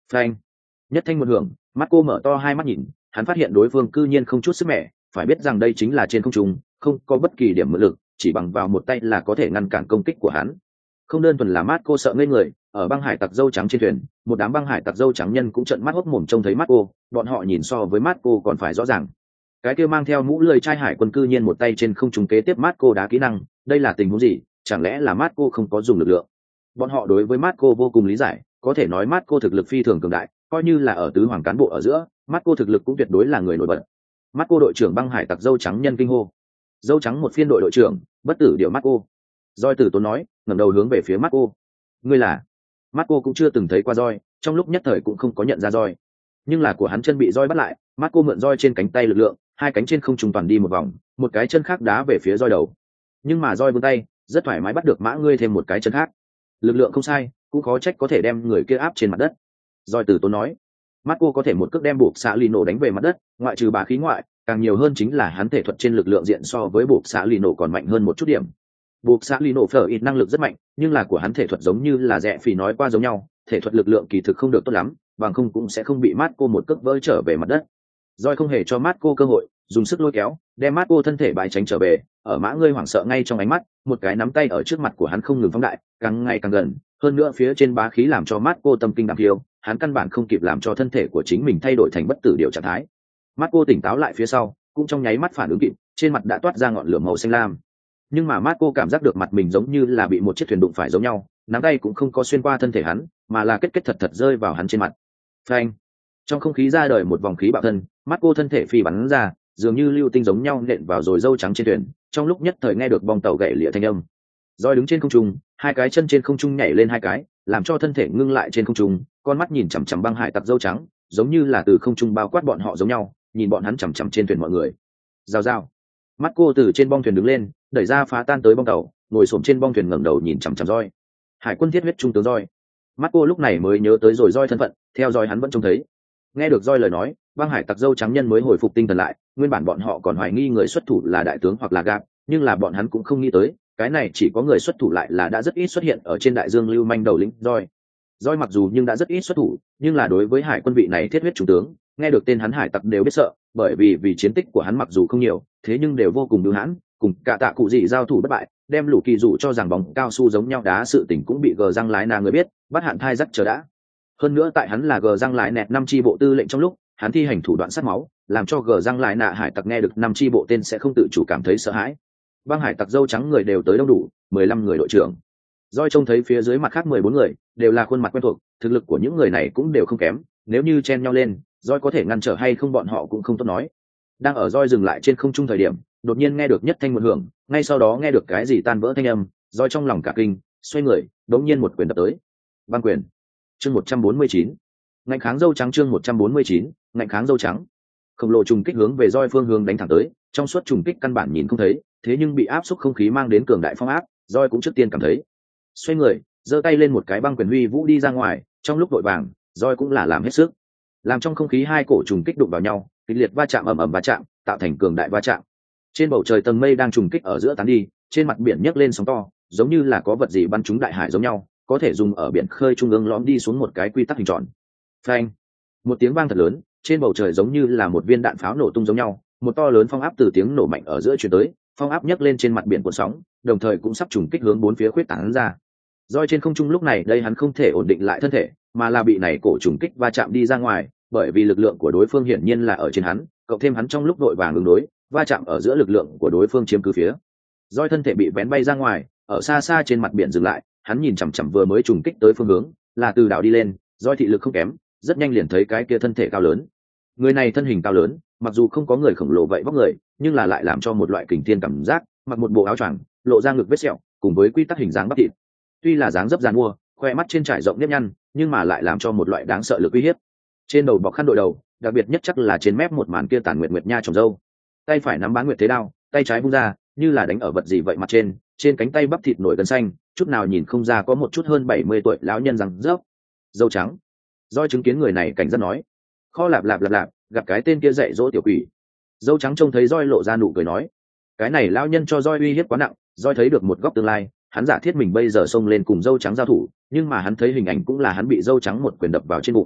Phanh. Nhất thanh một hưởng, mắt cô mở to hai mắt nhìn, hắn phát hiện đối phương cư nhiên không chút sức mẻ, phải biết rằng đây chính là trên không trung, không có bất kỳ điểm mượn lực, chỉ bằng vào một tay là có thể ngăn cản công kích của hắn. Không đơn thuần là mắt cô sợ ngây người, ở băng hải tặc dâu trắng trên thuyền, một đám băng hải tặc dâu trắng nhân cũng trợn mắt hốc mồm trông thấy mắt cô, bọn họ nhìn so với mắt cô còn phải rõ ràng. Cái kia mang theo mũ lười trai hải quân cư nhiên một tay trên không trung kế tiếp mắt cô đá kỹ năng, đây là tình huống gì? Chẳng lẽ là mắt cô không có dùng lực lượng? Bọn họ đối với mắt cô vô cùng lý giải, có thể nói mắt cô thực lực phi thường cường đại, coi như là ở tứ hoàng cán bộ ở giữa, mắt cô thực lực cũng tuyệt đối là người nổi bật. Mắt cô đội trưởng băng hải tặc dâu trắng nhân kinh hô. Dâu trắng một phiên đội trưởng, bất tử điệu mắt cô. Roi Tử Tốn nói, ngẩng đầu hướng về phía mắt cô. Ngươi là? Mắt cô cũng chưa từng thấy qua roi, trong lúc nhất thời cũng không có nhận ra roi, nhưng là của hắn chân bị roi bắt lại, mắt cô mượn roi trên cánh tay lực lượng, hai cánh trên không trung toàn đi một vòng, một cái chân khác đá về phía roi đầu, nhưng mà roi vươn tay rất thoải mái bắt được mã ngươi thêm một cái chân khác, lực lượng không sai, cũng khó trách có thể đem người kia áp trên mặt đất. Roi Tử Tốn nói, mắt cô có thể một cước đem buộc xạ lì nổ đánh về mặt đất, ngoại trừ bá khí ngoại, càng nhiều hơn chính là hắn thể thuật trên lực lượng diện so với buộc xạ lì nổ còn mạnh hơn một chút điểm. Buộc xạ lì nổ phở ít năng lực rất mạnh, nhưng là của hắn thể thuật giống như là Rẽ Phỉ nói qua giống nhau, thể thuật lực lượng kỳ thực không được tốt lắm, bằng không cũng sẽ không bị mát cô một cước vỡ trở về mặt đất. Roi không hề cho mát cô cơ hội, dùng sức lôi kéo, đem mát cô thân thể bãi tránh trở về, ở mã ngươi hoảng sợ ngay trong ánh mắt, một cái nắm tay ở trước mặt của hắn không ngừng phóng đại, càng ngày càng gần, hơn nữa phía trên bá khí làm cho mát cô tâm kinh đảm hiếu, hắn căn bản không kịp làm cho thân thể của chính mình thay đổi thành bất tử điều trạng thái. Mát cô tỉnh táo lại phía sau, cũng trong nháy mắt phản ứng kịp, trên mặt đã toát ra ngọn lửa màu xanh lam, nhưng mà mát cô cảm giác được mặt mình giống như là bị một chiếc thuyền đụng phải giống nhau, nắm tay cũng không có xuyên qua thân thể hắn, mà là kết thật thật rơi vào hắn trên mặt. Phanh. Trong không khí ra đời một vòng khí bạo thân, mắt cô thân thể phi bắn ra, dường như lưu tinh giống nhau nện vào rồi dâu trắng trên thuyền, trong lúc nhất thời nghe được bong tàu gãy lịa thanh âm. Roi đứng trên không trung, hai cái chân trên không trung nhảy lên hai cái, làm cho thân thể ngưng lại trên không trung, con mắt nhìn chằm chằm băng hải tặc dâu trắng, giống như là từ không trung bao quát bọn họ giống nhau, nhìn bọn hắn chằm chằm trên thuyền mọi người. Rào rào. Mắt cô từ trên bong thuyền đứng lên, đẩy ra phá tan tới bong tàu, ngồi xổm trên bong thuyền ngẩng đầu nhìn chằm chằm Roi. Hải quân thiết huyết trung tướng Roi. Mắt cô lúc này mới nhớ tới rồi Roi thân phận, theo Roi hắn vẫn trông thấy. Nghe được Roi lời nói, băng hải tặc dâu trắng nhân mới hồi phục tinh thần lại, nguyên bản bọn họ còn hoài nghi người xuất thủ là đại tướng hoặc là Gap, nhưng là bọn hắn cũng không nghĩ tới, cái này chỉ có người xuất thủ lại là đã rất ít xuất hiện ở trên đại dương lưu manh đầu lĩnh Roi. Roi mặc dù nhưng đã rất ít xuất thủ, nhưng là đối với hải quân vị này thiết huyết trung tướng, nghe được tên hắn hải tặc đều biết sợ, bởi vì chiến tích của hắn mặc dù không nhiều, thế nhưng đều vô cùng bưu hãn, cùng cả tạ cụ gì giao thủ bất bại, đem lũ kỳ dụ cho rằng bóng cao su giống nhau đá sự tình cũng bị gờ răng lái nà người biết, bắt hạn thai dắt chờ đã. Hơn nữa tại hắn là gờ răng lái nẹt năm chi bộ tư lệnh trong lúc, hắn thi hành thủ đoạn sát máu, làm cho gờ răng lái nạ hải tặc nghe được năm chi bộ tên sẽ không tự chủ cảm thấy sợ hãi. Băng hải tặc dâu trắng người đều tới đông đủ, 15 người đội trưởng. Doi trông thấy phía dưới mặt khác 14 người, đều là khuôn mặt quen thuộc, thực lực của những người này cũng đều không kém, nếu như chen nhau lên, Doi có thể ngăn trở hay không bọn họ cũng không tốt nói. Đang ở Doi dừng lại trên không trung thời điểm, đột nhiên nghe được nhất thanh một hưởng, ngay sau đó nghe được cái gì tan vỡ thanh âm, Doi trong lòng cả kinh, xoay người, đống nhiên một quyền đập tới. Băng quyền. Chương 149. Ngạnh kháng dâu trắng chương 149, ngạnh kháng dâu trắng. Khổng lồ trùng kích hướng về Doi phương hướng đánh thẳng tới, trong suốt trùng kích căn bản nhìn không thấy, thế nhưng bị áp xúc không khí mang đến cường đại phong áp, Doi cũng trước tiên cảm thấy. Xoay người, giơ tay lên một cái băng quyền huy vũ đi ra ngoài, trong lúc vội vàng, Doi cũng là làm hết sức. Làm trong không khí hai cổ trùng kích đụng vào nhau, kịch liệt va chạm ầm ầm va chạm, tạo thành cường đại va chạm. Trên bầu trời tầng mây đang trùng kích ở giữa tán đi, trên mặt biển nhấc lên sóng to, giống như là có vật gì bắn trúng đại hải giống nhau, có thể dùng ở biển khơi trung ương lõm đi xuống một cái quy tắc hình tròn. Phanh! Một tiếng vang thật lớn, trên bầu trời giống như là một viên đạn pháo nổ tung giống nhau, một to lớn phong áp từ tiếng nổ mạnh ở giữa truyền tới, phong áp nhấc lên trên mặt biển cuộn sóng, đồng thời cũng sắp trùng kích hướng bốn phía khuyết tán ra. Doi trên không trung lúc này đây hắn không thể ổn định lại thân thể, mà là bị này cổ trùng kích va chạm đi ra ngoài, bởi vì lực lượng của đối phương hiển nhiên là ở trên hắn, cộng thêm hắn trong lúc đội vàng ứng đối, va chạm ở giữa lực lượng của đối phương chiếm cứ phía. Doi thân thể bị vén bay ra ngoài, ở xa xa trên mặt biển dừng lại, hắn nhìn chằm chằm vừa mới trùng kích tới phương hướng, là từ đảo đi lên, Doi thị lực không kém, rất nhanh liền thấy cái kia thân thể cao lớn. Người này thân hình cao lớn, mặc dù không có người khổng lồ vậy vóc người, nhưng là lại làm cho một loại kình thiên cảm giác, mặc một bộ áo choàng, lộ ra ngực vết sẹo, cùng với quy tắc hình dáng bắp thịt. Tuy là dáng dấp giàn mua, khoe mắt trên trải rộng nếp nhăn, nhưng mà lại làm cho một loại đáng sợ lực uy hiếp. Trên đầu bọc khăn đội đầu, đặc biệt nhất chắc là trên mép một màn kia tàn nguyệt nguyệt nha trồng râu. Tay phải nắm bán nguyệt thế đao, tay trái vung ra, như là đánh ở vật gì vậy mặt trên cánh tay bắp thịt nổi gân xanh, chút nào nhìn không ra có một chút hơn 70 tuổi lão nhân răng rớp. Dâu trắng. Doi chứng kiến người này cảnh giác nói, kho lạp lạp, gặp cái tên kia dạy dỗ tiểu quỷ. Dâu trắng trông thấy Doi lộ ra nụ cười nói, cái này lão nhân cho Doi uy hiếp quá nặng. Doi thấy được một góc tương lai, hắn giả thiết mình bây giờ xông lên cùng dâu trắng giao thủ, nhưng mà hắn thấy hình ảnh cũng là hắn bị dâu trắng một quyền đập vào trên bụng.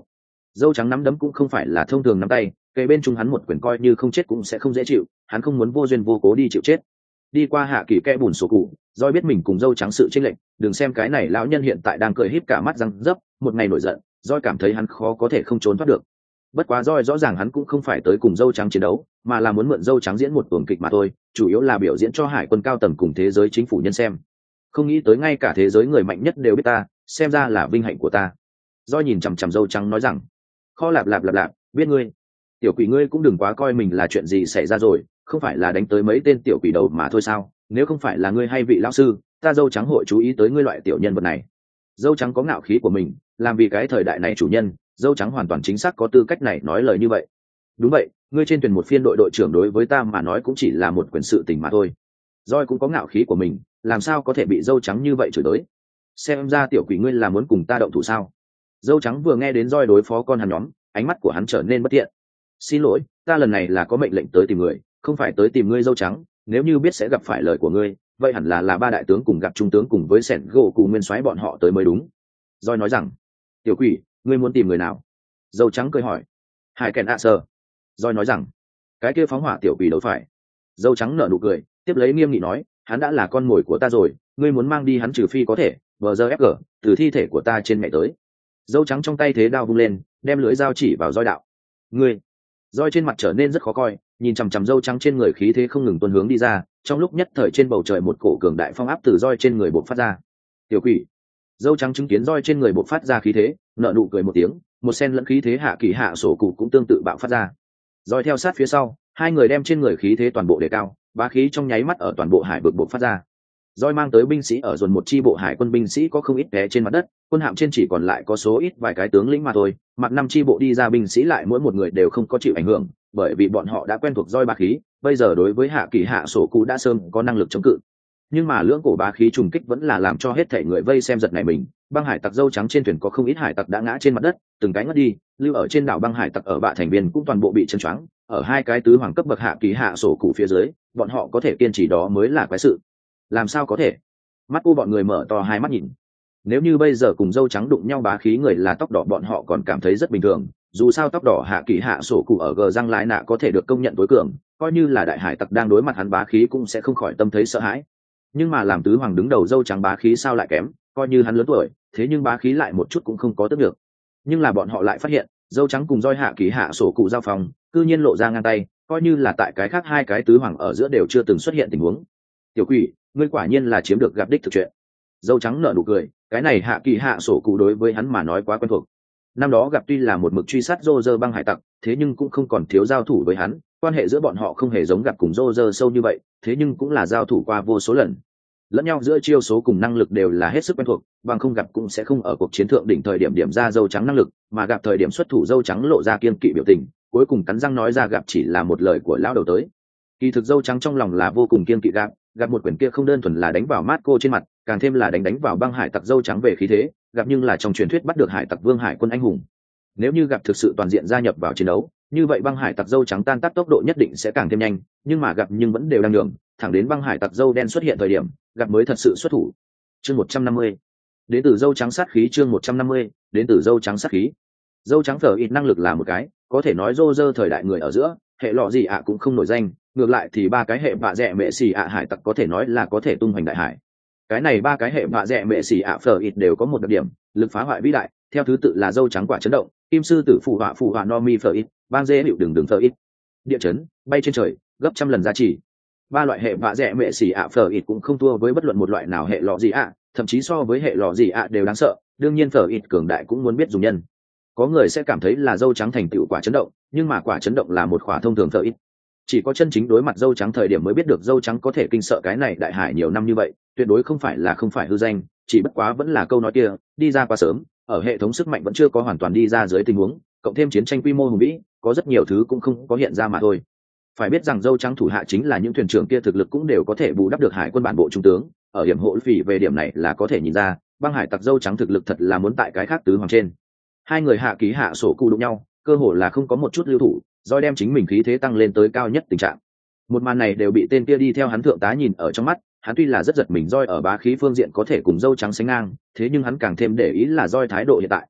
Dâu trắng nắm đấm cũng không phải là thông thường nắm tay, kề bên chúng hắn một quyền coi như không chết cũng sẽ không dễ chịu, hắn không muốn vô duyên vô cố đi chịu chết. Đi qua hạ kỳ kẽ bùn sổ cụ, Doi biết mình cùng dâu trắng sự chênh lệch, đừng xem cái này lão nhân hiện tại đang cười híp cả mắt răng dấp, một ngày nổi giận, Doi cảm thấy hắn khó có thể không trốn thoát được. Bất quá Doi rõ ràng hắn cũng không phải tới cùng dâu trắng chiến đấu, mà là muốn mượn dâu trắng diễn một tuồng kịch mà thôi, chủ yếu là biểu diễn cho hải quân cao tầng cùng thế giới chính phủ nhân xem. Không nghĩ tới ngay cả thế giới người mạnh nhất đều biết ta, xem ra là vinh hạnh của ta. Doi nhìn chằm chằm dâu trắng nói rằng, kho lạp lạp lạp lạp, biết ngươi, tiểu quỷ ngươi cũng đừng quá coi mình là chuyện gì xảy ra rồi, không phải là đánh tới mấy tên tiểu quỷ đầu mà thôi sao? Nếu không phải là ngươi hay vị lão sư, ta dâu trắng hội chú ý tới ngươi loại tiểu nhân vật này. Dâu trắng có ngạo khí của mình, làm vì cái thời đại này chủ nhân, dâu trắng hoàn toàn chính xác có tư cách này nói lời như vậy. Đúng vậy, ngươi trên thuyền một phiên đội đội trưởng đối với ta mà nói cũng chỉ là một quyền sự tình mà thôi. Doi cũng có ngạo khí của mình, làm sao có thể bị dâu trắng như vậy chửi tới? Xem ra tiểu quỷ ngươi là muốn cùng ta động thủ sao? Dâu trắng vừa nghe đến Doi đối phó con hắn nhóm, ánh mắt của hắn trở nên bất thiện. Xin lỗi, ta lần này là có mệnh lệnh tới tìm người, không phải tới tìm ngươi dâu trắng. Nếu như biết sẽ gặp phải lời của ngươi, vậy hẳn là ba đại tướng cùng gặp trung tướng cùng với sẻn gỗ cùng nguyên soái bọn họ tới mới đúng. Doi nói rằng, tiểu quỷ, ngươi muốn tìm người nào? Dâu trắng cười hỏi. Hải kèn ạ sơ. Doi nói rằng, cái kia phóng hỏa tiểu quỷ đâu phải. Dâu trắng nở nụ cười, tiếp lấy nghiêm nghị nói, hắn đã là con mồi của ta rồi, ngươi muốn mang đi hắn trừ phi có thể vờ giờ fg từ thi thể của ta trên mẹ tới. Dâu trắng trong tay thế đao vung lên, đem lưỡi dao chỉ vào Doi đạo. Ngươi. Doi trên mặt trở nên rất khó coi, nhìn chằm chằm dâu trắng trên người khí thế không ngừng tuôn hướng đi ra, trong lúc nhất thời trên bầu trời một cổ cường đại phong áp từ Doi trên người bộc phát ra. Tiểu quỷ. Dâu trắng chứng kiến Doi trên người bộc phát ra khí thế, nở nụ cười một tiếng, một sen lẫn khí thế hạ kỳ hạ sổ cụ cũng tương tự bạo phát ra. Doi theo sát phía sau, hai người đem trên người khí thế toàn bộ đề cao, bá khí trong nháy mắt ở toàn bộ hải vực bộc phát ra. Doi mang tới binh sĩ ở dồn một chi bộ hải quân binh sĩ có không ít té trên mặt đất, quân hạm trên chỉ còn lại có số ít vài cái tướng lĩnh mà thôi, mặt năm chi bộ đi ra binh sĩ lại mỗi một người đều không có chịu ảnh hưởng, bởi vì bọn họ đã quen thuộc Doi bá khí, bây giờ đối với hạ kỳ hạ sổ cụ đã sớm có năng lực chống cự. Nhưng mà lưỡng cổ bá khí trùng kích vẫn là làm cho hết thảy người vây xem giật nảy mình, băng hải tặc dâu trắng trên thuyền có không ít hải tặc đã ngã trên mặt đất, từng cái ngất đi, lưu ở trên đảo băng hải tặc ở bạ thành viên cũng toàn bộ bị chấn choáng, ở hai cái tứ hoàng cấp bậc hạ kỳ hạ sổ cụ phía dưới, bọn họ có thể kiên trì đó mới là quái sự. Làm sao có thể? Mắt cô bọn người mở to hai mắt nhìn. Nếu như bây giờ cùng dâu trắng đụng nhau bá khí người là tóc đỏ bọn họ còn cảm thấy rất bình thường, dù sao tóc đỏ hạ kỳ hạ sổ cụ ở gờ răng lái nạ có thể được công nhận tối cường, coi như là đại hải tặc đang đối mặt hắn bá khí cũng sẽ không khỏi tâm thấy sợ hãi. Nhưng mà làm tứ hoàng đứng đầu dâu trắng bá khí sao lại kém, coi như hắn lớn tuổi, thế nhưng bá khí lại một chút cũng không có tức được. Nhưng là bọn họ lại phát hiện, dâu trắng cùng Doi hạ kỳ hạ sổ cụ giao phòng, cư nhiên lộ ra ngang tay, coi như là tại cái khác hai cái tứ hoàng ở giữa đều chưa từng xuất hiện tình huống. Tiểu quỷ, ngươi quả nhiên là chiếm được gặp đích thực chuyện. Dâu trắng nở nụ cười, cái này hạ kỳ hạ sổ cụ đối với hắn mà nói quá quen thuộc. Năm đó gặp tuy là một mực truy sát Roger băng hải tặc, thế nhưng cũng không còn thiếu giao thủ với hắn, quan hệ giữa bọn họ không hề giống gặp cùng Roger sâu như vậy, thế nhưng cũng là giao thủ qua vô số lần. Lẫn nhau giữa chiêu số cùng năng lực đều là hết sức quen thuộc, bằng không gặp cũng sẽ không ở cuộc chiến thượng đỉnh thời điểm điểm ra dâu trắng năng lực, mà gặp thời điểm xuất thủ dâu trắng lộ ra kiên kỵ biểu tình, cuối cùng cắn răng nói ra gặp chỉ là một lời của lão đầu tới. Kỳ thực dâu trắng trong lòng là vô cùng kiên kỵ gặp một quyền kia không đơn thuần là đánh vào mát cô trên mặt, càng thêm là đánh vào băng hải tặc dâu trắng về khí thế, gặp nhưng là trong truyền thuyết bắt được hải tặc vương hải quân anh hùng. Nếu như gặp thực sự toàn diện gia nhập vào chiến đấu, như vậy băng hải tặc dâu trắng tan tác tốc độ nhất định sẽ càng thêm nhanh, nhưng mà gặp nhưng vẫn đều đang đường, thẳng đến băng hải tặc dâu đen xuất hiện thời điểm, gặp mới thật sự xuất thủ. Chương 150. Đến từ dâu trắng sát khí. Chương 150. Đến từ dâu trắng sát khí. Dâu trắng phở ít năng lực là một cái, có thể nói Roger thời đại người ở giữa, hệ lọ gì ạ cũng không nổi danh, ngược lại thì ba cái hệ bạ rẽ mẹ xì ạ hải tặc có thể nói là có thể tung hoành đại hải. Cái này ba cái hệ bạ rẽ mẹ xì ạ phở ít đều có một đặc điểm, lực phá hoại vĩ đại, theo thứ tự là dâu trắng quả chấn động, kim sư tử phù họa nomi phở ít, bang dê hiệu đường phở ít, địa chấn bay trên trời gấp trăm lần giá trị. Ba loại hệ bạ rẽ mẹ xì ạ phở ít cũng không thua với bất luận một loại nào hệ lọ gì ạ, thậm chí so với hệ lọ gì ạ đều đáng sợ. Đương nhiên phở ít cường đại cũng muốn biết dùng nhân. Có người sẽ cảm thấy là dâu trắng thành tựu quả chấn động, nhưng mà quả chấn động là một khỏa thông thường phở ít. Chỉ có chân chính đối mặt dâu trắng thời điểm mới biết được dâu trắng có thể kinh sợ cái này đại hải nhiều năm như vậy, tuyệt đối không phải là không phải hư danh, chỉ bất quá vẫn là câu nói kia, đi ra quá sớm, ở hệ thống sức mạnh vẫn chưa có hoàn toàn đi ra dưới tình huống, cộng thêm chiến tranh quy mô hùng vĩ, có rất nhiều thứ cũng không có hiện ra mà thôi. Phải biết rằng dâu trắng thủ hạ chính là những thuyền trưởng kia thực lực cũng đều có thể bù đắp được hải quân bản bộ trung tướng, ở điểm hộ phỉ về điểm này là có thể nhìn ra, băng hải tặc dâu trắng thực lực thật là muốn tại cái khác tứ hoàng trên. Hai người hạ ký hạ sổ cụ đụng nhau, cơ hồ là không có một chút lưu thủ, Doi đem chính mình khí thế tăng lên tới cao nhất tình trạng. Một màn này đều bị tên kia đi theo hắn thượng tá nhìn ở trong mắt, hắn tuy là rất giật mình Doi ở bá khí phương diện có thể cùng dâu trắng sánh ngang, thế nhưng hắn càng thêm để ý là Doi thái độ hiện tại.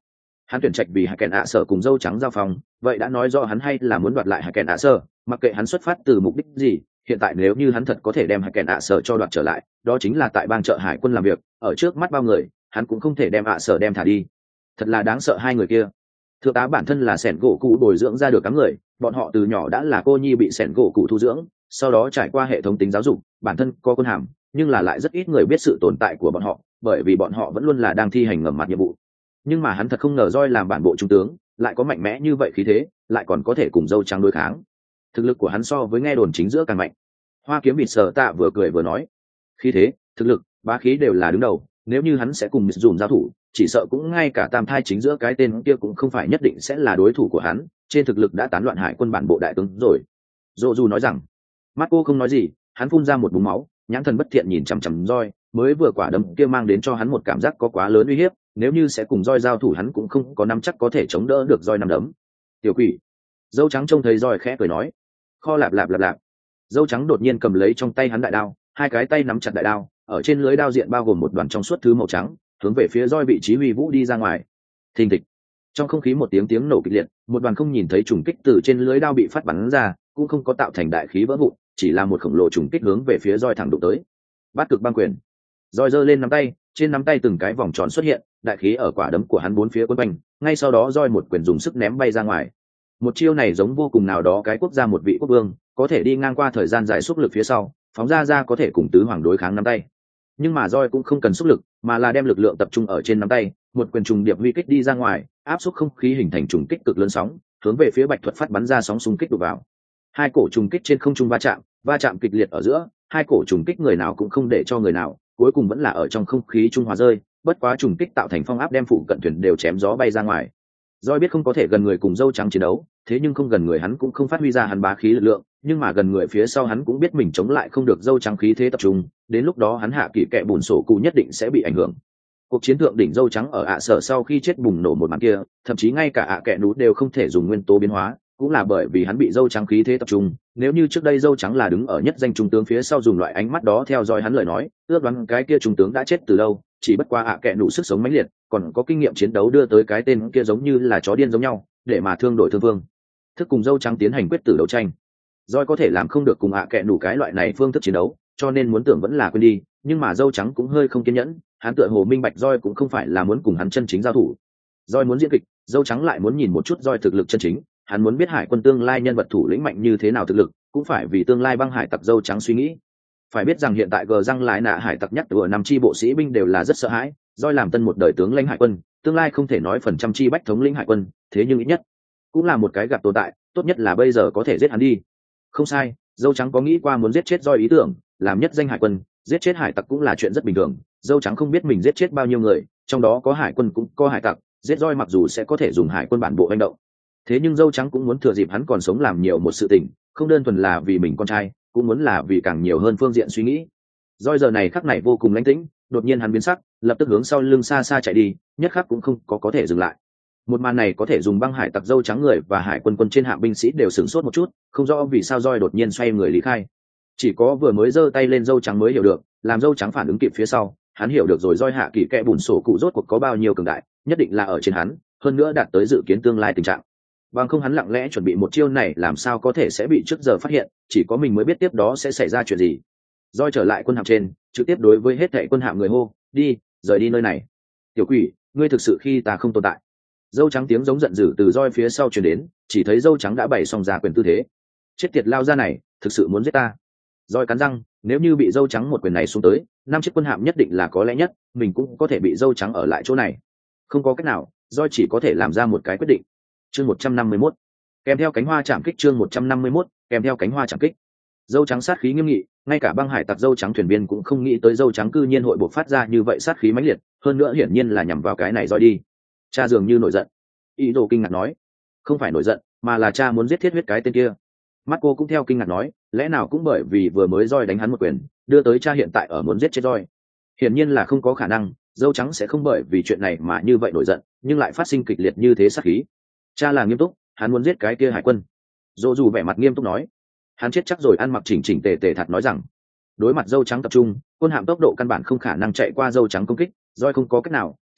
hắn tuyển trạch vì hải kèn ạ sở cùng dâu trắng giao phòng, vậy đã nói rõ hắn hay là muốn đoạt lại hải kèn ạ sở, mặc kệ hắn xuất phát từ mục đích gì. Hiện tại nếu như hắn thật có thể đem hải kèn ạ sở cho đoạt trở lại, đó chính là tại bang chợ hải quân làm việc, ở trước mắt bao người hắn cũng không thể đem ạ sở đem thả đi. Thật là đáng sợ hai người kia. Thượng tá bản thân là sẻn gỗ cụ bồi dưỡng ra được các người, bọn họ từ nhỏ đã là cô nhi bị sẻn gỗ cụ thu dưỡng, sau đó trải qua hệ thống tính giáo dục, bản thân có quân hàm, nhưng là lại rất ít người biết sự tồn tại của bọn họ, bởi vì bọn họ vẫn luôn là đang thi hành ngầm mặt nhiệm vụ. Nhưng mà hắn thật không ngờ roi làm bản bộ trung tướng lại có mạnh mẽ như vậy khí thế, lại còn có thể cùng dâu trắng đối kháng. Thực lực của hắn so với nghe đồn chính giữa càng mạnh. Hoa kiếm vịt sờ tạ vừa cười vừa nói, khí thế, thực lực, bá khí đều là đứng đầu, nếu như hắn sẽ cùng Mịt Dùm giao thủ, chỉ sợ cũng ngay cả tam thai chính giữa cái tên kia cũng không phải nhất định sẽ là đối thủ của hắn, trên thực lực đã tán loạn hải quân bản bộ đại tướng rồi. Dô dù nói rằng, Marco không nói gì, hắn phun ra một búng máu, nhãn thần bất thiện nhìn chằm chằm roi, mới vừa quả đấm kia mang đến cho hắn một cảm giác có quá lớn uy hiếp, nếu như sẽ cùng roi giao thủ hắn cũng không có nắm chắc có thể chống đỡ được roi nắm đấm. Tiểu quỷ. Dâu trắng trông thấy roi khẽ cười nói, kho lạp lạp lạp lạp. Dâu trắng đột nhiên cầm lấy trong tay hắn đại đao, hai cái tay nắm chặt đại đao, ở trên lưới đao diện bao gồm một đoàn trong suốt thứ màu trắng, hướng về phía roi vị trí huy vũ đi ra ngoài. Thình thịch. Trong không khí một tiếng nổ kịch liệt, một đoàn không nhìn thấy trùng kích từ trên lưới đao bị phát bắn ra, cũng không có tạo thành đại khí vỡ vụn, chỉ là một khổng lồ trùng kích hướng về phía roi thẳng đụng tới. Bát cực băng quyền. Roi giơ lên nắm tay, trên nắm tay từng cái vòng tròn xuất hiện, đại khí ở quả đấm của hắn bốn phía quấn quanh, ngay sau đó roi một quyền dùng sức ném bay ra ngoài. Một chiêu này giống vô cùng nào đó cái quốc gia một vị quốc vương, có thể đi ngang qua thời gian dài xúc lực phía sau, phóng ra có thể cùng tứ hoàng đối kháng nắm tay. Nhưng mà roi cũng không cần xúc lực, mà là đem lực lượng tập trung ở trên nắm tay, một quyền trùng điệp huy kích đi ra ngoài, áp suất không khí hình thành trùng kích cực lớn sóng, hướng về phía Bạch Thuật phát bắn ra sóng xung kích đụng vào. Hai cổ trùng kích trên không trung va chạm kịch liệt ở giữa, hai cổ trùng kích người nào cũng không để cho người nào, cuối cùng vẫn là ở trong không khí trung hòa rơi, bất quá trùng kích tạo thành phong áp đem phụ cận thuyền đều chém gió bay ra ngoài. Doi biết không có thể gần người cùng dâu trắng chiến đấu, thế nhưng không gần người hắn cũng không phát huy ra hắn bá khí lực lượng, nhưng mà gần người phía sau hắn cũng biết mình chống lại không được dâu trắng khí thế tập trung, đến lúc đó hắn hạ kỳ kệ bùn sổ cụ nhất định sẽ bị ảnh hưởng. Cuộc chiến thượng đỉnh dâu trắng ở ạ sở sau khi chết bùng nổ một màn kia, thậm chí ngay cả ạ kệ nút đều không thể dùng nguyên tố biến hóa, cũng là bởi vì hắn bị dâu trắng khí thế tập trung. Nếu như trước đây dâu trắng là đứng ở nhất danh trung tướng phía sau dùng loại ánh mắt đó theo dõi hắn lời nói, ước đoán cái kia trung tướng đã chết từ lâu, chỉ bất qua ạ kệ nụ sức sống mãnh liệt, còn có kinh nghiệm chiến đấu đưa tới cái tên kia giống như là chó điên giống nhau, để mà thương đổi thương vương. Thức cùng dâu trắng tiến hành quyết tử đấu tranh. Doi có thể làm không được cùng ạ kệ nụ cái loại này phương thức chiến đấu, cho nên muốn tưởng vẫn là quên đi, nhưng mà dâu trắng cũng hơi không kiên nhẫn, hắn tựa hồ minh bạch Doi cũng không phải là muốn cùng hắn chân chính giao thủ. Doi muốn diễn kịch, dâu trắng lại muốn nhìn một chút Doi thực lực chân chính, hắn muốn biết hải quân tương lai nhân vật thủ lĩnh mạnh như thế nào thực lực, cũng phải vì tương lai băng hải tặc dâu trắng suy nghĩ. Phải biết rằng hiện tại gờ răng lại nạ hải tặc nhắc từ năm chi bộ sĩ binh đều là rất sợ hãi, Doi làm tân một đời tướng lãnh hải quân, tương lai không thể nói phần trăm chi bách thống lĩnh hải quân, thế nhưng ít nhất cũng là một cái gặp tồn tại, tốt nhất là bây giờ có thể giết hắn đi. Không sai, dâu trắng có nghĩ qua muốn giết chết Doi ý tưởng, làm nhất danh hải quân, giết chết hải tặc cũng là chuyện rất bình thường. Dâu trắng không biết mình giết chết bao nhiêu người, trong đó có hải quân cũng có hải tặc, giết Doi mặc dù sẽ có thể dùng hải quân bản bộ hành động, thế nhưng dâu trắng cũng muốn thừa dịp hắn còn sống làm nhiều một sự tình, không đơn thuần là vì mình con trai, cũng muốn là vì càng nhiều hơn phương diện suy nghĩ. Doi giờ này khắc này vô cùng lãnh tĩnh, đột nhiên hắn biến sắc, lập tức hướng sau lưng xa xa chạy đi, nhất khắc cũng không có thể dừng lại. Một màn này có thể dùng băng hải tặc dâu trắng người và hải quân trên hạng binh sĩ đều sửng sốt một chút, không rõ vì sao Doi đột nhiên xoay người lý khai. Chỉ có vừa mới giơ tay lên dâu trắng mới hiểu được, làm dâu trắng phản ứng kịp phía sau, hắn hiểu được rồi Doi hạ kỳ kẽ bùn sổ cụ rốt cuộc có bao nhiêu cường đại, nhất định là ở trên hắn, hơn nữa đạt tới dự kiến tương lai tình trạng. Bằng không hắn lặng lẽ chuẩn bị một chiêu này làm sao có thể sẽ bị trước giờ phát hiện, chỉ có mình mới biết tiếp đó sẽ xảy ra chuyện gì. Doi trở lại quân hạm trên, trực tiếp đối với hết thảy quân hạm người hô, đi, rời đi nơi này. Tiểu quỷ, ngươi thực sự khi ta không tồn tại. Dâu trắng tiếng giống giận dữ từ Doi phía sau truyền đến, chỉ thấy dâu trắng đã bày xong ra quyền tư thế. Chết tiệt lao ra này, thực sự muốn giết ta. Doi cắn răng, nếu như bị dâu trắng một quyền này xuống tới, 5 chiếc quân hạm nhất định là có lẽ nhất, mình cũng có thể bị dâu trắng ở lại chỗ này. Không có cách nào, Doi chỉ có thể làm ra một cái quyết định. Chương 151. Kèm theo cánh hoa chạm kích chương 151, kèm theo cánh hoa chạm kích. Dâu trắng sát khí nghiêm nghị, ngay cả băng hải tặc dâu trắng thuyền viên cũng không nghĩ tới dâu trắng cư nhiên hội bộc phát ra như vậy sát khí mãnh liệt, hơn nữa hiển nhiên là nhằm vào cái này Doi đi. Cha dường như nổi giận. Ý đồ kinh ngạc nói, không phải nổi giận, mà là cha muốn giết thiết huyết cái tên kia. Marco cũng theo kinh ngạc nói, lẽ nào cũng bởi vì vừa mới Doi đánh hắn một quyền, đưa tới cha hiện tại ở muốn giết chết Doi. Hiển nhiên là không có khả năng, dâu trắng sẽ không bởi vì chuyện này mà như vậy nổi giận, nhưng lại phát sinh kịch liệt như thế sát khí. Cha là nghiêm túc, hắn muốn giết cái kia hải quân. Dô dù vẻ mặt nghiêm túc nói, hắn chết chắc rồi. Ăn mặc chỉnh chỉnh tề tề thật nói rằng, đối mặt dâu trắng tập trung, quân hạm tốc độ căn bản không khả năng chạy qua dâu trắng công kích, Doi không có cách nào,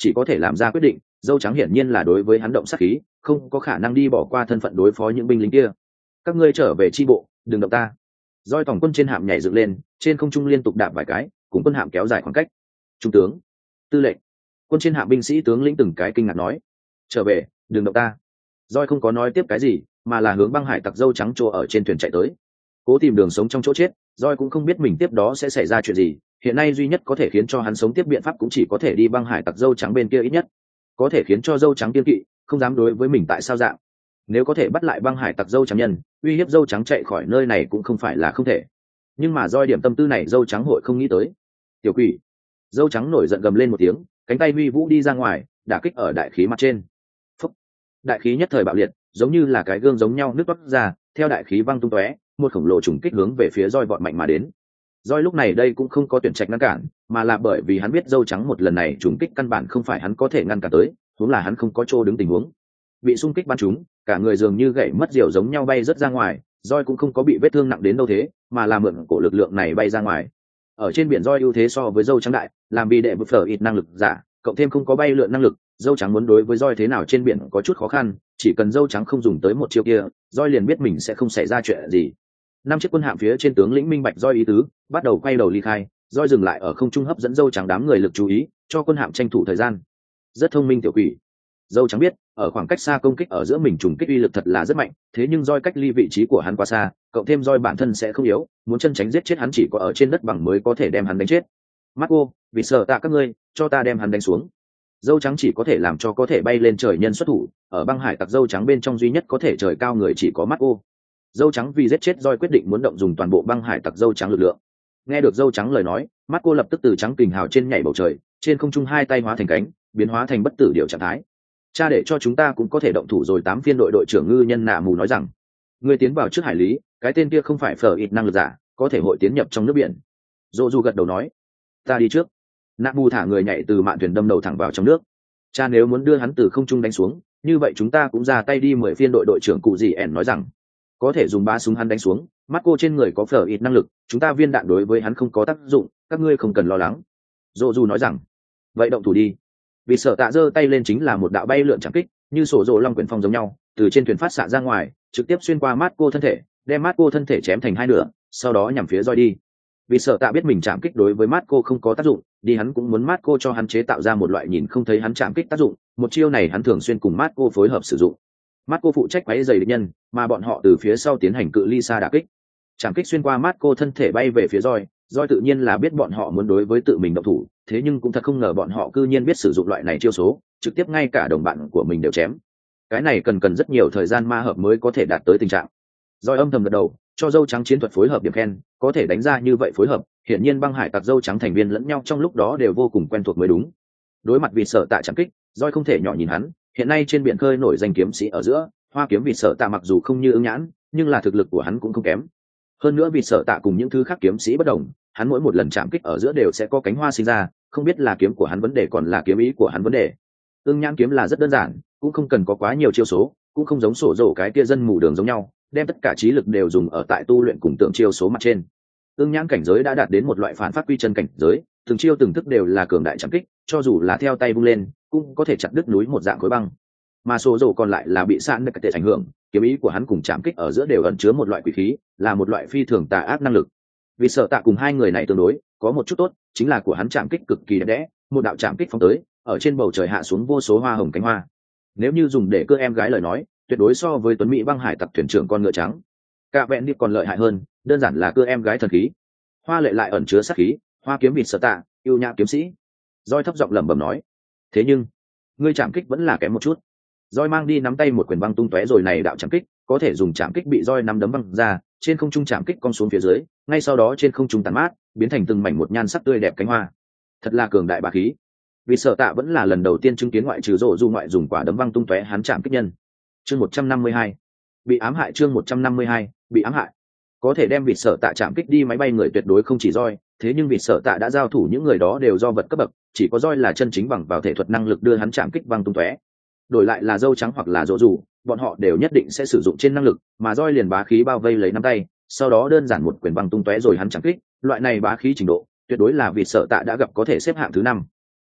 chỉ có thể làm ra quyết định. Dâu trắng hiển nhiên là đối với hắn động sát khí, không có khả năng đi bỏ qua thân phận đối phó những binh lính kia. Các ngươi trở về chi bộ, đừng động ta. Roi tổng quân trên hạm nhảy dựng lên, trên không trung liên tục đạp vài cái, cùng quân hạm kéo dài khoảng cách. Trung tướng, tư lệnh, quân trên hạm binh sĩ tướng lĩnh từng cái kinh ngạc nói: trở về, đừng động ta. Roi không có nói tiếp cái gì, mà là hướng băng hải tặc dâu trắng chỗ ở trên thuyền chạy tới, cố tìm đường sống trong chỗ chết. Roi cũng không biết mình tiếp đó sẽ xảy ra chuyện gì, hiện nay duy nhất có thể khiến cho hắn sống tiếp biện pháp cũng chỉ có thể đi băng hải tặc dâu trắng bên kia, ít nhất có thể khiến cho dâu trắng kiên kỵ, không dám đối với mình tại sao dạng. Nếu có thể bắt lại băng hải tặc dâu trắng nhân, uy hiếp dâu trắng chạy khỏi nơi này cũng không phải là không thể. Nhưng mà Roi điểm tâm tư này dâu trắng hội không nghĩ tới. Tiểu quỷ! Dâu trắng nổi giận gầm lên một tiếng, cánh tay huy vũ đi ra ngoài, đả kích ở đại khí mặt trên. Phúc! Đại khí nhất thời bạo liệt, giống như là cái gương giống nhau nứt toát ra, theo đại khí văng tung tóe, một khổng lồ trùng kích hướng về phía Roi vọt mạnh mà đến. Roi lúc này đây cũng không có tuyển trạch ngăn cản, mà là bởi vì hắn biết dâu trắng một lần này trùng kích căn bản không phải hắn có thể ngăn cản tới, huống là hắn không có chỗ đứng tình huống. Bị xung kích bắn trúng, cả người dường như gãy mất diều giống nhau bay rất ra ngoài. Roi cũng không có bị vết thương nặng đến đâu thế, mà là mượn cổ lực lượng này bay ra ngoài. Ở trên biển Roi ưu thế so với dâu trắng đại, làm vì đệ bực phở ít năng lực giả, cộng thêm không có bay lượn năng lực, dâu trắng muốn đối với Roi thế nào trên biển có chút khó khăn. Chỉ cần dâu trắng không dùng tới một chiêu kia, Roi liền biết mình sẽ không xảy ra chuyện gì. Năm chiếc quân hạm phía trên tướng lĩnh minh bạch Roi ý tứ, bắt đầu quay đầu ly khai. Roi dừng lại ở không trung hấp dẫn dâu trắng đám người lực chú ý, cho quân hạm tranh thủ thời gian. Rất thông minh tiểu quỷ. Dâu trắng biết, ở khoảng cách xa công kích ở giữa mình trùng kích uy lực thật là rất mạnh, thế nhưng Roi cách ly vị trí của hắn quá xa, cộng thêm Roi bản thân sẽ không yếu, muốn chân tránh giết chết hắn chỉ có ở trên đất bằng mới có thể đem hắn đánh chết. Marco, vì sợ tạ các ngươi, cho ta đem hắn đánh xuống. Dâu trắng chỉ có thể làm cho có thể bay lên trời nhân xuất thủ, ở băng hải tặc dâu trắng bên trong duy nhất có thể trời cao người chỉ có Marco. Dâu trắng vì giết chết Roi quyết định muốn động dùng toàn bộ băng hải tặc dâu trắng lực lượng. Nghe được dâu trắng lời nói, Marco lập tức từ trắng kình hào trên nhảy bầu trời, trên không trung hai tay hóa thành cánh, biến hóa thành bất tử điệu trạng thái. Cha để cho chúng ta cũng có thể động thủ rồi. 8 phiên đội đội trưởng ngư nhân nạ mù nói rằng, ngươi tiến vào trước hải lý, cái tên kia không phải phở ít năng lực giả, có thể hội tiến nhập trong nước biển. Dô du gật đầu nói, ta đi trước. Nạ mù thả người nhảy từ mạn thuyền đâm đầu thẳng vào trong nước. Cha nếu muốn đưa hắn từ không trung đánh xuống, như vậy chúng ta cũng ra tay đi. 10 phiên đội đội trưởng cụ gì ẻn nói rằng, có thể dùng 3 súng hắn đánh xuống. Marco trên người có phở ít năng lực, chúng ta viên đạn đối với hắn không có tác dụng, các ngươi không cần lo lắng. Dô du nói rằng, vậy động thủ đi. Vì sợ tạ giơ tay lên chính là một đạo bay lượn chẳng kích, như sổ rồ long quyển phong giống nhau, từ trên thuyền phát xạ ra ngoài, trực tiếp xuyên qua Marco thân thể, đem Marco thân thể chém thành hai nửa, sau đó nhằm phía Roi đi. Vì sợ tạ biết mình chạm kích đối với Marco không có tác dụng, đi hắn cũng muốn Marco cho hắn chế tạo ra một loại nhìn không thấy hắn chạm kích tác dụng, một chiêu này hắn thường xuyên cùng Marco phối hợp sử dụng. Marco phụ trách quấy giày địch nhân, mà bọn họ từ phía sau tiến hành cự ly xa đả kích. Chạm kích xuyên qua Marco thân thể bay về phía Roi, Roi tự nhiên là biết bọn họ muốn đối với tự mình động thủ, thế nhưng cũng thật không ngờ bọn họ cư nhiên biết sử dụng loại này chiêu số, trực tiếp ngay cả đồng bạn của mình đều chém. Cái này cần rất nhiều thời gian ma hợp mới có thể đạt tới tình trạng. Roi âm thầm gật đầu, cho dâu trắng chiến thuật phối hợp điểm khen, có thể đánh ra như vậy phối hợp, hiển nhiên băng hải tặc dâu trắng thành viên lẫn nhau trong lúc đó đều vô cùng quen thuộc mới đúng. Đối mặt vì sợ tạ chạm kích, Roi không thể nhỏ nhìn hắn, hiện nay trên biển khơi nổi danh kiếm sĩ ở giữa, hoa kiếm vì sợ tạ mặc dù không như ứng nhãn, nhưng là thực lực của hắn cũng không kém. Hơn nữa vì sợ tạ cùng những thứ khác kiếm sĩ bất đồng, hắn mỗi một lần chạm kích ở giữa đều sẽ có cánh hoa sinh ra, không biết là kiếm của hắn vấn đề còn là kiếm ý của hắn vấn đề. Ưng nhãn kiếm là rất đơn giản, cũng không cần có quá nhiều chiêu số, cũng không giống sổ rổ cái kia dân mù đường giống nhau, đem tất cả trí lực đều dùng ở tại tu luyện cùng tượng chiêu số mặt trên. Ưng nhãn cảnh giới đã đạt đến một loại phản phát quy chân cảnh giới, từng chiêu từng thức đều là cường đại chạm kích, cho dù là theo tay vung lên, cũng có thể chặt đứt núi một dạng khối băng. Mà sổ rổ còn lại là bị sạn được tệ ảnh hưởng, kiếm ý của hắn cùng chạm kích ở giữa đều ẩn chứa một loại quỷ khí, là một loại phi thường tà ác năng lực. Vì sợ tạ cùng hai người này tương đối có một chút tốt, chính là của hắn chạm kích cực kỳ đẹp đẽ, một đạo chạm kích phóng tới, ở trên bầu trời hạ xuống vô số hoa hồng cánh hoa. Nếu như dùng để cưa em gái lời nói, tuyệt đối so với tuấn mỹ băng hải tặc thuyền trưởng con ngựa trắng cả vẹn đi còn lợi hại hơn, đơn giản là cưa em gái thần khí. Hoa lệ lại ẩn chứa sát khí, hoa kiếm vịt sợ tạ, yêu nhã kiếm sĩ. Roi thấp giọng lẩm bẩm nói, thế nhưng ngươi chạm kích vẫn là kém một chút. Roi mang đi nắm tay một quyền băng tung tóe rồi này đạo chạm kích, có thể dùng chạm kích bị Roi nắm đấm văng ra, trên không trung chạm kích cong xuống phía dưới, ngay sau đó trên không trung tàn mát, biến thành từng mảnh một nhan sắc tươi đẹp cánh hoa. Thật là cường đại bá khí. Vì sợ tạ vẫn là lần đầu tiên chứng kiến ngoại trừ rổ du ngoại dùng quả đấm văng tung tóe hắn chạm kích nhân. Chương 152. Bị ám hại. Chương 152. Bị ám hại. Có thể đem vịt sợ tạ chạm kích đi máy bay người tuyệt đối không chỉ Roi, thế nhưng vịt sợ tạ đã giao thủ những người đó đều do vật cấp bậc, chỉ có Roi là chân chính bằng vào thể thuật năng lực đưa hắn chạm kích văng tung tóe. Đổi lại là dâu trắng hoặc là rỗ rủ, bọn họ đều nhất định sẽ sử dụng trên năng lực, mà Roi liền bá khí bao vây lấy nắm tay, sau đó đơn giản một quyền băng tung tóe rồi hắn chẳng kích, loại này bá khí trình độ tuyệt đối là vịt sợ tạ đã gặp có thể xếp hạng thứ 5.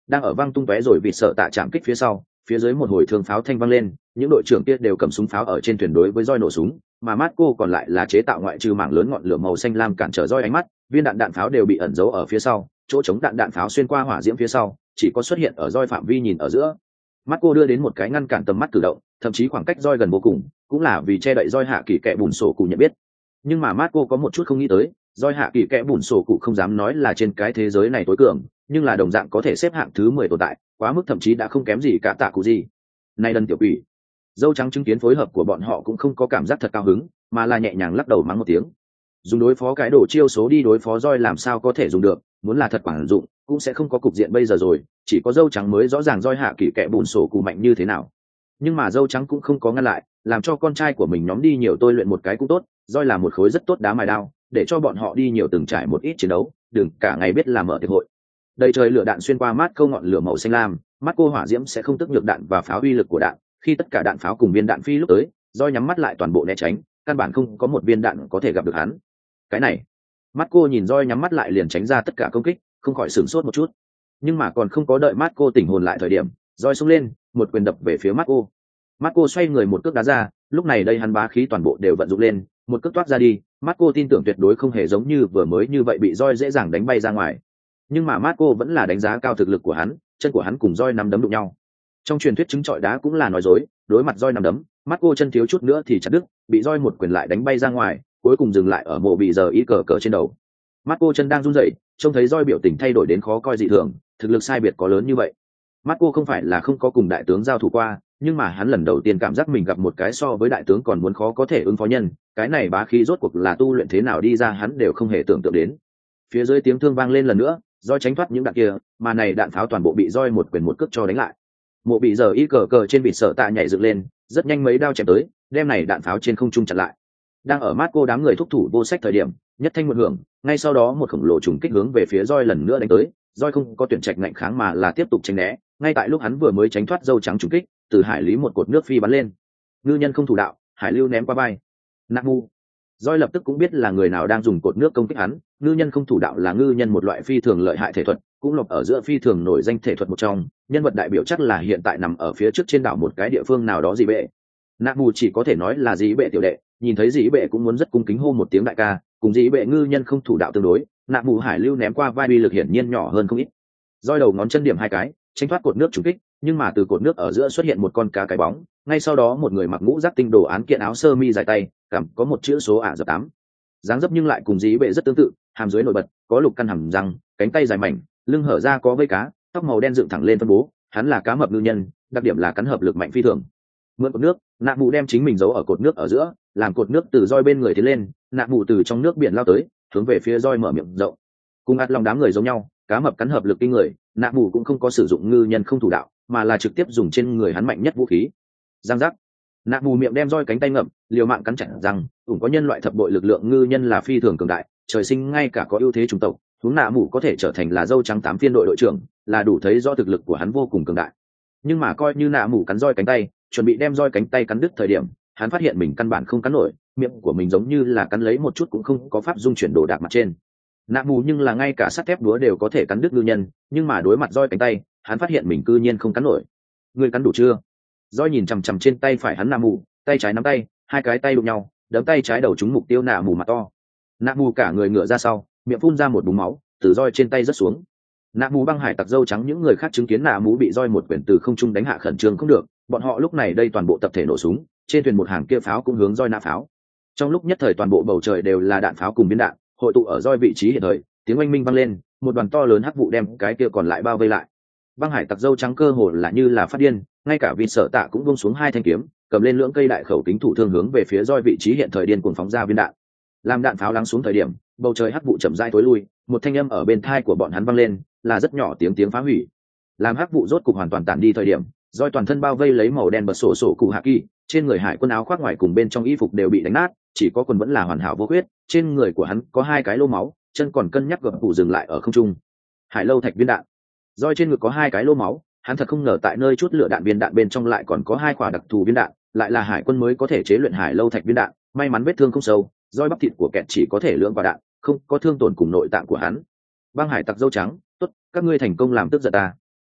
đang ở văng tung tóe rồi vì sợ tạ chạm kích phía sau, phía dưới một hồi thương pháo thanh vang lên, những đội trưởng kia đều cầm súng pháo ở trên thuyền đối với roi nổ súng, mà Marco còn lại là chế tạo ngoại trừ mảng lớn ngọn lửa màu xanh lam cản trở roi ánh mắt, viên đạn pháo đều bị ẩn giấu ở phía sau, chỗ chống đạn pháo xuyên qua hỏa diễm phía sau, chỉ có xuất hiện ở roi phạm vi nhìn ở giữa. Marco đưa đến một cái ngăn cản tầm mắt cử động, thậm chí khoảng cách roi gần vô cùng, cũng là vì che đậy roi hạ kỳ kẹ bùn sổ cụ nhận biết. Nhưng mà Marco có một chút không nghĩ tới, roi hạ kỳ kẽ bùn sổ cụ không dám nói là trên cái thế giới này tối cường, nhưng là đồng dạng có thể xếp hạng thứ 10 tồn tại, quá mức thậm chí đã không kém gì cả tạ cụ gì. Này đần tiểu quỷ. Dâu trắng chứng kiến phối hợp của bọn họ cũng không có cảm giác thật cao hứng, mà là nhẹ nhàng lắc đầu mắng một tiếng. Dùng đối phó cái đồ chiêu số đi đối phó roi làm sao có thể dùng được, muốn là thật quản dụng, cũng sẽ không có cục diện bây giờ rồi, chỉ có dâu trắng mới rõ ràng roi hạ kỳ kẽ bùn sổ cụ mạnh như thế nào. Nhưng mà dâu trắng cũng không có ngăn lại, làm cho con trai của mình nhóm đi nhiều tôi luyện một cái cũng tốt, roi là một khối rất tốt đá mài đao, để cho bọn họ đi nhiều từng trải một ít chiến đấu, đừng cả ngày biết là mở tiệc hội. Đầy trời lửa đạn xuyên qua mát câu ngọn lửa màu xanh lam, mắt cô hỏa diễm sẽ không tức nhược đạn và pháo uy lực của đạn, khi tất cả đạn pháo cùng viên đạn phi lúc tới, roi nhắm mắt lại toàn bộ né tránh, căn bản không có một viên đạn có thể gặp được hắn. Cái này, mắt cô nhìn roi nhắm mắt lại liền tránh ra tất cả công kích, không khỏi sửng sốt một chút. Nhưng mà còn không có đợi mắt cô tỉnh hồn lại thời điểm, roi xông lên, một quyền đập về phía mắt cô. Mắt cô xoay người một cước đá ra, lúc này đây hắn bá khí toàn bộ đều vận dụng lên, một cước toát ra đi, Marco tin tưởng tuyệt đối không hề giống như vừa mới như vậy bị roi dễ dàng đánh bay ra ngoài. Nhưng mà Marco vẫn là đánh giá cao thực lực của hắn, chân của hắn cùng roi nắm đấm đụng nhau. Trong truyền thuyết trứng trọi đá cũng là nói dối, đối mặt roi nắm đấm, Marco chân thiếu chút nữa thì chặt đứt, bị roi một quyền lại đánh bay ra ngoài, cuối cùng dừng lại ở mộ bị giờ ý cờ trên đầu. Marco chân đang run rẩy, trông thấy roi biểu tình thay đổi đến khó coi dị thường, thực lực sai biệt có lớn như vậy. Marco không phải là không có cùng đại tướng giao thủ qua, nhưng mà hắn lần đầu tiên cảm giác mình gặp một cái so với đại tướng còn muốn khó có thể ứng phó nhân, cái này bá khí rốt cuộc là tu luyện thế nào đi ra hắn đều không hề tưởng tượng đến. Phía dưới tiếng thương vang lên lần nữa, roi tránh thoát những đạn kia, mà này đạn pháo toàn bộ bị roi một quyền một cước cho đánh lại. Mộ bị giờ y cờ trên vịt sợ tạ nhảy dựng lên, rất nhanh mấy đao chém tới, đem này đạn pháo trên không trung chặn lại. Đang ở Marco đám người thúc thủ vô sách thời điểm, nhất thanh một hưởng, ngay sau đó một khổng lồ trùng kích hướng về phía roi lần nữa đánh tới, roi không có tuyển trạch ngạnh kháng mà là tiếp tục tránh né, ngay tại lúc hắn vừa mới tránh thoát dâu trắng trùng kích, từ hải lý một cột nước phi bắn lên. Ngư nhân không thủ đạo, hải lưu ném qua bay. Namu. Roi lập tức cũng biết là người nào đang dùng cột nước công kích hắn, ngư nhân không thủ đạo là ngư nhân một loại phi thường lợi hại thể thuật, cũng lọt ở giữa phi thường nổi danh thể thuật một trong, nhân vật đại biểu chắc là hiện tại nằm ở phía trước trên đảo một cái địa phương nào đó dị bệ. Namu chỉ có thể nói là dị bệ tiểu đệ, nhìn thấy dị bệ cũng muốn rất cung kính hô một tiếng đại ca, cùng dị bệ ngư nhân không thủ đạo tương đối, Namu hải lưu ném qua vai uy lực hiển nhiên nhỏ hơn không ít. Roi đầu ngón chân điểm hai cái, tránh thoát cột nước trúng kích, nhưng mà từ cột nước ở giữa xuất hiện một con cá cái bóng, ngay sau đó một người mặc mũ giáp tinh đồ án kiện áo sơ mi dài tay, cảm có một chữ số ả dập 8. Dáng dấp nhưng lại cùng dí bệ rất tương tự, hàm dưới nổi bật, có lục căn hàm răng, cánh tay dài mảnh, lưng hở ra có vây cá, tóc màu đen dựng thẳng lên phân bố, hắn là cá mập ngư nhân, đặc điểm là cắn hợp lực mạnh phi thường. Mượn cột nước, Nạ Mù đem chính mình giấu ở cột nước ở giữa, làm cột nước từ roi bên người tiến lên, Nạ Mù từ trong nước biển lao tới, hướng về phía roi mở miệng rộng. Cùng ạt lòng đám người giống nhau, cá mập cắn hợp lực kinh người, Nạ Mù cũng không có sử dụng ngư nhân không thủ đạo, mà là trực tiếp dùng trên người hắn mạnh nhất vũ khí. Giang giác. Nạ Mù miệng đem roi cánh tay ngậm, liều mạng cắn chặt răng, ủng có nhân loại thập bội lực lượng ngư nhân là phi thường cường đại, trời sinh ngay cả có ưu thế chủng tộc, huống Nạ Mù có thể trở thành là dâu trắng 8 phiên đội đội trưởng, là đủ thấy rõ thực lực của hắn vô cùng cường đại. Nhưng mà coi như Nạ Mù cắn roi cánh tay, chuẩn bị đem roi cánh tay cắn đứt thời điểm, hắn phát hiện mình căn bản không cắn nổi, miệng của mình giống như là cắn lấy một chút cũng không có pháp dung chuyển đồ đạc mặt trên. Nạ Mù nhưng là ngay cả sắt thép đúa đều có thể cắn đứt ngư nhân, nhưng mà đối mặt roi cánh tay, hắn phát hiện mình cư nhiên không cắn nổi. Người cắn đủ chưa? Roi nhìn chằm chằm trên tay phải hắn Nạ Mù, tay trái nắm tay, hai cái tay đụng nhau, đấm tay trái đầu trúng mục tiêu Nạ Mù mặt to. Nạ Mù cả người ngửa ra sau, miệng phun ra một búng máu, từ roi trên tay rớt xuống. Nạ Mù băng hải tặc dâu trắng những người khác chứng kiến Nạ Mù bị roi một quyển từ không trung đánh hạ khẩn trương không được, bọn họ lúc này đây toàn bộ tập thể nổ súng, trên thuyền một hàng kia pháo cũng hướng roi nã pháo. Trong lúc nhất thời toàn bộ bầu trời đều là đạn pháo cùng viên đạn, hội tụ ở roi vị trí hiện thời, tiếng oanh minh vang lên, một đoàn to lớn hắc vụ đem cái kia còn lại bao vây lại. Băng hải tặc dâu trắng cơ hồ là như là phát điên, ngay cả vịt sợ tạ cũng buông xuống hai thanh kiếm, cầm lên lưỡng cây đại khẩu kính thủ thương hướng về phía roi vị trí hiện thời điên cuồng phóng ra viên đạn. Làm đạn pháo lắng xuống thời điểm, bầu trời hắc vụ chậm rãi tối lui, một thanh âm ở bên tai của bọn hắn vang lên, là rất nhỏ tiếng phá hủy. Làm hắc vụ rốt cục hoàn toàn tản đi thời điểm, roi toàn thân bao vây lấy màu đen bật sổ sổ cụ hạ kỳ, trên người hải quân áo khoác ngoài cùng bên trong y phục đều bị đánh nát, chỉ có quần vẫn là hoàn hảo vô khuyết, trên người của hắn có hai cái lỗ máu, chân còn cân nhắc gập phủ dừng lại ở không trung. Hải lâu thạch viên đạn. Roi trên ngực có hai cái lỗ máu, hắn thật không ngờ tại nơi chút lửa đạn viên đạn bên trong lại còn có hai quả đặc thù viên đạn, lại là hải quân mới có thể chế luyện hải lâu thạch viên đạn, may mắn vết thương không sâu, roi bắp thịt của kẹt chỉ có thể lưỡng quả đạn, không có thương tổn cùng nội tạng của hắn. Băng hải tặc dâu trắng, tốt, các ngươi thành công làm tức giận ta.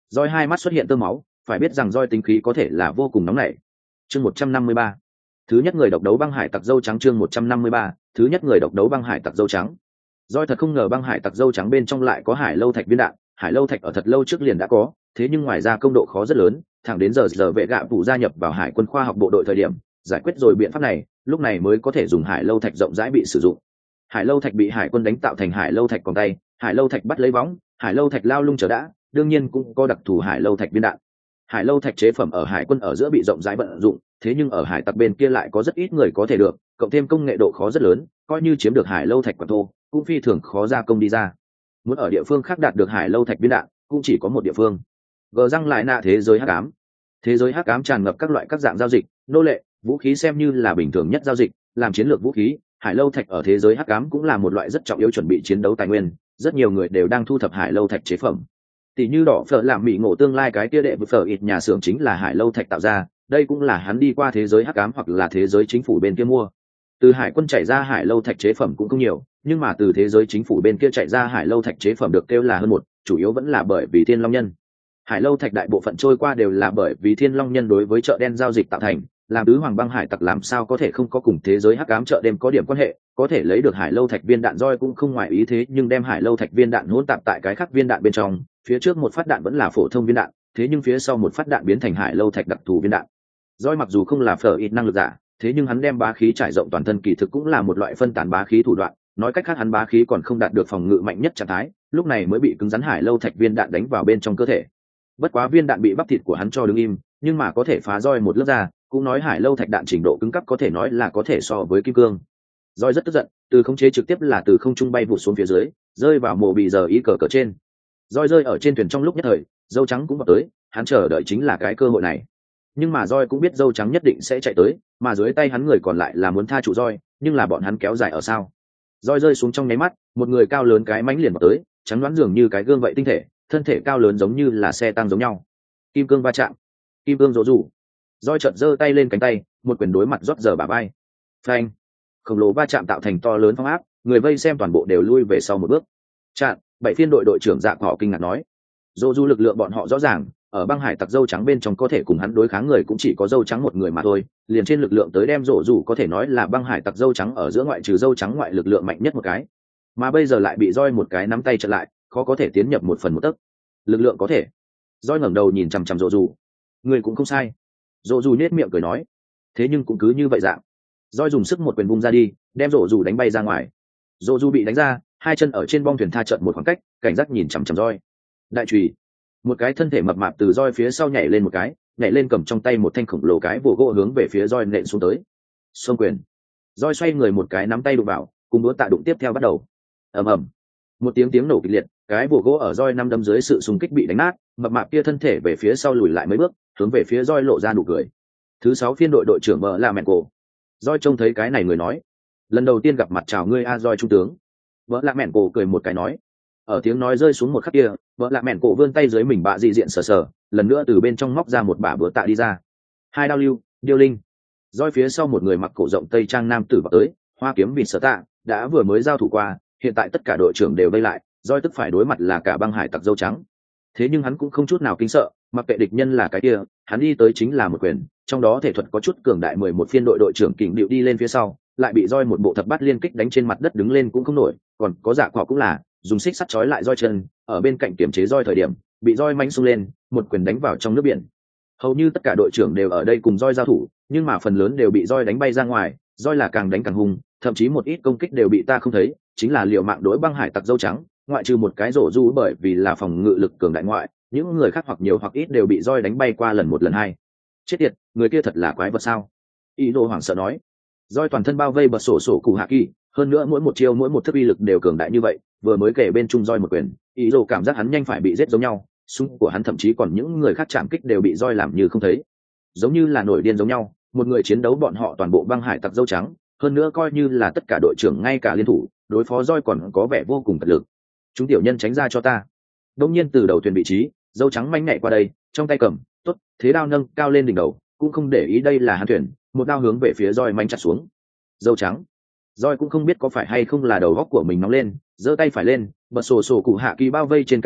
Roi hai mắt xuất hiện tơ máu, phải biết rằng roi tính khí có thể là vô cùng nóng nảy. Chương 153. Thứ nhất người độc đấu băng hải tặc dâu trắng. Chương 153. Thứ nhất người độc đấu băng hải tặc dâu trắng. Roi thật không ngờ băng hải tặc dâu trắng bên trong lại có hải lâu thạch viên đạn. Hải lâu thạch ở thật lâu trước liền đã có, thế nhưng ngoài ra công độ khó rất lớn, thẳng đến giờ vệ gạ phụ gia nhập vào hải quân khoa học bộ đội thời điểm, giải quyết rồi biện pháp này, lúc này mới có thể dùng hải lâu thạch rộng rãi bị sử dụng. Hải lâu thạch bị hải quân đánh tạo thành hải lâu thạch còn tay, hải lâu thạch bắt lấy võng, hải lâu thạch lao lung trở đã, đương nhiên cũng có đặc thù hải lâu thạch viên đạn. Hải lâu thạch chế phẩm ở hải quân ở giữa bị rộng rãi vận dụng, thế nhưng ở hải tặc bên kia lại có rất ít người có thể được, cộng thêm công nghệ độ khó rất lớn, coi như chiếm được hải lâu thạch quả thô cũng phi thường khó gia công đi ra. Muốn ở địa phương khác đạt được hải lâu thạch viên đạn cũng chỉ có một địa phương. Gờ răng lại nạ thế giới hắc ám. Thế giới hắc ám tràn ngập các loại các dạng giao dịch, nô lệ, vũ khí xem như là bình thường nhất giao dịch, làm chiến lược vũ khí, hải lâu thạch ở thế giới hắc ám cũng là một loại rất trọng yếu chuẩn bị chiến đấu tài nguyên, rất nhiều người đều đang thu thập hải lâu thạch chế phẩm. Tỷ như đỏ phở làm mỹ ngộ tương lai cái kia đệ phở ít nhà xưởng chính là hải lâu thạch tạo ra, đây cũng là hắn đi qua thế giới hắc ám hoặc là thế giới chính phủ bên kia mua. Từ hải quân chạy ra hải lâu thạch chế phẩm cũng không nhiều, nhưng mà từ thế giới chính phủ bên kia chạy ra hải lâu thạch chế phẩm được kêu là hơn một, chủ yếu vẫn là bởi vì thiên long nhân. Hải lâu thạch đại bộ phận trôi qua đều là bởi vì thiên long nhân đối với chợ đen giao dịch tạo thành, làm tứ hoàng băng hải tặc làm sao có thể không có cùng thế giới hắc ám chợ đêm có điểm quan hệ, có thể lấy được hải lâu thạch viên đạn roi cũng không ngoài ý thế, nhưng đem hải lâu thạch viên đạn hỗn tạp tại cái khác viên đạn bên trong, phía trước một phát đạn vẫn là phổ thông viên đạn, thế nhưng phía sau một phát đạn biến thành hải lâu thạch đặc thù viên đạn. Roi mặc dù không là phở ít năng lực giả, thế nhưng hắn đem bá khí trải rộng toàn thân kỳ thực cũng là một loại phân tán bá khí thủ đoạn, nói cách khác hắn bá khí còn không đạt được phòng ngự mạnh nhất trạng thái, lúc này mới bị cứng rắn hải lâu thạch viên đạn đánh vào bên trong cơ thể. Bất quá viên đạn bị bắp thịt của hắn cho đứng im, nhưng mà có thể phá roi một lớp ra, cũng nói hải lâu thạch đạn trình độ cứng cấp có thể nói là có thể so với kim cương. Roi rất tức giận, từ khống chế trực tiếp là từ không trung bay vụt xuống phía dưới, rơi vào mồ bị giờ ý cờ trên. Roi rơi ở trên thuyền trong lúc nhất thời, dâu trắng cũng vào tới, hắn chờ đợi chính là cái cơ hội này. Nhưng mà Roi cũng biết dâu trắng nhất định sẽ chạy tới, mà dưới tay hắn người còn lại là muốn tha trụ Roi, nhưng là bọn hắn kéo dài ở sao? Roi rơi xuống trong nháy mắt, một người cao lớn cái mánh liền vào tới, trắng đoán dường như cái gương vậy tinh thể, thân thể cao lớn giống như là xe tăng giống nhau. Kim cương va chạm, kim cương rỗ rủ. Roi chợt giơ tay lên cánh tay, một quyền đối mặt rót giờ bả vai. Phanh! Khổng lồ va chạm tạo thành to lớn phong áp, người vây xem toàn bộ đều lui về sau một bước. Chặn! Bảy phiên đội đội trưởng Dạ họ kinh ngạc nói. Rỗ rủ lực lượng bọn họ rõ ràng, ở băng hải tặc dâu trắng bên trong có thể cùng hắn đối kháng người cũng chỉ có dâu trắng một người mà thôi, liền trên lực lượng tới đem rỗ rủ có thể nói là băng hải tặc dâu trắng ở giữa ngoại trừ dâu trắng ngoại lực lượng mạnh nhất một cái, mà bây giờ lại bị Roi một cái nắm tay chặn lại, khó có thể tiến nhập một phần một tấc. Lực lượng có thể. Roi ngẩng đầu nhìn chằm chằm rỗ rủ. Người cũng không sai. Rỗ rủ nhếch miệng cười nói. Thế nhưng cũng cứ như vậy dạng. Roi dùng sức một quyền vung ra đi, đem rỗ rủ đánh bay ra ngoài. Rỗ rủ bị đánh ra, hai chân ở trên bong thuyền tha trận một khoảng cách, cảnh giác nhìn chằm chằm Roi. Đại chùy. Một cái thân thể mập mạp từ Roi phía sau nhảy lên một cái, nhảy lên cầm trong tay một thanh khổng lồ cái vồ gỗ hướng về phía Roi nện xuống tới. Xông quyền. Roi xoay người một cái nắm tay đụng vào, cùng đũa tạ đụng tiếp theo bắt đầu. Ầm ầm. Một tiếng nổ kịch liệt, cái vồ gỗ ở Roi năm đâm dưới sự xung kích bị đánh nát, mập mạp kia thân thể về phía sau lùi lại mấy bước, hướng về phía Roi lộ ra nụ cười. Thứ 6 phiên đội đội trưởng bờ là mẹn cổ. Roi trông thấy cái này người nói, lần đầu tiên gặp mặt chào ngươi a Roi trung tướng. Bờ là mẹn cổ cười một cái nói. Ở tiếng nói rơi xuống một khắc kia, vợ lạ mẹn cổ vươn tay dưới mình bạ dị diện sờ sờ, lần nữa từ bên trong móc ra một bả búa tạ đi ra. Hai đao lưu, điêu linh. Roi phía sau một người mặc cổ rộng tây trang nam tử vào tới, hoa kiếm vịt sở tạ, đã vừa mới giao thủ qua, hiện tại tất cả đội trưởng đều vây lại, Roi tức phải đối mặt là cả băng hải tặc dâu trắng. Thế nhưng hắn cũng không chút nào kinh sợ, mặc kệ địch nhân là cái kia, hắn đi tới chính là một quyền, trong đó thể thuật có chút cường đại 11 phiên đội đội trưởng kình điệu đi lên phía sau, lại bị Roi một bộ thập bát liên kích đánh trên mặt đất đứng lên cũng không nổi, còn có dạ cỏ cũng là dùng xích sắt trói lại Roi chân, ở bên cạnh kiểm chế Roi thời điểm, bị Roi mãnh xung lên, một quyền đánh vào trong nước biển. Hầu như tất cả đội trưởng đều ở đây cùng Roi giao thủ, nhưng mà phần lớn đều bị Roi đánh bay ra ngoài, Roi là càng đánh càng hung, thậm chí một ít công kích đều bị ta không thấy, chính là liều mạng đối băng hải tặc dâu trắng, ngoại trừ một cái rổ du bởi vì là phòng ngự lực cường đại ngoại, những người khác hoặc nhiều hoặc ít đều bị Roi đánh bay qua lần một lần hai. Chết tiệt, người kia thật là quái vật sao? Y Nô hoảng sợ nói. Roi toàn thân bao vây bật sổ sổ cụ hạ kỳ, hơn nữa mỗi một chiêu mỗi một thức uy lực đều cường đại như vậy, vừa mới kể bên trung Roi một quyền, ý đồ cảm giác hắn nhanh phải bị giết giống nhau, súng của hắn thậm chí còn những người khác chạm kích đều bị Roi làm như không thấy, giống như là nổi điên giống nhau. Một người chiến đấu bọn họ toàn bộ băng hải tặc dâu trắng, hơn nữa coi như là tất cả đội trưởng ngay cả liên thủ đối phó Roi còn có vẻ vô cùng cật lực. Chúng tiểu nhân tránh ra cho ta. Đông nhiên từ đầu thuyền vị trí, dâu trắng manh nhảy qua đây, trong tay cầm tốt thế đao nâng cao lên đỉnh đầu, cũng không để ý đây là hắn thuyền, một đao hướng về phía Roi manh chặt xuống. Dâu trắng. Roi cũng không biết có phải hay không là đầu góc của mình nóng lên, giơ tay phải lên, bật sổ sổ cụ hạ kỳ bao vây trên cánh tay,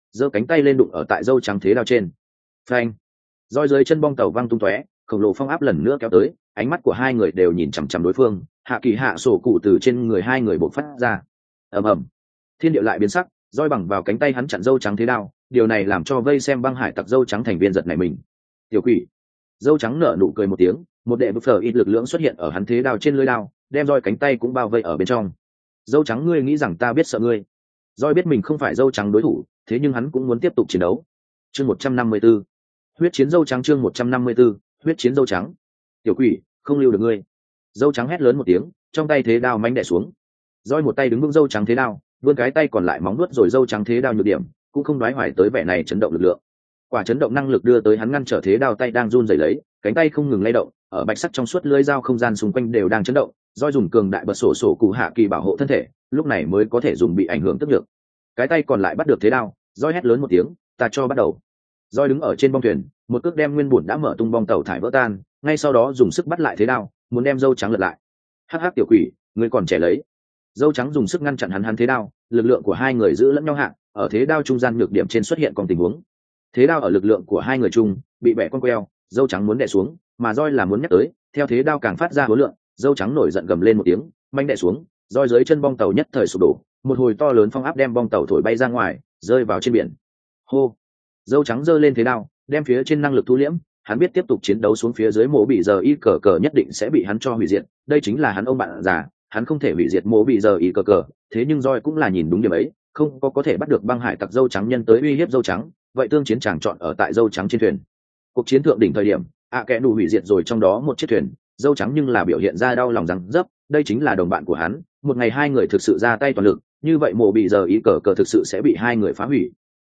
giơ cánh tay lên đụng ở tại dâu trắng thế đao trên. Phanh! Roi dưới chân bong tàu văng tung tóe, khổng lồ phong áp lần nữa kéo tới, ánh mắt của hai người đều nhìn chằm chằm đối phương, hạ kỳ hạ sổ cụ từ trên người hai người bộc phát ra. Ầm ầm! Thiên địa lại biến sắc, roi bằng vào cánh tay hắn chặn dâu trắng thế đao, điều này làm cho vây xem băng hải tặc dâu trắng thành viên giật nảy mình. Tiểu quỷ! Dâu trắng nở nụ cười một tiếng, một đệ bức phở ít lực lượng xuất hiện ở hắn thế đao trên lưỡi đao, đem roi cánh tay cũng bao vây ở bên trong. Dâu trắng, ngươi nghĩ rằng ta biết sợ ngươi? Roi biết mình không phải dâu trắng đối thủ, thế nhưng hắn cũng muốn tiếp tục chiến đấu. Chương 154. Huyết chiến dâu trắng. Chương 154. Huyết chiến dâu trắng. Tiểu quỷ, không lưu được ngươi! Dâu trắng hét lớn một tiếng, trong tay thế đao mãnh đè xuống. Roi một tay đứng vững dâu trắng thế đao, vươn cái tay còn lại móng nuốt rồi dâu trắng thế đao nhược điểm, cũng không đoái hoài tới vẻ này chấn động lực lượng. Quả chấn động năng lực đưa tới hắn ngăn trở thế đao tay đang run rẩy lấy, cánh tay không ngừng lay động, ở bạch sắc trong suốt lưỡi dao không gian xung quanh đều đang chấn động. Roi dùng cường đại bật sổ cụ hạ kỳ bảo hộ thân thể, lúc này mới có thể dùng bị ảnh hưởng tức được. Cái tay còn lại bắt được thế đao, Roi hét lớn một tiếng, ta cho bắt đầu. Roi đứng ở trên bong thuyền, một cước đem nguyên bùn đã mở tung bong tàu thải vỡ tan, ngay sau đó dùng sức bắt lại thế đao, muốn đem dâu trắng lật lại. Hắc hắc tiểu quỷ, ngươi còn trẻ lấy. Dâu trắng dùng sức ngăn chặn hắn thế đao, lực lượng của hai người giữ lẫn nhau hạ, ở thế đao trung gian nhược điểm trên xuất hiện còn tình huống. Thế đao ở lực lượng của hai người chung bị bẻ con queo, dâu trắng muốn đè xuống, mà Roi là muốn nhắc tới, theo thế đao càng phát ra hối lượng, dâu trắng nổi giận gầm lên một tiếng, mạnh đè xuống, Roi dưới chân bong tàu nhất thời sụp đổ, một hồi to lớn phong áp đem bong tàu thổi bay ra ngoài, rơi vào trên biển. Hô! Dâu trắng giơ lên thế đao, đem phía trên năng lực thu liễm, hắn biết tiếp tục chiến đấu xuống phía dưới mộ bị giờ y cờ cờ nhất định sẽ bị hắn cho hủy diệt, đây chính là hắn ông bạn già, hắn không thể hủy diệt mộ bị giờ y cờ cờ, thế nhưng Roi cũng là nhìn đúng điểm ấy, không có thể bắt được băng hải tặc dâu trắng nhân tới uy hiếp dâu trắng, vậy tương chiến chàng chọn ở tại dâu trắng trên thuyền. Cuộc chiến thượng đỉnh thời điểm, kẻ nụ hủy diệt rồi trong đó một chiếc thuyền, dâu trắng nhưng là biểu hiện ra đau lòng rằng dấp, đây chính là đồng bạn của hắn, một ngày hai người thực sự ra tay toàn lực, như vậy mộ bị giờ ý cờ cờ thực sự sẽ bị hai người phá hủy.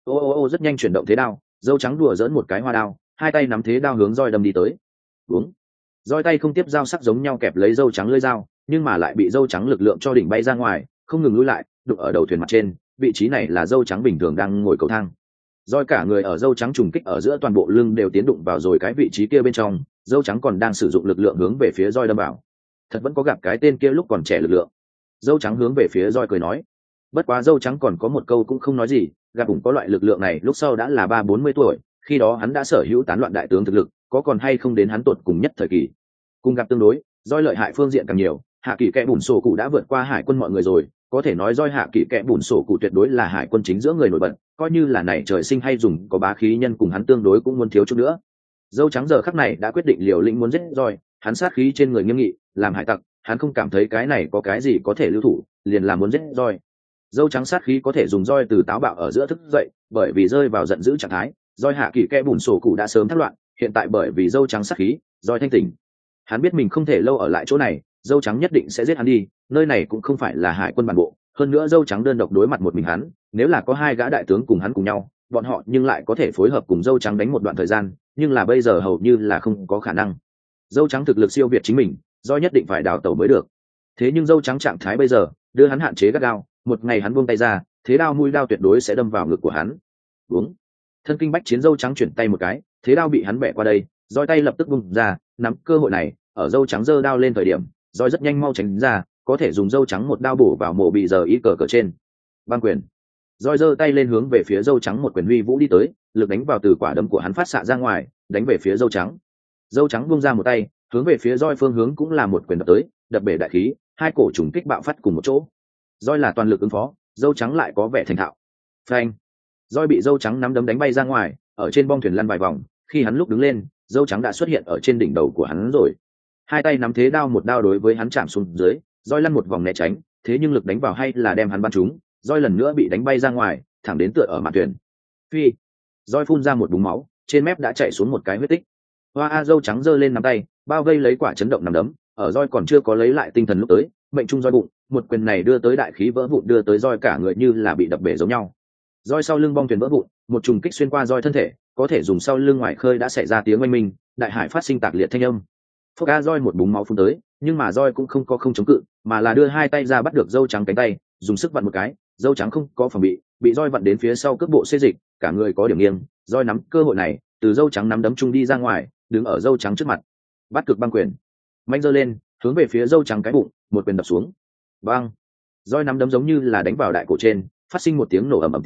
Ô rất nhanh chuyển động thế đao, dâu trắng đùa dỡn một cái hoa đao, hai tay nắm thế đao hướng Roi đâm đi tới. Đúng, Roi tay không tiếp dao sắc giống nhau kẹp lấy dâu trắng lưỡi dao, nhưng mà lại bị dâu trắng lực lượng cho đỉnh bay ra ngoài, không ngừng lùi lại, đụng ở đầu thuyền mặt trên, vị trí này là dâu trắng bình thường đang ngồi cầu thang. Roi cả người ở dâu trắng trùng kích ở giữa toàn bộ lưng đều tiến đụng vào rồi cái vị trí kia bên trong, dâu trắng còn đang sử dụng lực lượng hướng về phía Roi đâm vào. Thật vẫn có gặp cái tên kia lúc còn trẻ lực lượng. Dâu trắng hướng về phía Roi cười nói. Bất quá dâu trắng còn có một câu cũng không nói gì, gặp cũng có loại lực lượng này lúc sau đã là 30-40 tuổi, khi đó hắn đã sở hữu tán loạn đại tướng thực lực, có còn hay không đến hắn tột cùng nhất thời kỳ. Cùng gặp tương đối, Roi lợi hại phương diện càng nhiều, hạ kỳ kẽ bùn sổ cụ đã vượt qua hải quân mọi người rồi, có thể nói Roi hạ kỳ kẽ bùn sổ cụ tuyệt đối là hải quân chính giữa người nổi bật, coi như là này trời sinh hay dùng có bá khí nhân cùng hắn tương đối cũng muốn thiếu chút nữa. Dâu trắng giờ khắc này đã quyết định liều lĩnh muốn giết Roi, hắn sát khí trên người nghiêm nghị, làm hải tặc, hắn không cảm thấy cái này có cái gì có thể lưu thủ, liền làm muốn giết Roi. Dâu trắng sát khí có thể dùng Roi từ táo bạo ở giữa thức dậy, bởi vì rơi vào giận dữ trạng thái, Roi hạ kỳ kẽ bùn sổ cụ đã sớm thất loạn, hiện tại bởi vì dâu trắng sát khí, Roi thanh tỉnh. Hắn biết mình không thể lâu ở lại chỗ này, dâu trắng nhất định sẽ giết hắn đi, nơi này cũng không phải là hải quân bản bộ, hơn nữa dâu trắng đơn độc đối mặt một mình hắn, nếu là có hai gã đại tướng cùng hắn cùng nhau, bọn họ nhưng lại có thể phối hợp cùng dâu trắng đánh một đoạn thời gian, nhưng là bây giờ hầu như là không có khả năng. Dâu trắng thực lực siêu việt chính mình, do nhất định phải đào tẩu mới được. Thế nhưng dâu trắng trạng thái bây giờ đưa hắn hạn chế gắt gao, một ngày hắn buông tay ra, thế đao mũi đao tuyệt đối sẽ đâm vào ngực của hắn. Uống. Thân kinh bách chiến dâu trắng chuyển tay một cái, thế đao bị hắn bẻ qua đây, roi tay lập tức bung ra, nắm cơ hội này, ở dâu trắng giơ đao lên thời điểm, roi rất nhanh mau tránh ra, có thể dùng dâu trắng một đao bổ vào mộ bị giờ ý cờ cờ trên. Băng quyền. Roi giơ tay lên hướng về phía dâu trắng một quyền huy vũ đi tới, lực đánh vào từ quả đấm của hắn phát xạ ra ngoài, đánh về phía dâu trắng. Dâu trắng buông ra một tay, hướng về phía roi phương hướng cũng là một quyền đập tới, đập bể đại khí, hai cổ trùng kích bạo phát cùng một chỗ. Roi là toàn lực ứng phó, dâu trắng lại có vẻ thành thạo. Phanh. Roi bị dâu trắng nắm đấm đánh bay ra ngoài, ở trên bong thuyền lăn vài vòng, khi hắn lúc đứng lên, dâu trắng đã xuất hiện ở trên đỉnh đầu của hắn rồi. Hai tay nắm thế đao một đao đối với hắn chạm xuống dưới, roi lăn một vòng né tránh, thế nhưng lực đánh vào hay là đem hắn bắn trúng, roi lần nữa bị đánh bay ra ngoài, thẳng đến tựa ở mạn thuyền. Phi. Roi phun ra một búng máu, trên mép đã chảy xuống một cái huyết tích. Hoa a dâu trắng giơ lên nắm tay, bao vây lấy quả chấn động nắm đấm, ở roi còn chưa có lấy lại tinh thần lúc tới, mệnh trung roi bụng, một quyền này đưa tới đại khí vỡ vụn, đưa tới roi cả người như là bị đập bể giống nhau. Roi sau lưng bong thuyền vỡ vụn, một trùng kích xuyên qua roi thân thể, có thể dùng sau lưng ngoài khơi đã xảy ra tiếng oanh minh, đại hải phát sinh tạc liệt thanh âm. Phốc a roi một búng máu phun tới, nhưng mà roi cũng không có không chống cự, mà là đưa hai tay ra bắt được dâu trắng cánh tay, dùng sức vặn một cái, dâu trắng không có phòng bị roi vặn đến phía sau cước bộ xê dịch, cả người có điểm nghiêng, roi nắm cơ hội này, từ dâu trắng nắm đấm chung đi ra ngoài, đứng ở dâu trắng trước mặt, bắt cực băng quyền, mạnh giơ lên, hướng về phía dâu trắng cái bụng, một quyền đập xuống. Bang! Roi nắm đấm giống như là đánh vào đại cổ trên, phát sinh một tiếng nổ ầm ầm tiếng,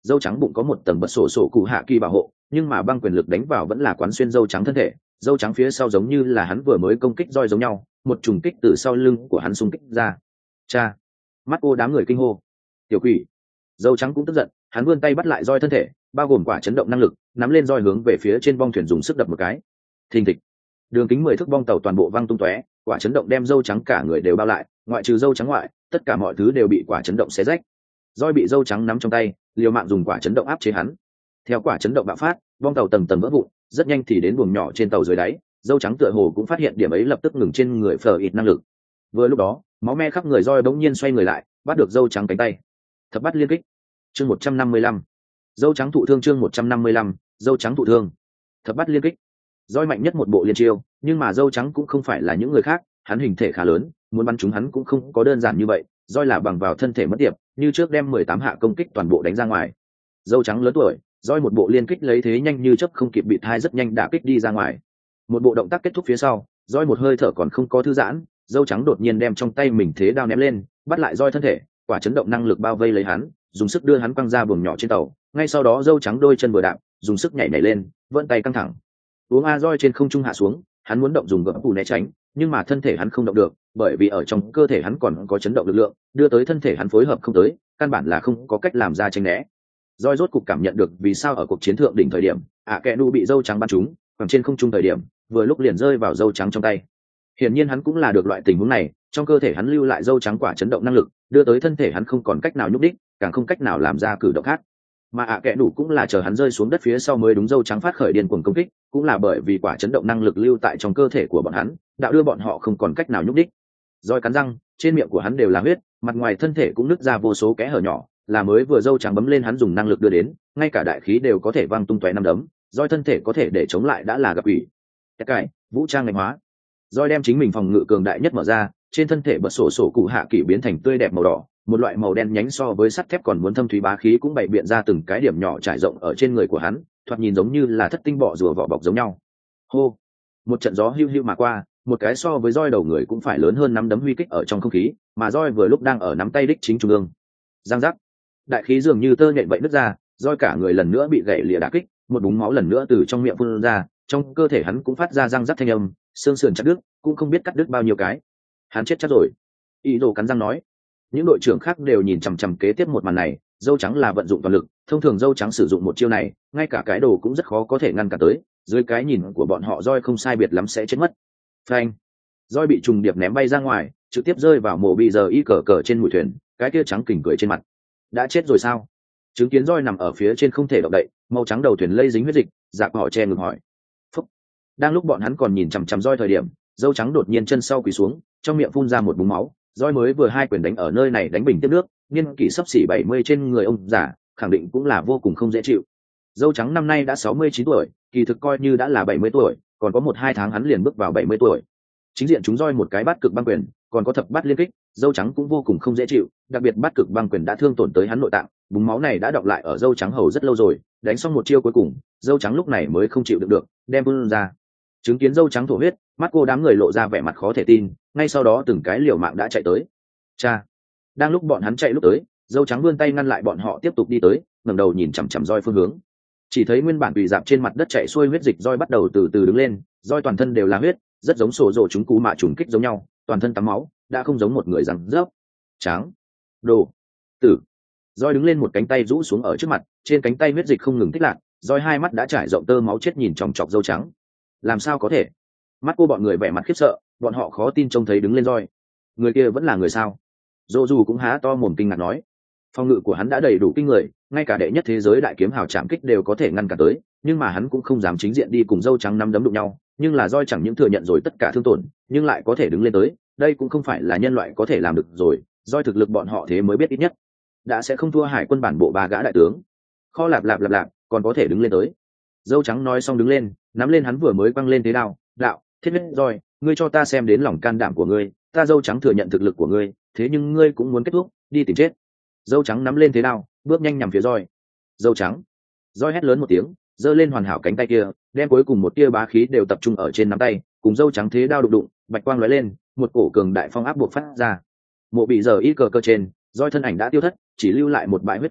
dâu trắng bụng có một tầng bật sổ sổ cụ hạ kỳ bảo hộ, nhưng mà băng quyền lực đánh vào vẫn là quán xuyên dâu trắng thân thể. Dâu trắng phía sau giống như là hắn vừa mới công kích roi giống nhau, một trùng kích từ sau lưng của hắn xung kích ra. Cha! Mắt cô đám người kinh hô. Tiểu quỷ! Dâu trắng cũng tức giận, hắn vươn tay bắt lại roi thân thể, bao gồm quả chấn động năng lực, nắm lên roi hướng về phía trên bong thuyền dùng sức đập một cái. Thình thịch! Đường kính 10 thước bong tàu toàn bộ văng tung tóe, quả chấn động đem dâu trắng cả người đều bao lại, ngoại trừ dâu trắng ngoại, tất cả mọi thứ đều bị quả chấn động xé rách. Roi bị dâu trắng nắm trong tay, liều mạng dùng quả chấn động áp chế hắn. Theo quả chấn động bạo phát, bong tàu tầng tầng vỡ vụn, rất nhanh thì đến buồng nhỏ trên tàu dưới đáy. Dâu trắng tựa hồ cũng phát hiện điểm ấy, lập tức ngừng trên người phờ ít năng lực. Vừa lúc đó, máu me khắp người roi bỗng nhiên xoay người lại, bắt được dâu trắng cánh tay. Thập bắt liên kích. Chương 155. Dâu trắng thụ thương. Chương 155. Dâu trắng thụ thương. Thập bắt liên kích. Roi mạnh nhất một bộ liên chiêu, nhưng mà dâu trắng cũng không phải là những người khác, hắn hình thể khá lớn, muốn bắn chúng hắn cũng không có đơn giản như vậy. Roi là bằng vào thân thể mất tiệp, như trước đem 18 hạ công kích toàn bộ đánh ra ngoài. Dâu trắng lớn tuổi, roi một bộ liên kích lấy thế nhanh như chớp không kịp bị thai rất nhanh đả kích đi ra ngoài. Một bộ động tác kết thúc phía sau, roi một hơi thở còn không có thư giãn, dâu trắng đột nhiên đem trong tay mình thế đao ném lên, bắt lại roi thân thể, quả chấn động năng lực bao vây lấy hắn, dùng sức đưa hắn quăng ra buồng nhỏ trên tàu. Ngay sau đó dâu trắng đôi chân vừa đạp, dùng sức nhảy lên, vẫn tay căng thẳng. Uống a roi trên không trung hạ xuống, hắn muốn động dùng gập phủ né tránh, nhưng mà thân thể hắn không động được, bởi vì ở trong cơ thể hắn còn có chấn động lực lượng, đưa tới thân thể hắn phối hợp không tới, căn bản là không có cách làm ra tránh né. Roi rốt cục cảm nhận được vì sao ở cuộc chiến thượng đỉnh thời điểm, kẻ nu bị dâu trắng bắn trúng, còn trên không trung thời điểm, vừa lúc liền rơi vào dâu trắng trong tay. Hiển nhiên hắn cũng là được loại tình huống này, trong cơ thể hắn lưu lại dâu trắng quả chấn động năng lực, đưa tới thân thể hắn không còn cách nào nhúc đích, càng không cách nào làm ra cử động khác. Mà kẻ đủ cũng là chờ hắn rơi xuống đất phía sau mới đúng dâu trắng phát khởi điên cuồng công kích, cũng là bởi vì quả chấn động năng lực lưu tại trong cơ thể của bọn hắn, đã đưa bọn họ không còn cách nào nhúc đích. Roi cắn răng, trên miệng của hắn đều là huyết, mặt ngoài thân thể cũng nứt ra vô số kẽ hở nhỏ, là mới vừa dâu trắng bấm lên hắn dùng năng lực đưa đến, ngay cả đại khí đều có thể văng tung tóe năm đấm, roi thân thể có thể để chống lại đã là gặp ủy. Cái vũ trang ngành hóa. Roi đem chính mình phòng ngự cường đại nhất mở ra, trên thân thể bật sổ sổ cụ hạ kỳ biến thành tươi đẹp màu đỏ, một loại màu đen nhánh so với sắt thép còn muốn thâm thúy bá khí cũng bày biện ra từng cái điểm nhỏ trải rộng ở trên người của hắn, thoạt nhìn giống như là thất tinh bọ rùa vỏ bọc giống nhau. Hô! Một trận gió hưu hưu mà qua, một cái so với roi đầu người cũng phải lớn hơn nắm đấm huy kích ở trong không khí, mà roi vừa lúc đang ở nắm tay đích chính trung ương. Giang giác! Đại khí dường như tơ nhện vậy nứt ra, roi cả người lần nữa bị gãy lìa đả kích, một búng máu lần nữa từ trong miệng phun ra, trong cơ thể hắn cũng phát ra răng rắc thanh âm, xương sườn chặt đứt, cũng không biết cắt đứt bao nhiêu cái. Hắn chết chắc rồi. Ý đồ cắn răng nói. Những đội trưởng khác đều nhìn chằm chằm kế tiếp một màn này, dâu trắng là vận dụng toàn lực, thông thường dâu trắng sử dụng một chiêu này, ngay cả cái đồ cũng rất khó có thể ngăn cản tới, dưới cái nhìn của bọn họ roi không sai biệt lắm sẽ chết mất. Phanh! Roi bị trùng điệp ném bay ra ngoài, trực tiếp rơi vào mồ bị giờ y cờ cờ trên mũi thuyền, cái kia trắng kỉnh cười trên mặt. Đã chết rồi sao? Chứng kiến roi nằm ở phía trên không thể động đậy, màu trắng đầu thuyền lây dính huyết dịch, Dạc họ che ngực hỏi. Phúc! Đang lúc bọn hắn còn nhìn chằm chằm roi thời điểm, dâu trắng đột nhiên chân sau quỳ xuống, trong miệng phun ra một búng máu. Roi mới vừa hai quyền đánh ở nơi này đánh bình tiếp nước, niên kỷ sắp xỉ 70 trên người ông già, khẳng định cũng là vô cùng không dễ chịu. Dâu trắng năm nay đã 69 tuổi, kỳ thực coi như đã là 70 tuổi, còn có 1-2 tháng hắn liền bước vào 70 tuổi. Chính diện chúng roi một cái bát cực băng quyền, còn có thập bát liên kích, dâu trắng cũng vô cùng không dễ chịu, đặc biệt bát cực băng quyền đã thương tổn tới hắn nội tạng, búng máu này đã đọng lại ở dâu trắng hầu rất lâu rồi, đánh xong một chiêu cuối cùng, dâu trắng lúc này mới không chịu đựng được, đem vươn ra. Chứng kiến dâu trắng thổ huyết, mắt cô đám người lộ ra vẻ mặt khó thể tin, ngay sau đó từng cái liều mạng đã chạy tới. Cha! Đang lúc bọn hắn chạy lúc tới, dâu trắng vươn tay ngăn lại bọn họ tiếp tục đi tới, ngẩng đầu nhìn chằm chằm roi phương hướng. Chỉ thấy nguyên bản bị dạp trên mặt đất chạy xuôi huyết dịch roi bắt đầu từ từ đứng lên, roi toàn thân đều là huyết, rất giống sổ rồ chúng cú mạ trùng kích giống nhau, toàn thân tắm máu, đã không giống một người răng rớp. Trắng! Đồ! Tử! Roi đứng lên, một cánh tay rũ xuống ở trước mặt, trên cánh tay huyết dịch không ngừng tích lạc, roi hai mắt đã trải rộng tơ máu chết nhìn chòng chọc dâu trắng. Làm sao có thể? Mắt cô bọn người vẻ mặt khiếp sợ, bọn họ khó tin trông thấy đứng lên roi. Người kia vẫn là người sao? Dô dù cũng há to mồm kinh ngạc nói. Phòng ngự của hắn đã đầy đủ kinh người, ngay cả đệ nhất thế giới đại kiếm hào chạm kích đều có thể ngăn cản tới, nhưng mà hắn cũng không dám chính diện đi cùng dâu trắng năm đấm đụng nhau. Nhưng là roi chẳng những thừa nhận rồi tất cả thương tổn, nhưng lại có thể đứng lên tới, đây cũng không phải là nhân loại có thể làm được rồi. Roi thực lực bọn họ thế mới biết ít nhất đã sẽ không thua hải quân bản bộ ba gã đại tướng. Kho lạp lạp lạp lạp, còn có thể đứng lên tới. Dâu trắng nói xong đứng lên, nắm lên hắn vừa mới quăng lên thế đao, đạo, thiết huyết roi, ngươi cho ta xem đến lòng can đảm của ngươi, ta dâu trắng thừa nhận thực lực của ngươi, thế nhưng ngươi cũng muốn kết thúc, đi tìm chết. Dâu trắng nắm lên thế đao, bước nhanh nhằm phía roi. Dâu trắng! Roi hét lớn một tiếng, giơ lên hoàn hảo cánh tay kia, đem cuối cùng một tia bá khí đều tập trung ở trên nắm tay, cùng dâu trắng thế đao đụng đụng, bạch quang lóe lên, một cổ cường đại phong áp buộc phát ra. Mộ bị giờ y cờ cơ trên, roi thân ảnh đã tiêu thất, chỉ lưu lại một bãi huyết tích,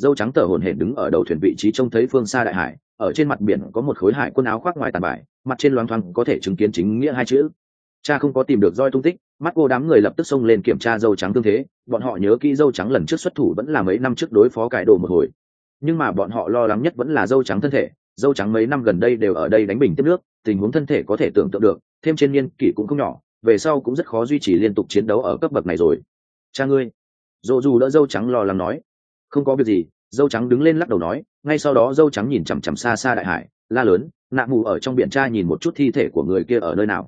dâu trắng tở hổn hển đứng ở đầu thuyền vị trí trông thấy phương xa đại hải, ở trên mặt biển có một khối hải quân áo khoác ngoài tàn bại, mặt trên loáng thoáng có thể chứng kiến chính nghĩa hai chữ. Cha không có tìm được roi tung tích, mắt cô đám người lập tức xông lên kiểm tra dâu trắng tương thế. Bọn họ nhớ kỹ dâu trắng lần trước xuất thủ vẫn là mấy năm trước đối phó cải đồ một hồi, nhưng mà bọn họ lo lắng nhất vẫn là dâu trắng thân thể. Dâu trắng mấy năm gần đây đều ở đây đánh bình tiếp nước, tình huống thân thể có thể tưởng tượng được, thêm trên niên kỷ cũng không nhỏ, về sau cũng rất khó duy trì liên tục chiến đấu ở cấp bậc này rồi. Cha ngươi, dỗ dù đỡ dâu trắng lo lắng nói. Không có việc gì. Dâu trắng đứng lên lắc đầu nói. Ngay sau đó dâu trắng nhìn chằm chằm xa xa đại hải, la lớn, nạ mù ở trong biển. Cha nhìn một chút thi thể của người kia ở nơi nào.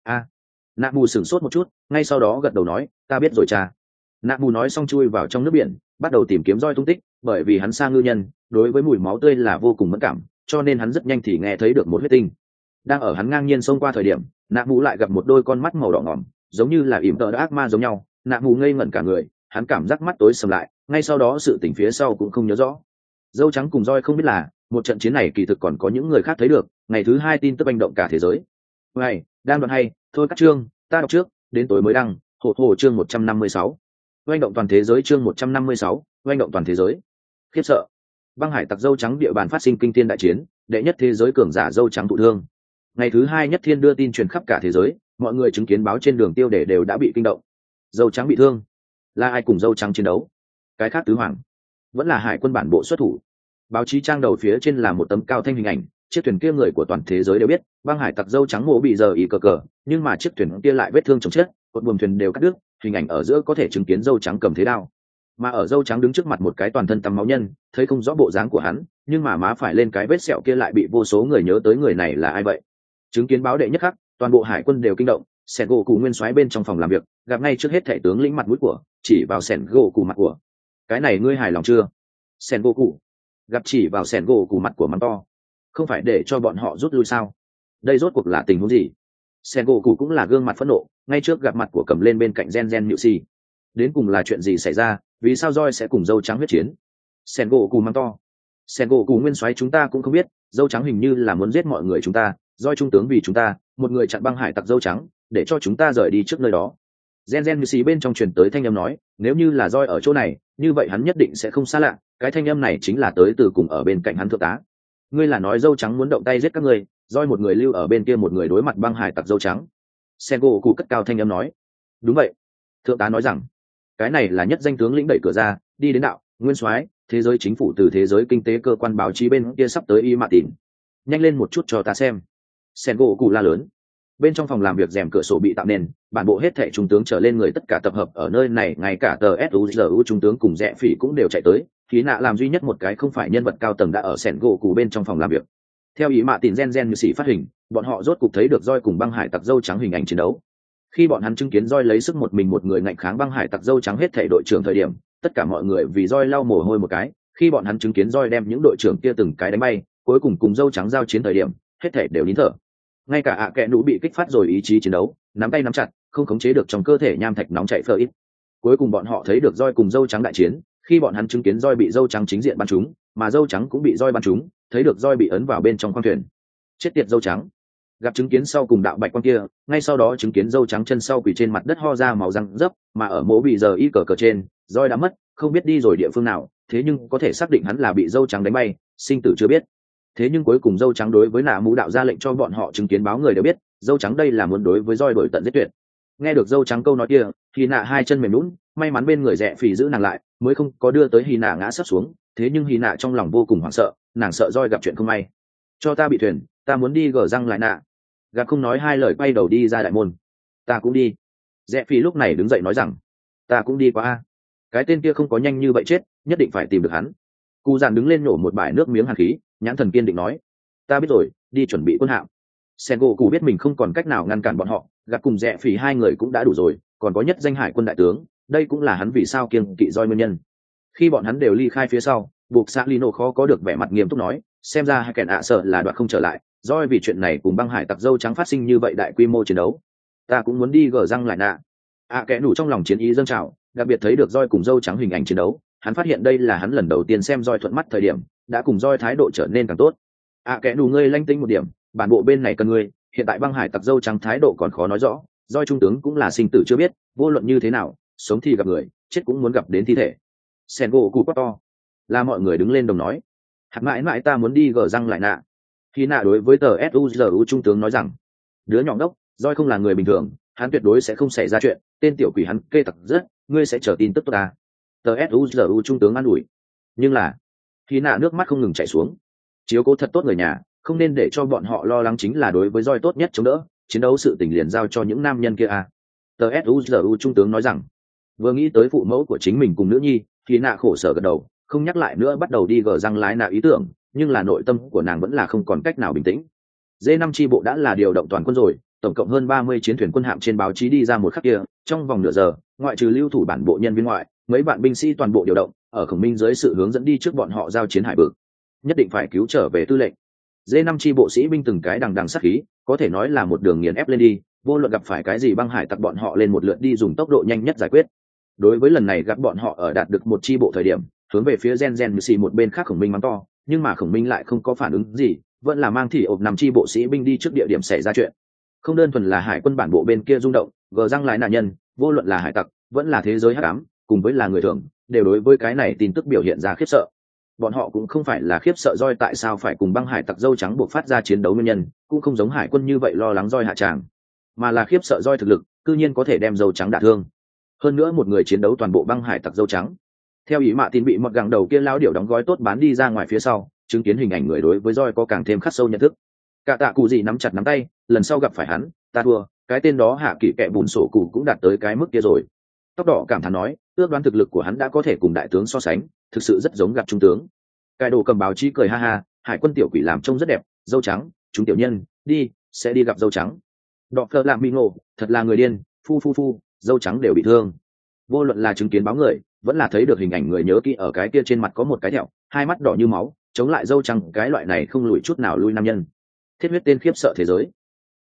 Nạ mù sửng sốt một chút, ngay sau đó gật đầu nói, ta biết rồi cha. Nạ mù nói xong chui vào trong nước biển, bắt đầu tìm kiếm roi tung tích. Bởi vì hắn xa ngư nhân, đối với mùi máu tươi là vô cùng mẫn cảm, cho nên hắn rất nhanh thì nghe thấy được một huyết tinh. Đang ở hắn ngang nhiên xông qua thời điểm, nạ mù lại gặp một đôi con mắt màu đỏ ngỏm, giống như là ỉm tợ ác ma giống nhau. Nạ mù ngây ngẩn cả người, hắn cảm giác mắt tối sầm lại, ngay sau đó sự tỉnh phía sau cũng không nhớ rõ. Dâu trắng cùng roi không biết là một trận chiến này kỳ thực còn có những người khác thấy được. Ngày thứ 2 tin tức hành động cả thế giới. Vậy đang đoạn hay, thôi các chương, ta đọc trước, đến tối mới đăng. Hồ chương 156. Hành động toàn thế giới chương 156. Hành động toàn thế giới. Khiếp sợ. Băng hải tặc dâu trắng địa bàn phát sinh kinh thiên đại chiến, đệ nhất thế giới cường giả dâu trắng thụ thương. Ngày thứ 2 nhất thiên đưa tin truyền khắp cả thế giới, mọi người chứng kiến báo trên đường tiêu đề đều đã bị kinh động. Dâu trắng bị thương, là ai cùng dâu trắng chiến đấu? Cái khác tứ hoàng, vẫn là hải quân bản bộ xuất thủ. Báo chí trang đầu phía trên là một tấm cao thanh hình ảnh, chiếc thuyền kia người của toàn thế giới đều biết, băng hải tặc dâu trắng mộ bị giờ ý cờ, nhưng mà chiếc thuyền kia lại vết thương chồng chết, cột buồm thuyền đều cắt đứt, hình ảnh ở giữa có thể chứng kiến dâu trắng cầm thế đao, mà ở dâu trắng đứng trước mặt một cái toàn thân tắm máu nhân, thấy không rõ bộ dáng của hắn, nhưng mà má phải lên cái vết sẹo kia lại bị vô số người nhớ tới người này là ai vậy. Chứng kiến báo đệ nhất khắc, toàn bộ hải quân đều kinh động. Sẻn gỗ cụ nguyên soái bên trong phòng làm việc gặp ngay trước hết thảy tướng lĩnh mặt mũi của, chỉ vào sẻn gỗ cụ mặt của. Cái này ngươi hài lòng chưa? Sẻn gỗ cụ gặp chỉ vào sẻn gỗ cụ mặt của mắng to. Không phải để cho bọn họ rút lui sao? Đây rốt cuộc là tình huống gì? Sẻn gỗ cụ cũng là gương mặt phẫn nộ, ngay trước gặp mặt của cầm lên bên cạnh gen nhự xì. Đến cùng là chuyện gì xảy ra? Vì sao roi sẽ cùng dâu trắng huyết chiến? Sẻn gỗ cụ mắng to. Sẻn gỗ cụ nguyên soái chúng ta cũng không biết, dâu trắng hình như là muốn giết mọi người chúng ta, roi trung tướng vì chúng ta, một người chặn băng hải tặc dâu trắng, để cho chúng ta rời đi trước nơi đó. Gen như xì bên trong truyền tới thanh âm nói, nếu như là roi ở chỗ này, như vậy hắn nhất định sẽ không xa lạ. Cái thanh âm này chính là tới từ cùng ở bên cạnh hắn thượng tá. Ngươi là nói dâu trắng muốn động tay giết các ngươi, roi một người lưu ở bên kia, một người đối mặt băng hải tặc dâu trắng. Sengo cụ cất cao thanh âm nói, đúng vậy. Thượng tá nói rằng, cái này là nhất danh tướng lĩnh đẩy cửa ra, đi đến đạo, nguyên soái, thế giới chính phủ từ thế giới kinh tế cơ quan báo chí bên kia sắp tới y mạ tỉn. Nhanh lên một chút cho ta xem. Sengo cụ la lớn. Bên trong phòng làm việc rèm cửa sổ bị tạo nên, bản bộ hết thảy trung tướng trở lên người tất cả tập hợp ở nơi này, ngay cả tờ suzu trung tướng cùng rẽ phỉ cũng đều chạy tới. Khí nạ làm duy nhất một cái không phải nhân vật cao tầng đã ở sẻn gỗ cụ bên trong phòng làm việc. Theo ý mạ tìm gen như xỉ phát hình, bọn họ rốt cục thấy được roi cùng băng hải tặc dâu trắng hình ảnh chiến đấu. Khi bọn hắn chứng kiến roi lấy sức một mình một người ngạnh kháng băng hải tặc dâu trắng hết thảy đội trưởng thời điểm, tất cả mọi người vì roi lau mồ hôi một cái. Khi bọn hắn chứng kiến roi đem những đội trưởng kia từng cái đánh bay, cuối cùng cùng dâu trắng giao chiến thời điểm, hết thảy đều nín thở. Ngay cả ạ kẽ nũ bị kích phát rồi ý chí chiến đấu, nắm tay nắm chặt, không khống chế được trong cơ thể nham thạch nóng chảy phơ ít. Cuối cùng bọn họ thấy được roi cùng dâu trắng đại chiến. Khi bọn hắn chứng kiến roi bị dâu trắng chính diện bắn trúng, mà dâu trắng cũng bị roi bắn trúng, thấy được roi bị ấn vào bên trong khoang thuyền. Chết tiệt dâu trắng. Gặp chứng kiến sau cùng đạo bạch quang kia, ngay sau đó chứng kiến dâu trắng chân sau quỳ trên mặt đất ho ra máu răng dấp, mà ở mố bị giờ y cờ trên, roi đã mất, không biết đi rồi địa phương nào, thế nhưng có thể xác định hắn là bị dâu trắng đánh bay, sinh tử chưa biết. Thế nhưng cuối cùng dâu trắng đối với nạ mũ đạo ra lệnh cho bọn họ chứng kiến báo người đều biết, dâu trắng đây là muốn đối với roi đổi tận giết tuyệt. Nghe được dâu trắng câu nói kia, thì nạ hai chân mềm lún, may mắn bên người rẽ phì giữ nàng lại, mới không có đưa tới hy nạ ngã sấp xuống. Thế nhưng hy nạ trong lòng vô cùng hoảng sợ, nàng sợ roi gặp chuyện không may. Cho ta bị thuyền, ta muốn đi gờ răng lại nạ. Gặp không nói hai lời quay đầu đi ra đại môn. Ta cũng đi. Rẽ phì lúc này đứng dậy nói rằng, ta cũng đi qua a. Cái tên kia không có nhanh như vậy chết, nhất định phải tìm được hắn. Cụ giản đứng lên nổ một bãi nước miếng hàn khí, nhãn thần kiên định nói, ta biết rồi, đi chuẩn bị quân hạm. Sengo cụ biết mình không còn cách nào ngăn cản bọn họ, gặp cùng rẽ phỉ hai người cũng đã đủ rồi, còn có nhất danh hải quân đại tướng, đây cũng là hắn vì sao kiêng kỵ roi nguyên nhân. Khi bọn hắn đều ly khai phía sau, buộc xã Lino khó có được vẻ mặt nghiêm túc nói, xem ra hai kẻ ạ sợ là đoạt không trở lại, roi vì chuyện này cùng băng hải tặc dâu trắng phát sinh như vậy đại quy mô chiến đấu. Ta cũng muốn đi gờ răng lại nạ. Kẻ nủ trong lòng chiến ý dâng trào, đặc biệt thấy được roi cùng dâu trắng hình ảnh chiến đấu, hắn phát hiện đây là hắn lần đầu tiên xem roi thuận mắt thời điểm, đã cùng roi thái độ trở nên càng tốt. Kẻ nủ ngươi lanh tinh một điểm, bản bộ bên này cần ngươi, hiện tại băng hải tặc dâu trắng thái độ còn khó nói rõ, roi trung tướng cũng là sinh tử chưa biết, vô luận như thế nào, sống thì gặp người, chết cũng muốn gặp đến thi thể. Sengo cụ quát to. là mọi người đứng lên đồng nói. Hạt mãi mãi ta muốn đi gờ răng lại nạ. Khi nạ đối với tờ suzu trung tướng nói rằng, đứa nhỏ ngốc, Roi không là người bình thường, hắn tuyệt đối sẽ không xảy ra chuyện, tên tiểu quỷ hắn kê tặc rất, ngươi sẽ chờ tin tức tốt ta. Tờ suzu trung tướng an ủi. Nhưng là, khi nạ nước mắt không ngừng chảy xuống. Chiếu cố thật tốt người nhà, không nên để cho bọn họ lo lắng, chính là đối với Roi tốt nhất chống đỡ, chiến đấu sự tình liền giao cho những nam nhân kia à. Tờ suzu trung tướng nói rằng, vừa nghĩ tới phụ mẫu của chính mình cùng nữ nhi, khi nạ khổ sở gật đầu, không nhắc lại nữa, bắt đầu đi gờ răng lái nạ ý tưởng, nhưng là nội tâm của nàng vẫn là không còn cách nào bình tĩnh. D5 chi bộ đã là điều động toàn quân rồi, tổng cộng hơn 30 chiến thuyền quân hạm trên báo chí đi ra một khắc kia, trong vòng nửa giờ, ngoại trừ lưu thủ bản bộ nhân viên ngoại, mấy bạn binh sĩ toàn bộ điều động, ở Khổng Minh dưới sự hướng dẫn đi trước bọn họ giao chiến hải vực. Nhất định phải cứu trở về tư lệnh. D5 chi bộ sĩ binh từng cái đằng đằng sát khí, có thể nói là một đường nghiền ép lên đi, vô luận gặp phải cái gì băng hải tặc bọn họ lên một lượt đi dùng tốc độ nhanh nhất giải quyết. Đối với lần này gặp bọn họ ở đạt được một chi bộ thời điểm, hướng về phía Gen Missy một bên khác Khổng Minh mắng to, nhưng mà Khổng Minh lại không có phản ứng gì, vẫn là mang thị ộp 5 chi bộ sĩ binh đi trước địa điểm xảy ra chuyện. Không đơn thuần là hải quân bản bộ bên kia rung động, gờ răng lái nạn nhân, vô luận là hải tặc, vẫn là thế giới hắc ám, cùng với là người thường, đều đối với cái này tin tức biểu hiện ra khiếp sợ. Bọn họ cũng không phải là khiếp sợ Roi tại sao phải cùng băng hải tặc dâu trắng buộc phát ra chiến đấu nguyên nhân, cũng không giống hải quân như vậy lo lắng Roi hạ tràng, mà là khiếp sợ Roi thực lực, cư nhiên có thể đem dâu trắng đả thương. Hơn nữa một người chiến đấu toàn bộ băng hải tặc dâu trắng. Theo ý mạ tin bị một gẳng đầu kia lao điểu đóng gói tốt bán đi ra ngoài phía sau, chứng kiến hình ảnh người đối với Roi có càng thêm khắc sâu nhận thức. Cả tạ cụ gì nắm chặt nắm tay, lần sau gặp phải hắn, ta thua, cái tên đó hạ kỵ kẹ bùn sổ cụ cũng đạt tới cái mức kia rồi. Tóc đỏ cảm thán nói, ước đoán thực lực của hắn đã có thể cùng đại tướng so sánh, thực sự rất giống gặp trung tướng. Cái đồ cầm báo chí cười ha ha, hải quân tiểu quỷ làm trông rất đẹp, dâu trắng, chúng tiểu nhân, đi, sẽ đi gặp dâu trắng. Đọ phơ làm bị ngộ, thật là người điên, phu, dâu trắng đều bị thương. Vô luận là chứng kiến báo người, vẫn là thấy được hình ảnh người nhớ kỹ ở cái kia trên mặt có một cái thẹo, hai mắt đỏ như máu, chống lại dâu trắng cái loại này không lùi chút nào lui nam nhân. Thiết huyết tên khiếp sợ thế giới.